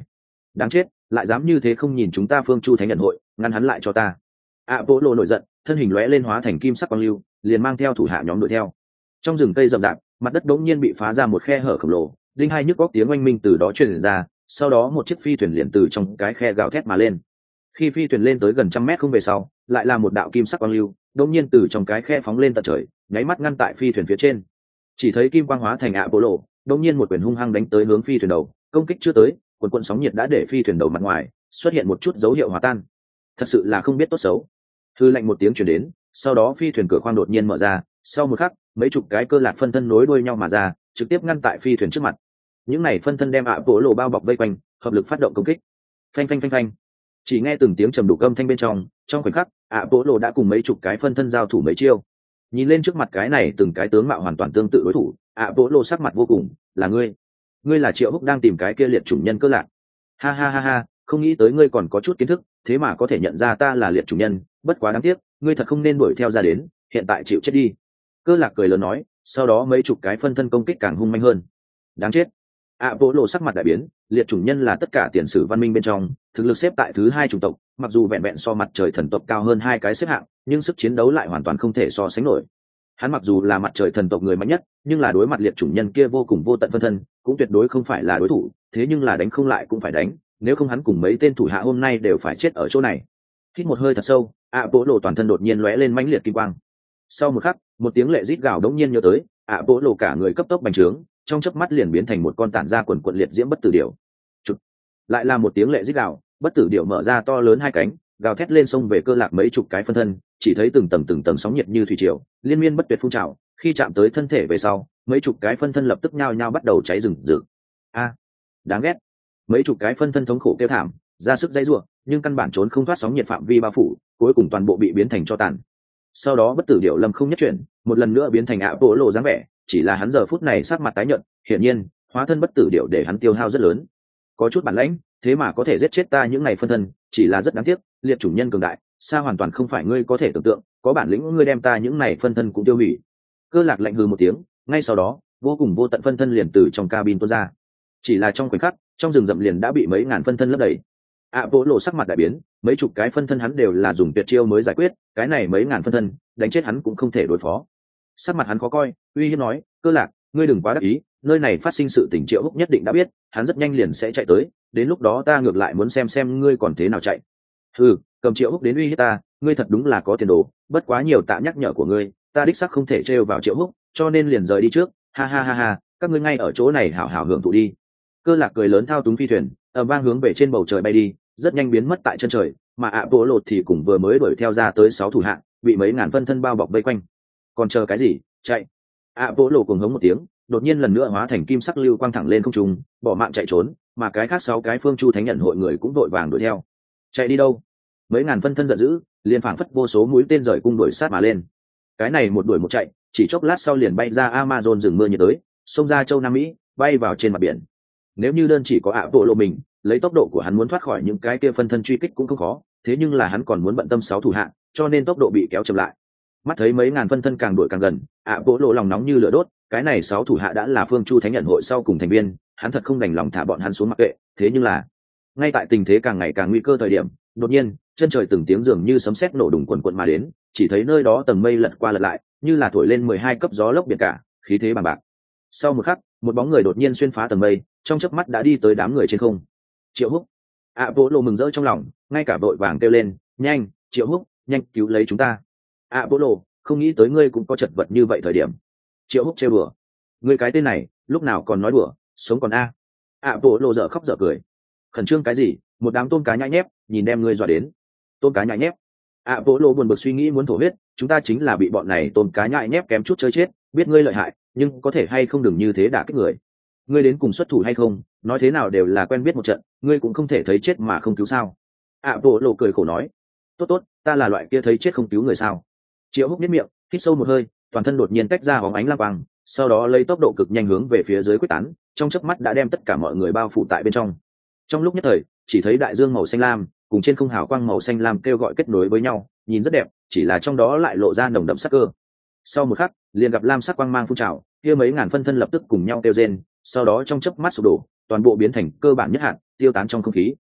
Đáng chết, lại dám như thế không nhìn chúng ta Phương Chu Thánh Nhận hội, ngăn hắn lại cho ta. Apollo nổi giận, thân hình lóe lên hóa thành kim sắc quang lưu, liền mang theo thủ hạ nhóm đuổi theo. Trong rừng cây rậm rạp, mặt đất đống nhiên bị phá ra một khe hở khổng lồ, đinh hai nhức góc tiếng oanh minh từ đó truyền ra, sau đó một chiếc phi thuyền liền từ trong cái khe gào thét mà lên. Khi phi thuyền lên tới gần 100 mét không về sau, lại là một đạo kim sắc quang lưu, đống nhiên từ trong cái khe phóng lên tận trời, nháy mắt ngăn tại phi thuyền phía trên. Chỉ thấy kim quang hóa thành Apollo, đống nhiên một quyền hung hăng đánh tới hướng phi thuyền đầu, công kích chưa tới, cuộn sóng nhiệt đã để phi thuyền đầu mặt ngoài xuất hiện một chút dấu hiệu hòa tan. Thật sự là không biết tốt xấu. Hư lạnh một tiếng truyền đến, sau đó phi thuyền cửa khoang đột nhiên mở ra, sau một khắc, mấy chục cái cơ lạc phân thân nối đuôi nhau mà ra, trực tiếp ngăn tại phi thuyền trước mặt. Những này phân thân đem Apollo bao bọc vây quanh, hợp lực phát động công kích. Phanh phanh phanh phanh. Chỉ nghe từng tiếng trầm đục âm thanh bên trong khoảnh khắc, Apollo đã cùng mấy chục cái phân thân giao thủ mấy chiêu. Nhìn lên trước mặt cái này từng cái tướng mạo hoàn toàn tương tự đối thủ, Apollo sắc mặt vô cùng, là ngươi là Triệu Húc đang tìm cái kia liệt chủng nhân cơ lạc. Ha ha ha ha, không nghĩ tới ngươi còn có chút kiến thức, thế mà có thể nhận ra ta là liệt chủng nhân, bất quá đáng tiếc, ngươi thật không nên đuổi theo ra đến, hiện tại chịu chết đi. Cơ lạc cười lớn nói, sau đó mấy chục cái phân thân công kích càng hung manh hơn. Đáng chết. Apollo sắc mặt đại biến, liệt chủng nhân là tất cả tiền sử văn minh bên trong, thực lực xếp tại thứ hai chủng tộc, mặc dù vẹn vẹn so mặt trời thần tộc cao hơn hai cái xếp hạng, nhưng sức chiến đấu lại hoàn toàn không thể so sánh nổi. Hắn mặc dù là mặt trời thần tộc người mạnh nhất, nhưng là đối mặt liệt chủng nhân kia vô cùng vô tận phân thân, cũng tuyệt đối không phải là đối thủ, thế nhưng là đánh không lại cũng phải đánh, nếu không hắn cùng mấy tên thủ hạ hôm nay đều phải chết ở chỗ này. Hít một hơi thật sâu, Apollo toàn thân đột nhiên lóe lên mãnh liệt kim quang. Sau một khắc, một tiếng lệ rít gào đống nhiên nhớ tới, Apollo cả người cấp tốc bành trướng, trong chớp mắt liền biến thành một con tản ra quần quần liệt diễm bất tử điểu. Chụp. Lại là một tiếng lệ rít gào, bất tử điểu mở ra to lớn hai cánh, gào thét lên sông về cơ lạc mấy chục cái phân thân, chỉ thấy từng tầng sóng nhiệt như thủy triều, liên miên bất tuyệt phun trào, khi chạm tới thân thể về sau, mấy chục cái phân thân lập tức nhao nhao bắt đầu cháy rừng rực. Đáng ghét. Mấy chục cái phân thân thống khổ kêu thảm, ra sức dãy rủa, nhưng căn bản trốn không thoát sóng nhiệt phạm vi bao phủ, cuối cùng toàn bộ bị biến thành tro tàn. Sau đó bất tử điểu lâm không nhất chuyển, một lần nữa biến thành Apollo dáng vẻ, chỉ là hắn giờ phút này sắc mặt tái nhợt, hiển nhiên, hóa thân bất tử điểu để hắn tiêu hao rất lớn. Có chút bản lãnh, thế mà có thể giết chết ta những ngày phân thân, chỉ là rất đáng tiếc, liệt chủng nhân cường đại, xa hoàn toàn không phải ngươi có thể tưởng tượng, có bản lĩnh ngươi đem ta những này phân thân cũng tiêu hủy. Cơ lạc lạnh hừ một tiếng, ngay sau đó, vô cùng vô tận phân thân liền từ trong cabin tuôn ra. Chỉ là trong khoảnh khắc, trong rừng rậm liền đã bị mấy ngàn phân thân lấp đầy. Apollo sắc mặt đại biến, mấy chục cái phân thân hắn đều là dùng tuyệt chiêu mới giải quyết, cái này mấy ngàn phân thân, đánh chết hắn cũng không thể đối phó. Sắc mặt hắn khó coi, uy hiếp nói, cơ lạc, ngươi đừng quá đắc ý, nơi này phát sinh sự tình Triệu Húc nhất định đã biết, hắn rất nhanh liền sẽ chạy tới, đến lúc đó ta ngược lại muốn xem ngươi còn thế nào chạy. Cầm Triệu Húc đến uy hiếp ta, ngươi thật đúng là có tiền đồ, bất quá nhiều tạ nhắc nhở của ngươi, ta đích xác không thể trêu vào Triệu Húc, cho nên liền rời đi trước, ha ha ha ha, các ngươi ngay ở chỗ này hảo hảo hưởng thụ đi. Cơ lạc cười lớn thao túng phi thuyền, ầm vang hướng về trên bầu trời bay đi, rất nhanh biến mất tại chân trời, mà Apollo thì cùng vừa mới đuổi theo ra tới 6 thủ hạ, bị mấy ngàn phân thân bao bọc vây quanh. Còn chờ cái gì, chạy. Apollo cuồng hống một tiếng, đột nhiên lần nữa hóa thành kim sắc lưu quang thẳng lên không trung, bỏ mạng chạy trốn, mà cái khác 6 cái Phương Chu Thánh Nhận hội người cũng vội vàng đuổi theo. Chạy đi đâu? Mấy ngàn phân thân giận dữ, liền phảng phất vô số mũi tên rời cung đuổi sát mà lên. Cái này một đuổi một chạy, chỉ chốc lát sau liền bay ra Amazon rừng mưa nhiệt đới, xông ra châu Nam Mỹ, bay vào trên mặt biển. Nếu như đơn chỉ có Apollo mình, lấy tốc độ của hắn muốn thoát khỏi những cái kia phân thân truy kích cũng không khó, thế nhưng là hắn còn muốn bận tâm 6 thủ hạ, cho nên tốc độ bị kéo chậm lại. Mắt thấy mấy ngàn phân thân càng đuổi càng gần, Apollo lòng nóng như lửa đốt, cái này 6 thủ hạ đã là Phương Chu Thánh Nhận hội sau cùng thành viên, hắn thật không đành lòng thả bọn hắn xuống mặc kệ, thế nhưng là, ngay tại tình thế càng ngày càng nguy cơ thời điểm, đột nhiên, chân trời từng tiếng dường như sấm sét nổ đùng quần quần mà đến, chỉ thấy nơi đó tầng mây lật qua lật lại, như là thổi lên 12 cấp gió lốc biển cả, khí thế bằng bạc. Sau một khắc, một bóng người đột nhiên xuyên phá tầng mây, trong chớp mắt đã đi tới đám người trên không. Triệu Húc. Apollo mừng rỡ trong lòng, ngay cả vội vàng kêu lên, nhanh, Triệu Húc, nhanh cứu lấy chúng ta. Apollo, không nghĩ tới ngươi cũng có chật vật như vậy thời điểm. Triệu Húc trêu đùa, ngươi cái tên này, lúc nào còn nói đùa, sống còn a. Apollo dở khóc dở cười. Khẩn trương cái gì, một đám tôm cá nhãi nhép, nhìn đem ngươi dọa đến. Tôm cá nhãi nhép. Apollo buồn bực suy nghĩ muốn thổ huyết, chúng ta chính là bị bọn này tôm cá nhãi nhép kém chút chơi chết, biết ngươi lợi hại, nhưng có thể hay không đừng như thế đả kích người. Ngươi đến cùng xuất thủ hay không, nói thế nào đều là quen biết một trận, ngươi cũng không thể thấy chết mà không cứu sao. Apollo cười khổ nói, tốt, ta là loại kia thấy chết không cứu người sao. Triệu Húc nhếch miệng, hít sâu một hơi, toàn thân đột nhiên tách ra bóng ánh lam quang, sau đó lấy tốc độ cực nhanh hướng về phía dưới quyết tán, trong chớp mắt đã đem tất cả mọi người bao phủ tại bên trong. Trong lúc nhất thời, chỉ thấy đại dương màu xanh lam cùng trên không hào quang màu xanh lam kêu gọi kết nối với nhau, nhìn rất đẹp, chỉ là trong đó lại lộ ra nồng đậm sắc cơ. Sau một khắc, liền gặp lam sắc quang mang phun trào, kia mấy ngàn phân thân lập tức cùng nhau kêu rên, sau đó trong chớp mắt sụp đổ, toàn bộ biến thành cơ bản nhất hạn tiêu tán trong không khí.